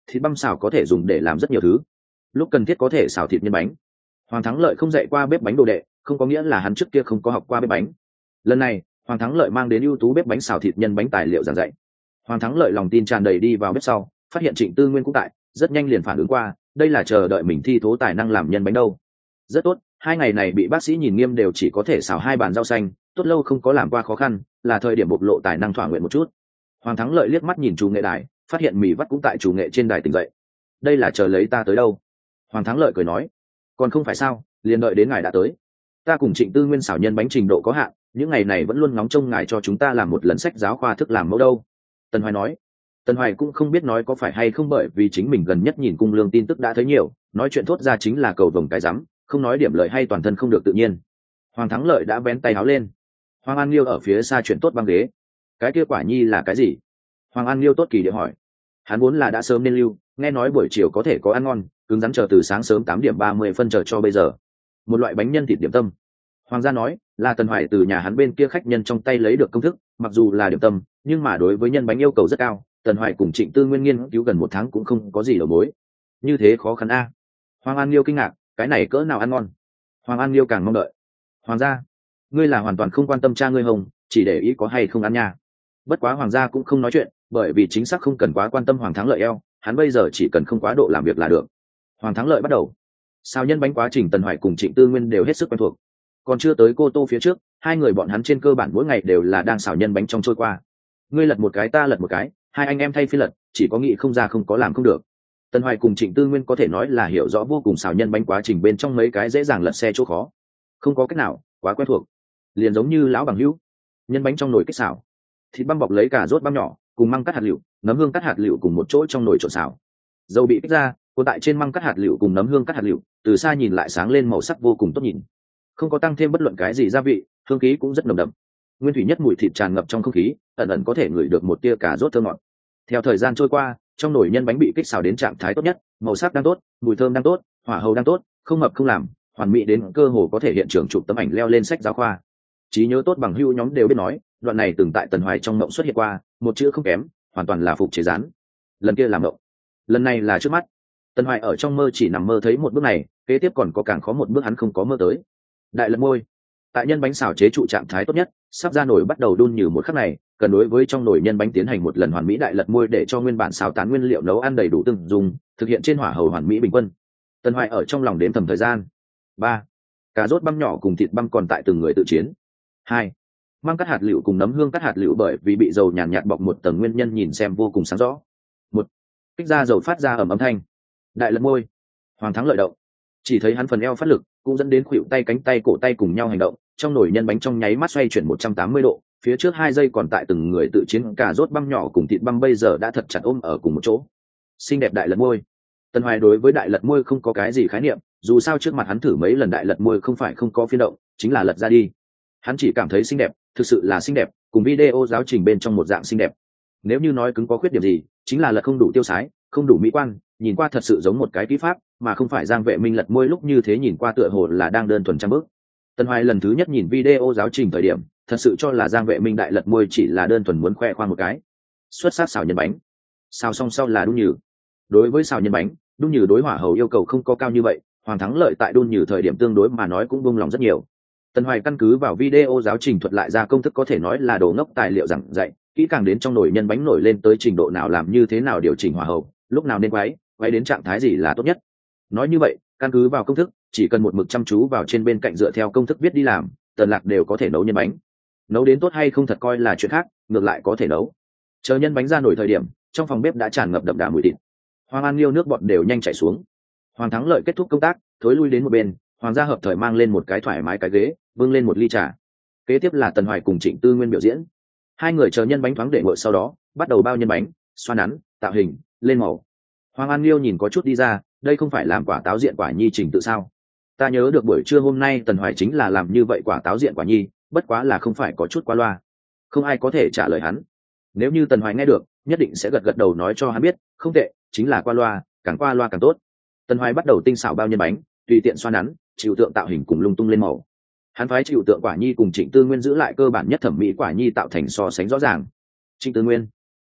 thịt băm xào có thể dùng để làm rất nhiều thứ, lúc cần thiết có thể xào thịt nhân bánh. Hoàng Thắng Lợi không dạy qua bếp bánh đồ đệ, không có nghĩa là hắn trước kia không có học qua bếp bánh. Lần này Hoàng Thắng Lợi mang đến ưu tú bếp bánh xào thịt nhân bánh tài liệu giảng dạy. Hoàng Thắng Lợi lòng tin tràn đầy đi vào bếp sau, phát hiện Trịnh Tư Nguyên cũng tại, rất nhanh liền phản ứng qua, đây là chờ đợi mình thi thố tài năng làm nhân bánh đâu. Rất tốt, 2 ngày này bị bác sĩ nhìn nghiêm đều chỉ có thể xào 2 bàn rau xanh, tốt lâu không có làm qua khó khăn, là thời điểm bộc lộ tài năng thỏa nguyện một chút. Hoàng Thắng Lợi liếc mắt nhìn chủ nghệ đài, phát hiện mì vắt cũng tại chủ nghệ trên đài tỉnh dậy. Đây là chờ lấy ta tới đâu? Hoàng Thắng Lợi cười nói, còn không phải sao, liền đợi đến ngài đã tới. Ta cùng Trịnh Tư Nguyên xảo nhân bánh trình độ có hạn, những ngày này vẫn luôn ngóng trông ngài cho chúng ta làm một lần sách giáo khoa thức làm mẫu đâu. Tần Hoài nói. Tần Hoài cũng không biết nói có phải hay không, bởi vì chính mình gần nhất nhìn cung lương tin tức đã thấy nhiều, nói chuyện thốt ra chính là cầu vồng cái rắm, không nói điểm lợi hay toàn thân không được tự nhiên. Hoàng Thắng Lợi đã vén tay áo lên. Hoàng An Liêu ở phía xa chuyện tốt băng ghế. Cái kia quả nhi là cái gì? Hoàng An Liêu tốt kỳ địa hỏi. Hắn vốn là đã sớm nên lưu, nghe nói buổi chiều có thể có ăn ngon, cứng rắn chờ từ sáng sớm 8:30 phân chờ cho bây giờ. Một loại bánh nhân thịt điểm tâm. Hoàng gia nói là Tần Hoài từ nhà hắn bên kia khách nhân trong tay lấy được công thức, mặc dù là điểm tâm nhưng mà đối với nhân bánh yêu cầu rất cao. Tần Hoài cùng Trịnh Tư Nguyên nghiên cứu gần 1 tháng cũng không có gì đầu mối. Như thế khó khăn a. Hoàng An Liêu kinh ngạc, cái này cỡ nào ăn ngon. Hoàng An Liêu càng mong đợi. Hoàng gia, ngươi là hoàn toàn không quan tâm cha ngươi hồng, chỉ để ý có hay không ăn nha. Bất quá Hoàng gia cũng không nói chuyện, bởi vì chính xác không cần quá quan tâm Hoàng Thắng Lợi eo, hắn bây giờ chỉ cần không quá độ làm việc là được. Hoàng Thắng Lợi bắt đầu. Sao nhân bánh quá trình Tần Hoài cùng Trịnh Tư Nguyên đều hết sức quen thuộc. Còn chưa tới Cô Tô phía trước, 2 người bọn hắn trên cơ bản mỗi ngày đều là đang xào nhân bánh trong trôi qua. Ngươi lật một cái ta lật một cái, 2 anh em thay phiên lật, chỉ có nghĩ không ra không có làm không được. Tần Hoài cùng Trịnh Tư Nguyên có thể nói là hiểu rõ vô cùng xào nhân bánh quá trình bên trong mấy cái dễ dàng lật xe chỗ khó. Không có cách nào, quá quen thuộc. Liền giống như lão bằng hữu. Nhân bánh trong nồi kích xào, thịt băm bọc lấy cà rốt băm nhỏ, cùng măng cắt hạt lựu, nấm hương cắt hạt lựu cùng một chỗ trong nồi trộn xào. Dầu bị kích ra, cuộn tại trên măng cắt hạt lựu cùng nấm hương cắt hạt lựu, từ xa nhìn lại sáng lên màu sắc vô cùng tốt nhìn. Không có tăng thêm bất luận cái gì gia vị, hương khí cũng rất nồng đậm. Nguyên thủy nhất mùi thịt tràn ngập trong không khí, ẩn ẩn có thể ngửi được một tia cà rốt thơm ngọt. Theo thời gian trôi qua, trong nồi nhân bánh bị kích xào đến trạng thái tốt nhất, màu sắc đang tốt, mùi thơm đang tốt, hỏa hầu đang tốt, không mập không làm, hoàn mỹ đến cơ hồ có thể hiện trường chụp tấm ảnh leo lên sách giáo khoa. Trí nhớ tốt bằng hữu nhóm đều biết nói, đoạn này từng tại Tần Hoài trong mộng xuất hiện qua, một chữ không kém, hoàn toàn là phục chế rán. Lần kia là mộng, lần này là trước mắt. Tần Hoài ở trong mơ chỉ nằm mơ thấy một bước này, kế tiếp còn có càng khó một bước hắn không có mơ tới. Đại lật môi. Tại nhân bánh xào chế trụ trạng thái tốt nhất, sắp ra nồi bắt đầu đun như một khắc này, cần đối với trong nồi nhân bánh tiến hành một lần hoàn mỹ đại lật môi để cho nguyên bản xào tán nguyên liệu nấu ăn đầy đủ từng dùng, thực hiện trên hỏa hầu hoàn mỹ bình quân. Tần Hoài ở trong lòng đếm thầm thời gian. 3. Cà rốt băm nhỏ cùng thịt băm còn tại từng người tự chiến. 2. Măng cắt hạt lựu cùng nấm hương cắt hạt lựu bởi vì bị dầu nhàn nhạt bọc một tầng nguyên nhân nhìn xem vô cùng sáng rõ. 1. Kích ra dầu phát ra ầm âm thanh. Đại lật môi. Hoàng Thắng Lợi động. Chỉ thấy hắn phần eo phát lực, cũng dẫn đến khuỷu tay cánh tay cổ tay cùng nhau hành động, trong nồi nhân bánh trong nháy mắt xoay chuyển 180 độ, phía trước 2 giây còn tại từng người tự chiến, cà rốt băm nhỏ cùng thịt băm bây giờ đã thật chặt ôm ở cùng một chỗ. Xinh đẹp đại lật môi. Tần Hoài đối với đại lật môi không có cái gì khái niệm, dù sao trước mặt hắn thử mấy lần đại lật môi không phải không có phiên động, chính là lật ra đi. Hắn chỉ cảm thấy xinh đẹp, thực sự là xinh đẹp, cùng video giáo trình bên trong một dạng xinh đẹp. Nếu như nói cứng có khuyết điểm gì, chính là lật không đủ tiêu sái, không đủ mỹ quan, nhìn qua thật sự giống một cái kỹ pháp, mà không phải Giang Vệ Minh lật môi lúc như thế nhìn qua tựa hồ là đang đơn thuần trăm bước. Tần Hoài lần thứ nhất nhìn video giáo trình thời điểm, thật sự cho là Giang Vệ Minh đại lật môi chỉ là đơn thuần muốn khoe khoang một cái. Xuất sắc xào nhân bánh, xào xong sau là đun nhừ. Đối với xào nhân bánh, đun nhừ đối hỏa hầu yêu cầu không có cao như vậy, Hoàng Thắng Lợi tại đun nhừ thời điểm tương đối mà nói cũng buông lòng rất nhiều. Tần Hoài căn cứ vào video giáo trình thuật lại ra công thức có thể nói là đồ ngốc tài liệu giảng dạy, kỹ càng đến trong nồi nhân bánh nổi lên tới trình độ nào làm như thế nào điều chỉnh hỏa hầu, lúc nào nên quay đến trạng thái gì là tốt nhất. Nói như vậy, căn cứ vào công thức, chỉ cần một mực chăm chú vào trên bên cạnh dựa theo công thức viết đi làm, Tần Lạc đều có thể nấu nhân bánh. Nấu đến tốt hay không thật coi là chuyện khác, ngược lại có thể nấu. Chờ nhân bánh ra nổi thời điểm, trong phòng bếp đã tràn ngập đậm đà mùi thịt. Hoàng An Liêu nước bọt đều nhanh chảy xuống. Hoàng Thắng Lợi kết thúc công tác, thối lui đến một bên, Hoàng gia hợp thời mang lên một cái thoải mái cái ghế, bưng lên một ly trà. Kế tiếp là Tần Hoài cùng Trịnh Tư Nguyên biểu diễn. 2 người chờ nhân bánh thoáng để nguội sau đó, bắt đầu bao nhân bánh, xoa nắn, tạo hình, lên màu. Hoàng An Liêu nhìn có chút đi ra, đây không phải làm quả táo diện quả nhi trình tự sao? Ta nhớ được buổi trưa hôm nay Tần Hoài chính là làm như vậy quả táo diện quả nhi, bất quá là không phải có chút qua loa. Không ai có thể trả lời hắn. Nếu như Tần Hoài nghe được, nhất định sẽ gật gật đầu nói cho hắn biết, không tệ, chính là qua loa càng tốt. Tần Hoài bắt đầu tinh xảo bao nhân bánh, tùy tiện xoa nắn, chịu tượng tạo hình cùng lung tung lên màu. Hắn phái chịu tượng quả nhi cùng Trịnh Tư Nguyên giữ lại cơ bản nhất thẩm mỹ quả nhi tạo thành so sánh rõ ràng. Trịnh Tư Nguyên,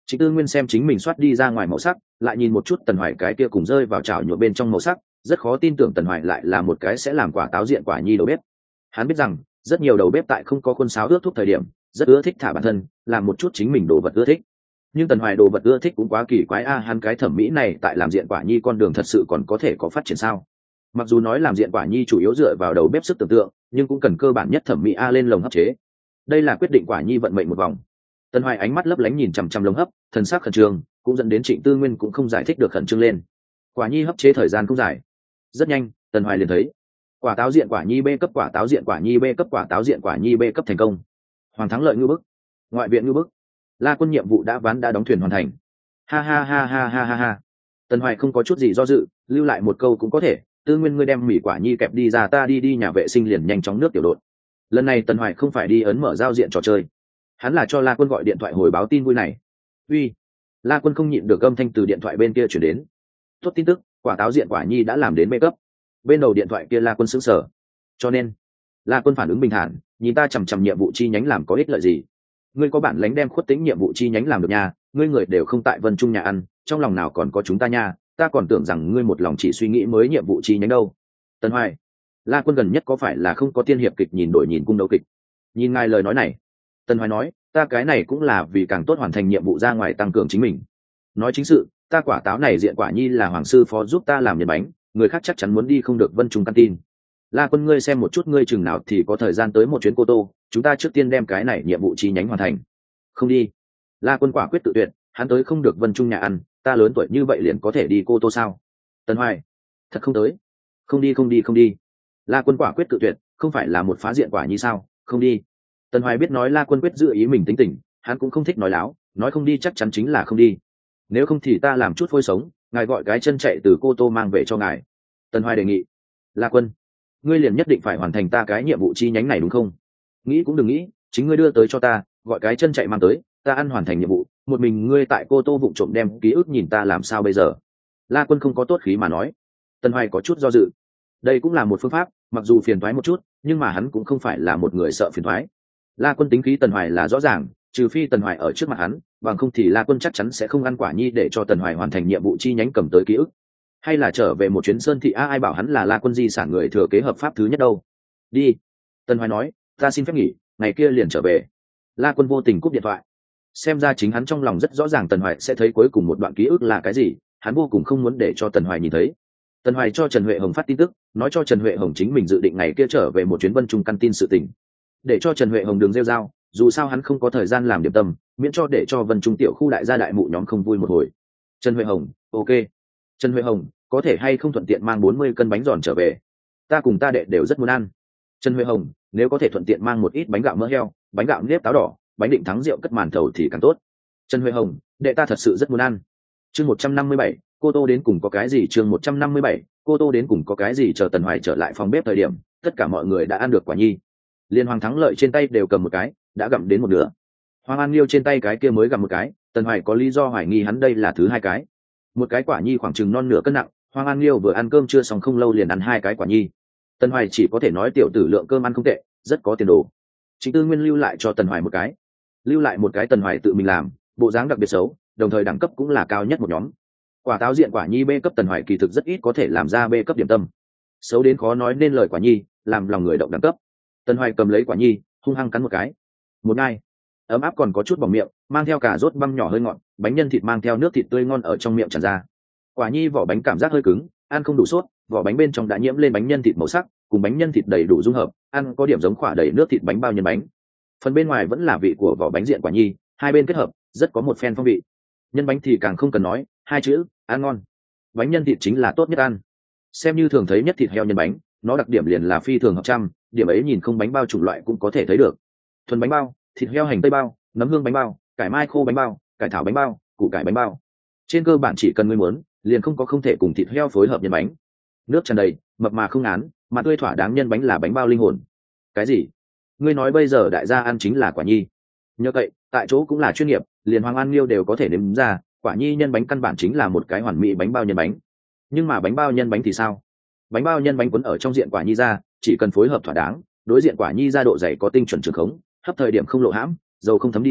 Trịnh Tư Nguyên xem chính mình soát đi ra ngoài màu sắc, lại nhìn một chút Tần Hoài cái kia cùng rơi vào chảo nhựa bên trong màu sắc, rất khó tin tưởng Tần Hoài lại là một cái sẽ làm quả táo diện quả nhi đầu bếp. Hắn biết rằng rất nhiều đầu bếp tại không có khuôn sáo ước thúc thời điểm rất ưa thích thả bản thân làm một chút chính mình đồ vật ưa thích, nhưng Tần Hoài đồ vật ưa thích cũng quá kỳ quái a. Hắn cái thẩm mỹ này tại làm diện quả nhi con đường thật sự còn có thể có phát triển sao? Mặc dù nói làm diện quả nhi chủ yếu dựa vào đầu bếp sức tưởng tượng, nhưng cũng cần cơ bản nhất thẩm mỹ a lên lồng hấp chế. Đây là quyết định quả nhi vận mệnh một vòng. Tần Hoài ánh mắt lấp lánh nhìn chằm chằm lồng hấp, thần sắc khẩn trương, cũng dẫn đến Trịnh Tư Nguyên cũng không giải thích được khẩn trương lên. Quả nhi hấp chế thời gian không dài, rất nhanh Tần Hoài liền thấy quả táo diện quả nhi B cấp, quả táo diện quả nhi B cấp, quả táo diện quả nhi B cấp thành công. Hoàng thắng lợi ngư bức, ngoại viện ngư bức, La Quân nhiệm vụ đã đóng thuyền hoàn thành. Ha ha ha ha ha ha ha. Tần Hoài không có chút gì do dự, lưu lại một câu cũng có thể. Tư Nguyên ngươi đem mỉ quả nhi kẹp đi ra, ta đi nhà vệ sinh liền nhanh chóng nước tiểu đột. Lần này Tần Hoài không phải đi ấn mở giao diện trò chơi, hắn là cho La Quân gọi điện thoại hồi báo tin vui này. Uy. La Quân không nhịn được âm thanh từ điện thoại bên kia chuyển đến. Tốt tin tức, quả táo diện quả nhi đã làm đến B cấp. Bên đầu điện thoại kia La Quân sững sờ. Cho nên La Quân phản ứng bình thản, nhìn ta chằm chằm nhiệm vụ chi nhánh làm có ích lợi gì? Ngươi có bản lánh đem khuất tính nhiệm vụ chi nhánh làm được nha, ngươi người đều không tại Vân Trung nhà ăn, trong lòng nào còn có chúng ta nha, ta còn tưởng rằng ngươi một lòng chỉ suy nghĩ mới nhiệm vụ chi nhánh đâu. Tần Hoài, La Quân gần nhất có phải là không có tiên hiệp kịch nhìn đổi nhìn cung đấu kịch? Nhìn ngài lời nói này. Tần Hoài nói, ta cái này cũng là vì càng tốt hoàn thành nhiệm vụ ra ngoài tăng cường chính mình. Nói chính sự, ta quả táo này diện quả nhi là hoàng sư phó giúp ta làm nhân bánh, người khác chắc chắn muốn đi không được Vân Trung căn tin. La Quân ngươi xem một chút ngươi chừng nào thì có thời gian tới một chuyến Cô Tô, chúng ta trước tiên đem cái này nhiệm vụ chi nhánh hoàn thành. Không đi. La Quân quả quyết tự tuyệt, hắn tới không được Vân Trung nhà ăn, ta lớn tuổi như vậy liền có thể đi Cô Tô sao? Tần Hoài, thật không tới. Không đi. La Quân quả quyết tự tuyệt, không phải là một phá diện quả nhi sao? Không đi. Tần Hoài biết nói La Quân quyết giữ ý mình tính tình, hắn cũng không thích nói láo, nói không đi chắc chắn chính là không đi. Nếu không thì ta làm chút phôi sống, ngài gọi cái chân chạy từ Cô Tô mang về cho ngài. Tần Hoài đề nghị. La Quân, ngươi liền nhất định phải hoàn thành ta cái nhiệm vụ chi nhánh này đúng không? Nghĩ cũng đừng nghĩ, chính ngươi đưa tới cho ta, gọi cái chân chạy mang tới, ta ăn hoàn thành nhiệm vụ, một mình ngươi tại Cô Tô vụng trộm đem ký ức nhìn ta làm sao bây giờ? La Quân không có tốt khí mà nói. Tần Hoài có chút do dự. Đây cũng là một phương pháp, mặc dù phiền toái một chút, nhưng mà hắn cũng không phải là một người sợ phiền toái. La Quân tính khí Tần Hoài là rõ ràng, trừ phi Tần Hoài ở trước mặt hắn, bằng không thì La Quân chắc chắn sẽ không ăn quả nhi để cho Tần Hoài hoàn thành nhiệm vụ chi nhánh cầm tới ký ức. Hay là trở về một chuyến sơn thị ai bảo hắn là La Quân di sản người thừa kế hợp pháp thứ nhất đâu. Đi. Tần Hoài nói, ta xin phép nghỉ, ngày kia liền trở về. La Quân vô tình cúp điện thoại. Xem ra chính hắn trong lòng rất rõ ràng Tần Hoài sẽ thấy cuối cùng một đoạn ký ức là cái gì, hắn vô cùng không muốn để cho Tần Hoài nhìn thấy. Tần Hoài cho Trần Huệ Hồng phát tin tức, nói cho Trần Huệ Hồng chính mình dự định ngày kia trở về một chuyến Vân Trung căn tin sự tình, để cho Trần Huệ Hồng đường rêu rao, dù sao hắn không có thời gian làm điểm tâm, miễn cho để cho Vân Trung tiểu khu đại gia đại mụ nhóm không vui một hồi. Trần Huệ Hồng, ok. Trần Huệ Hồng, có thể hay không thuận tiện mang 40 cân bánh giòn trở về, ta cùng ta đệ đều rất muốn ăn. Trần Huệ Hồng, nếu có thể thuận tiện mang một ít bánh gạo mỡ heo, bánh gạo nếp táo đỏ, bánh định thắng rượu cất màn thầu thì càng tốt. Trần Huệ Hồng, đệ ta thật sự rất muốn ăn. Chương 157, Cô Tô đến cùng có cái gì? Chương 157, Cô Tô đến cùng có cái gì? Chờ Tần Hoài trở lại phòng bếp thời điểm, tất cả mọi người đã ăn được quả nhi. Liên Hoàng thắng lợi trên tay đều cầm một cái, đã gặm đến một nửa. Hoàng An Liêu trên tay cái kia mới gặm một cái, Tần Hoài có lý do hoài nghi hắn đây là thứ hai cái. Một cái quả nhi khoảng chừng non nửa cân nặng, Hoàng An Liêu vừa ăn cơm chưa xong không lâu liền ăn hai cái quả nhi. Tần Hoài chỉ có thể nói tiểu tử lượng cơm ăn không tệ, rất có tiền đồ. Trịnh Tư Nguyên lưu lại cho Tần Hoài một cái, lưu lại một cái Tần Hoài tự mình làm, bộ dáng đặc biệt xấu, đồng thời đẳng cấp cũng là cao nhất một nhóm. Quả táo diện quả nhi B cấp Tần Hoài kỳ thực rất ít có thể làm ra B cấp điểm tâm, xấu đến khó nói nên lời quả nhi, làm lòng người động đẳng cấp. Tần Hoài cầm lấy quả nhi, hung hăng cắn một cái, một ngai, ấm áp còn có chút bỏng miệng, mang theo cả rốt băm nhỏ hơi ngọt, bánh nhân thịt mang theo nước thịt tươi ngon ở trong miệng tràn ra. Quả nhi vỏ bánh cảm giác hơi cứng, ăn không đủ sốt, vỏ bánh bên trong đã nhiễm lên bánh nhân thịt màu sắc, cùng bánh nhân thịt đầy đủ dung hợp, ăn có điểm giống quả đầy nước thịt bánh bao nhân bánh. Phần bên ngoài vẫn là vị của vỏ bánh diện quả nhi, hai bên kết hợp, rất có một phen phong vị. Nhân bánh thì càng không cần nói, hai chữ, ăn ngon. Bánh nhân thịt chính là tốt nhất ăn. Xem như thường thấy nhất thịt heo nhân bánh, nó đặc điểm liền là phi thường hợp trăm, điểm ấy nhìn không bánh bao chủng loại cũng có thể thấy được. Thuần bánh bao, thịt heo hành tây bao, nấm hương bánh bao, cải mai khô bánh bao, cải thảo bánh bao, củ cải bánh bao. Trên cơ bản chỉ cần ngươi muốn, liền không có không thể cùng thịt heo phối hợp nhân bánh. Nước tràn đầy, mập mà không ngán, mà tươi thỏa đáng nhân bánh là bánh bao linh hồn. Cái gì? Ngươi nói bây giờ đại gia ăn chính là quả nhi? Nhờ vậy, tại chỗ cũng là chuyên nghiệp, liền Hoàng An Liêu đều có thể nếm ra, quả nhi nhân bánh căn bản chính là một cái hoàn mỹ bánh bao nhân bánh. Nhưng mà bánh bao nhân bánh thì sao? Bánh bao nhân bánh cuốn ở trong diện quả nhi ra, chỉ cần phối hợp thỏa đáng, đối diện quả nhi ra độ dày có tinh chuẩn trường khống, hấp thời điểm không lộ hãm, dầu không thấm đi ra,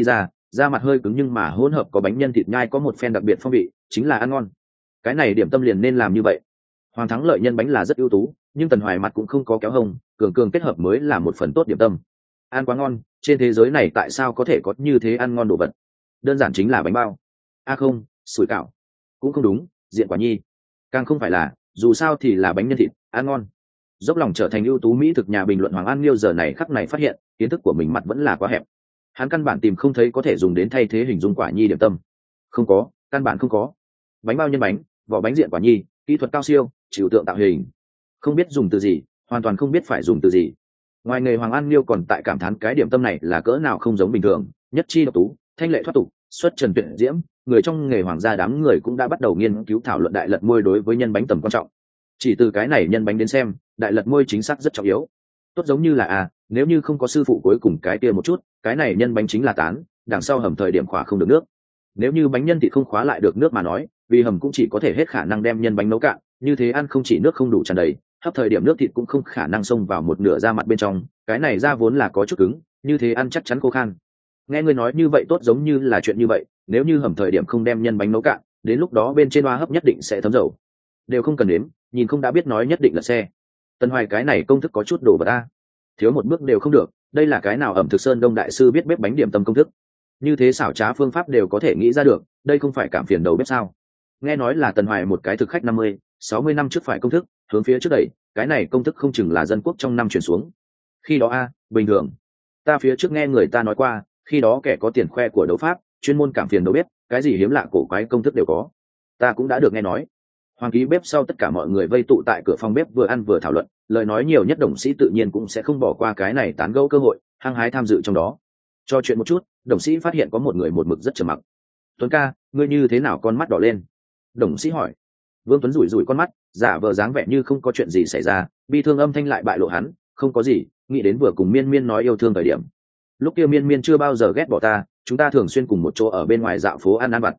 da mặt hơi cứng nhưng mà hỗn hợp có bánh nhân thịt nhai có một phen đặc biệt phong vị, chính là ăn ngon. Cái này điểm tâm liền nên làm như vậy. Hoàng thắng lợi nhân bánh là rất ưu tú, nhưng Tần Hoài mặt cũng không có kéo hông, cường cường kết hợp mới là một phần tốt điểm tâm. Ăn quá ngon, trên thế giới này tại sao có thể có như thế ăn ngon đồ vật? Đơn giản chính là bánh bao. Không, sủi cảo. Cũng không đúng, diện quả nhi. Càng không phải là, dù sao thì là bánh nhân thịt, ăn ngon. Dốc lòng trở thành ưu tú mỹ thực nhà bình luận Hoàng An Liêu giờ này khắc này phát hiện, kiến thức của mình mặt vẫn là quá hẹp. Hắn căn bản tìm không thấy có thể dùng đến thay thế hình dung quả nhi điểm tâm. Không có, căn bản không có. Bánh bao nhân bánh, vỏ bánh diện quả nhi, kỹ thuật cao siêu, trừu tượng tạo hình. Không biết dùng từ gì, hoàn toàn không biết phải dùng từ gì. Ngoài nghề Hoàng An Liêu còn tại cảm thán cái điểm tâm này là cỡ nào không giống bình thường, nhất chi độc tú, thanh lệ thoát tục, xuất trần tuyệt diễm, người trong nghề hoàng gia đám người cũng đã bắt đầu nghiên cứu thảo luận đại lật môi đối với nhân bánh tầm quan trọng. Chỉ từ cái này nhân bánh đến xem, đại lật môi chính xác rất trọng yếu. Tốt giống như là nếu như không có sư phụ cuối cùng cái kia một chút, cái này nhân bánh chính là tán, đằng sau hầm thời điểm khóa không được nước. Nếu như bánh nhân thịt không khóa lại được nước mà nói, vì hầm cũng chỉ có thể hết khả năng đem nhân bánh nấu cạn, như thế ăn không chỉ nước không đủ tràn đầy, hấp thời điểm nước thịt cũng không khả năng xông vào một nửa da mặt bên trong, cái này da vốn là có chút cứng, như thế ăn chắc chắn khô khan. Nghe ngươi nói như vậy tốt giống như là chuyện như vậy, nếu như hầm thời điểm không đem nhân bánh nấu cạn, đến lúc đó bên trên hoa hấp nhất định sẽ thấm dầu. Đều không cần đếm, nhìn không đã biết nói nhất định là xe. Tân Hoài cái này công thức có chút đổ vào ta, thiếu một bước đều không được, đây là cái nào ẩm thực sơn đông đại sư biết bếp bánh điểm tâm công thức, như thế xảo trá phương pháp đều có thể nghĩ ra được, đây không phải cảm phiền đầu bếp sao? Nghe nói là Tần Hoài một cái thực khách 50-60 năm trước phải công thức, hướng phía trước đẩy, cái này công thức không chừng là dân quốc trong năm chuyển xuống. Khi đó bình thường. Ta phía trước nghe người ta nói qua, khi đó kẻ có tiền khoe của đấu pháp, chuyên môn cảm phiền đầu bếp, cái gì hiếm lạ cổ quái công thức đều có. Ta cũng đã được nghe nói. Hoàng ký bếp sau tất cả mọi người vây tụ tại cửa phòng bếp vừa ăn vừa thảo luận, lời nói nhiều nhất đồng sĩ tự nhiên cũng sẽ không bỏ qua cái này tán gẫu cơ hội, hăng hái tham dự trong đó. Cho chuyện một chút, đồng sĩ phát hiện có một người một mực rất trầm mặc. Tuấn ca, ngươi như thế nào con mắt đỏ lên? Đồng sĩ hỏi. Vương Tuấn rủi rủi con mắt, giả vờ dáng vẻ như không có chuyện gì xảy ra, bi thương âm thanh lại bại lộ hắn, không có gì, nghĩ đến vừa cùng Miên Miên nói yêu thương thời điểm. Lúc kia Miên Miên chưa bao giờ ghét bỏ ta, chúng ta thường xuyên cùng một chỗ ở bên ngoài dạo phố ăn vặt.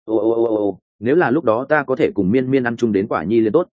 Nếu là lúc đó ta có thể cùng Miên Miên ăn chung đến quả nhi liền tốt.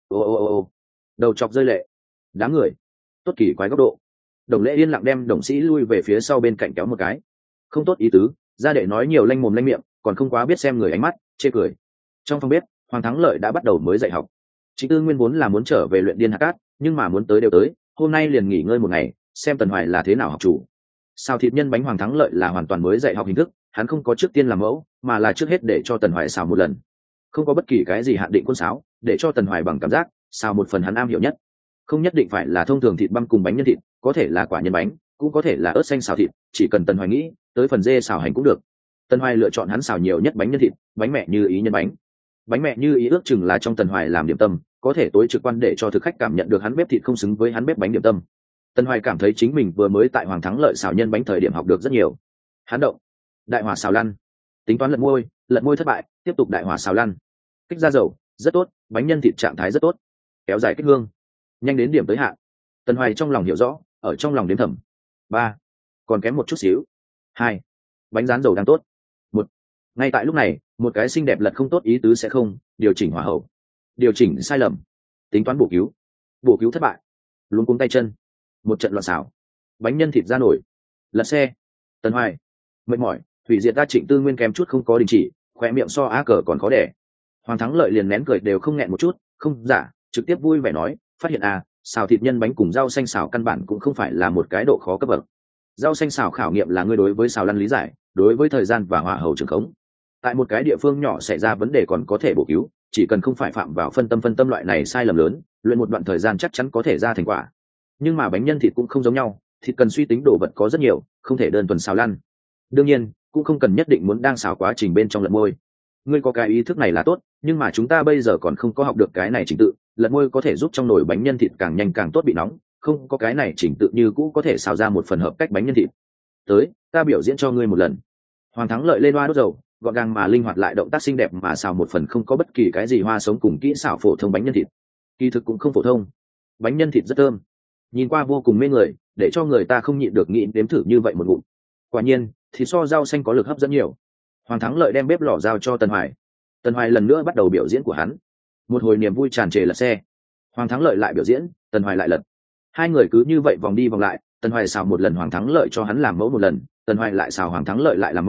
Đầu chọc rơi lệ. Đám người. Tốt kỳ quái góc độ. Đồng Lễ yên lặng đem đồng sĩ lui về phía sau bên cạnh kéo một cái. Không tốt ý tứ, gia đệ nói nhiều lanh mồm lanh miệng, còn không quá biết xem người ánh mắt, chê cười. Trong phòng bếp, Hoàng Thắng Lợi đã bắt đầu mới dạy học. Trịnh Tư Nguyên vốn là muốn trở về luyện điên hạt cát, nhưng mà muốn tới đều tới, hôm nay liền nghỉ ngơi một ngày, xem Tần Hoài là thế nào học chủ. Xào thịt nhân bánh Hoàng Thắng Lợi là hoàn toàn mới dạy học hình thức, hắn không có trước tiên làm mẫu, mà là trước hết để cho Tần Hoài xào một lần. Không có bất kỳ cái gì hạn định quân sáo, để cho Tần Hoài bằng cảm giác, xào một phần hắn am hiểu nhất. Không nhất định phải là thông thường thịt băm cùng bánh nhân thịt, có thể là quả nhân bánh, cũng có thể là ớt xanh xào thịt, chỉ cần Tần Hoài nghĩ, tới phần dê xào hành cũng được. Tần Hoài lựa chọn hắn xào nhiều nhất bánh nhân thịt, bánh mẹ như ý nhân bánh. Bánh mẹ như ý ước chừng là trong Tần Hoài làm điểm tâm, có thể tối trực quan để cho thực khách cảm nhận được hắn bếp thịt không xứng với hắn bếp bánh điểm tâm. Tần Hoài cảm thấy chính mình vừa mới tại Hoàng Thắng Lợi xào nhân bánh thời điểm học được rất nhiều. Hắn động, đại hỏa xào lăn, tính toán lật môi thất bại, tiếp tục đại hỏa xào lăn. Kích ra dầu, rất tốt, bánh nhân thịt trạng thái rất tốt. Kéo dài kích hương, nhanh đến điểm tới hạn. Tần Hoài trong lòng hiểu rõ, ở trong lòng đếm thầm. 3, còn kém một chút xíu. 2, bánh rán dầu đang tốt. 1, ngay tại lúc này, một cái xinh đẹp lật không tốt ý tứ sẽ không, điều chỉnh hỏa hậu. Điều chỉnh sai lầm, tính toán bổ cứu thất bại, luống cuống tay chân, một trận loạn xào, bánh nhân thịt ra nổi, lật xe. Tần Hoài mệt mỏi, hủy diệt ta Trịnh Tư Nguyên kém chút không có đình chỉ, khóe miệng so á cờ còn khó đẻ. Hoàng Thắng Lợi liền nén cười đều không nghẹn một chút, không giả, trực tiếp vui vẻ nói, phát hiện xào thịt nhân bánh cùng rau xanh xào căn bản cũng không phải là một cái độ khó cấp bậc. Rau xanh xào khảo nghiệm là ngươi đối với xào lăn lý giải, đối với thời gian và hỏa hầu trường khống. Tại một cái địa phương nhỏ xảy ra vấn đề còn có thể bổ cứu, chỉ cần không phải phạm vào phân tâm loại này sai lầm lớn, luyện một đoạn thời gian chắc chắn có thể ra thành quả. Nhưng mà bánh nhân thịt cũng không giống nhau, thịt cần suy tính đồ vật có rất nhiều, không thể đơn thuần xào lăn. Đương nhiên, cũng không cần nhất định muốn đang xào quá trình bên trong lật môi. Ngươi có cái ý thức này là tốt, nhưng mà chúng ta bây giờ còn không có học được cái này trình tự, lật môi có thể giúp trong nồi bánh nhân thịt càng nhanh càng tốt bị nóng, không có cái này trình tự như cũ có thể xào ra một phần hợp cách bánh nhân thịt. Tới, ta biểu diễn cho ngươi một lần. Hoàng Thắng Lợi lên hoa đốt dầu, gọn gàng mà linh hoạt lại động tác xinh đẹp mà xào một phần không có bất kỳ cái gì hoa sống cùng kỹ xảo phổ thông bánh nhân thịt. Kỳ thực cũng không phổ thông, bánh nhân thịt rất thơm, nhìn qua vô cùng mê người, để cho người ta không nhịn được nghĩ nếm thử như vậy một ngụm. Quả nhiên, thịt so rau xanh có lực hấp dẫn nhiều. Hoàng Thắng Lợi đem bếp lò giao cho Tần Hoài. Tần Hoài lần nữa bắt đầu biểu diễn của hắn. Một hồi niềm vui tràn trề lật xe. Hoàng Thắng Lợi lại biểu diễn, Tần Hoài lại lật. Hai người cứ như vậy vòng đi vòng lại, Tần Hoài xào một lần Hoàng Thắng Lợi cho hắn làm mẫu một lần, Tần Hoài lại xào Hoàng Thắng Lợi lại làm mẫu,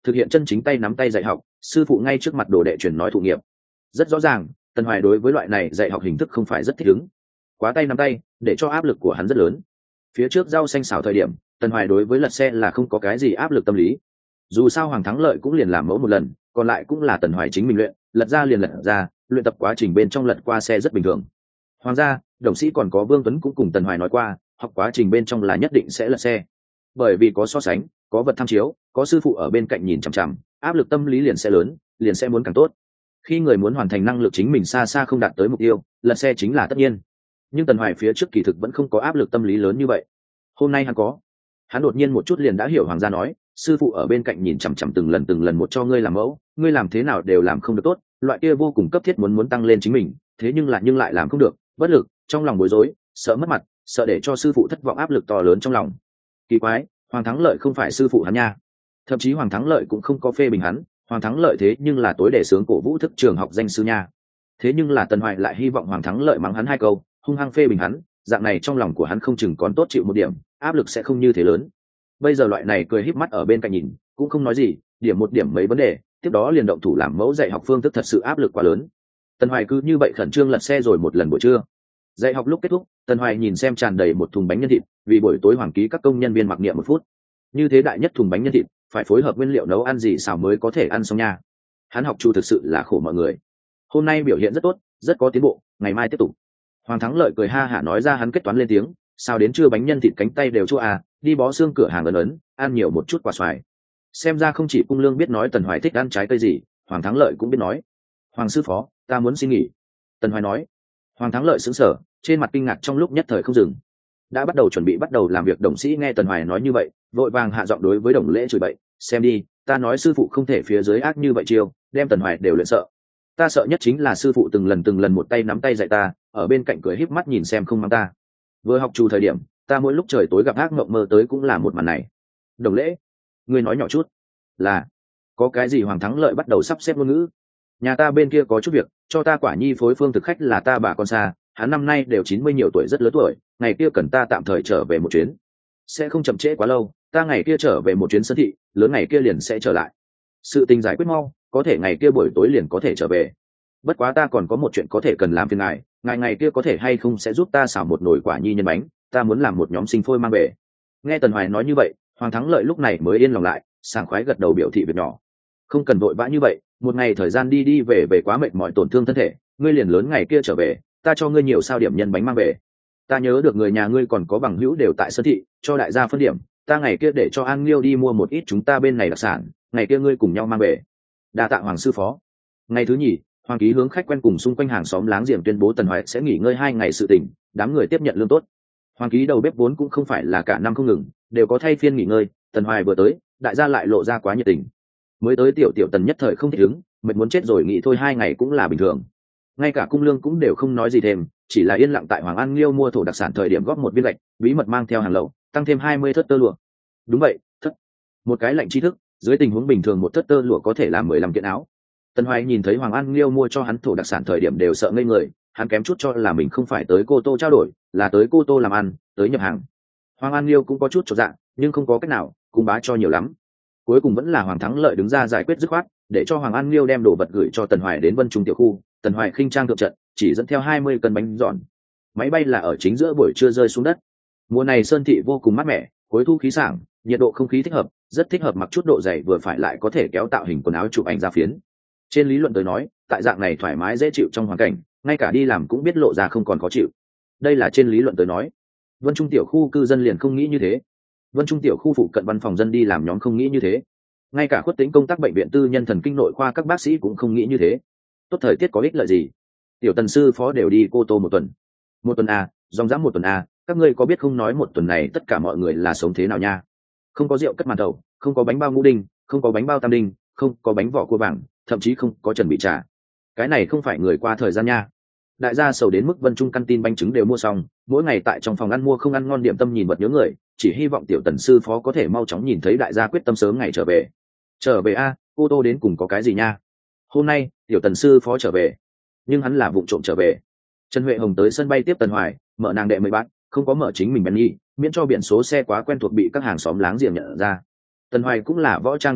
thực hiện chân chính tay nắm tay dạy học, sư phụ ngay trước mặt đồ đệ truyền nói thụ nghiệp. Rất rõ ràng, Tần Hoài đối với loại này dạy học hình thức không phải rất thích ứng, quá tay nắm tay để cho áp lực của hắn rất lớn. Phía trước rau xanh xào thời điểm, Tần Hoài đối với lật xe là không có cái gì áp lực tâm lý, dù sao Hoàng Thắng Lợi cũng liền làm mẫu một lần, còn lại cũng là Tần Hoài chính mình luyện, lật ra liền lật ra, luyện tập quá trình bên trong lật qua xe rất bình thường. Hoàng gia, đồng sĩ còn có Vương Tuấn cũng cùng Tần Hoài nói qua, học quá trình bên trong là nhất định sẽ lật xe, bởi vì có so sánh, có vật tham chiếu, có sư phụ ở bên cạnh nhìn chằm chằm, áp lực tâm lý liền sẽ lớn, liền sẽ muốn càng tốt. Khi người muốn hoàn thành năng lực chính mình xa xa không đạt tới mục tiêu, lật xe chính là tất nhiên. Nhưng Tần Hoài phía trước kỳ thực vẫn không có áp lực tâm lý lớn như vậy. Hôm nay hắn có, hắn đột nhiên một chút liền đã hiểu Hoàng gia nói, sư phụ ở bên cạnh nhìn chằm chằm từng lần một cho ngươi làm mẫu, ngươi làm thế nào đều làm không được tốt, loại kia vô cùng cấp thiết muốn tăng lên chính mình, thế nhưng lại làm không được, bất lực, trong lòng bối rối, sợ mất mặt, sợ để cho sư phụ thất vọng, áp lực to lớn trong lòng. Kỳ quái, Hoàng Thắng Lợi không phải sư phụ hắn nha, thậm chí Hoàng Thắng Lợi cũng không có phê bình hắn, Hoàng Thắng Lợi thế nhưng là tối đề sướng cổ vũ thức trường học danh sư nha. Thế nhưng là Tần Hoài lại hy vọng Hoàng Thắng Lợi mắng hắn 2 câu, hung hăng phê bình hắn, dạng này trong lòng của hắn không chừng còn tốt chịu một điểm, áp lực sẽ không như thế lớn. Bây giờ loại này cười híp mắt ở bên cạnh nhìn, cũng không nói gì, điểm một điểm mấy vấn đề, tiếp đó liền động thủ làm mẫu dạy học phương thức, thật sự áp lực quá lớn. Tần Hoài cứ như vậy khẩn trương lật xe rồi một lần buổi trưa. Dạy học lúc kết thúc, Tần Hoài nhìn xem tràn đầy một thùng bánh nhân thịt, vì buổi tối Hoàng ký các công nhân viên mặc niệm 1 phút. Như thế đại nhất thùng bánh nhân thịt, phải phối hợp nguyên liệu nấu ăn gì xào mới có thể ăn xong nha. Hắn học chủ thực sự là khổ mọi người. Hôm nay biểu hiện rất tốt, rất có tiến bộ, ngày mai tiếp tục. Hoàng Thắng Lợi cười ha hả nói ra, hắn kết toán lên tiếng, sao đến trưa bánh nhân thịt cánh tay đều chua à, đi bó xương cửa hàng ấn, ăn nhiều một chút quả xoài. Xem ra không chỉ Cung Lương biết nói Tần Hoài thích ăn trái cây gì, Hoàng Thắng Lợi cũng biết nói. Hoàng sư phó, ta muốn xin nghỉ. Tần Hoài nói. Hoàng Thắng Lợi sững sờ, trên mặt kinh ngạc trong lúc nhất thời không dừng. Đã bắt đầu chuẩn bị bắt đầu làm việc đồng sĩ nghe Tần Hoài nói như vậy, vội vàng hạ giọng đối với Đồng Lễ chửi bậy, xem đi, ta nói sư phụ không thể phía dưới ác như vậy chiêu, đem Tần Hoài đều luyện sợ. Ta sợ nhất chính là sư phụ từng lần một tay nắm tay dạy ta, ở bên cạnh cười híp mắt nhìn xem không mắng ta. Vừa học trù thời điểm, ta mỗi lúc trời tối gặp ác mộng mơ tới cũng là một màn này. Đồng Lễ, ngươi nói nhỏ chút. Là, có cái gì? Hoàng Thắng Lợi bắt đầu sắp xếp ngôn ngữ. Nhà ta bên kia có chút việc, cho ta quả nhi phối phương thực khách là ta bà con xa, hắn năm nay đều 90 nhiều tuổi, rất lớn tuổi, ngày kia cần ta tạm thời trở về một chuyến. Sẽ không chậm trễ quá lâu, ta ngày kia trở về một chuyến Sơn thị, lớn ngày kia liền sẽ trở lại. Sự tình giải quyết mau, có thể ngày kia buổi tối liền có thể trở về. Bất quá ta còn có một chuyện có thể cần làm phiền ngài, ngày kia có thể hay không sẽ giúp ta xào một nồi quả nhi nhân bánh, ta muốn làm một nhóm sinh phôi mang về. Nghe Tần Hoài nói như vậy, Hoàng Thắng Lợi lúc này mới yên lòng lại, sảng khoái gật đầu biểu thị việc nhỏ. Không cần vội vã như vậy, một ngày thời gian đi về quá mệt mỏi tổn thương thân thể, ngươi liền lớn ngày kia trở về, ta cho ngươi nhiều sao điểm nhân bánh mang về. Ta nhớ được người nhà ngươi còn có bằng hữu đều tại Sơn thị, cho đại gia phân điểm, ta ngày kia để cho An Liêu đi mua một ít chúng ta bên này đặc sản, ngày kia ngươi cùng nhau mang về. Đa tạ Hoàng sư phó. Ngày thứ nhì, Hoàng ký hướng khách quen cùng xung quanh hàng xóm láng giềng tuyên bố Tần Hoài sẽ nghỉ ngơi 2 ngày sự tình, đám người tiếp nhận lương tốt. Hoàng ký đầu bếp vốn cũng không phải là cả năm không ngừng, đều có thay phiên nghỉ ngơi, Tần Hoài vừa tới, đại gia lại lộ ra quá nhiệt tình. Mới tới tiểu Tần nhất thời không thích ứng, mệt muốn chết rồi, nghỉ thôi 2 ngày cũng là bình thường. Ngay cả Cung Lương cũng đều không nói gì thêm, chỉ là yên lặng tại Hoàng An Liêu mua thổ đặc sản thời điểm góp một viên gạch, bí mật mang theo hàng lậu, tăng thêm 20 thớt tơ lụa. Đúng vậy, thất. Một cái lệnh tri thức, dưới tình huống bình thường một thớt tơ lụa có thể làm 15 kiện áo. Tần Hoài nhìn thấy Hoàng An Liêu mua cho hắn thổ đặc sản thời điểm đều sợ ngây người, hắn kém chút cho là mình không phải tới Cô Tô trao đổi, là tới Cô Tô làm ăn, tới nhập hàng. Hoàng An Liêu cũng có chút chột dạ, nhưng không có cách nào, cung bá cho nhiều lắm. Cuối cùng vẫn là Hoàng Thắng Lợi đứng ra giải quyết dứt khoát, để cho Hoàng An Liêu đem đồ vật gửi cho Tần Hoài đến Vân Trung tiểu khu. Tần Hoài khinh trang thượng trận, chỉ dẫn theo 20 cân bánh giòn. Máy bay là ở chính giữa buổi trưa rơi xuống đất. Mùa này Sơn thị vô cùng mát mẻ, cuối thu khí sảng, nhiệt độ không khí thích hợp, rất thích hợp mặc chút độ dày vừa phải lại có thể kéo tạo hình quần áo chụp ảnh ra phiến. Trên lý luận tới nói, tại dạng này thoải mái dễ chịu trong hoàn cảnh, ngay cả đi làm cũng biết lộ ra không còn khó chịu. Đây là trên lý luận tới nói. Vân Trung tiểu khu cư dân liền không nghĩ như thế. Vân Trung tiểu khu phụ cận văn phòng dân đi làm nhóm không nghĩ như thế. Ngay cả Khuất Tĩnh công tác bệnh viện tư nhân thần kinh nội khoa các bác sĩ cũng không nghĩ như thế. Tốt thời tiết có ích lợi gì? Tiểu Tần sư phó đều đi Cô Tô một tuần. Một tuần à, dòng dã một tuần à, các ngươi có biết không, nói một tuần này tất cả mọi người là sống thế nào nha? Không có rượu cất màn thầu, không có bánh bao ngũ đinh, không có bánh bao tam đinh, không có bánh vỏ cua vàng, thậm chí không có chuẩn bị trà. Cái này không phải người qua thời gian nha. Đại gia sầu đến mức Vân Trung căn tin bánh trứng đều mua xong, mỗi ngày tại trong phòng ăn mua không ăn ngon điểm tâm nhìn vật nhớ người, chỉ hy vọng Tiểu Tần sư phó có thể mau chóng nhìn thấy đại gia quyết tâm sớm ngày trở về. Trở về a, Cô Tô đến cùng có cái gì nha? Hôm nay Tiểu Tần sư phó trở về, nhưng hắn là vụng trộm trở về. Trần Huệ Hồng tới sân bay tiếp Tần Hoài, mở nàng đệ 10 bát, không có mở chính mình Benny, miễn cho biển số xe quá quen thuộc bị các hàng xóm láng giềng nhận ra. Tần Hoài cũng là võ trang đầy đủ,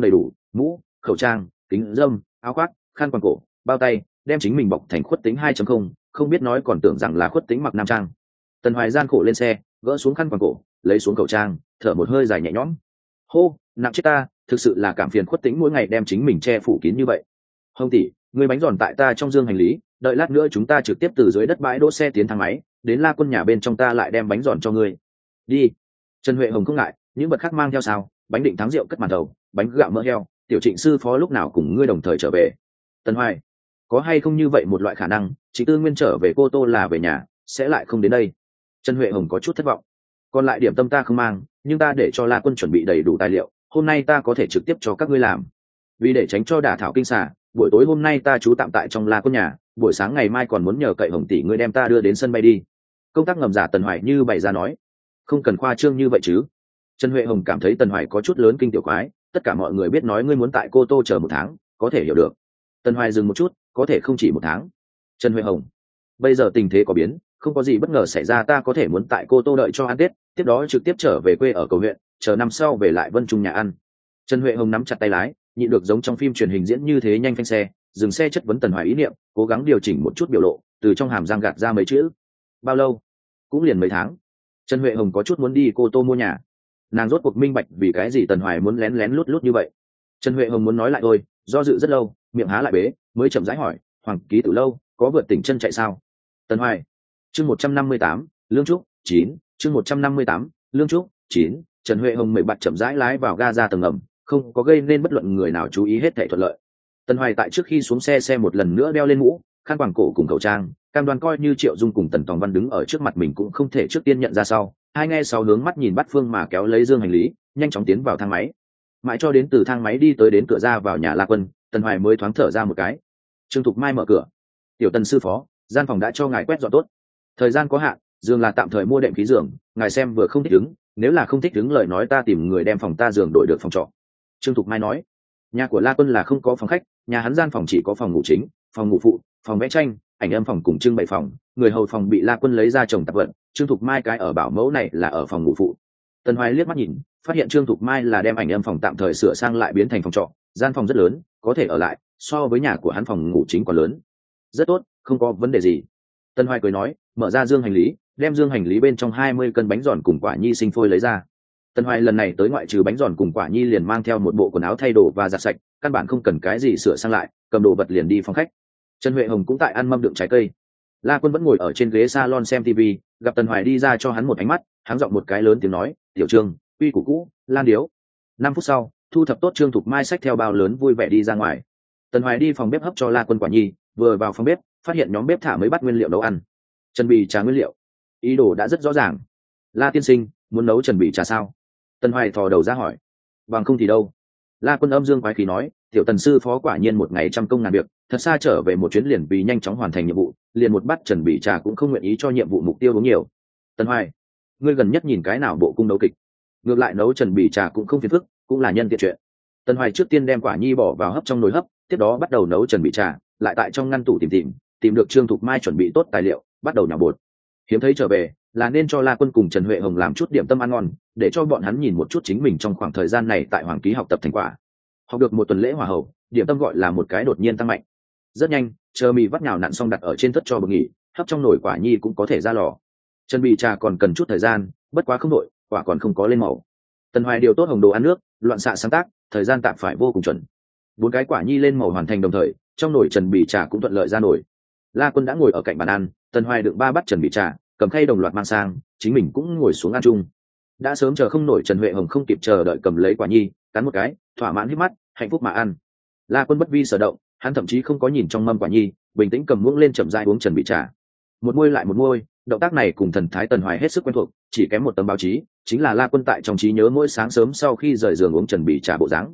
mũ, khẩu trang, kính râm, áo khoác, khăn quàng cổ, bao tay, đem chính mình bọc thành Khuất Tính 2.0, không biết nói còn tưởng rằng là Khuất Tính mặc nam trang. Tần Hoài gian khổ lên xe, gỡ xuống khăn quàng cổ, lấy xuống khẩu trang, thở một hơi dài nhẹ nhõm. Hô, nặng chết ta, thực sự là cảm phiền Khuất Tính mỗi ngày đem chính mình che phủ kín như vậy. Hồng tỷ, người bánh giòn tại ta trong dương hành lý, đợi lát nữa chúng ta trực tiếp từ dưới đất bãi đỗ xe tiến thang máy, đến La Quân nhà bên trong ta lại đem bánh giòn cho ngươi. Đi. Trần Huệ Hồng không ngại, những vật khác mang theo sao, bánh định thắng rượu cất màn đầu, bánh gạo mỡ heo, tiểu Trịnh sư phó lúc nào cùng ngươi đồng thời trở về. Tần Hoài, có hay không như vậy một loại khả năng, Trịnh Tư Nguyên trở về Cô Tô là về nhà, sẽ lại không đến đây. Trần Huệ Hồng có chút thất vọng. Còn lại điểm tâm ta không mang, nhưng ta để cho La Quân chuẩn bị đầy đủ tài liệu, hôm nay ta có thể trực tiếp cho các ngươi làm. Vì để tránh cho đả thảo kinh xà, buổi tối hôm nay ta trú tạm tại trong La Quân nhà, buổi sáng ngày mai còn muốn nhờ cậy Hồng tỷ ngươi đem ta đưa đến sân bay đi. Công tác ngầm giả Tần Hoài như bày ra nói, không cần khoa trương như vậy chứ. Trần Huệ Hồng cảm thấy Tần Hoài có chút lớn kinh tiểu quái, tất cả mọi người biết nói ngươi muốn tại Cô Tô chờ 1 tháng, có thể hiểu được. Tần Hoài dừng một chút, có thể không chỉ 1 tháng. Trần Huệ Hồng, bây giờ tình thế có biến, không có gì bất ngờ xảy ra ta có thể muốn tại Cô Tô đợi cho ăn Tết, tiếp đó trực tiếp trở về quê ở cầu huyện, chờ năm sau về lại Vân Trung nhà ăn. Trần Huệ Hồng nắm chặt tay lái, nhịn được giống trong phim truyền hình diễn như thế nhanh phanh xe, dừng xe chất vấn Tần Hoài ý niệm, cố gắng điều chỉnh một chút biểu lộ, từ trong hàm răng gạt ra mấy chữ. Bao lâu? Cũng liền mấy tháng. Trần Huệ Hồng có chút muốn đi Cô Tô mua nhà. Nàng rốt cuộc minh bạch vì cái gì Tần Hoài muốn lén lén lút lút như vậy. Trần Huệ Hồng muốn nói lại thôi, do dự rất lâu, miệng há lại bế, mới chậm rãi hỏi, Hoàng ký từ lâu, có vượt tỉnh chân chạy sao? Tần Hoài. Chương 158, Lương Trúc 9, chương 158, Lương Trúc 9. Trần Huệ Hồng mệt bặt chậm rãi lái vào ga ra tầng ngầm, không có gây nên bất luận người nào chú ý, hết thảy thuận lợi. Tần Hoài tại trước khi xuống xe một lần nữa đeo lên mũ, khăn quàng cổ cùng khẩu trang, cam đoan coi như Triệu Dung cùng Tần Tòng Văn đứng ở trước mặt mình cũng không thể trước tiên nhận ra sau. Hai nghe sau hướng mắt nhìn bắt phương mà kéo lấy dương hành lý, nhanh chóng tiến vào thang máy. Mãi cho đến từ thang máy đi tới đến cửa ra vào nhà La Quân, Tần Hoài mới thoáng thở ra một cái. Trương Thục Mai mở cửa. Tiểu Tần sư phó, gian phòng đã cho ngài quét dọn tốt. Thời gian có hạn, giường là tạm thời mua đệm khí giường, ngài xem vừa không thích ứng, nếu là không thích ứng lời nói ta tìm người đem phòng ta giường đổi được phòng trọ. Trương Thục Mai nói. Nhà của La Quân là không có phòng khách, nhà hắn gian phòng chỉ có phòng ngủ chính, phòng ngủ phụ, phòng vẽ tranh, ảnh âm phòng cùng trưng bày phòng, người hầu phòng bị La Quân lấy ra trồng tạp vật. Trương Thục Mai cái ở bảo mẫu này là ở phòng ngủ phụ. Tần Hoài liếc mắt nhìn, phát hiện Trương Thục Mai là đem ảnh âm phòng tạm thời sửa sang lại biến thành phòng trọ, gian phòng rất lớn, có thể ở lại, so với nhà của hắn phòng ngủ chính còn lớn. Rất tốt, không có vấn đề gì. Tần Hoài cười nói, mở ra dương hành lý, đem dương hành lý bên trong 20 cân bánh giòn cùng quả nhi sinh phôi lấy ra. Tần Hoài lần này tới ngoại trừ bánh giòn cùng quả nhi liền mang theo một bộ quần áo thay đồ và giặt sạch, căn bản không cần cái gì sửa sang lại, cầm đồ vật liền đi phòng khách. Trần Huệ Hồng cũng tại ăn mâm đựng trái cây. La Quân vẫn ngồi ở trên ghế salon xem TV, gặp Tần Hoài đi ra cho hắn một ánh mắt, hắn giọng một cái lớn tiếng nói, "Tiểu Trương, quy củ cũ, Lan điếu." 5 phút sau, thu thập tốt Trương Thục Mai xách theo bao lớn vui vẻ đi ra ngoài. Tần Hoài đi phòng bếp hấp cho La Quân quả nhi, vừa vào phòng bếp, phát hiện nhóm bếp thả mấy bát nguyên liệu nấu ăn. Chuẩn bị trà nguyên liệu. Ý đồ đã rất rõ ràng. La tiên sinh, muốn nấu chuẩn bị trà sao? Tần Hoài thò đầu ra hỏi. Bằng không thì đâu? La Quân âm dương quái khí nói, tiểu Tần sư phó quả nhiên một ngày trăm công ngàn việc, thật xa trở về một chuyến liền vì nhanh chóng hoàn thành nhiệm vụ, liền một bát chuẩn bị trà cũng không nguyện ý cho nhiệm vụ mục tiêu uống nhiều. Tần Hoài, ngươi gần nhất nhìn cái nào bộ cung đấu kịch? Ngược lại nấu chuẩn bị trà cũng không phiền phức, cũng là nhân tiện chuyện. Tần Hoài trước tiên đem quả nhi bỏ vào hấp trong nồi hấp, tiếp đó bắt đầu nấu chuẩn bị trà, lại tại trong ngăn tủ tìm được Trương Thục Mai chuẩn bị tốt tài liệu, bắt đầu nhào bột. Hiếm thấy trở về, là nên cho La Quân cùng Trần Huệ Hồng làm chút điểm tâm ăn ngon, để cho bọn hắn nhìn một chút chính mình trong khoảng thời gian này tại Hoàng Ký học tập thành quả. Học được một tuần lễ hòa hậu, điểm tâm gọi là một cái đột nhiên tăng mạnh. Rất nhanh, chờ mì vắt nhào nặn xong đặt ở trên thất cho bực nghỉ, hấp trong nồi quả nhi cũng có thể ra lò. Chuẩn bị trà còn cần chút thời gian, bất quá không đội, quả còn không có lên màu. Tần Hoài điều tốt hồng đồ ăn nước, loạn xạ sáng tác, thời gian tạm phải vô cùng chuẩn. 4 cái quả nhi lên màu hoàn thành đồng thời, trong nồi chuẩn bị trà cũng thuận lợi ra nồi. La Quân đã ngồi ở cạnh bàn ăn, Tần Hoài đựng 3 bát chuẩn bị trà, cầm khay đồng loạt mang sang, chính mình cũng ngồi xuống ăn chung. Đã sớm chờ không nổi Trần Huệ Hồng không kịp chờ đợi cầm lấy quả nhi, cắn một cái, thỏa mãn hít mắt, hạnh phúc mà ăn. La Quân bất vi sở động, hắn thậm chí không có nhìn trong mâm quả nhi, bình tĩnh cầm muỗng lên chậm rãi uống chuẩn bị trà. Một muôi lại một muôi, động tác này cùng thần thái Tần Hoài hết sức quen thuộc, chỉ kém một tấm báo chí, chính là La Quân tại trong trí nhớ mỗi sáng sớm sau khi rời giường uống chuẩn bị trà bộ dáng.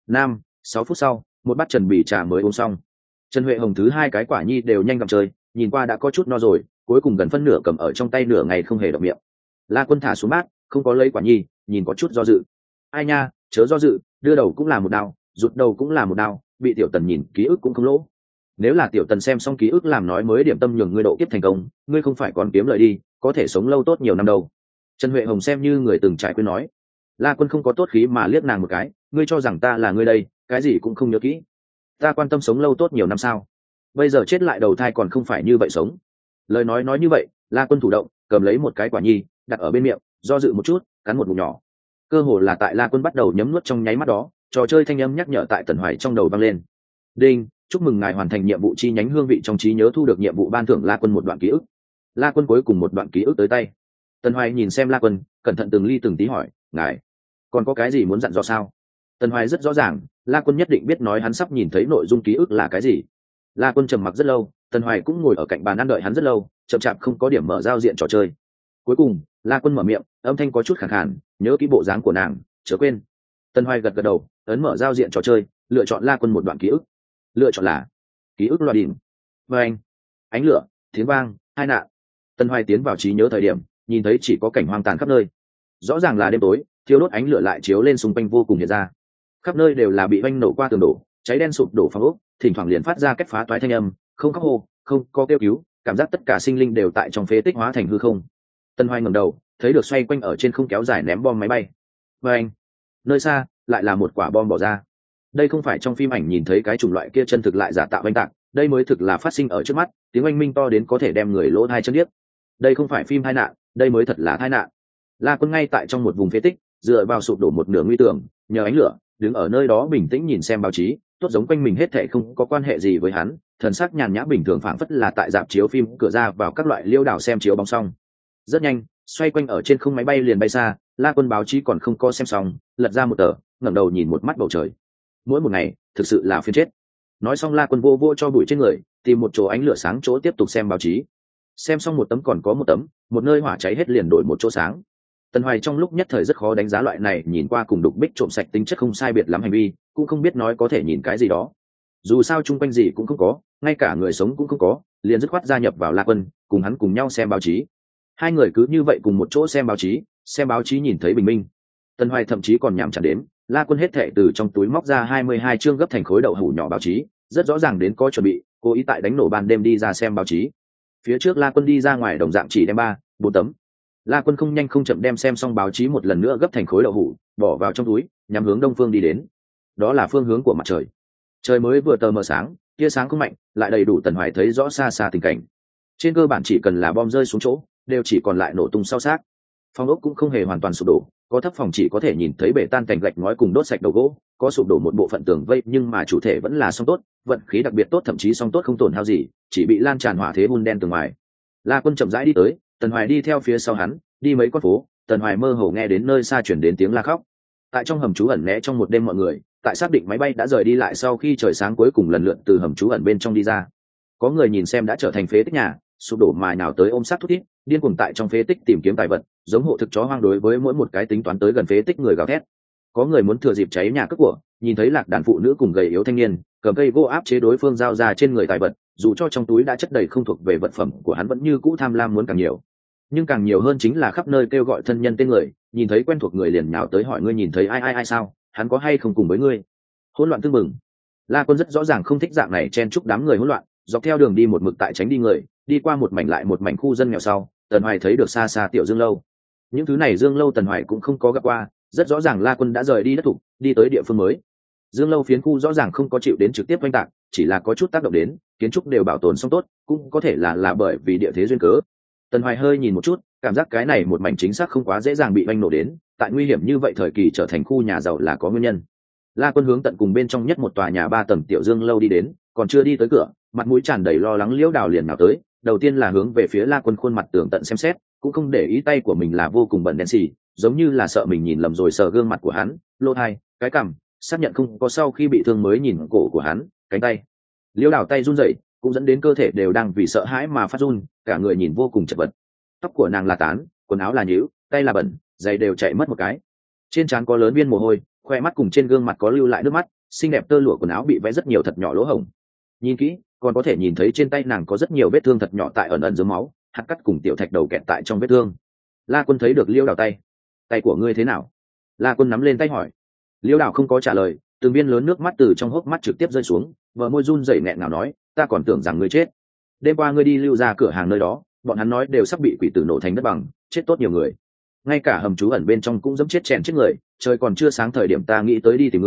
6 phút sau, một bát chuẩn bị trà mới uống xong. Trần Huệ Hồng thứ 2 cái quả nhi đều nhanh gặm chơi, nhìn qua đã có chút no rồi, cuối cùng gần phân nửa cầm ở trong tay nửa ngày không hề động miệng. La Quân thả xuống bát, không có lấy quả nhi, nhìn có chút do dự. Ai nha, chớ do dự, đưa đầu cũng là một đao, rụt đầu cũng là một đao, bị tiểu Tần nhìn ký ức cũng không lỗ. Nếu là tiểu Tần xem xong ký ức làm nói mới điểm tâm nhường ngươi độ kiếp thành công, ngươi không phải còn kiếm lợi đi, có thể sống lâu tốt nhiều năm đâu. Trần Huệ Hồng xem như người từng trải quên nói. La Quân không có tốt khí mà liếc nàng một cái, ngươi cho rằng ta là ngươi đây, cái gì cũng không nhớ kỹ. Ta quan tâm sống lâu tốt nhiều năm sao? Bây giờ chết lại đầu thai còn không phải như vậy sống. Lời nói như vậy, La Quân thủ động cầm lấy một cái quả nhi đặt ở bên miệng, do dự một chút cắn một ngụm nhỏ. Cơ hồ là tại La Quân bắt đầu nhấm nuốt trong nháy mắt đó, trò chơi thanh âm nhắc nhở tại Tần Hoài trong đầu vang lên. Đinh, chúc mừng ngài hoàn thành nhiệm vụ chi nhánh hương vị trong trí nhớ, thu được nhiệm vụ ban thưởng La Quân một đoạn ký ức. La Quân cuối cùng một đoạn ký ức tới tay. Tần Hoài nhìn xem La Quân, cẩn thận từng ly từng tí hỏi, ngài còn có cái gì muốn dặn dò sao? Tần Hoài rất rõ ràng, La Quân nhất định biết nói hắn sắp nhìn thấy nội dung ký ức là cái gì. La Quân trầm mặc rất lâu, Tần Hoài cũng ngồi ở cạnh bàn ăn đợi hắn rất lâu, chậm chạp không có điểm mở giao diện trò chơi. Cuối cùng, La Quân mở miệng, âm thanh có chút khàn khàn, nhớ kỹ bộ dáng của nàng, chớ quên. Tần Hoài gật gật đầu, ấn mở giao diện trò chơi, lựa chọn La Quân một đoạn ký ức. Lựa chọn là ký ức loa đỉnh. Và anh, ánh lửa, tiếng vang, hai nạn. Tần Hoài tiến vào trí nhớ thời điểm, nhìn thấy chỉ có cảnh hoang tàn khắp nơi. Rõ ràng là đêm tối, thiêu đốt ánh lửa lại chiếu lên xung quanh vô cùng hiện ra. Khắp nơi đều là bị oanh nổ qua tường đổ, cháy đen sụp đổ phòng ốc, thỉnh thoảng liền phát ra cách phá toái thanh âm, không khóc hô, không có kêu cứu, cảm giác tất cả sinh linh đều tại trong phế tích hóa thành hư không. Tần Hoài ngẩng đầu, thấy được xoay quanh ở trên không kéo dài ném bom máy bay. Và anh, nơi xa lại là một quả bom bỏ ra. Đây không phải trong phim ảnh nhìn thấy cái chủng loại kia chân thực lại giả tạo oanh tạc, đây mới thực là phát sinh ở trước mắt, tiếng oanh minh to đến có thể đem người lỗ hai chân điếc. Đây không phải phim tai nạn, đây mới thật là tai nạn. La Quân ngay tại trong một vùng phế tích, dựa vào sụp đổ một nửa nguy tường, nhờ ánh lửa, đứng ở nơi đó bình tĩnh nhìn xem báo chí, tốt giống quanh mình hết thảy không có quan hệ gì với hắn, thần sắc nhàn nhã bình thường phảng phất là tại rạp chiếu phim cửa ra vào các loại liêu đảo xem chiếu bóng xong. Rất nhanh, xoay quanh ở trên không máy bay liền bay xa, La Quân báo chí còn không có xem xong, lật ra một tờ, ngẩng đầu nhìn một mắt bầu trời. Mỗi một ngày, thực sự là phiền chết. Nói xong La Quân vô vô cho bụi trên người, tìm một chỗ ánh lửa sáng chỗ tiếp tục xem báo chí. Xem xong một tấm còn có một tấm, một nơi hỏa cháy hết liền đổi một chỗ sáng. Tần Hoài trong lúc nhất thời rất khó đánh giá loại này nhìn qua cùng đục bích trộm sạch tính chất không sai biệt lắm hành vi, cũng không biết nói có thể nhìn cái gì đó. Dù sao chung quanh gì cũng không có, ngay cả người sống cũng không có, liền dứt khoát gia nhập vào La Quân, cùng hắn cùng nhau xem báo chí. Hai người cứ như vậy cùng một chỗ xem báo chí nhìn thấy bình minh. Tần Hoài thậm chí còn nhảm chán đến, La Quân hết thệ từ trong túi móc ra 22 chương gấp thành khối đậu hũ nhỏ báo chí, rất rõ ràng đến có chuẩn bị, cố ý tại đánh nổ ban đêm đi ra xem báo chí. Phía trước La Quân đi ra ngoài đồng dạng chỉ đem 4 tấm. La Quân không nhanh không chậm đem xem xong báo chí một lần nữa gấp thành khối đậu hũ, bỏ vào trong túi, nhắm hướng đông phương đi đến. Đó là phương hướng của mặt trời. Trời mới vừa tờ mờ sáng, tia sáng không mạnh, lại đầy đủ Tần Hoài thấy rõ xa xa tình cảnh. Trên cơ bản chỉ cần là bom rơi xuống chỗ, đều chỉ còn lại nổ tung sau xác. Phòng ốc cũng không hề hoàn toàn sụp đổ, có thấp phòng chỉ có thể nhìn thấy bể tan cành gạch ngói cùng đốt sạch đầu gỗ, có sụp đổ một bộ phận tường vây nhưng mà chủ thể vẫn là song tốt, vận khí đặc biệt tốt, thậm chí song tốt không tổn hao gì, chỉ bị lan tràn hỏa thế hun đen từ ngoài. La Quân chậm rãi đi tới, Tần Hoài đi theo phía sau hắn, đi mấy con phố, Tần Hoài mơ hồ nghe đến nơi xa chuyển đến tiếng la khóc. Tại trong hầm trú ẩn né trong một đêm mọi người, tại xác định máy bay đã rời đi lại sau khi trời sáng cuối cùng lần lượt từ hầm trú ẩn bên trong đi ra. Có người nhìn xem đã trở thành phế tích nhà, sụp đổ mà nào tới ôm sát thút thít, điên cuồng tại trong phế tích tìm kiếm tài vật, giống hộ thực chó hoang đối với mỗi một cái tính toán tới gần phế tích người gào thét. Có người muốn thừa dịp cháy nhà cướp của, nhìn thấy lạc đàn phụ nữ cùng gầy yếu thanh niên cầm cây gỗ áp chế đối phương giao ra trên người tài vật, dù cho trong túi đã chất đầy không thuộc về vật phẩm của hắn vẫn như cũ tham lam muốn càng nhiều. Nhưng càng nhiều hơn chính là khắp nơi kêu gọi thân nhân tên người, nhìn thấy quen thuộc người liền nhào tới hỏi ngươi nhìn thấy ai sao, hắn có hay không cùng với ngươi. Hỗn loạn tương mừng. La Quân rất rõ ràng không thích dạng này chen chúc đám người hỗn loạn, dọc theo đường đi một mực tại tránh đi người, đi qua một mảnh lại một mảnh khu dân nghèo sau, Tần Hoài thấy được xa xa tiểu Dương lâu. Những thứ này Dương lâu Tần Hoài cũng không có gặp qua, rất rõ ràng La Quân đã rời đi đất thủ, đi tới địa phương mới. Dương lâu phiến khu rõ ràng không có chịu đến trực tiếp oanh tạc, chỉ là có chút tác động đến, kiến trúc đều bảo tồn xong tốt, cũng có thể là bởi vì địa thế duyên cớ. Tần Hoài hơi nhìn một chút, cảm giác cái này một mảnh chính xác không quá dễ dàng bị oanh nổ đến, tại nguy hiểm như vậy thời kỳ trở thành khu nhà giàu là có nguyên nhân. La Quân hướng tận cùng bên trong nhất một tòa nhà 3 tầng tiểu Dương lâu đi đến, còn chưa đi tới cửa, mặt mũi tràn đầy lo lắng Liễu Đào liền nào tới, đầu tiên là hướng về phía La Quân khuôn mặt tường tận xem xét, cũng không để ý tay của mình là vô cùng bẩn đen xì, giống như là sợ mình nhìn lầm rồi sờ gương mặt của hắn, lỗ tai, cái cằm, xác nhận không có sau khi bị thương mới nhìn cổ của hắn, cánh tay. Liễu Đào tay run rẩy, cũng dẫn đến cơ thể đều đang vì sợ hãi mà phát run, cả người nhìn vô cùng chật vật. Tóc của nàng là tán, quần áo là nhũ, tay là bẩn, giày đều chạy mất một cái. Trên trán có lớn viên mồ hôi, khoe mắt cùng trên gương mặt có lưu lại nước mắt, xinh đẹp tơ lụa quần áo bị vẽ rất nhiều thật nhỏ lỗ hổng. Nhìn kỹ, còn có thể nhìn thấy trên tay nàng có rất nhiều vết thương thật nhỏ tại ẩn ẩn dưới máu, hạt cắt cùng tiểu thạch đầu kẹt tại trong vết thương. La Quân thấy được Liễu Đào tay. Tay của ngươi thế nào? La Quân nắm lên tay hỏi. Liễu Đào không có trả lời, từng viên lớn nước mắt từ trong hốc mắt trực tiếp rơi xuống, vợ môi run rẩy nghẹn ngào nói, ta còn tưởng rằng ngươi chết. Đêm qua ngươi đi lưu ra cửa hàng nơi đó, bọn hắn nói đều sắp bị quỷ tử nổ thành đất bằng, chết tốt nhiều người. Ngay cả hầm trú ẩn bên trong cũng dẫm chết chèn chết người, trời còn chưa sáng thời điểm ta nghĩ tới đi tìm ngươi,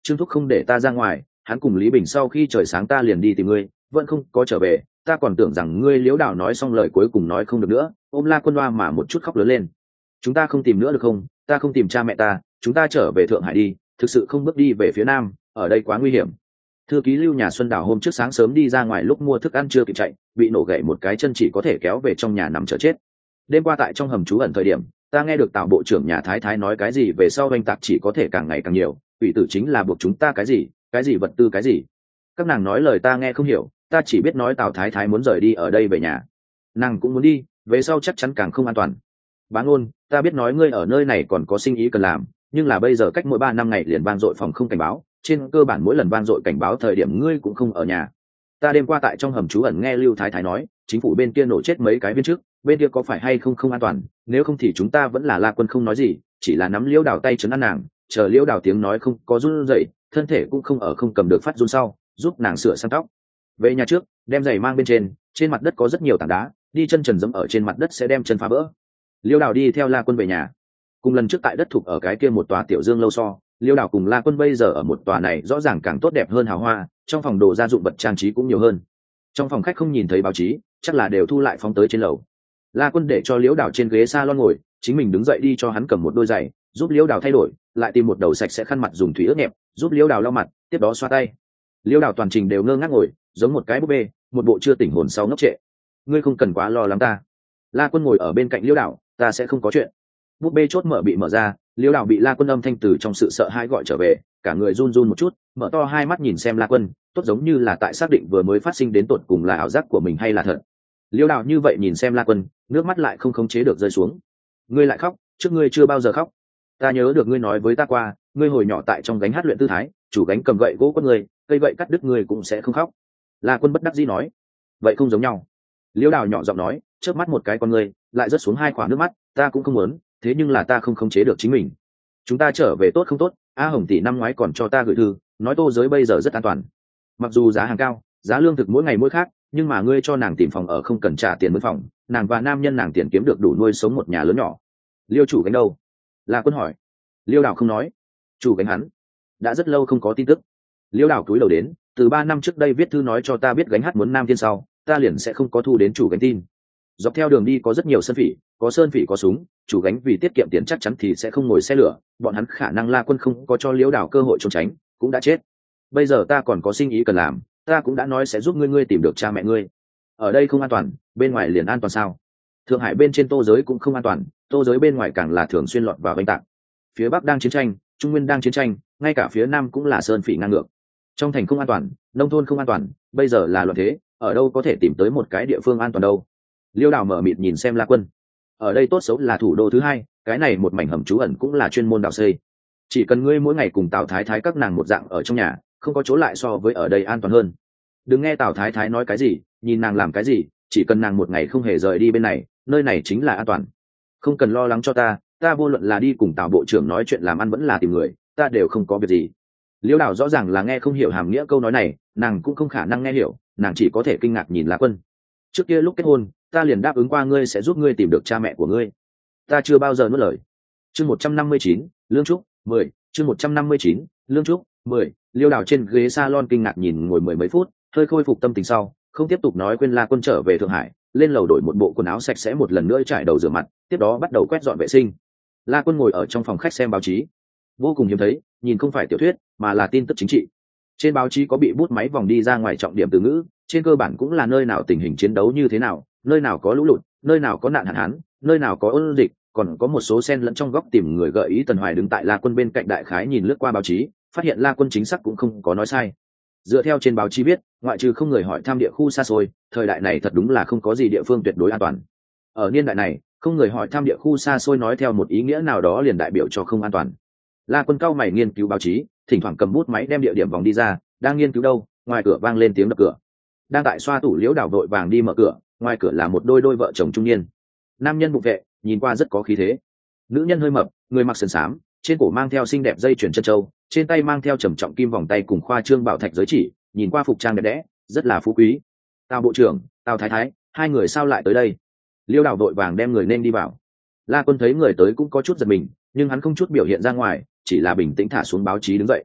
Trương Thúc không để ta ra ngoài, hắn cùng Lý Bình sau khi trời sáng ta liền đi tìm ngươi, vẫn không có trở về, ta còn tưởng rằng ngươi Liễu Đào nói xong lời cuối cùng nói không được nữa, ôm La Quân Hoa mà một chút khóc lớn lên. Chúng ta không tìm nữa được không? Ta không tìm cha mẹ ta, chúng ta trở về Thượng Hải đi, thực sự không bước đi về phía nam, ở đây quá nguy hiểm. Thư ký Lưu nhà Xuân Đào hôm trước sáng sớm đi ra ngoài lúc mua thức ăn chưa kịp chạy, bị nổ gãy một cái chân, chỉ có thể kéo về trong nhà nằm chờ chết. Đêm qua tại trong hầm trú ẩn thời điểm, ta nghe được Tào bộ trưởng nhà Thái Thái nói cái gì về sau oanh tạc chỉ có thể càng ngày càng nhiều, ủy tử chính là buộc chúng ta cái gì vật tư cái gì. Các nàng nói lời ta nghe không hiểu, ta chỉ biết nói Tào Thái Thái muốn rời đi ở đây về nhà. Nàng cũng muốn đi, về sau chắc chắn càng không an toàn. Bá Ngôn, ta biết nói ngươi ở nơi này còn có sinh ý cần làm, nhưng là bây giờ cách mỗi 3 năm ngày liền vang dội phòng không cảnh báo, trên cơ bản mỗi lần vang dội cảnh báo thời điểm ngươi cũng không ở nhà. Ta đêm qua tại trong hầm trú ẩn nghe Lưu Thái Thái nói, chính phủ bên kia nổ chết mấy cái viên chức, bên kia có phải hay không không an toàn, nếu không thì chúng ta vẫn là La Quân không nói gì, chỉ là nắm Liễu Đào tay trấn an nàng, chờ Liễu Đào tiếng nói không có run rẩy, thân thể cũng không ở không cầm được phát run sau, giúp nàng sửa sang tóc. Về nhà trước, đem giày mang bên trên mặt đất có rất nhiều tảng đá, đi chân trần giẫm ở trên mặt đất sẽ đem chân phá vỡ. Liễu Đào đi theo La Quân về nhà. Cùng lần trước tại đất thục ở cái kia một tòa tiểu dương lâu so, Liễu Đào cùng La Quân bây giờ ở một tòa này rõ ràng càng tốt đẹp hơn hào hoa, trong phòng đồ gia dụng vật trang trí cũng nhiều hơn. Trong phòng khách không nhìn thấy báo chí, chắc là đều thu lại phóng tới trên lầu. La Quân để cho Liễu Đào trên ghế salon ngồi, chính mình đứng dậy đi cho hắn cầm một đôi giày, giúp Liễu Đào thay đổi, lại tìm một đầu sạch sẽ khăn mặt dùng thủy ướt nhẹp, giúp Liễu Đào lau mặt, tiếp đó xoa tay. Liễu Đào toàn trình đều ngơ ngác ngồi, giống một cái búp bê, một bộ chưa tỉnh hồn sau ngốc trệ. Ngươi không cần quá lo lắng ta. La Quân ngồi ở bên cạnh Liễu Đào, ta sẽ không có chuyện. Búp bê chốt mở bị mở ra, Liễu Đào bị La Quân âm thanh từ trong sự sợ hãi gọi trở về, cả người run run một chút, mở to hai mắt nhìn xem La Quân, tốt giống như là tại xác định vừa mới phát sinh đến tột cùng là ảo giác của mình hay là thật. Liễu Đào như vậy nhìn xem La Quân, nước mắt lại không khống chế được rơi xuống. Ngươi lại khóc, trước ngươi chưa bao giờ khóc. Ta nhớ được ngươi nói với ta qua, ngươi hồi nhỏ tại trong gánh hát luyện tư thái, chủ gánh cầm gậy gỗ quất ngươi, cây gậy cắt đứt ngươi cũng sẽ không khóc. La Quân bất đắc dĩ nói. Vậy không giống nhau. Liễu Đào nhỏ giọng nói, chớp mắt một cái con ngươi, lại rớt xuống hai khoảng nước mắt, ta cũng không muốn, thế nhưng là ta không khống chế được chính mình. Chúng ta trở về tốt không tốt? A Hồng tỷ năm ngoái còn cho ta gửi thư, nói Tô giới bây giờ rất an toàn. Mặc dù giá hàng cao, giá lương thực mỗi ngày mỗi khác, nhưng mà ngươi cho nàng tìm phòng ở không cần trả tiền mướn phòng, nàng và nam nhân nàng tiền kiếm được đủ nuôi sống một nhà lớn nhỏ. Liêu chủ gánh đâu? La Quân hỏi. Liêu Đào không nói. Chủ gánh hắn đã rất lâu không có tin tức. Liêu Đào cúi đầu đến, từ 3 năm trước đây viết thư nói cho ta biết gánh hát muốn nam thiên sau, ta liền sẽ không có thu đến chủ gánh tin. Dọc theo đường đi có rất nhiều sơn phỉ có súng, chủ gánh vì tiết kiệm tiền chắc chắn thì sẽ không ngồi xe lửa, bọn hắn khả năng La Quân không có cho Liễu Đào cơ hội trốn tránh, cũng đã chết. Bây giờ ta còn có sinh ý cần làm, ta cũng đã nói sẽ giúp ngươi tìm được cha mẹ ngươi. Ở đây không an toàn, bên ngoài liền an toàn sao? Thượng Hải bên trên Tô giới cũng không an toàn, Tô giới bên ngoài càng là thường xuyên lọt vào oanh tạc. Phía Bắc đang chiến tranh, Trung Nguyên đang chiến tranh, ngay cả phía Nam cũng là sơn phỉ ngang ngược. Trong thành không an toàn, nông thôn không an toàn, bây giờ là loạn thế, ở đâu có thể tìm tới một cái địa phương an toàn đâu? Liêu Đào mở mịt nhìn xem La Quân. Ở đây tốt xấu là thủ đô thứ hai, cái này một mảnh hầm trú ẩn cũng là chuyên môn đào xây. Chỉ cần ngươi mỗi ngày cùng Tào Thái Thái các nàng một dạng ở trong nhà, không có chỗ lại so với ở đây an toàn hơn. Đừng nghe Tào Thái Thái nói cái gì, nhìn nàng làm cái gì, chỉ cần nàng một ngày không hề rời đi bên này, nơi này chính là an toàn. Không cần lo lắng cho ta, ta vô luận là đi cùng Tào bộ trưởng nói chuyện làm ăn vẫn là tìm người, ta đều không có việc gì. Liễu Đào rõ ràng là nghe không hiểu hàm nghĩa câu nói này, nàng cũng không khả năng nghe hiểu, nàng chỉ có thể kinh ngạc nhìn La Quân. Trước kia lúc kết hôn, ta liền đáp ứng qua ngươi sẽ giúp ngươi tìm được cha mẹ của ngươi, ta chưa bao giờ nuốt lời. Chương 159, Lương Trúc 10, chương 159, Lương Trúc 10. Liêu Đào trên ghế salon kinh ngạc nhìn ngồi mười mấy phút, hơi khôi phục tâm tình sau, không tiếp tục nói quên La Quân trở về Thượng Hải, lên lầu đổi một bộ quần áo sạch sẽ một lần nữa trải đầu rửa mặt, tiếp đó bắt đầu quét dọn vệ sinh. La Quân ngồi ở trong phòng khách xem báo chí, vô cùng hiếm thấy, nhìn không phải tiểu thuyết mà là tin tức chính trị. Trên báo chí có bị bút máy vòng đi ra ngoài trọng điểm từ ngữ, trên cơ bản cũng là nơi nào tình hình chiến đấu như thế nào, nơi nào có lũ lụt, nơi nào có nạn hạn hán, nơi nào có ôn dịch, còn có một số xen lẫn trong góc tìm người gợi ý. Tần Hoài đứng tại La Quân bên cạnh đại khái nhìn lướt qua báo chí, phát hiện La Quân chính xác cũng không có nói sai. Dựa theo trên báo chí viết, ngoại trừ không người hỏi thăm địa khu xa xôi, thời đại này thật đúng là không có gì địa phương tuyệt đối an toàn. Ở niên đại này, không người hỏi thăm địa khu xa xôi nói theo một ý nghĩa nào đó liền đại biểu cho không an toàn. La Quân cau mày nghiên cứu báo chí, thỉnh thoảng cầm bút máy đem địa điểm vòng đi ra, đang nghiên cứu đâu, ngoài cửa vang lên tiếng đập cửa. Đang tại xoa tủ Liễu Đào vội vàng đi mở cửa, ngoài cửa là một đôi vợ chồng trung niên. Nam nhân bụng vệ, nhìn qua rất có khí thế. Nữ nhân hơi mập, người mặc sườn xám, trên cổ mang theo xinh đẹp dây chuyền chân châu, trên tay mang theo trầm trọng kim vòng tay cùng khoa trương bảo thạch giới chỉ, nhìn qua phục trang đẹp đẽ, rất là phú quý. Tào bộ trưởng, Tào thái thái, hai người sao lại tới đây? Liêu Đào vội vàng đem người nên đi vào. La Quân thấy người tới cũng có chút giật mình, nhưng hắn không chút biểu hiện ra ngoài, chỉ là bình tĩnh thả xuống báo chí đứng dậy.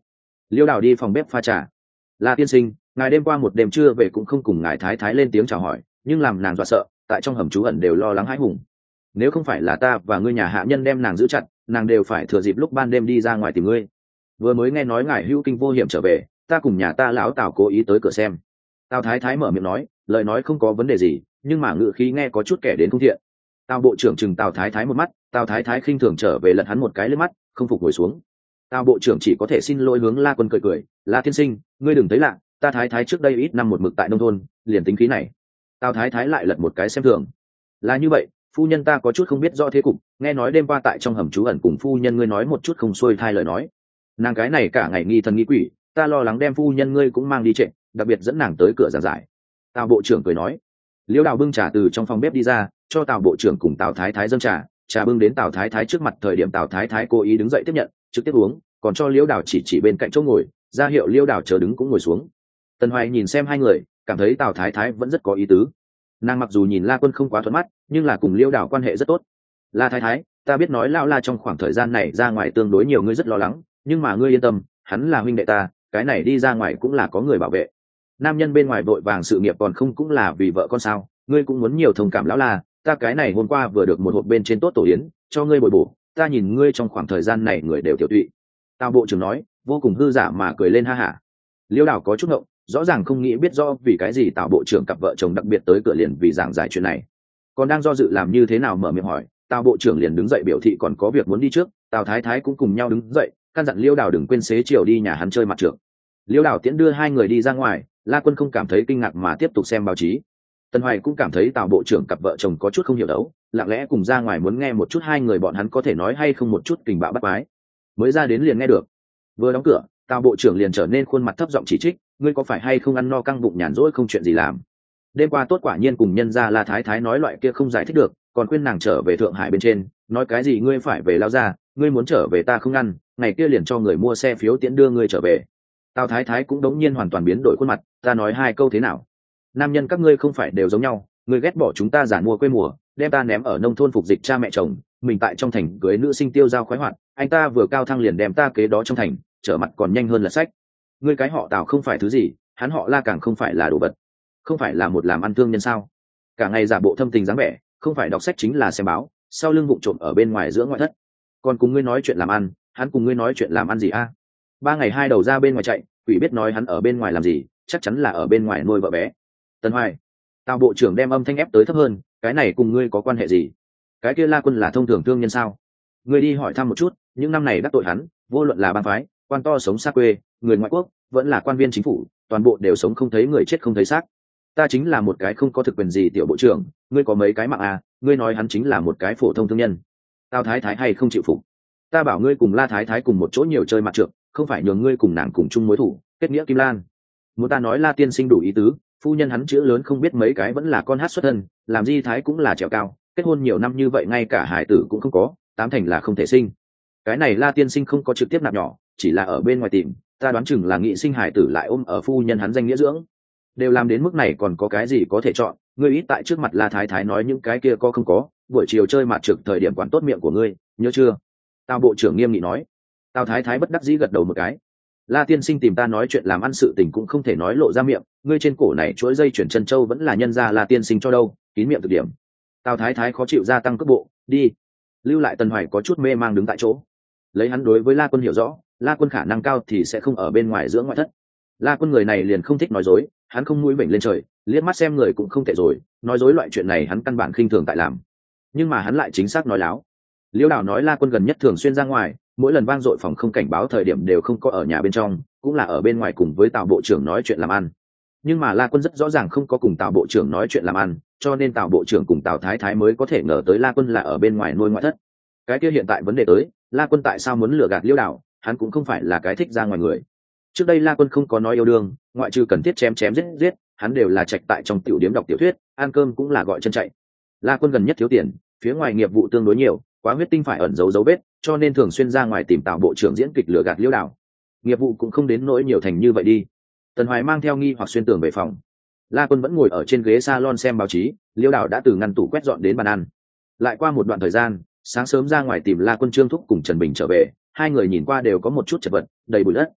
Liêu Đào đi phòng bếp pha trà. La tiên sinh, ngài đêm qua một đêm trưa về cũng không cùng ngài thái thái lên tiếng chào hỏi, nhưng làm nàng dọa sợ, tại trong hầm trú ẩn đều lo lắng hãi hùng. Nếu không phải là ta và ngươi nhà hạ nhân đem nàng giữ chặt, nàng đều phải thừa dịp lúc ban đêm đi ra ngoài tìm ngươi. Vừa mới nghe nói ngài hữu kinh vô hiểm trở về, ta cùng nhà ta lão Tào cố ý tới cửa xem. Tào thái thái mở miệng nói, lời nói không có vấn đề gì, nhưng mà ngữ khí nghe có chút kẻ đến không thiện. Tào bộ trưởng chừng Tào thái thái một mắt, Tào thái thái khinh thường trở về lật hắn một cái lên mắt, không phục ngồi xuống. Tào bộ trưởng chỉ có thể xin lỗi hướng La Quân cười, La tiên sinh, ngươi đừng thấy lạ, ta thái thái trước đây ít năm một mực tại nông thôn, liền tính khí này. Tào thái thái lại lật một cái xem thường. Là như vậy, phu nhân ta có chút không biết rõ thế cục, nghe nói đêm qua tại trong hầm trú ẩn cùng phu nhân ngươi nói một chút không xuôi thai lời nói. Nàng cái này cả ngày nghi thần nghi quỷ, ta lo lắng đem phu nhân ngươi cũng mang đi trệ, đặc biệt dẫn nàng tới cửa giảng giải. Tào bộ trưởng cười nói. Liễu Đào bưng trà từ trong phòng bếp đi ra, cho Tào bộ trưởng cùng Tào thái thái dâng trà, trà bưng đến Tào thái thái trước mặt thời điểm Tào thái thái cố ý đứng dậy tiếp nhận, trực tiếp uống, còn cho Liễu Đào chỉ bên cạnh chỗ ngồi, ra hiệu Liễu Đào chờ đứng cũng ngồi xuống. Tần Hoài nhìn xem hai người, cảm thấy Tào thái thái vẫn rất có ý tứ. Nàng mặc dù nhìn La Quân không quá thuận mắt, nhưng là cùng Liễu Đào quan hệ rất tốt. La thái thái, ta biết nói lão La trong khoảng thời gian này ra ngoài tương đối nhiều ngươi rất lo lắng, nhưng mà ngươi yên tâm, hắn là huynh đệ ta, cái này đi ra ngoài cũng là có người bảo vệ. Nam nhân bên ngoài vội vàng sự nghiệp còn không cũng là vì vợ con sao, ngươi cũng muốn nhiều thông cảm lão La, ta cái này hôm qua vừa được một hộp bên trên tốt tổ yến, cho ngươi bồi bổ, ta nhìn ngươi trong khoảng thời gian này người đều tiểu tụy. Tào bộ trưởng nói, vô cùng hư giả mà cười lên ha hả. Liễu Đào có chút ngộng, rõ ràng không nghĩ biết rõ vì cái gì Tào bộ trưởng cặp vợ chồng đặc biệt tới cửa liền vì giảng giải chuyện này, còn đang do dự làm như thế nào mở miệng hỏi, Tào bộ trưởng liền đứng dậy biểu thị còn có việc muốn đi trước. Tào thái thái cũng cùng nhau đứng dậy, căn dặn Liễu Đào đừng quên xế chiều đi nhà hắn chơi mặt trược. Liễu Đào tiễn đưa hai người đi ra ngoài, La Quân không cảm thấy kinh ngạc mà tiếp tục xem báo chí. Tần Hoài cũng cảm thấy Tào bộ trưởng cặp vợ chồng có chút không hiểu đấu, lặng lẽ cùng ra ngoài muốn nghe một chút hai người bọn hắn có thể nói hay không một chút kình bạo bắt quái. Mới ra đến liền nghe được. Vừa đóng cửa, Tào bộ trưởng liền trở nên khuôn mặt thấp giọng chỉ trích, ngươi có phải hay không ăn no căng bụng nhàn rỗi không chuyện gì làm. Đêm qua tốt quả nhiên cùng nhân gia La thái thái nói loại kia không giải thích được, còn khuyên nàng trở về Thượng Hải bên trên, nói cái gì ngươi phải về lao ra, ngươi muốn trở về ta không ngăn, ngày kia liền cho người mua xe phiếu tiễn đưa ngươi trở về. Tào thái thái cũng đống nhiên hoàn toàn biến đổi khuôn mặt, ta nói hai câu thế nào? Nam nhân các ngươi không phải đều giống nhau, ngươi ghét bỏ chúng ta giản mua quê mùa, đem ta ném ở nông thôn phục dịch cha mẹ chồng, mình tại trong thành cưới nữ sinh tiêu giao khoái hoạt, anh ta vừa cao thăng liền đem ta kế đó trong thành, trở mặt còn nhanh hơn là sách. Ngươi cái họ Tào không phải thứ gì, hắn họ La càng không phải là đồ vật, không phải là một làm ăn thương nhân sao? Cả ngày giả bộ thâm tình dáng vẻ, không phải đọc sách chính là xem báo, sau lưng vụng trộm ở bên ngoài giữa ngoại thất. Còn cùng ngươi nói chuyện làm ăn, hắn cùng ngươi nói chuyện làm ăn gì a? 3 ngày 2 đầu ra bên ngoài chạy, quỷ biết nói hắn ở bên ngoài làm gì, chắc chắn là ở bên ngoài nuôi vợ bé. Tần Hoài, Tào bộ trưởng đem âm thanh ép tới thấp hơn, cái này cùng ngươi có quan hệ gì? Cái kia La Quân là thông thường thương nhân sao? Ngươi đi hỏi thăm một chút, những năm này đắc tội hắn, vô luận là bang phái, quan to sống xa quê, người ngoại quốc, vẫn là quan viên chính phủ, toàn bộ đều sống không thấy người chết không thấy xác. Ta chính là một cái không có thực quyền gì tiểu bộ trưởng, ngươi có mấy cái mạng à? Ngươi nói hắn chính là một cái phổ thông thương nhân. Tào thái thái hay không chịu phục? Ta bảo ngươi cùng La thái thái cùng một chỗ nhiều chơi mặt trược, không phải nhường ngươi cùng nàng cùng chung mối thủ, kết nghĩa kim lan. Muốn ta nói La tiên sinh đủ ý tứ, phu nhân hắn chữ lớn không biết mấy cái vẫn là con hát xuất thân, làm di thái cũng là trèo cao, kết hôn nhiều năm như vậy ngay cả hải tử cũng không có, 8 thành là không thể sinh. Cái này La tiên sinh không có trực tiếp nạp nhỏ, chỉ là ở bên ngoài tìm, ta đoán chừng là nghị sinh hải tử lại ôm ở phu nhân hắn danh nghĩa dưỡng. Đều làm đến mức này còn có cái gì có thể chọn, ngươi ít tại trước mặt La thái thái nói những cái kia có không có, buổi chiều chơi mặt trực thời điểm quản tốt miệng của ngươi, nhớ chưa? Tào bộ trưởng nghiêm nghị nói. Tào thái thái bất đắc dĩ gật đầu một cái. La tiên sinh tìm ta nói chuyện làm ăn sự tình cũng không thể nói lộ ra miệng, ngươi trên cổ này chuỗi dây chuyển chân châu vẫn là nhân ra La tiên sinh cho đâu, kín miệng thực điểm. Tào thái thái khó chịu gia tăng cấp bộ, đi. Lưu lại Tần Hoài có chút mê mang đứng tại chỗ. Lấy hắn đối với La Quân hiểu rõ, La Quân khả năng cao thì sẽ không ở bên ngoài giữa ngoại thất. La Quân người này liền không thích nói dối, hắn không mũi bệnh lên trời, liếc mắt xem người cũng không tệ rồi, nói dối loại chuyện này hắn căn bản khinh thường tại làm. Nhưng mà hắn lại chính xác nói láo. Liễu Đào nói La Quân gần nhất thường xuyên ra ngoài, mỗi lần vang dội phòng không cảnh báo thời điểm đều không có ở nhà bên trong, cũng là ở bên ngoài cùng với Tào bộ trưởng nói chuyện làm ăn. Nhưng mà La Quân rất rõ ràng không có cùng Tào bộ trưởng nói chuyện làm ăn, cho nên Tào bộ trưởng cùng Tào thái thái mới có thể ngờ tới La Quân là ở bên ngoài nuôi ngoại thất. Cái kia hiện tại vấn đề tới, La Quân tại sao muốn lừa gạt Liễu Đào, hắn cũng không phải là cái thích ra ngoài người. Trước đây La Quân không có nói yêu đương, ngoại trừ cần thiết chém chém giết giết, hắn đều là trạch tại trong tiểu điếm đọc tiểu thuyết, ăn cơm cũng là gọi chân chạy. La Quân gần nhất thiếu tiền, phía ngoài nghiệp vụ tương đối nhiều, quá huyết tinh phải ẩn giấu dấu vết, cho nên thường xuyên ra ngoài tìm Tào bộ trưởng diễn kịch lừa gạt Liễu Đào. Nghiệp vụ cũng không đến nỗi nhiều thành như vậy đi. Tần Hoài mang theo nghi hoặc xuyên tường về phòng. La Quân vẫn ngồi ở trên ghế salon xem báo chí, Liễu Đào đã từ ngăn tủ quét dọn đến bàn ăn. Lại qua một đoạn thời gian, sáng sớm ra ngoài tìm La Quân, Trương Thúc cùng Trần Bình trở về, hai người nhìn qua đều có một chút chật vật, đầy bụi đất.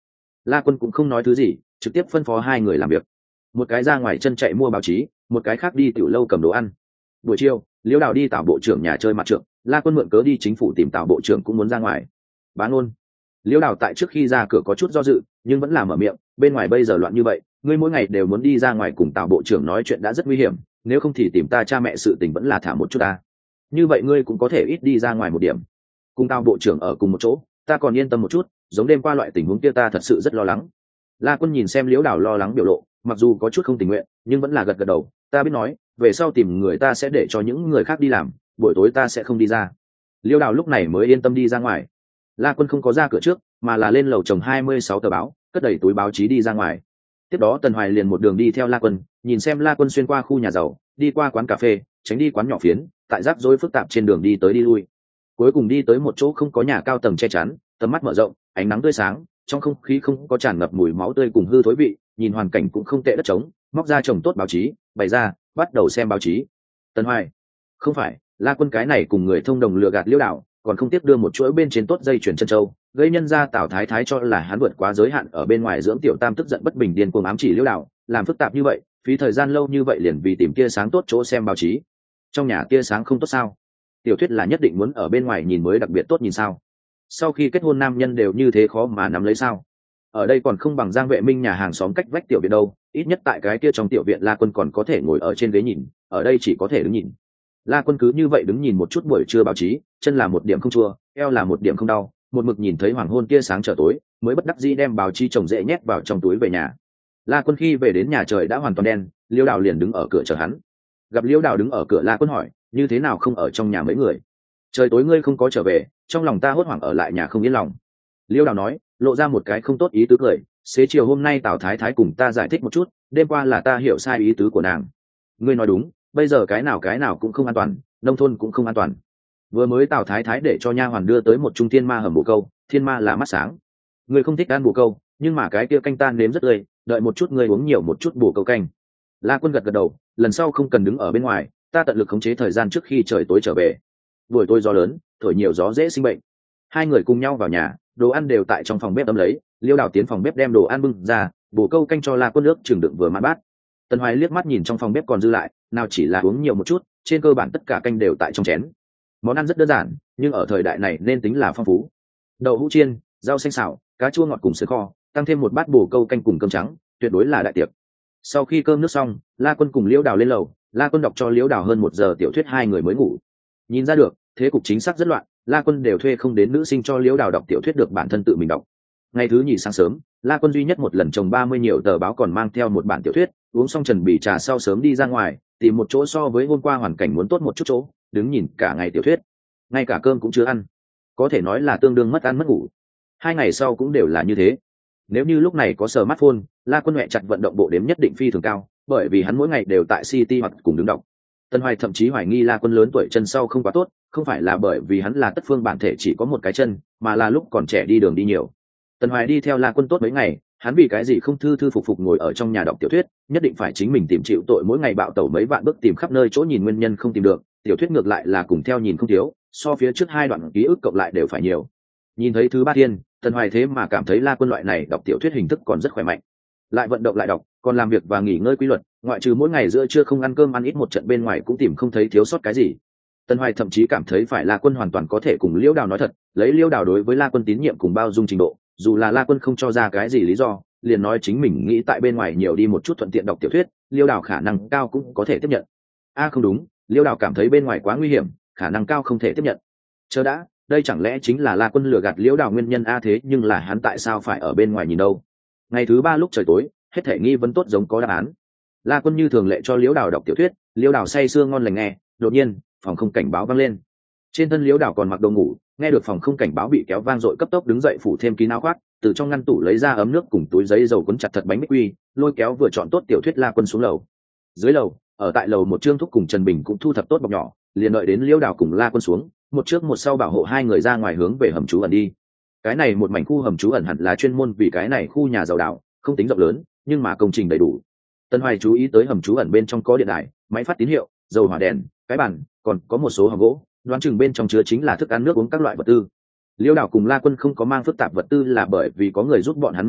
La Quân cũng không nói thứ gì, trực tiếp phân phó hai người làm việc. Một cái ra ngoài chân chạy mua báo chí, một cái khác đi tiểu lâu cầm đồ ăn. Buổi chiều, Liễu Đào đi Tào bộ trưởng nhà chơi mặt trượng, La Quân mượn cớ đi chính phủ tìm Tào bộ trưởng cũng muốn ra ngoài. Bá Ngôn. Liễu Đào tại trước khi ra cửa có chút do dự, nhưng vẫn là mở miệng, bên ngoài bây giờ loạn như vậy, ngươi mỗi ngày đều muốn đi ra ngoài cùng Tào bộ trưởng nói chuyện đã rất nguy hiểm, nếu không thì tìm ta cha mẹ sự tình vẫn là thả một chút ta. Như vậy ngươi cũng có thể ít đi ra ngoài một điểm. Cùng Tào bộ trưởng ở cùng một chỗ, ta còn yên tâm một chút, giống đêm qua loại tình huống kia ta thật sự rất lo lắng. La Quân nhìn xem Liễu Đào lo lắng biểu lộ, mặc dù có chút không tình nguyện, nhưng vẫn là gật gật đầu, ta biết nói, về sau tìm người ta sẽ để cho những người khác đi làm, buổi tối ta sẽ không đi ra. Liễu Đào lúc này mới yên tâm đi ra ngoài. La Quân không có ra cửa trước, mà là lên lầu chồng 26 tờ báo, cất đầy túi báo chí đi ra ngoài. Tiếp đó Tần Hoài liền một đường đi theo La Quân, nhìn xem La Quân xuyên qua khu nhà giàu, đi qua quán cà phê, tránh đi quán nhỏ phiến, tại rắc rối phức tạp trên đường đi tới đi lui. Cuối cùng đi tới một chỗ không có nhà cao tầng che chắn, tầm mắt mở rộng, ánh nắng tươi sáng, trong không khí không có tràn ngập mùi máu tươi cùng hư thối vị, nhìn hoàn cảnh cũng không tệ, đất trống, móc ra chồng tốt báo chí, bày ra, bắt đầu xem báo chí. Tần Hoài, không phải, La Quân cái này cùng người thông đồng lừa gạt Liễu Đào, còn không tiếp đưa một chuỗi bên trên tốt dây chuyền chân châu, gây nhân ra Tào Thái Thái cho là hắn vượt quá giới hạn ở bên ngoài dưỡng tiểu tam, tức giận bất bình điên cuồng ám chỉ Liễu Đào, làm phức tạp như vậy, phí thời gian lâu như vậy liền vì tìm tia sáng tốt chỗ xem báo chí. Trong nhà tia sáng không tốt sao? Tiểu thuyết là nhất định muốn ở bên ngoài nhìn mới đặc biệt tốt nhìn sao? Sau khi kết hôn nam nhân đều như thế khó mà nắm lấy sao? Ở đây còn không bằng Giang Vệ Minh nhà hàng xóm cách vách tiểu viện đâu, ít nhất tại cái kia trong tiểu viện La Quân còn có thể ngồi ở trên ghế nhìn, ở đây chỉ có thể đứng nhìn. La Quân cứ như vậy đứng nhìn một chút buổi trưa báo chí, chân là một điểm không chua, eo là một điểm không đau, một mực nhìn thấy hoàng hôn kia sáng trở tối, mới bất đắc dĩ đem báo chí chồng dễ nhét vào trong túi về nhà. La Quân khi về đến nhà trời đã hoàn toàn đen, Liễu Đào liền đứng ở cửa chờ hắn. Gặp Liễu Đào đứng ở cửa, La Quân hỏi, như thế nào không ở trong nhà mấy người? Trời tối ngươi không có trở về, trong lòng ta hốt hoảng ở lại nhà không yên lòng. Liễu Đào nói, lộ ra một cái không tốt ý tứ cười, xế chiều hôm nay Tào Thái Thái cùng ta giải thích một chút, đêm qua là ta hiểu sai ý tứ của nàng. Ngươi nói đúng, bây giờ cái nào cũng không an toàn, nông thôn cũng không an toàn. Vừa mới Tào Thái Thái để cho nha hoàn đưa tới một trung thiên ma hầm bồ câu, thiên ma là mắt sáng. Ngươi không thích ăn bồ câu, nhưng mà cái kia canh tan nếm rất tươi, đợi một chút ngươi uống nhiều một chút bồ câu canh. La Quân gật gật đầu, lần sau không cần đứng ở bên ngoài, ta tận lực khống chế thời gian trước khi trời tối trở về. Buổi tối gió lớn, thổi nhiều gió dễ sinh bệnh. Hai người cùng nhau vào nhà, đồ ăn đều tại trong phòng bếp ấm lấy. Liêu Đào tiến phòng bếp đem đồ ăn bưng ra, bồ câu canh cho La Quân nước chừng đựng vừa mãn bát. Tần Hoài liếc mắt nhìn trong phòng bếp còn dư lại, nào chỉ là uống nhiều một chút, trên cơ bản tất cả canh đều tại trong chén. Món ăn rất đơn giản, nhưng ở thời đại này nên tính là phong phú. Đậu hũ chiên, rau xanh xào, cá chua ngọt cùng sườn kho, tăng thêm một bát bồ câu canh cùng cơm trắng, tuyệt đối là đại tiệc. Sau khi cơm nước xong, La Quân cùng Liễu Đào lên lầu, La Quân đọc cho Liễu Đào hơn 1 giờ tiểu thuyết, hai người mới ngủ. Nhìn ra được, thế cục chính xác rất loạn, La Quân đều thuê không đến nữ sinh cho Liễu Đào đọc tiểu thuyết được bản thân tự mình đọc. Ngày thứ nhì sáng sớm, La Quân duy nhất một lần chồng 30 nhiều tờ báo còn mang theo một bản tiểu thuyết, uống xong trần bì trà sau sớm đi ra ngoài, tìm một chỗ so với hôm qua hoàn cảnh muốn tốt một chút chỗ, đứng nhìn cả ngày tiểu thuyết, ngay cả cơm cũng chưa ăn, có thể nói là tương đương mất ăn mất ngủ. 2 ngày sau cũng đều là như thế. Nếu như lúc này có smartphone, La Quân mẹ chặt vận động bộ đếm nhất định phi thường cao, bởi vì hắn mỗi ngày đều tại City hoặc cùng đứng đọc. Tân Hoài thậm chí hoài nghi La Quân lớn tuổi chân sau không quá tốt, không phải là bởi vì hắn là tất phương bản thể chỉ có một cái chân, mà là lúc còn trẻ đi đường đi nhiều. Tân Hoài đi theo La Quân tốt mấy ngày, hắn vì cái gì không thư thư phục phục ngồi ở trong nhà đọc tiểu thuyết, nhất định phải chính mình tìm chịu tội mỗi ngày bạo tẩu mấy vạn bước tìm khắp nơi chỗ nhìn nguyên nhân không tìm được, tiểu thuyết ngược lại là cùng theo nhìn không thiếu, so phía trước 2 đoạn ký ức cộng lại đều phải nhiều. Nhìn thấy thứ ba thiên, Tân Hoài thế mà cảm thấy La Quân loại này đọc tiểu thuyết hình thức còn rất khỏe mạnh, lại vận động lại đọc, còn làm việc và nghỉ ngơi quy luật, ngoại trừ mỗi ngày giữa trưa không ăn cơm ăn ít một trận bên ngoài cũng tìm không thấy thiếu sót cái gì. Tân Hoài thậm chí cảm thấy phải La Quân hoàn toàn có thể cùng Liễu Đào nói thật, lấy Liễu Đào đối với La Quân tín nhiệm cùng bao dung trình độ, dù là La Quân không cho ra cái gì lý do, liền nói chính mình nghĩ tại bên ngoài nhiều đi một chút thuận tiện đọc tiểu thuyết, Liễu Đào khả năng cao cũng có thể tiếp nhận. Không đúng, Liễu Đào cảm thấy bên ngoài quá nguy hiểm, khả năng cao không thể tiếp nhận. Chờ đã, đây chẳng lẽ chính là La Quân lừa gạt Liễu Đào nguyên nhân thế nhưng là hắn tại sao phải ở bên ngoài nhìn đâu? Ngày thứ 3 lúc trời tối, hết thể nghi vấn tốt giống có đáp án. La Quân như thường lệ cho Liễu Đào đọc tiểu thuyết, Liễu Đào say sưa ngon lành nghe, đột nhiên, phòng không cảnh báo vang lên. Trên thân Liễu Đào còn mặc đồ ngủ, nghe được phòng không cảnh báo bị kéo vang dội cấp tốc đứng dậy phủ thêm kín áo khoác, từ trong ngăn tủ lấy ra ấm nước cùng túi giấy dầu cuốn chặt thật bánh bích quy, lôi kéo vừa chọn tốt tiểu thuyết La Quân xuống lầu. Dưới lầu, ở tại lầu một Trương Thúc cùng Trần Bình cũng thu thập tốt bọc nhỏ, liền đợi đến Liễu Đào cùng La Quân xuống, một trước một sau bảo hộ hai người ra ngoài hướng về hầm trú ẩn đi. Cái này một mảnh khu hầm trú ẩn hẳn là chuyên môn vì cái này khu nhà giàu đảo, không tính rộng lớn, nhưng mà công trình đầy đủ. Tân Hoài chú ý tới hầm trú ẩn bên trong có điện đài, máy phát tín hiệu, dầu hỏa đèn, cái bàn, còn có một số hòm gỗ, đoán chừng bên trong chứa chính là thức ăn nước uống các loại vật tư. Liễu Đào cùng La Quân không có mang phức tạp vật tư là bởi vì có người giúp bọn hắn mang theo,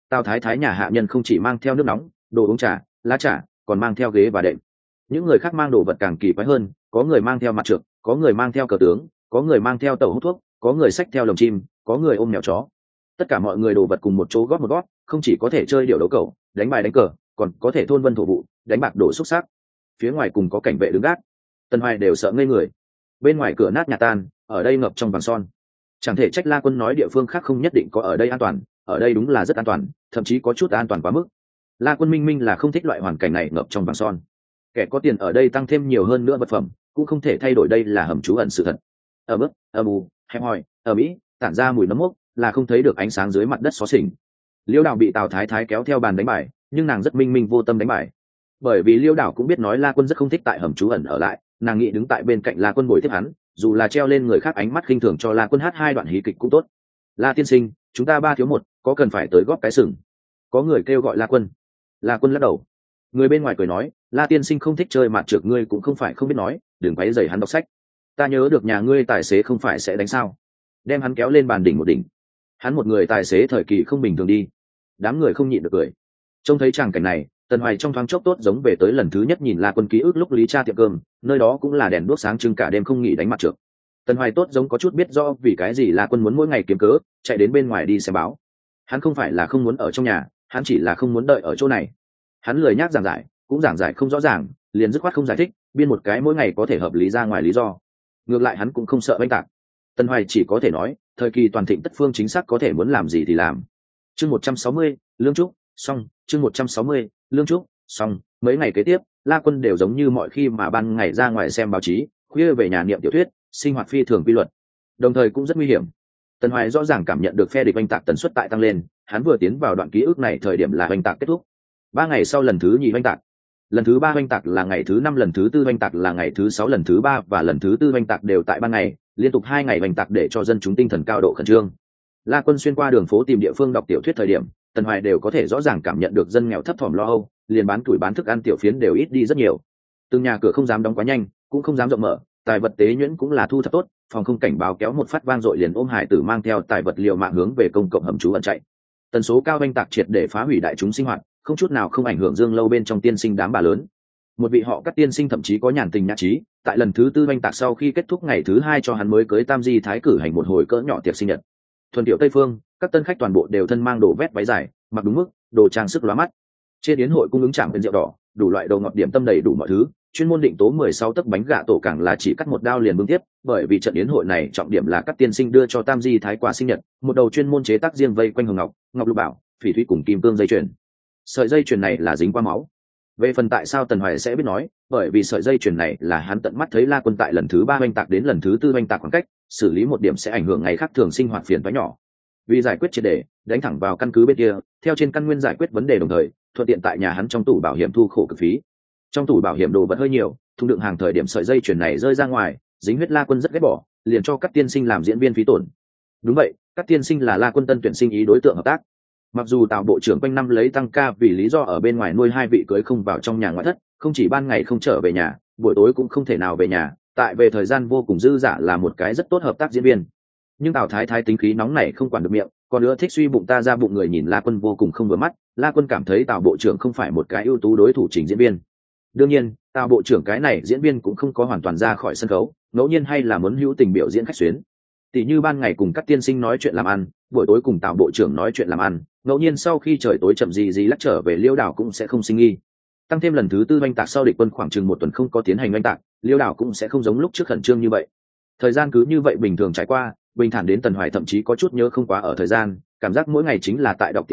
Tào thái thái nhà hạ nhân không chỉ mang theo nước nóng, đồ uống trà, lá trà, còn mang theo ghế và đệm. Những người khác mang đồ vật càng kỳ quái hơn, có người mang theo mặt trược, có người mang theo cờ tướng, có người mang theo tàu hút thuốc, có người xách theo lồng chim, có người ôm mèo chó. Tất cả mọi người đồ vật cùng một chỗ góp một gót, không chỉ có thể chơi điệu đấu cầu, đánh bài đánh cờ, còn có thể thôn vân thổ vụ, đánh bạc đổ xúc xác. Phía ngoài cùng có cảnh vệ đứng gác. Tần Hoài đều sợ ngây người. Bên ngoài cửa nát nhà tan, ở đây ngập trong vàng son. Chẳng thể trách La Quân nói địa phương khác không nhất định có ở đây an toàn, ở đây đúng là rất an toàn, thậm chí có chút an toàn quá mức. La Quân minh minh là không thích loại hoàn cảnh này ngập trong vàng son. Kẻ có tiền ở đây tăng thêm nhiều hơn nữa vật phẩm, cũng không thể thay đổi đây là hầm trú ẩn sự thật. Ở mức, ở mù, hẹp hòi, ở mỹ, tản ra mùi nấm mốc, là không thấy được ánh sáng dưới mặt đất xó xỉnh. Liêu Đào bị Tào Thái Thái kéo theo bàn đánh bài, nhưng nàng rất minh minh vô tâm đánh bài. Bởi vì Liêu Đào cũng biết nói La Quân rất không thích tại hầm trú ẩn ở lại, nàng nghĩ đứng tại bên cạnh La Quân bồi tiếp hắn, dù là treo lên người khác ánh mắt khinh thường cho La Quân hát 2 đoạn hí kịch cũng tốt. La tiên sinh, chúng ta 3 thiếu 1, có cần phải tới góp cái sừng? Có người kêu gọi La Quân. La Quân lắc đầu. Người bên ngoài cười nói, La tiên sinh không thích chơi mạt trược, ngươi cũng không phải không biết nói, đừng quấy rầy hắn đọc sách. Ta nhớ được nhà ngươi tài xế không phải sẽ đánh sao? Đem hắn kéo lên bàn đỉnh một đỉnh. Hắn một người tài xế thời kỳ không bình thường đi. Đám người không nhịn được cười. Trông thấy tràng cảnh này, Tần Hoài trong thoáng chốc tốt giống về tới lần thứ nhất nhìn La Quân ký ức lúc Lý Cha tiệm cơm, nơi đó cũng là đèn đuốc sáng trưng cả đêm không nghỉ đánh mặt trược. Tần Hoài tốt giống có chút biết rõ vì cái gì La Quân muốn mỗi ngày kiếm cớ chạy đến bên ngoài đi xem báo. Hắn không phải là không muốn ở trong nhà, hắn chỉ là không muốn đợi ở chỗ này. Hắn lười nhác giảng giải, cũng giảng giải không rõ ràng, liền dứt khoát không giải thích, biên một cái mỗi ngày có thể hợp lý ra ngoài lý do. Ngược lại hắn cũng không sợ oanh tạc. Tần Hoài chỉ có thể nói, thời kỳ toàn thịnh tất phương chính xác có thể muốn làm gì thì làm. Chương 160, Lương Trúc, xong. Chương 160, Lương Trúc, xong. Mấy ngày kế tiếp, La Quân đều giống như mọi khi mà ban ngày ra ngoài xem báo chí, khuya về nhà niệm tiểu thuyết, sinh hoạt phi thường quy luật. Đồng thời cũng rất nguy hiểm. Tần Hoài rõ ràng cảm nhận được phe địch oanh tạc tần suất tại tăng lên, hắn vừa tiến vào đoạn ký ức này thời điểm là oanh tạc kết thúc. 3 ngày sau lần thứ nhì oanh tạc, lần thứ 3 oanh tạc là ngày thứ 5, lần thứ 4 oanh tạc là ngày thứ 6, lần thứ 3 và lần thứ 4 oanh tạc đều tại ban ngày, liên tục 2 ngày oanh tạc để cho dân chúng tinh thần cao độ khẩn trương. La Quân xuyên qua đường phố tìm địa phương đọc tiểu thuyết thời điểm, Tần Hoài đều có thể rõ ràng cảm nhận được dân nghèo thấp thỏm lo âu, liền bán tuổi bán thức ăn tiểu phiến đều ít đi rất nhiều. Từng nhà cửa không dám đóng quá nhanh, cũng không dám rộng mở, tài vật tế nhuyễn cũng là thu thập tốt, phòng không cảnh báo kéo một phát vang dội liền ôm hải tử mang theo tài vật liều mạng hướng về công cộng hầm trú ẩn chạy. Tần số cao oanh tạc triệt để phá hủy đại chúng sinh hoạt, không chút nào không ảnh hưởng Dương Lâu bên trong tiên sinh đám bà lớn. Một vị họ các tiên sinh thậm chí có nhàn tình nhã trí, tại lần thứ 4 oanh tạc sau khi kết thúc ngày thứ 2 cho hắn mới cưới tam di thái cử hành một hồi cỡ nhỏ tiệc sinh nhật. Thuần tiểu Tây phương, các tân khách toàn bộ đều thân mang đồ vét váy dài, mặc đúng mức, đồ trang sức lóa mắt. Trên yến hội cung ứng trạm bên rượu đỏ, đủ loại đồ ngọt điểm tâm đầy đủ mọi thứ, chuyên môn định tố 16 tấc bánh gà tổ càng là chỉ cắt một đao liền bưng tiếp, bởi vì trận yến hội này trọng điểm là các tiên sinh đưa cho tam di thái quà sinh nhật, một đầu chuyên môn chế tác riêng vây quanh hồng ngọc, ngọc lục bảo, phỉ thúy cùng kim cương dây chuyền. Sợi dây chuyền này là dính qua máu. Về phần tại sao Tần Hoài sẽ biết nói, bởi vì sợi dây chuyền này là hắn tận mắt thấy La Quân tại lần thứ 3 oanh tạc đến lần thứ 4 oanh tạc khoảng cách, xử lý một điểm sẽ ảnh hưởng ngày khác thường sinh hoạt phiền toái nhỏ. Vì giải quyết triệt đề, đánh thẳng vào căn cứ bên kia, theo trên căn nguyên giải quyết vấn đề đồng thời, thuận tiện tại nhà hắn trong tủ bảo hiểm thu khổ cực phí. Trong tủ bảo hiểm đồ vật hơi nhiều, thùng đựng hàng thời điểm sợi dây chuyền này rơi ra ngoài, dính huyết La Quân rất ghét bỏ, liền cho các tiên sinh làm diễn viên phí tổn. Đúng vậy, các tiên sinh là La Quân tân tuyển sinh ý đối tượng hợp tác. Mặc dù Tào bộ trưởng quanh năm lấy tăng ca vì lý do ở bên ngoài nuôi 2 vị cưới không vào trong nhà ngoại thất, không chỉ ban ngày không trở về nhà, buổi tối cũng không thể nào về nhà, tại về thời gian vô cùng dư dả là một cái rất tốt hợp tác diễn viên. Nhưng Tào thái thái tính khí nóng này không quản được miệng, còn nữa thích suy bụng ta ra bụng người, nhìn La Quân vô cùng không vừa mắt. La Quân cảm thấy Tào bộ trưởng không phải một cái ưu tú đối thủ trình diễn viên. Đương nhiên, Tào bộ trưởng cái này diễn viên cũng không có hoàn toàn ra khỏi sân khấu, ngẫu nhiên hay là muốn hữu tình biểu diễn khách xuyến. Tỷ như ban ngày cùng các tiên sinh nói chuyện làm ăn, buổi tối cùng Tào bộ trưởng nói chuyện làm ăn, ngẫu nhiên sau khi trời tối chậm gì lắc trở về Liêu Đảo cũng sẽ không sinh nghi. Tăng thêm lần thứ 4 oanh tạc sau địch quân khoảng chừng 1 tuần không có tiến hành oanh tạc, Liêu Đảo cũng sẽ không giống lúc trước khẩn trương như vậy. Thời gian cứ như vậy bình thường trải qua, bình thản đến Tần Hoài thậm chí có chút nhớ không quá ở thời gian, cảm giác mỗi ngày chính là tại đọc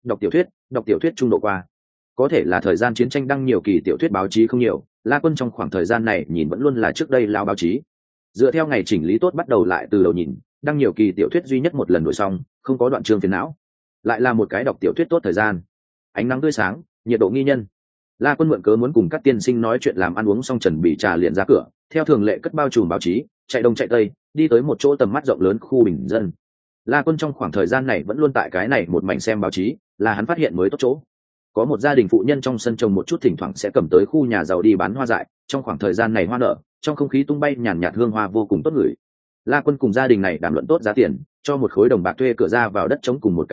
tiểu thuyết trung độ qua. Có thể là thời gian chiến tranh đăng nhiều kỳ tiểu thuyết báo chí không nhiều, La Quân trong khoảng thời gian này nhìn vẫn luôn là trước đây lao báo chí. Dựa theo ngày chỉnh lý tốt bắt đầu lại từ đầu nhìn, đăng nhiều kỳ tiểu thuyết duy nhất một lần đổi xong, không có đoạn chương phiền não. Lại là một cái đọc tiểu thuyết tốt thời gian. Ánh nắng tươi sáng, nhiệt độ nghi nhân. La Quân mượn cớ muốn cùng các tiên sinh nói chuyện làm ăn uống xong chuẩn bị trà liền ra cửa, theo thường lệ cất bao trùm báo chí, chạy đông chạy tây, đi tới một chỗ tầm mắt rộng lớn khu bình dân. La Quân trong khoảng thời gian này vẫn luôn tại cái này một mảnh xem báo chí, là hắn phát hiện mới tốt chỗ. Có một gia đình phụ nhân trong sân trồng một chút, thỉnh thoảng sẽ cầm tới khu nhà giàu đi bán hoa dại, trong khoảng thời gian này hoa nở, trong không khí tung bay nhàn nhạt hương hoa vô cùng tốt ngửi. La Quân cùng gia đình này đàm luận tốt giá tiền, cho một khối đồng bạc thuê cửa ra vào đất trống cùng một cái ghế,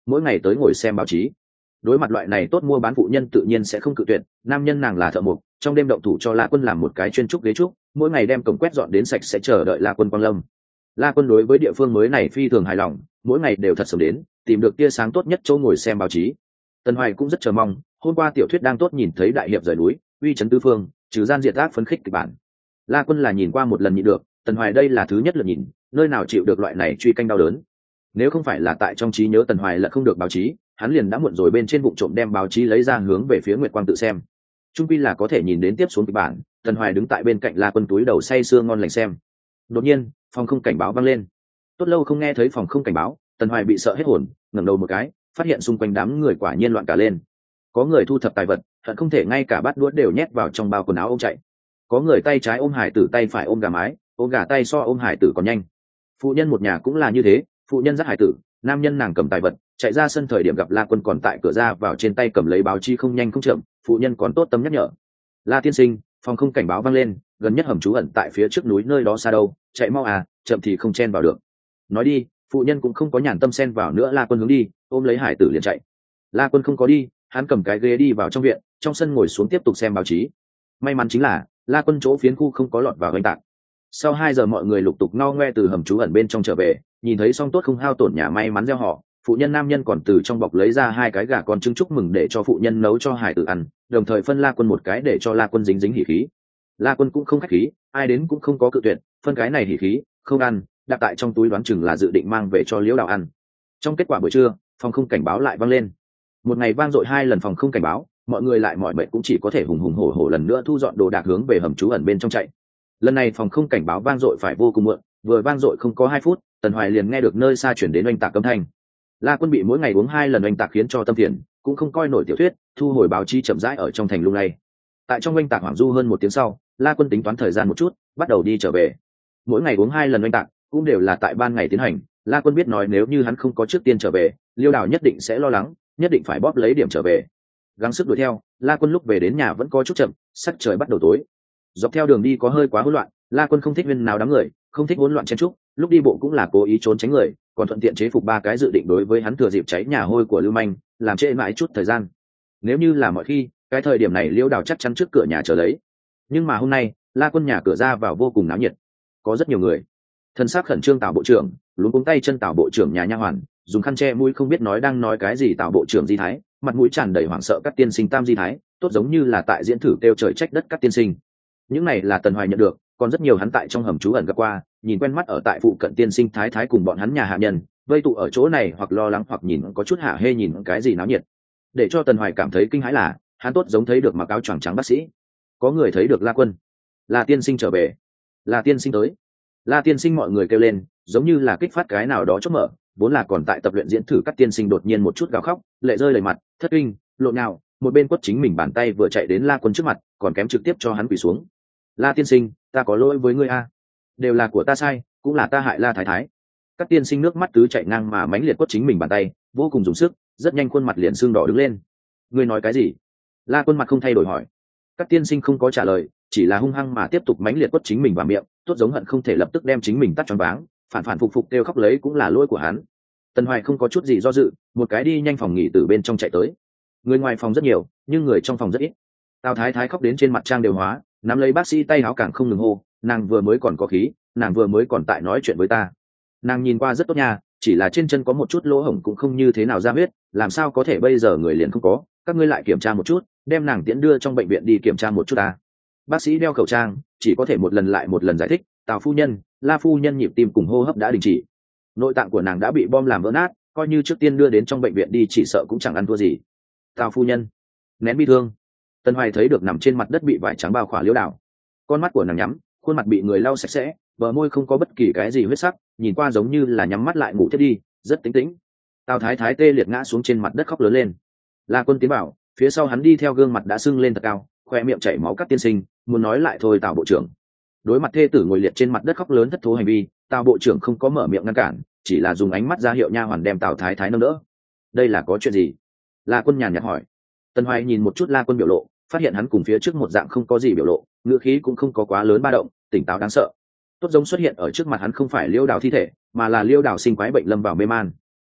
mỗi ngày tới ngồi xem báo chí. Đối mặt loại này tốt mua bán phụ nhân tự nhiên sẽ không cự tuyệt, nam nhân nàng là thợ mộc, trong đêm động thủ cho La Quân làm một cái chuyên trúc ghế trúc, mỗi ngày đem cổng quét dọn đến sạch sẽ chờ đợi La Quân quang lâm. La Quân đối với địa phương mới này phi thường hài lòng, mỗi ngày đều thật sớm đến, tìm được tia sáng tốt nhất chỗ ngồi xem báo chí. Tần Hoài cũng rất chờ mong, hôm qua tiểu thuyết đang tốt nhìn thấy đại hiệp rời núi, uy chấn tứ phương, trừ gian diệt ác phấn khích kịch bản. La Quân là nhìn qua một lần nhịn được, Tần Hoài đây là thứ nhất lượt nhìn, nơi nào chịu được loại này truy canh đau đớn. Nếu không phải là tại trong trí nhớ Tần Hoài là không được báo chí, hắn liền đã muộn rồi bên trên bụng trộm đem báo chí lấy ra hướng về phía Nguyệt Quang tự xem. Trung quy là có thể nhìn đến tiếp xuống kịch bản, Tần Hoài đứng tại bên cạnh La Quân túi đầu say sưa ngon lành xem. Đột nhiên, phòng không cảnh báo vang lên. Tốt lâu không nghe thấy phòng không cảnh báo, Tần Hoài bị sợ hết hồn, ngẩng đầu một cái, phát hiện xung quanh đám người quả nhiên loạn cả lên. Có người thu thập tài vật, hận không thể ngay cả bát đũa đều nhét vào trong bao quần áo ôm chạy. Có người tay trái ôm hải tử, tay phải ôm gà mái, ôm gà tay so ôm hải tử còn nhanh. Phụ nhân một nhà cũng là như thế, phụ nhân dắt hải tử, nam nhân nàng cầm tài vật, chạy ra sân thời điểm gặp La Quân còn tại cửa ra vào trên tay cầm lấy báo chí không nhanh không chậm, phụ nhân còn tốt tâm nhắc nhở. La tiên sinh, phòng không cảnh báo vang lên, gần nhất hầm trú ẩn tại phía trước núi nơi đó xa đâu, chạy mau à, chậm thì không chen vào được. Nói đi, phụ nhân cũng không có nhàn tâm xen vào nữa. La Quân hướng đi, ôm lấy hải tử liền chạy. La Quân không có đi, hắn cầm cái ghế đi vào trong viện, trong sân ngồi xuống tiếp tục xem báo chí. May mắn chính là La Quân chỗ phiến khu không có lọt vào oanh tạc. Sau 2 giờ mọi người lục tục no ngoe từ hầm trú ẩn bên trong trở về, nhìn thấy xong tốt không hao tổn nhà may mắn gieo họ, phụ nhân nam nhân còn từ trong bọc lấy ra 2 cái gà con trứng chúc mừng để cho phụ nhân nấu cho hải tử ăn, đồng thời phân La Quân một cái để cho La Quân dính dính hỉ khí. La Quân cũng không khách khí, ai đến cũng không có cự tuyệt, phân cái này hỉ khí, không ăn, đặt tại trong túi đoán chừng là dự định mang về cho Liễu Đào ăn. Trong kết quả buổi trưa, phòng không cảnh báo lại vang lên. Một ngày vang dội 2 lần phòng không cảnh báo, mọi người lại mỏi mệt cũng chỉ có thể hùng hùng hổ hổ lần nữa thu dọn đồ đạc hướng về hầm trú ẩn bên trong chạy. Lần này phòng không cảnh báo vang dội phải vô cùng muộn, vừa vang dội không có 2 phút, Tần Hoài liền nghe được nơi xa chuyển đến oanh tạc âm thanh. La Quân bị mỗi ngày uống 2 lần oanh tạc khiến cho tâm phiền, cũng không coi nổi tiểu thuyết, thu hồi báo chí chậm rãi ở trong thành lung lay. Tại trong oanh tạc hoảng du hơn 1 tiếng sau, La Quân tính toán thời gian một chút, bắt đầu đi trở về. Mỗi ngày uống 2 lần oanh tạc, cũng đều là tại ban ngày tiến hành. La Quân biết nói nếu như hắn không có trước tiên trở về, Liêu Đào nhất định sẽ lo lắng, nhất định phải bóp lấy điểm trở về. Gắng sức đuổi theo, La Quân lúc về đến nhà vẫn có chút chậm, sắc trời bắt đầu tối. Dọc theo đường đi có hơi quá hỗn loạn, La Quân không thích huyên nào đám người, không thích hỗn loạn chen chúc, lúc đi bộ cũng là cố ý trốn tránh người, còn thuận tiện chế phục 3 cái dự định đối với hắn thừa dịp cháy nhà hôi của Lưu Manh, làm trễ mãi chút thời gian. Nếu như là mọi khi, cái thời điểm này Liêu Đào chắc chắn trước cửa nhà chờ lấy. Nhưng mà hôm nay, La Quân nhà cửa ra vào vô cùng náo nhiệt, có rất nhiều người. Thân xác khẩn trương Tào bộ trưởng, luống cuống tay chân Tào bộ trưởng nhà nha hoàn, dùng khăn che mũi không biết nói đang nói cái gì Tào bộ trưởng di thái, mặt mũi tràn đầy hoảng sợ các tiên sinh tam di thái, tốt giống như là tại diễn thử kêu trời trách đất các tiên sinh. Những này là Tần Hoài nhận được, còn rất nhiều hắn tại trong hầm trú ẩn gặp qua, nhìn quen mắt ở tại phụ cận tiên sinh thái thái cùng bọn hắn nhà hạ nhân, vây tụ ở chỗ này hoặc lo lắng hoặc nhìn có chút hạ hê nhìn cái gì náo nhiệt. Để cho Tần Hoài cảm thấy kinh hãi là, hắn tốt giống thấy được mặc áo choàng trắng bác sĩ. Có người thấy được La Quân, là tiên sinh trở về, là tiên sinh tới, La tiên sinh mọi người kêu lên, giống như là kích phát cái nào đó chốt mở, vốn là còn tại tập luyện diễn thử các tiên sinh đột nhiên một chút gào khóc, lệ rơi đầy mặt, thất kinh, lộn nhào, một bên quất chính mình bàn tay vừa chạy đến La Quân trước mặt, còn kém trực tiếp cho hắn quỳ xuống. La tiên sinh, ta có lỗi với ngươi a, đều là của ta sai, cũng là ta hại La thái thái. Các tiên sinh nước mắt tứ chạy ngang mà mãnh liệt quất chính mình bàn tay, vô cùng dùng sức, rất nhanh khuôn mặt liền sưng đỏ đứng lên. Ngươi nói cái gì? La Quân mặt không thay đổi hỏi. Các tiên sinh không có trả lời, chỉ là hung hăng mà tiếp tục mãnh liệt quất chính mình vào miệng, tốt giống hận không thể lập tức đem chính mình tắt choáng váng, phản phản phục phục kêu khóc lấy cũng là lỗi của hắn. Tần Hoài không có chút gì do dự, một cái đi nhanh phòng nghỉ từ bên trong chạy tới. Người ngoài phòng rất nhiều, nhưng người trong phòng rất ít. Tào thái thái khóc đến trên mặt trang đều hóa, nắm lấy bác sĩ tay áo càng không ngừng hô, nàng vừa mới còn có khí, nàng vừa mới còn tại nói chuyện với ta. Nàng nhìn qua rất tốt nha, chỉ là trên chân có một chút lỗ hổng cũng không như thế nào ra huyết, làm sao có thể bây giờ người liền không có, các ngươi lại kiểm tra một chút, đem nàng tiễn đưa trong bệnh viện đi kiểm tra một chút ta. Bác sĩ đeo khẩu trang, chỉ có thể một lần lại một lần giải thích, Tào phu nhân, La phu nhân nhịp tim cùng hô hấp đã đình chỉ, nội tạng của nàng đã bị bom làm vỡ nát, coi như trước tiên đưa đến trong bệnh viện đi chỉ sợ cũng chẳng ăn thua gì. Tào phu nhân nén bi thương. Tần Hoài thấy được nằm trên mặt đất bị vải trắng bao khỏa Liễu Đào, con mắt của nàng nhắm, khuôn mặt bị người lau sạch sẽ, bờ môi không có bất kỳ cái gì huyết sắc, nhìn qua giống như là nhắm mắt lại ngủ thiết đi, rất tĩnh tĩnh. Tào thái thái tê liệt ngã xuống trên mặt đất khóc lớn lên. La Quân tiến bảo, phía sau hắn đi theo gương mặt đã sưng lên thật cao, khoe miệng chảy máu các tiên sinh, muốn nói lại thôi Tào bộ trưởng. Đối mặt thê tử ngồi liệt trên mặt đất khóc lớn thất thố hành vi, Tào bộ trưởng không có mở miệng ngăn cản, chỉ là dùng ánh mắt ra hiệu nha hoàn đem Tào thái thái nâng đỡ. Đây là có chuyện gì? La Quân nhàn nhạt hỏi. Tần Hoài nhìn một chút La Quân biểu lộ, phát hiện hắn cùng phía trước một dạng không có gì biểu lộ, ngữ khí cũng không có quá lớn ba động, tỉnh táo đáng sợ. Tốt giống xuất hiện ở trước mặt hắn không phải Liêu Đào thi thể, mà là Liêu Đào sinh quái bệnh lâm vào mê man.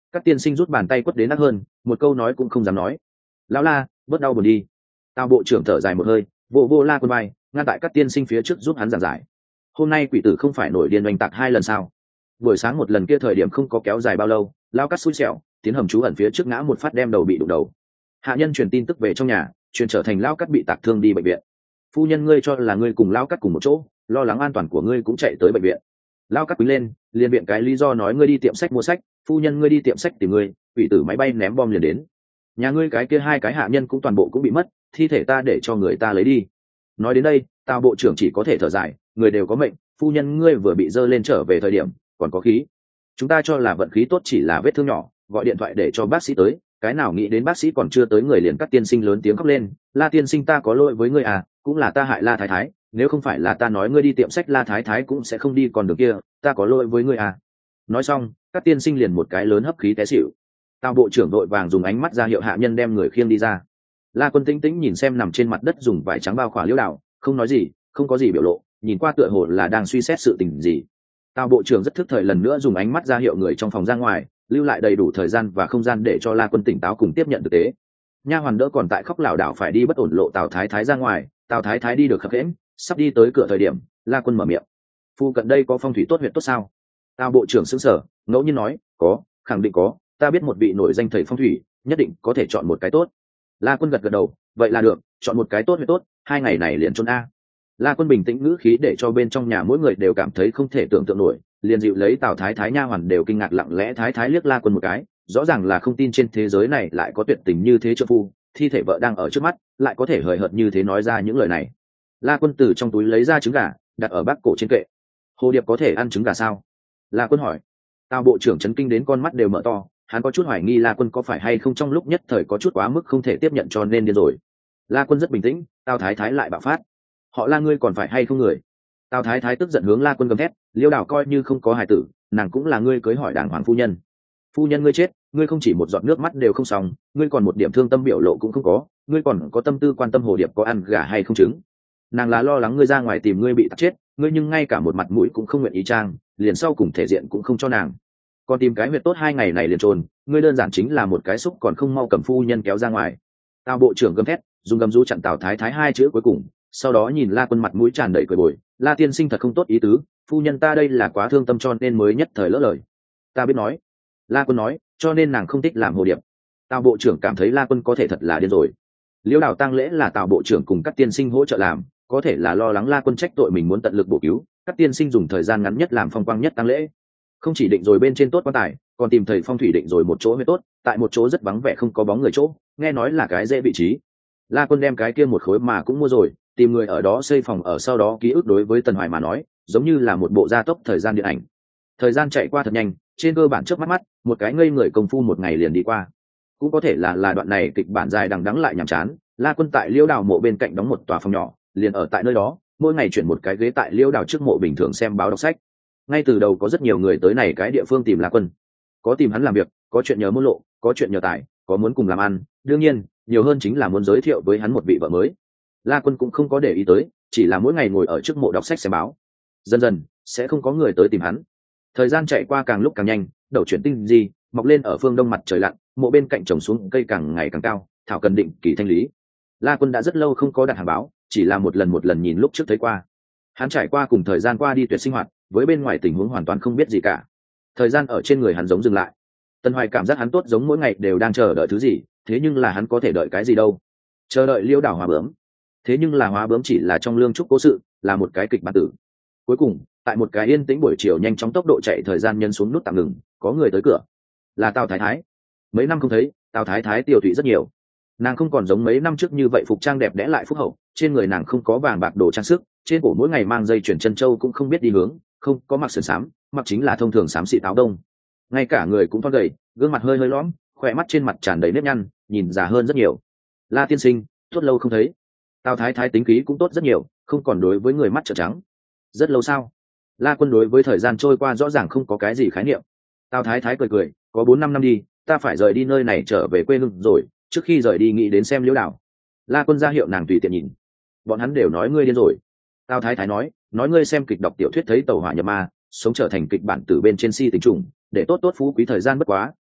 Các tiên sinh rút bàn tay quất đến nát hơn, một câu nói cũng không dám nói. Lão La, bớt đau buồn đi. Tào bộ trưởng thở dài một hơi, vô vô La Quân bay, ngăn tại các tiên sinh phía trước giúp hắn giảng giải. Hôm nay quỷ tử không phải nổi điên oanh tạc 2 lần sao? Buổi sáng một lần kia thời điểm không có kéo dài bao lâu, lao cắt xui xẻo, tiến hầm trú ẩn phía trước ngã một phát đem đầu bị đụng đầu. Hạ nhân truyền tin tức về trong nhà, truyền trở thành lao cắt bị tạc thương đi bệnh viện. Phu nhân ngươi cho là ngươi cùng lao cắt cùng một chỗ, lo lắng an toàn của ngươi cũng chạy tới bệnh viện. Lao cắt quý lên, liền viện cái lý do nói ngươi đi tiệm sách mua sách, phu nhân ngươi đi tiệm sách tìm ngươi, quỷ tử máy bay ném bom liền đến. Nhà ngươi cái kia 2 cái hạ nhân cũng toàn bộ cũng bị mất, thi thể ta để cho người ta lấy đi. Nói đến đây, Tào bộ trưởng chỉ có thể thở dài, người đều có mệnh, phu nhân ngươi vừa bị dơ lên trở về thời điểm còn có khí. Chúng ta cho là vận khí tốt chỉ là vết thương nhỏ, gọi điện thoại để cho bác sĩ tới, cái nào nghĩ đến bác sĩ còn chưa tới người liền cắt tiên sinh lớn tiếng khóc lên, La tiên sinh ta có lỗi với ngươi à, cũng là ta hại La thái thái, nếu không phải là ta nói ngươi đi tiệm sách La thái thái cũng sẽ không đi còn đường kia, ta có lỗi với ngươi à. Nói xong, các tiên sinh liền một cái lớn hấp khí té xỉu. Tào bộ trưởng đội vàng dùng ánh mắt ra hiệu hạ nhân đem người khiêng đi ra. La Quân tĩnh tĩnh nhìn xem nằm trên mặt đất dùng vải trắng bao khỏa Liễu Đào, không nói gì, không có gì biểu lộ, nhìn qua tựa hồ là đang suy xét sự tình gì. Tào bộ trưởng rất thức thời lần nữa dùng ánh mắt ra hiệu người trong phòng ra ngoài, lưu lại đầy đủ thời gian và không gian để cho La Quân tỉnh táo cùng tiếp nhận thực tế. Nha hoàn đỡ còn tại khóc lảo đảo phải đi bất ổn lộ Tào Thái Thái ra ngoài, Tào Thái Thái đi được khập khiễng, sắp đi tới cửa thời điểm, La Quân mở miệng: "Phu cận đây có phong thủy tốt huyệt tốt sao?" Tào bộ trưởng sững sờ, ngẫu nhiên nói: "Có, khẳng định có, ta biết một vị nổi danh thầy phong thủy, nhất định có thể chọn một cái tốt." La Quân gật gật đầu, vậy là được, chọn một cái tốt huyệt tốt, 2 ngày này liền chôn a. La Quân bình tĩnh ngữ khí để cho bên trong nhà mỗi người đều cảm thấy không thể tưởng tượng nổi, liền dịu lấy Tào Thái Thái nha hoàn đều kinh ngạc lặng lẽ Thái Thái liếc La Quân một cái, rõ ràng là không tin trên thế giới này lại có tuyệt tình như thế trợ phu, thi thể vợ đang ở trước mắt, lại có thể hời hợt như thế nói ra những lời này. La Quân từ trong túi lấy ra trứng gà, đặt ở bát cổ trên kệ. Hồ Điệp có thể ăn trứng gà sao? La Quân hỏi. Tào bộ trưởng chấn kinh đến con mắt đều mở to, hắn có chút hoài nghi La Quân có phải hay không trong lúc nhất thời có chút quá mức không thể tiếp nhận cho nên điên rồi. La Quân rất bình tĩnh, Tào Thái Thái lại bạo phát. Họ La ngươi còn phải hay không người? Tào Thái Thái tức giận hướng La Quân gầm thét, Liêu Đào coi như không có hài tử, nàng cũng là ngươi cưới hỏi đàng hoàng phu nhân. Phu nhân ngươi chết, ngươi không chỉ một giọt nước mắt đều không xong, ngươi còn một điểm thương tâm biểu lộ cũng không có, ngươi còn có tâm tư quan tâm Hồ Điệp có ăn gà hay không trứng. Nàng là lo lắng ngươi ra ngoài tìm ngươi bị tắt chết, ngươi nhưng ngay cả một mặt mũi cũng không nguyện ý trang, liền sau cùng thể diện cũng không cho nàng. Còn tìm cái huyệt tốt 2 ngày này liền trồn, ngươi đơn giản chính là một cái xúc còn không mau cầm phu nhân kéo ra ngoài. Tào bộ trưởng gầm thét, dùng gầm rú chặn Tào Thái Thái 2 chữ cuối cùng, sau đó nhìn La Quân mặt mũi tràn đầy cười bồi, La tiên sinh thật không tốt ý tứ, phu nhân ta đây là quá thương tâm cho nên mới nhất thời lỡ lời. Ta biết nói. La Quân nói, cho nên nàng không thích làm Hồ Điệp. Tào bộ trưởng cảm thấy La Quân có thể thật là điên rồi. Liễu Đào tang lễ là Tào bộ trưởng cùng các tiên sinh hỗ trợ làm, có thể là lo lắng La Quân trách tội mình muốn tận lực bổ cứu, các tiên sinh dùng thời gian ngắn nhất làm phong quang nhất tang lễ. Không chỉ định rồi bên trên tốt quan tài, còn tìm thầy phong thủy định rồi một chỗ huyệt tốt, tại một chỗ rất vắng vẻ không có bóng người chỗ, nghe nói là cái dễ vị trí. La Quân đem cái kia một khối mà cũng mua rồi, tìm người ở đó xây phòng ở sau đó ký ức đối với Tần Hoài mà nói, giống như là một bộ gia tốc thời gian điện ảnh. Thời gian chạy qua thật nhanh, trên cơ bản trước mắt, một cái ngây người công phu một ngày liền đi qua. Cũng có thể là đoạn này kịch bản dài đằng đẵng lại nhàm chán, La Quân tại Liễu Đào mộ bên cạnh đóng một tòa phòng nhỏ, liền ở tại nơi đó, mỗi ngày chuyển một cái ghế tại Liễu Đào trước mộ bình thường xem báo đọc sách. Ngay từ đầu có rất nhiều người tới này cái địa phương tìm La Quân, có tìm hắn làm việc, có chuyện nhờ môn lộ, có chuyện nhờ tài, có muốn cùng làm ăn, đương nhiên nhiều hơn chính là muốn giới thiệu với hắn một vị vợ mới. La Quân cũng không có để ý tới, chỉ là mỗi ngày ngồi ở trước mộ đọc sách xem báo. Dần dần sẽ không có người tới tìm hắn. Thời gian chạy qua càng lúc càng nhanh, đầu chuyển tinh gì mọc lên ở phương đông mặt trời lặn, mộ bên cạnh trồng xuống cây càng ngày càng cao, thảo cần định kỳ thanh lý. La Quân đã rất lâu không có đặt hàng báo, chỉ là một lần nhìn lúc trước thấy qua. Hắn trải qua cùng thời gian qua đi tuyệt sinh hoạt, với bên ngoài tình huống hoàn toàn không biết gì cả. Thời gian ở trên người hắn giống dừng lại. Tần Hoài cảm giác hắn tốt giống mỗi ngày đều đang chờ đợi thứ gì, thế nhưng là hắn có thể đợi cái gì đâu? Chờ đợi Liễu Đào hóa bướm. Thế nhưng là hóa bướm chỉ là trong lương trúc cố sự, là một cái kịch bản tử. Cuối cùng, tại một cái yên tĩnh buổi chiều nhanh chóng tốc độ chạy thời gian nhân xuống nút tạm ngừng, có người tới cửa. Là Tào Thái Thái. Mấy năm không thấy, Tào Thái Thái tiêu thụy rất nhiều. Nàng không còn giống mấy năm trước như vậy phục trang đẹp đẽ lại phúc hậu, trên người nàng không có vàng bạc đồ trang sức, trên cổ mỗi ngày mang dây chuyền chân châu cũng không biết đi hướng, không có mặc sườn xám, mặc chính là thông thường xám xị táo đông. Ngay cả người cũng thon gầy, gương mặt hơi hơi lõm, khỏe mắt trên mặt tràn đầy nếp nhăn, nhìn già hơn rất nhiều. La tiên sinh, tốt lâu không thấy. Tào Thái Thái tính khí cũng tốt rất nhiều, không còn đối với người mắt trợn trắng. Rất lâu sao? La Quân đối với thời gian trôi qua rõ ràng không có cái gì khái niệm. Tào Thái Thái cười cười, có 4-5 năm đi, ta phải rời đi nơi này trở về quê hương rồi, trước khi rời đi nghĩ đến xem Liễu Đào. La Quân ra hiệu nàng tùy tiện nhìn. Bọn hắn đều nói ngươi điên rồi. Tào Thái Thái nói ngươi xem kịch đọc tiểu thuyết thấy tàu hỏa nhập ma, sống trở thành kịch bản tử bên trên si tình trùng, để tốt phú quý thời gian bất quá,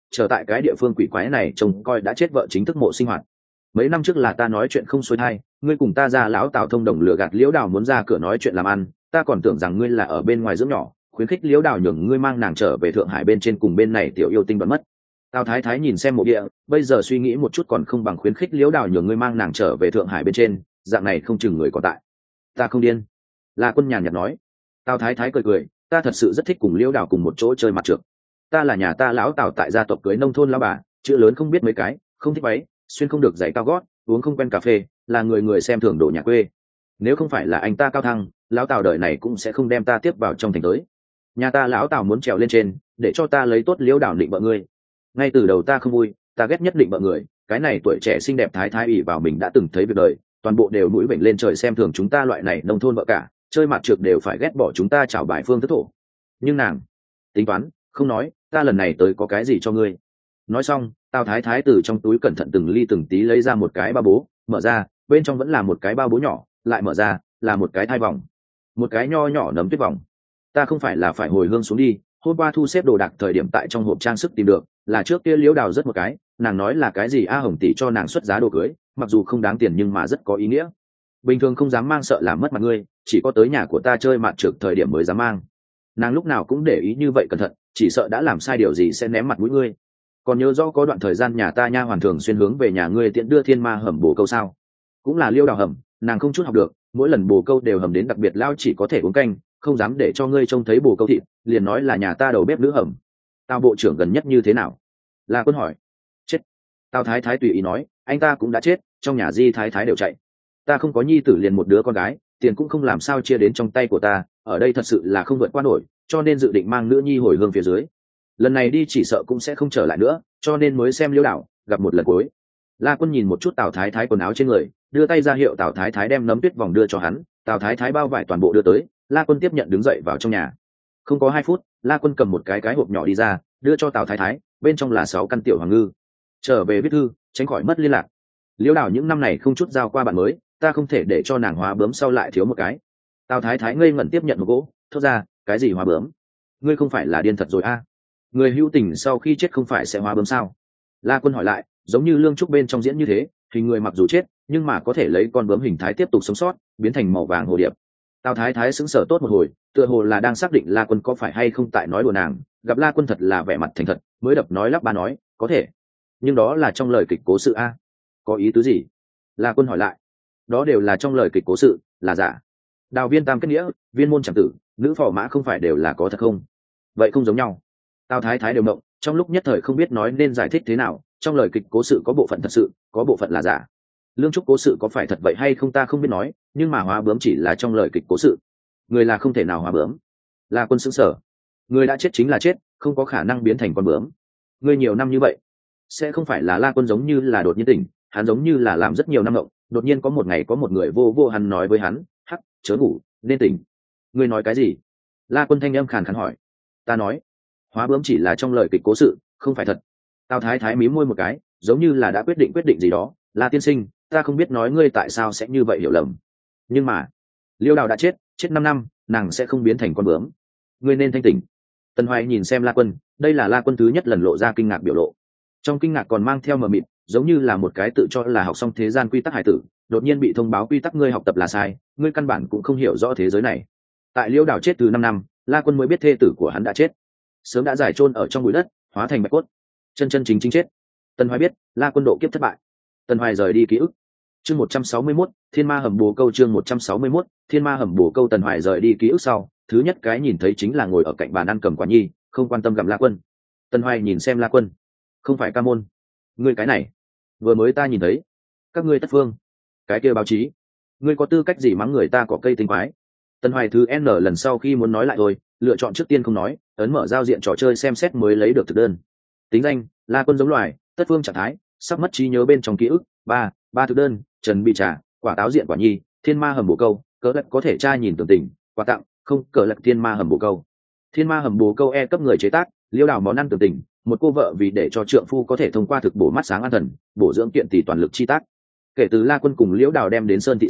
chờ tại cái địa phương quỷ quái này trông coi đã chết vợ chính thức mộ sinh hoạt. Mấy năm trước là ta nói chuyện không xuôi thai, ngươi cùng ta ra lão Tào thông đồng lừa gạt Liễu Đào muốn ra cửa nói chuyện làm ăn, ta còn tưởng rằng ngươi là ở bên ngoài dưỡng nhỏ, khuyến khích Liễu Đào nhường ngươi mang nàng trở về Thượng Hải bên trên cùng bên này tiểu yêu tinh đoạn mất. Tào Thái Thái nhìn xem mộ địa, bây giờ suy nghĩ một chút còn không bằng khuyến khích Liễu Đào nhường ngươi mang nàng trở về Thượng Hải bên trên, dạng này không chừng người còn tại. Ta không điên. La Quân nhàn nhạt nói. Tào Thái Thái cười cười, ta thật sự rất thích cùng Liễu Đào cùng một chỗ chơi mặt trược. Ta là nhà ta lão Tào tại gia tộc cưới nông thôn lão bà, chữ lớn không biết mấy cái, không thích váy, xuyên không được giày cao gót, uống không quen cà phê, là người người xem thường đồ nhà quê. Nếu không phải là anh ta cao thăng, lão Tào đời này cũng sẽ không đem ta tiếp vào trong thành tới. Nhà ta lão Tào muốn trèo lên trên, để cho ta lấy tốt Liễu Đào định vợ ngươi. Ngay từ đầu ta không vui, ta ghét nhất định vợ người, cái này tuổi trẻ xinh đẹp thái thái ủy vào mình đã từng thấy việc đời, toàn bộ đều mũi bệnh lên trời xem thường chúng ta loại này nông thôn vợ cả, chơi mặt trược đều phải ghét bỏ chúng ta chảo bài phương thức thổ. Nhưng nàng tính toán, không nói, ta lần này tới có cái gì cho ngươi. Nói xong, Tào Thái Thái từ trong túi cẩn thận từng ly từng tí lấy ra một cái bao bố, mở ra, bên trong vẫn là một cái bao bố nhỏ, lại mở ra, là một cái thai vòng, một cái nho nhỏ nấm tuyết vòng. Ta không phải là phải hồi hương xuống đi, hôm qua thu xếp đồ đạc thời điểm tại trong hộp trang sức tìm được, là trước kia Liễu Đào rất một cái, nàng nói là cái gì A Hồng tỷ cho nàng xuất giá đồ cưới, mặc dù không đáng tiền nhưng mà rất có ý nghĩa. Bình thường không dám mang sợ làm mất mặt ngươi, chỉ có tới nhà của ta chơi mạt trược thời điểm mới dám mang. Nàng lúc nào cũng để ý như vậy cẩn thận, chỉ sợ đã làm sai điều gì sẽ ném mặt mũi ngươi. Còn nhớ rõ có đoạn thời gian nhà ta nha hoàn thường xuyên hướng về nhà ngươi tiện đưa thiên ma hầm bồ câu sao? Cũng là Liễu Đào hầm, nàng không chút học được, mỗi lần bồ câu đều hầm đến đặc biệt lao, chỉ có thể uống canh, không dám để cho ngươi trông thấy bồ câu thịt, liền nói là nhà ta đầu bếp nữ hầm. Tao bộ trưởng gần nhất như thế nào? La Quân hỏi. Chết. Tao Thái Thái tùy ý nói, anh ta cũng đã chết, trong nhà Di Thái Thái đều chạy. Ta không có nhi tử liền một đứa con gái, tiền cũng không làm sao chia đến trong tay của ta, ở đây thật sự là không vượt qua nổi, cho nên dự định mang nữ nhi hồi hương phía dưới. Lần này đi chỉ sợ cũng sẽ không trở lại nữa, cho nên mới xem Liễu Đào, gặp một lần cuối. La Quân nhìn một chút Tào Thái Thái quần áo trên người, đưa tay ra hiệu Tào Thái Thái đem nấm tuyết vòng đưa cho hắn, Tào Thái Thái bao vải toàn bộ đưa tới, La Quân tiếp nhận đứng dậy vào trong nhà. Không có 2 phút, La Quân cầm một cái hộp nhỏ đi ra, đưa cho Tào Thái Thái, bên trong là 6 căn tiểu hoàng ngư. Trở về viết thư, tránh khỏi mất liên lạc. Liễu Đào những năm này không chút giao qua bạn mới, ta không thể để cho nàng hóa bướm sau lại thiếu một cái. Tào Thái Thái ngây ngẩn tiếp nhận một gỗ, thốt ra, cái gì hóa bướm? Ngươi không phải là điên thật rồi a? Người hữu tình sau khi chết không phải sẽ hóa bướm sao? La Quân hỏi lại, giống như Lương Trúc bên trong diễn như thế, hình người mặc dù chết, nhưng mà có thể lấy con bướm hình thái tiếp tục sống sót, biến thành màu vàng hồ điệp. Tào Thái Thái sững sờ tốt một hồi, tựa hồ là đang xác định La Quân có phải hay không tại nói đùa nàng, gặp La Quân thật là vẻ mặt thành thật, mới đập nói lắp ba nói, có thể. Nhưng đó là trong lời kịch cố sự a. Có ý tứ gì? La Quân hỏi lại. Đó đều là trong lời kịch cố sự, là giả. Đào Viên tam kết nghĩa, Viên môn chẳng tử, nữ phò mã không phải đều là có thật không? Vậy không giống nhau. Tào Thái Thái đều mộng, trong lúc nhất thời không biết nói nên giải thích thế nào, trong lời kịch cố sự có bộ phận thật sự, có bộ phận là giả. Lương Trúc cố sự có phải thật vậy hay không ta không biết nói, nhưng mà hóa bướm chỉ là trong lời kịch cố sự, người là không thể nào hóa bướm. La Quân sững sờ. Người đã chết chính là chết, không có khả năng biến thành con bướm. Người nhiều năm như vậy, sẽ không phải là La Quân giống như là đột nhiên tỉnh, hắn giống như là làm rất nhiều năm ngộng, đột nhiên có một ngày có một người vô vô hắn nói với hắn, hắc, chớ ngủ, nên tỉnh. Ngươi nói cái gì? La Quân thanh âm khàn khàn hỏi. Ta nói, hóa bướm chỉ là trong lời kịch cố sự, không phải thật. Tào Thái Thái mím môi một cái, giống như là đã quyết định gì đó. La tiên sinh, ta không biết nói ngươi tại sao sẽ như vậy hiểu lầm. Nhưng mà, Liễu Đào đã chết 5 năm, nàng sẽ không biến thành con bướm. Ngươi nên thanh tỉnh. Tần Hoài nhìn xem La Quân, đây là La Quân thứ nhất lần lộ ra kinh ngạc biểu lộ. Trong kinh ngạc còn mang theo mờ mịt, giống như là một cái tự cho là học xong thế gian quy tắc hải tử, đột nhiên bị thông báo quy tắc ngươi học tập là sai, ngươi căn bản cũng không hiểu rõ thế giới này. Tại Liễu Đào chết từ 5 năm, La Quân mới biết thê tử của hắn đã chết, sớm đã giải chôn ở trong bụi đất, hóa thành bạch cốt, chân chính chết. Tần Hoài biết, La Quân độ kiếp thất bại. Tần Hoài rời đi ký ức. Chương 161, Thiên Ma hầm bồ câu. Chương 161, Thiên Ma hầm bồ câu. Tần Hoài rời đi ký ức sau, thứ nhất cái nhìn thấy chính là ngồi ở cạnh bàn ăn cầm quả nhi, không quan tâm gặp La Quân. Tần Hoài nhìn xem La Quân, không phải ca môn, ngươi cái này, vừa mới ta nhìn thấy, các ngươi Tất Phương, cái kia báo chí, ngươi có tư cách gì mắng người ta cỏ cây tinh quái? Tần Hoài thứ n lần sau khi muốn nói lại rồi, lựa chọn trước tiên không nói, ấn mở giao diện trò chơi xem xét mới lấy được thực đơn. Tính danh: La Quân giống loài, Tất Phương trạng thái, sắp mất trí nhớ bên trong ký ức. ba thực đơn: Trần Bị Trà, quả táo diện quả nhi, Thiên Ma hầm bồ câu, cỡ lật có thể tra nhìn tưởng tình, quà tặng, không cỡ lật Thiên Ma hầm bồ câu. Thiên Ma hầm bồ câu E cấp người chế tác, Liễu Đào món ăn tưởng tình, một cô vợ vì để cho trượng phu có thể thông qua thực bổ mắt sáng an thần, bổ dưỡng kiện tỷ toàn lực chi tác. Kể từ La Quân cùng Liễu Đào đem đến Sơn thị sau,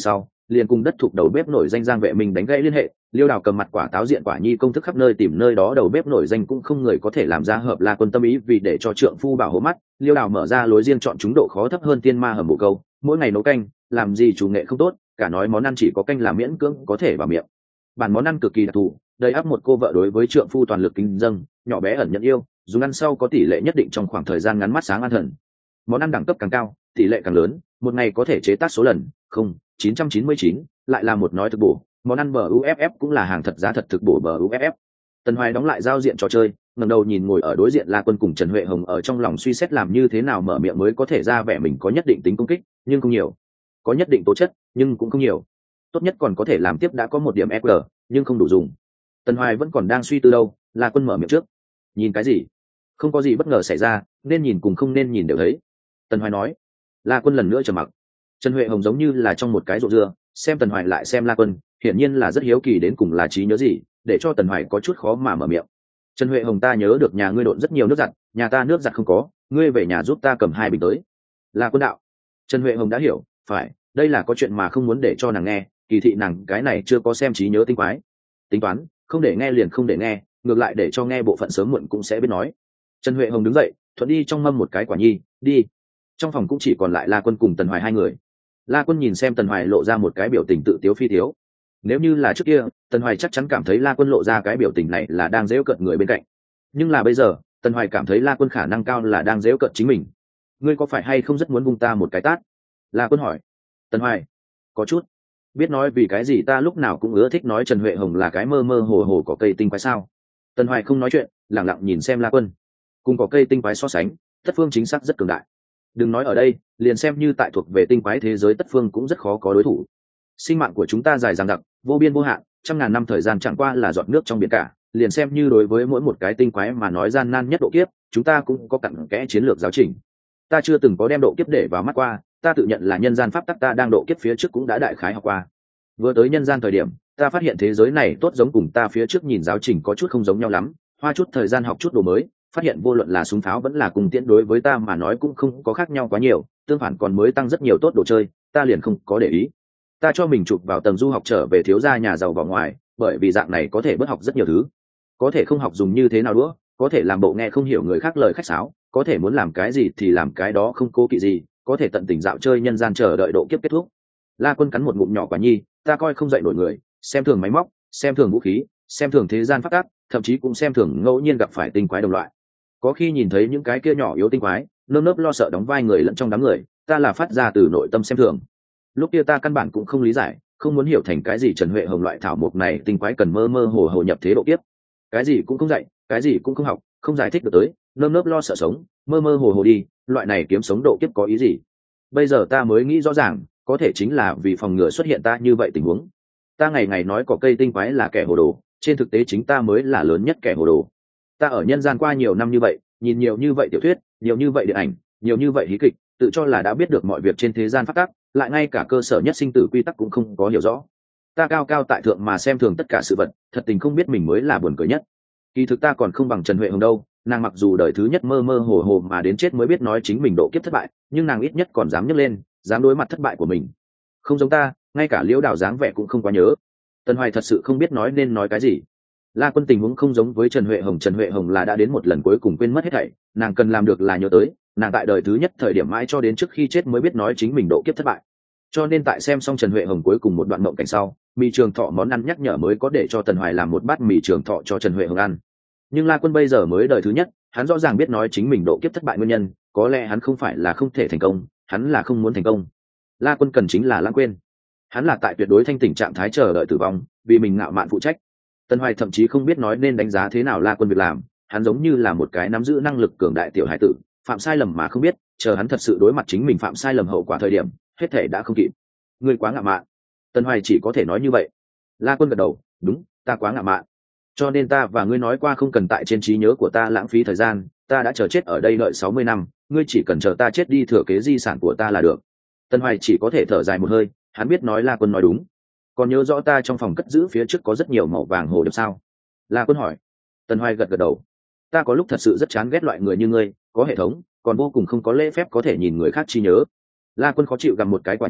liền cùng đất thuộc đầu bếp nổi danh Giang Vệ Minh đánh gãy liên hệ. Liêu Đào cầm mặt quả táo diện quả nhi công thức khắp nơi tìm nơi đó đầu bếp nổi danh cũng không người có thể làm ra hợp La Quân tâm ý, vì để cho trượng phu bảo hộ mắt, Liêu Đào mở ra lối riêng chọn chúng độ khó thấp hơn tiên ma hầm bổ câu, mỗi ngày nấu canh, làm gì chủ nghệ không tốt, cả nói món ăn chỉ có canh là miễn cưỡng có thể vào miệng. Bản món ăn cực kỳ đặc thù, đầy ắp một cô vợ đối với trượng phu toàn lực kính dâng, nhỏ bé ẩn nhận yêu, dùng ăn sau có tỷ lệ nhất định trong khoảng thời gian ngắn mắt sáng an thần. Món ăn đẳng cấp càng cao, tỷ lệ càng lớn, một ngày có thể chế tác số lần, không, 999, lại là một nói thực bổ, món ăn bờ UFF cũng là hàng thật giá thật thực bổ bờ UFF. Tần Hoài đóng lại giao diện trò chơi, ngẩng đầu nhìn ngồi ở đối diện La Quân cùng Trần Huệ Hồng, ở trong lòng suy xét làm như thế nào mở miệng mới có thể ra vẻ mình có nhất định tính công kích, nhưng không nhiều. Có nhất định tố chất, nhưng cũng không nhiều. Tốt nhất còn có thể làm tiếp đã có một điểm EQ, nhưng không đủ dùng. Tần Hoài vẫn còn đang suy tư đâu, La Quân mở miệng trước. Nhìn cái gì? Không có gì bất ngờ xảy ra, nên nhìn cùng không nên nhìn đều thấy. Tần Hoài nói. La Quân lần nữa trầm mặc. Trần Huệ Hồng giống như là trong một cái rộ dưa, xem Tần Hoài lại xem La Quân, hiển nhiên là rất hiếu kỳ đến cùng là trí nhớ gì, để cho Tần Hoài có chút khó mà mở miệng. Trần Huệ Hồng, ta nhớ được nhà ngươi độn rất nhiều nước giặt, nhà ta nước giặt không có, ngươi về nhà giúp ta cầm 2 bình tới. La Quân đạo. Trần Huệ Hồng đã hiểu, phải, đây là có chuyện mà không muốn để cho nàng nghe, kỳ thị nàng cái này chưa có xem trí nhớ tinh quái. Tính toán, không để nghe liền không để nghe, ngược lại để cho nghe bộ phận sớm muộn cũng sẽ biết nói. Trần Huệ Hồng đứng dậy, thuận đi trong mâm một cái quả nhi, đi. Trong phòng cũng chỉ còn lại La Quân cùng Tần Hoài 2 người. La Quân nhìn xem Tần Hoài lộ ra một cái biểu tình tự tiếu phi tiếu. Nếu như là trước kia, Tần Hoài chắc chắn cảm thấy La Quân lộ ra cái biểu tình này là đang giễu cợt người bên cạnh. Nhưng là bây giờ, Tần Hoài cảm thấy La Quân khả năng cao là đang giễu cợt chính mình. Ngươi có phải hay không rất muốn vung ta một cái tát? La Quân hỏi. Tần Hoài, có chút. Biết nói vì cái gì ta lúc nào cũng ưa thích nói Trần Huệ Hồng là cái mơ mơ hồ hồ có cây tinh quái sao? Tần Hoài không nói chuyện, lặng lặng nhìn xem La Quân. Cùng có cây tinh quái so sánh, Tất Phương chính xác rất cường đại. Đừng nói ở đây, liền xem như tại thuộc về tinh quái thế giới Tất Phương cũng rất khó có đối thủ. Sinh mạng của chúng ta dài dằng dặc, vô biên vô hạn, trăm ngàn năm thời gian chẳng qua là giọt nước trong biển cả, liền xem như đối với mỗi một cái tinh quái mà nói gian nan nhất độ kiếp, chúng ta cũng có cặn kẽ chiến lược giáo trình. Ta chưa từng có đem độ kiếp để vào mắt qua, ta tự nhận là nhân gian pháp tắc ta đang độ kiếp phía trước cũng đã đại khái học qua. Vừa tới nhân gian thời điểm, ta phát hiện thế giới này tốt giống cùng ta phía trước nhìn giáo trình có chút không giống nhau lắm, hoa chút thời gian học chút đồ mới, phát hiện vô luận là súng pháo vẫn là cung tiễn đối với ta mà nói cũng không có khác nhau quá nhiều, tương phản còn mới tăng rất nhiều tốt đồ chơi, ta liền không có để ý. Ta cho mình chụp vào tầng du học trở về thiếu gia nhà giàu vào ngoài, bởi vì dạng này có thể bớt học rất nhiều thứ, có thể không học dùng như thế nào đũa, có thể làm bộ nghe không hiểu người khác lời khách sáo, có thể muốn làm cái gì thì làm cái đó không cố kỵ gì, có thể tận tình dạo chơi nhân gian chờ đợi độ kiếp kết thúc. La Quân cắn một ngụm nhỏ quả nhi, ta coi không dạy nổi người, xem thường máy móc, xem thường vũ khí, xem thường thế gian phát tác, thậm chí cũng xem thường ngẫu nhiên gặp phải tinh quái đồng loại. Có khi nhìn thấy những cái kia nhỏ yếu tinh quái, nơm nớp lo sợ đóng vai người lẫn trong đám người, ta là phát ra từ nội tâm xem thường. Lúc kia ta căn bản cũng không lý giải, không muốn hiểu thành cái gì Trần Huệ Hồng loại thảo mộc này tinh quái cần mơ mơ hồ hồ nhập thế độ kiếp, cái gì cũng không dạy, cái gì cũng không học, không giải thích được tới, nơm nớp lo sợ sống, mơ mơ hồ hồ đi, loại này kiếm sống độ kiếp có ý gì? Bây giờ ta mới nghĩ rõ ràng, có thể chính là vì phòng ngừa xuất hiện ta như vậy tình huống. Ta ngày ngày nói có cây tinh quái là kẻ hồ đồ, trên thực tế chính ta mới là lớn nhất kẻ hồ đồ. Ta ở nhân gian qua nhiều năm như vậy, nhìn nhiều như vậy tiểu thuyết, nhiều như vậy điện ảnh, nhiều như vậy hí kịch, tự cho là đã biết được mọi việc trên thế gian pháp tắc, lại ngay cả cơ sở nhất sinh tử quy tắc cũng không có hiểu rõ. Ta cao cao tại thượng mà xem thường tất cả sự vật, thật tình không biết mình mới là buồn cười nhất. Kỳ thực ta còn không bằng Trần Huệ Hồng đâu, nàng mặc dù đời thứ nhất mơ mơ hồ hồ mà đến chết mới biết nói chính mình độ kiếp thất bại, nhưng nàng ít nhất còn dám nhấc lên, dám đối mặt thất bại của mình. Không giống ta, ngay cả Liễu Đào dáng vẻ cũng không quá nhớ. Tần Hoài thật sự không biết nói nên nói cái gì. La Quân tình huống không giống với Trần Huệ Hồng là đã đến một lần cuối cùng quên mất hết thảy, nàng cần làm được là nhớ tới, nàng tại đời thứ nhất thời điểm mãi cho đến trước khi chết mới biết nói chính mình độ kiếp thất bại. Cho nên tại xem xong Trần Huệ Hồng cuối cùng một đoạn mộng cảnh sau, mì trường thọ món ăn nhắc nhở mới có để cho Tần Hoài làm một bát mì trường thọ cho Trần Huệ Hồng ăn. Nhưng La Quân bây giờ mới đời thứ nhất, hắn rõ ràng biết nói chính mình độ kiếp thất bại nguyên nhân, có lẽ hắn không phải là không thể thành công, hắn là không muốn thành công. La Quân cần chính là lãng quên, hắn là tại tuyệt đối thanh tỉnh trạng thái chờ đợi tử vong, vì mình ngạo mạn phụ trách. Tần Hoài thậm chí không biết nói nên đánh giá thế nào La Quân việc làm, hắn giống như là một cái nắm giữ năng lực cường đại tiểu hải tử, phạm sai lầm mà không biết, chờ hắn thật sự đối mặt chính mình phạm sai lầm hậu quả thời điểm, hết thể đã không kịp. Ngươi quá ngạo mạn. Tần Hoài chỉ có thể nói như vậy. La Quân gật đầu, đúng, ta quá ngạo mạn. Cho nên ta và ngươi nói qua không cần tại trên trí nhớ của ta lãng phí thời gian, ta đã chờ chết ở đây đợi 60 năm, ngươi chỉ cần chờ ta chết đi thừa kế di sản của ta là được. Tần Hoài chỉ có thể thở dài một hơi, hắn biết nói La Quân nói đúng. Còn nhớ rõ ta trong phòng cất giữ phía trước có rất nhiều màu vàng hồ điệp sao? La Quân hỏi. Tần Hoài gật gật đầu. Ta có lúc thật sự rất chán ghét loại người như ngươi, có hệ thống, còn vô cùng không có lễ phép có thể nhìn người khác chi nhớ. La Quân khó chịu gặm một cái quả nhi,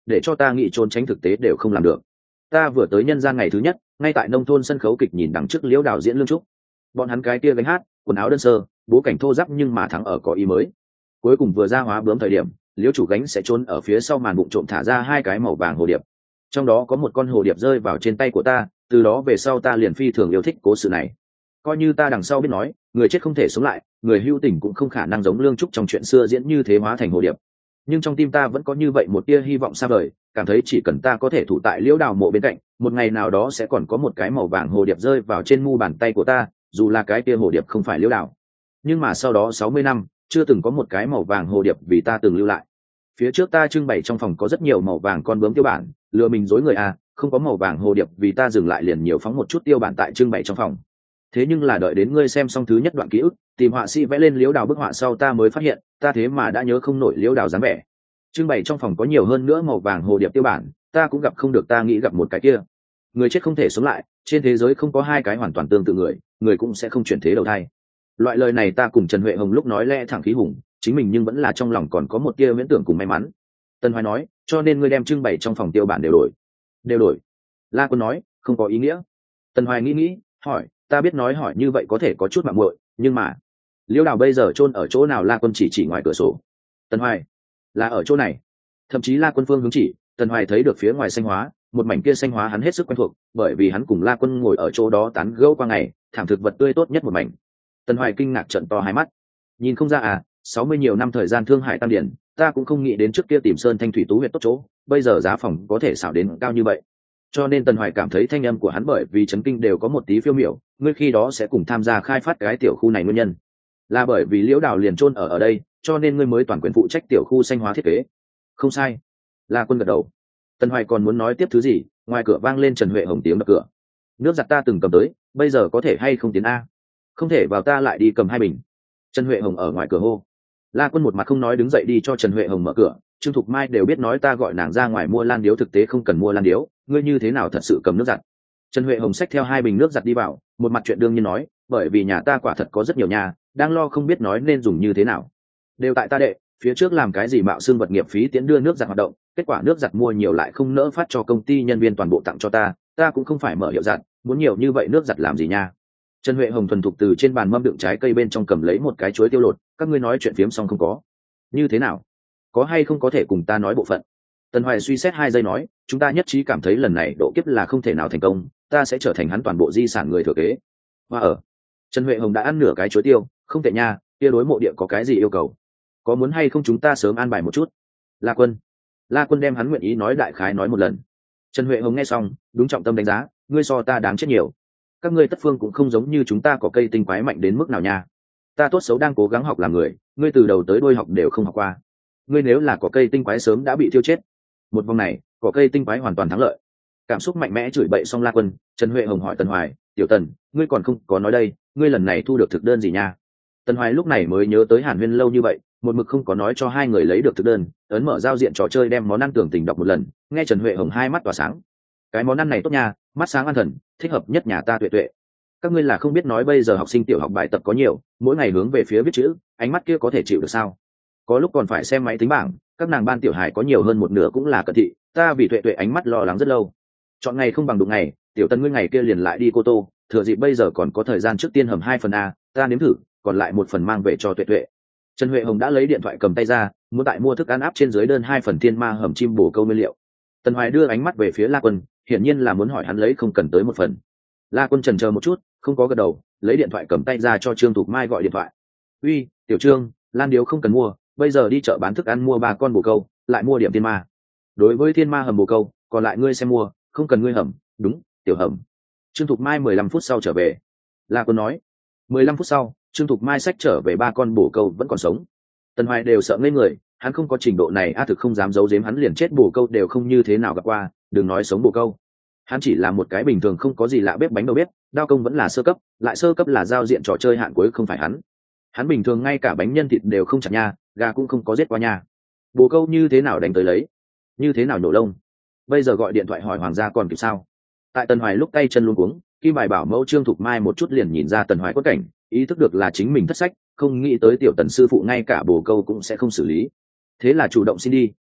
để cho ta nghĩ trốn tránh thực tế đều không làm được. Ta vừa tới nhân gian ngày thứ nhất, ngay tại nông thôn sân khấu kịch nhìn đằng trước liễu đào diễn lương trúc, bọn hắn cái kia gánh hát, quần áo đơn sơ, bố cảnh thô ráp nhưng mà thắng ở có ý mới. Cuối cùng vừa ra hóa bướm thời điểm, liễu chủ gánh sẽ trốn ở phía sau màn bụng trộm thả ra hai cái màu vàng hồ điệp, trong đó có một con hồ điệp rơi vào trên tay của ta, từ đó về sau ta liền phi thường yêu thích cố sự này. Coi như ta đằng sau biết nói người chết không thể sống lại, người hữu tình cũng không khả năng giống lương trúc trong chuyện xưa diễn như thế hóa thành hồ điệp, nhưng trong tim ta vẫn có như vậy một tia hy vọng xa vời, cảm thấy chỉ cần ta có thể thủ tại liễu đào mộ bên cạnh, một ngày nào đó sẽ còn có một cái màu vàng hồ điệp rơi vào trên mu bàn tay của ta, dù là cái tia hồ điệp không phải liễu đào. Nhưng mà sau đó 60 năm chưa từng có một cái màu vàng hồ điệp vì ta từng lưu lại. Phía trước ta trưng bày trong phòng có rất nhiều màu vàng con bướm tiêu bản, lừa mình dối người à, không có màu vàng hồ điệp vì ta dừng lại liền nhiều phóng một chút tiêu bản tại trưng bày trong phòng. Thế nhưng là đợi đến ngươi xem xong thứ nhất đoạn ký ức, tìm họa sĩ vẽ lên liễu đào bức họa sau, ta mới phát hiện ta thế mà đã nhớ không nổi liễu đào dáng vẻ. Trưng bày trong phòng có nhiều hơn nữa màu vàng hồ điệp tiêu bản, ta cũng gặp không được ta nghĩ gặp một cái kia. Người chết không thể sống lại, trên thế giới không có hai cái hoàn toàn tương tự người, người cũng sẽ không chuyển thế đầu thai. Loại lời này ta cùng Trần Huệ Hồng lúc nói lẽ thẳng khí hùng, chính mình nhưng vẫn là trong lòng còn có một tia viễn tưởng cùng may mắn. Tân Hoài nói, cho nên ngươi đem trưng bày trong phòng tiêu bản đều đổi. La Quân nói, không có ý nghĩa. Tân Hoài nghĩ hỏi, ta biết nói hỏi như vậy có thể có chút mạng muội, nhưng mà liễu đào bây giờ chôn ở chỗ nào? La Quân chỉ ngoài cửa sổ. Tân Hoài, là ở chỗ này. Thậm chí La Quân phương hướng chỉ, Tân Hoài thấy được phía ngoài xanh hóa, một mảnh kia xanh hóa hắn hết sức quen thuộc, bởi vì hắn cùng La Quân ngồi ở chỗ đó tán gẫu qua ngày, thảm thực vật tươi tốt nhất một mảnh. Tân Hoài kinh ngạc trợn to hai mắt, nhìn không ra à, 60 nhiều năm thời gian thương hại tam điển, ta cũng không nghĩ đến trước kia tìm sơn thanh thủy tú huyệt tốt chỗ, bây giờ giá phòng có thể xảo đến cao như vậy. Cho nên Tần Hoài cảm thấy thanh âm của hắn bởi vì chấn kinh đều có một tí phiêu miểu, ngươi khi đó sẽ cùng tham gia khai phát cái tiểu khu này nguyên nhân là bởi vì liễu đào liền chôn ở đây, cho nên ngươi mới toàn quyền phụ trách tiểu khu xanh hóa thiết kế. Không sai. La Quân gật đầu. Tần Hoài còn muốn nói tiếp thứ gì, ngoài cửa vang lên Trần Huệ Hồng tiếng đập cửa. Nước giặt ta từng cầm tới, bây giờ có thể hay không tiến a? Không thể vào, ta lại đi cầm 2 bình. Trần Huệ Hồng ở ngoài cửa hô. La Quân một mặt không nói đứng dậy đi cho Trần Huệ Hồng mở cửa. Trương Thục Mai đều biết nói ta gọi nàng ra ngoài mua lan điếu, thực tế không cần mua lan điếu, ngươi như thế nào thật sự cầm nước giặt. Trần Huệ Hồng xách theo 2 bình nước giặt đi vào, một mặt chuyện đương nhiên nói, bởi vì nhà ta quả thật có rất nhiều nhà, đang lo không biết nói nên dùng như thế nào. Đều tại ta đệ, phía trước làm cái gì mạo xương vật nghiệp phí tiến đưa nước giặt hoạt động, kết quả nước giặt mua nhiều lại không nỡ phát cho công ty nhân viên toàn bộ tặng cho ta cũng không phải mở hiệu giặt, muốn nhiều như vậy nước giặt làm gì nha. Trần Huệ Hồng thuần thục từ trên bàn mâm đựng trái cây bên trong cầm lấy một cái chuối tiêu lột, các ngươi nói chuyện phiếm xong không có? Như thế nào? Có hay không có thể cùng ta nói bộ phận? Tần Hoài suy xét 2 giây nói, chúng ta nhất trí cảm thấy lần này độ kiếp là không thể nào thành công, ta sẽ trở thành hắn toàn bộ di sản người thừa kế. Và ở Trần Huệ Hồng đã ăn nửa cái chuối tiêu, không tệ nha, kia đối mộ địa có cái gì yêu cầu? Có muốn hay không chúng ta sớm an bài một chút? La Quân đem hắn nguyện ý nói đại khái nói một lần. Trần Huệ Hồng nghe xong, đúng trọng tâm đánh giá, ngươi so ta đáng chết nhiều. Các ngươi Tất Phương cũng không giống như chúng ta có cây tinh quái mạnh đến mức nào nha. Ta tốt xấu đang cố gắng học làm người, ngươi từ đầu tới đuôi học đều không học qua. Ngươi nếu là có cây tinh quái sớm đã bị thiêu chết. Một vòng này, có cây tinh quái hoàn toàn thắng lợi. Cảm xúc mạnh mẽ chửi bậy xong La Quân, Trần Huệ Hồng hỏi Tần Hoài, tiểu Tần, ngươi còn không có nói đây, ngươi lần này thu được thực đơn gì nha? Tần Hoài lúc này mới nhớ tới Hàn Huyên lâu như vậy, một mực không có nói cho 2 người lấy được thực đơn, ấn mở giao diện trò chơi đem món ăn tưởng tình đọc một lần, nghe Trần Huệ Hồng 2 mắt tỏa sáng. Cái món ăn này tốt nha, mắt sáng ăn thần, thích hợp nhất nhà ta Tuệ Tuệ. Các ngươi là không biết nói bây giờ học sinh tiểu học bài tập có nhiều, mỗi ngày hướng về phía viết chữ, ánh mắt kia có thể chịu được sao? Có lúc còn phải xem máy tính bảng, các nàng ban tiểu hài có nhiều hơn một nửa cũng là cận thị, ta vì Tuệ Tuệ ánh mắt lo lắng rất lâu. Chọn ngày không bằng đụng ngày, tiểu Tân ngươi ngày kia liền lại đi Cô Tô, thừa dịp bây giờ còn có thời gian trước tiên hầm 2 phần a, ta nếm thử, còn lại 1 phần mang về cho Tuệ Tuệ. Trần Huệ Hồng đã lấy điện thoại cầm tay ra, muốn tại mua thức ăn áp trên dưới đơn 2 phần thiên ma hầm chim bồ câu nguyên liệu. Tần Hoài đưa ánh mắt về phía La Quân, hiển nhiên là muốn hỏi hắn lấy không cần tới 1 phần. La Quân chần chờ một chút, không có gật đầu, lấy điện thoại cầm tay ra cho Trương Thục Mai gọi điện thoại. Uy, tiểu Trương, lan điếu không cần mua, bây giờ đi chợ bán thức ăn mua 3 con bồ câu, lại mua điểm thiên ma. Đối với thiên ma hầm bồ câu, còn lại ngươi xem mua, không cần ngươi hầm. Đúng, tiểu hầm. Trương Thục Mai 15 phút sau trở về. La Quân nói. 15 phút sau, Trương Thục Mai xách trở về 3 con bồ câu vẫn còn sống. Tần Hoài đều sợ ngây người, hắn không có trình độ này thực không dám giấu giếm, hắn liền chết bồ câu đều không như thế nào gặp qua, đừng nói sống bồ câu. Hắn chỉ là một cái bình thường không có gì lạ bếp bánh đầu bếp, đao công vẫn là sơ cấp, lại sơ cấp là giao diện trò chơi hạn cuối không phải hắn. Hắn bình thường ngay cả bánh nhân thịt đều không chặt nha, gà cũng không có giết qua nha. Bồ câu như thế nào đánh tới lấy, như thế nào nổ lông. Bây giờ gọi điện thoại hỏi hoàng gia còn kịp sao? Tại Tần Hoài lúc tay chân luống cuống, Kim Bài bảo mẫu Trương Thục Mai một chút liền nhìn ra Tần Hoài quất cảnh, ý thức được là chính mình thất sách, không nghĩ tới tiểu Tần sư phụ ngay cả bồ câu cũng sẽ không xử lý. Thế là chủ động xin đi,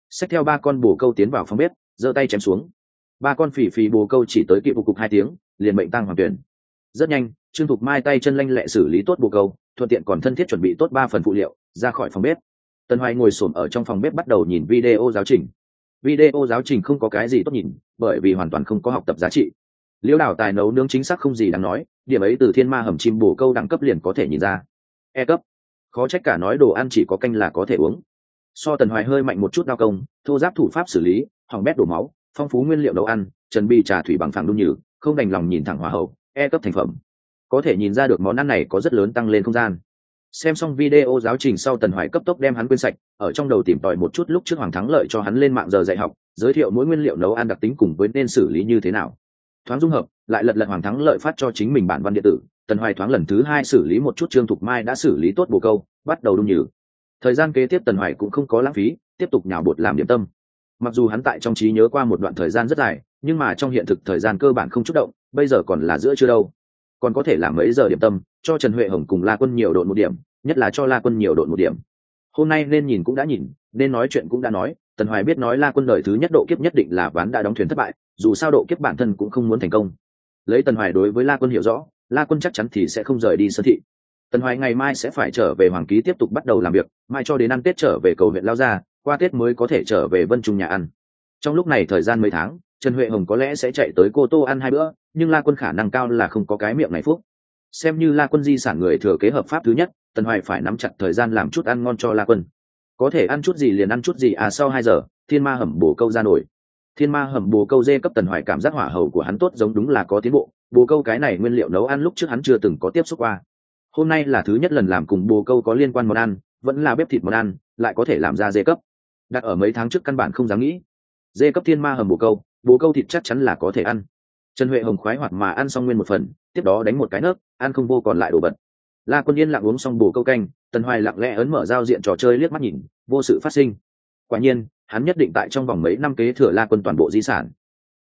xách theo 3 con bồ câu tiến vào phòng bếp, giơ tay chém xuống. 3 con phì phì bồ câu chỉ tới kịp cục 2 tiếng, liền mệnh tăng hoàng tuyển. Rất nhanh, Trương Thục Mai tay chân lanh lẹ xử lý tốt bồ câu, thuận tiện còn thân thiết chuẩn bị tốt 3 phần phụ liệu, ra khỏi phòng bếp. Tần Hoài ngồi xổm ở trong phòng bếp bắt đầu nhìn video giáo trình. Video giáo trình không có cái gì tốt nhìn, bởi vì hoàn toàn không có học tập giá trị. Liễu Đào tài nấu nướng chính xác không gì đáng nói, điểm ấy từ Thiên Ma hầm chim bồ câu đẳng cấp liền có thể nhìn ra. E cấp. Khó trách cả nói đồ ăn chỉ có canh là có thể uống. So Tần Hoài hơi mạnh một chút đao công, thô giáp thủ pháp xử lý, hỏng bét đổ máu, phong phú nguyên liệu nấu ăn, trần bi trà thủy bằng phẳng đun nhừ, không đành lòng nhìn thẳng hỏa hậu, E cấp thành phẩm. Có thể nhìn ra được món ăn này có rất lớn tăng lên không gian. Xem xong video giáo trình sau, Tần Hoài cấp tốc đem hắn quên sạch, ở trong đầu tìm tòi một chút lúc trước Hoàng Thắng Lợi cho hắn lên mạng giờ dạy học, giới thiệu mỗi nguyên liệu nấu ăn đặc tính cùng với nên xử lý như thế nào. Thoáng dung hợp, lại lật Hoàng Thắng Lợi phát cho chính mình bản văn điện tử. Tần Hoài thoáng lần thứ 2 xử lý một chút Trương Thục Mai đã xử lý tốt bồ câu, bắt đầu đun nhừ. Thời gian kế tiếp Tần Hoài cũng không có lãng phí, tiếp tục nhào bột làm điểm tâm. Mặc dù hắn tại trong trí nhớ qua một đoạn thời gian rất dài, nhưng mà trong hiện thực thời gian cơ bản không chút động, bây giờ còn là giữa trưa đâu, còn có thể làm mấy giờ điểm tâm, cho Trần Huệ Hồng cùng La Quân nhiều độn một điểm, nhất là cho La Quân nhiều độn một điểm. Hôm nay nên nhìn cũng đã nhìn, nên nói chuyện cũng đã nói, Tần Hoài biết nói La Quân đời thứ nhất độ kiếp nhất định là ván đã đóng thuyền thất bại, dù sao độ kiếp bản thân cũng không muốn thành công. Lấy Tần Hoài đối với La Quân hiểu rõ, La Quân chắc chắn thì sẽ không rời đi Sơn Thị. Tần Hoài ngày mai sẽ phải trở về Hoàng Ký tiếp tục bắt đầu làm việc, mai cho đến ăn Tết trở về cầu huyện Lao Gia, qua Tết mới có thể trở về Vân Trung nhà ăn. Trong lúc này thời gian mấy tháng, Trần Huệ Hồng có lẽ sẽ chạy tới Cô Tô ăn 2 bữa, nhưng La Quân khả năng cao là không có cái miệng này phúc. Xem như La Quân di sản người thừa kế hợp pháp thứ nhất, Tần Hoài phải nắm chặt thời gian làm chút ăn ngon cho La Quân. Có thể ăn chút gì liền ăn chút gì sau 2 giờ, Thiên Ma hầm bồ câu ra nổi. Thiên Ma hầm bồ câu dê cấp Tần Hoài cảm giác hỏa hầu của hắn tốt giống đúng là có tiến bộ, bồ câu cái này nguyên liệu nấu ăn lúc trước hắn chưa từng có tiếp xúc qua. Hôm nay là thứ nhất lần làm cùng bồ câu có liên quan món ăn, vẫn là bếp thịt món ăn, lại có thể làm ra dê cấp. Đặt ở mấy tháng trước căn bản không dám nghĩ. Dê cấp Thiên Ma hầm bồ câu thịt chắc chắn là có thể ăn. Trần Huệ Hồng khoái hoạt mà ăn xong nguyên một phần, tiếp đó đánh một cái nấc, ăn không vô còn lại đồ vật. La Quân yên lặng uống xong bồ câu canh, Tần Hoài lặng lẽ ấn mở giao diện trò chơi liếc mắt nhìn, vô sự phát sinh. Quả nhiên, hắn nhất định tại trong vòng mấy năm kế thừa La Quân toàn bộ di sản.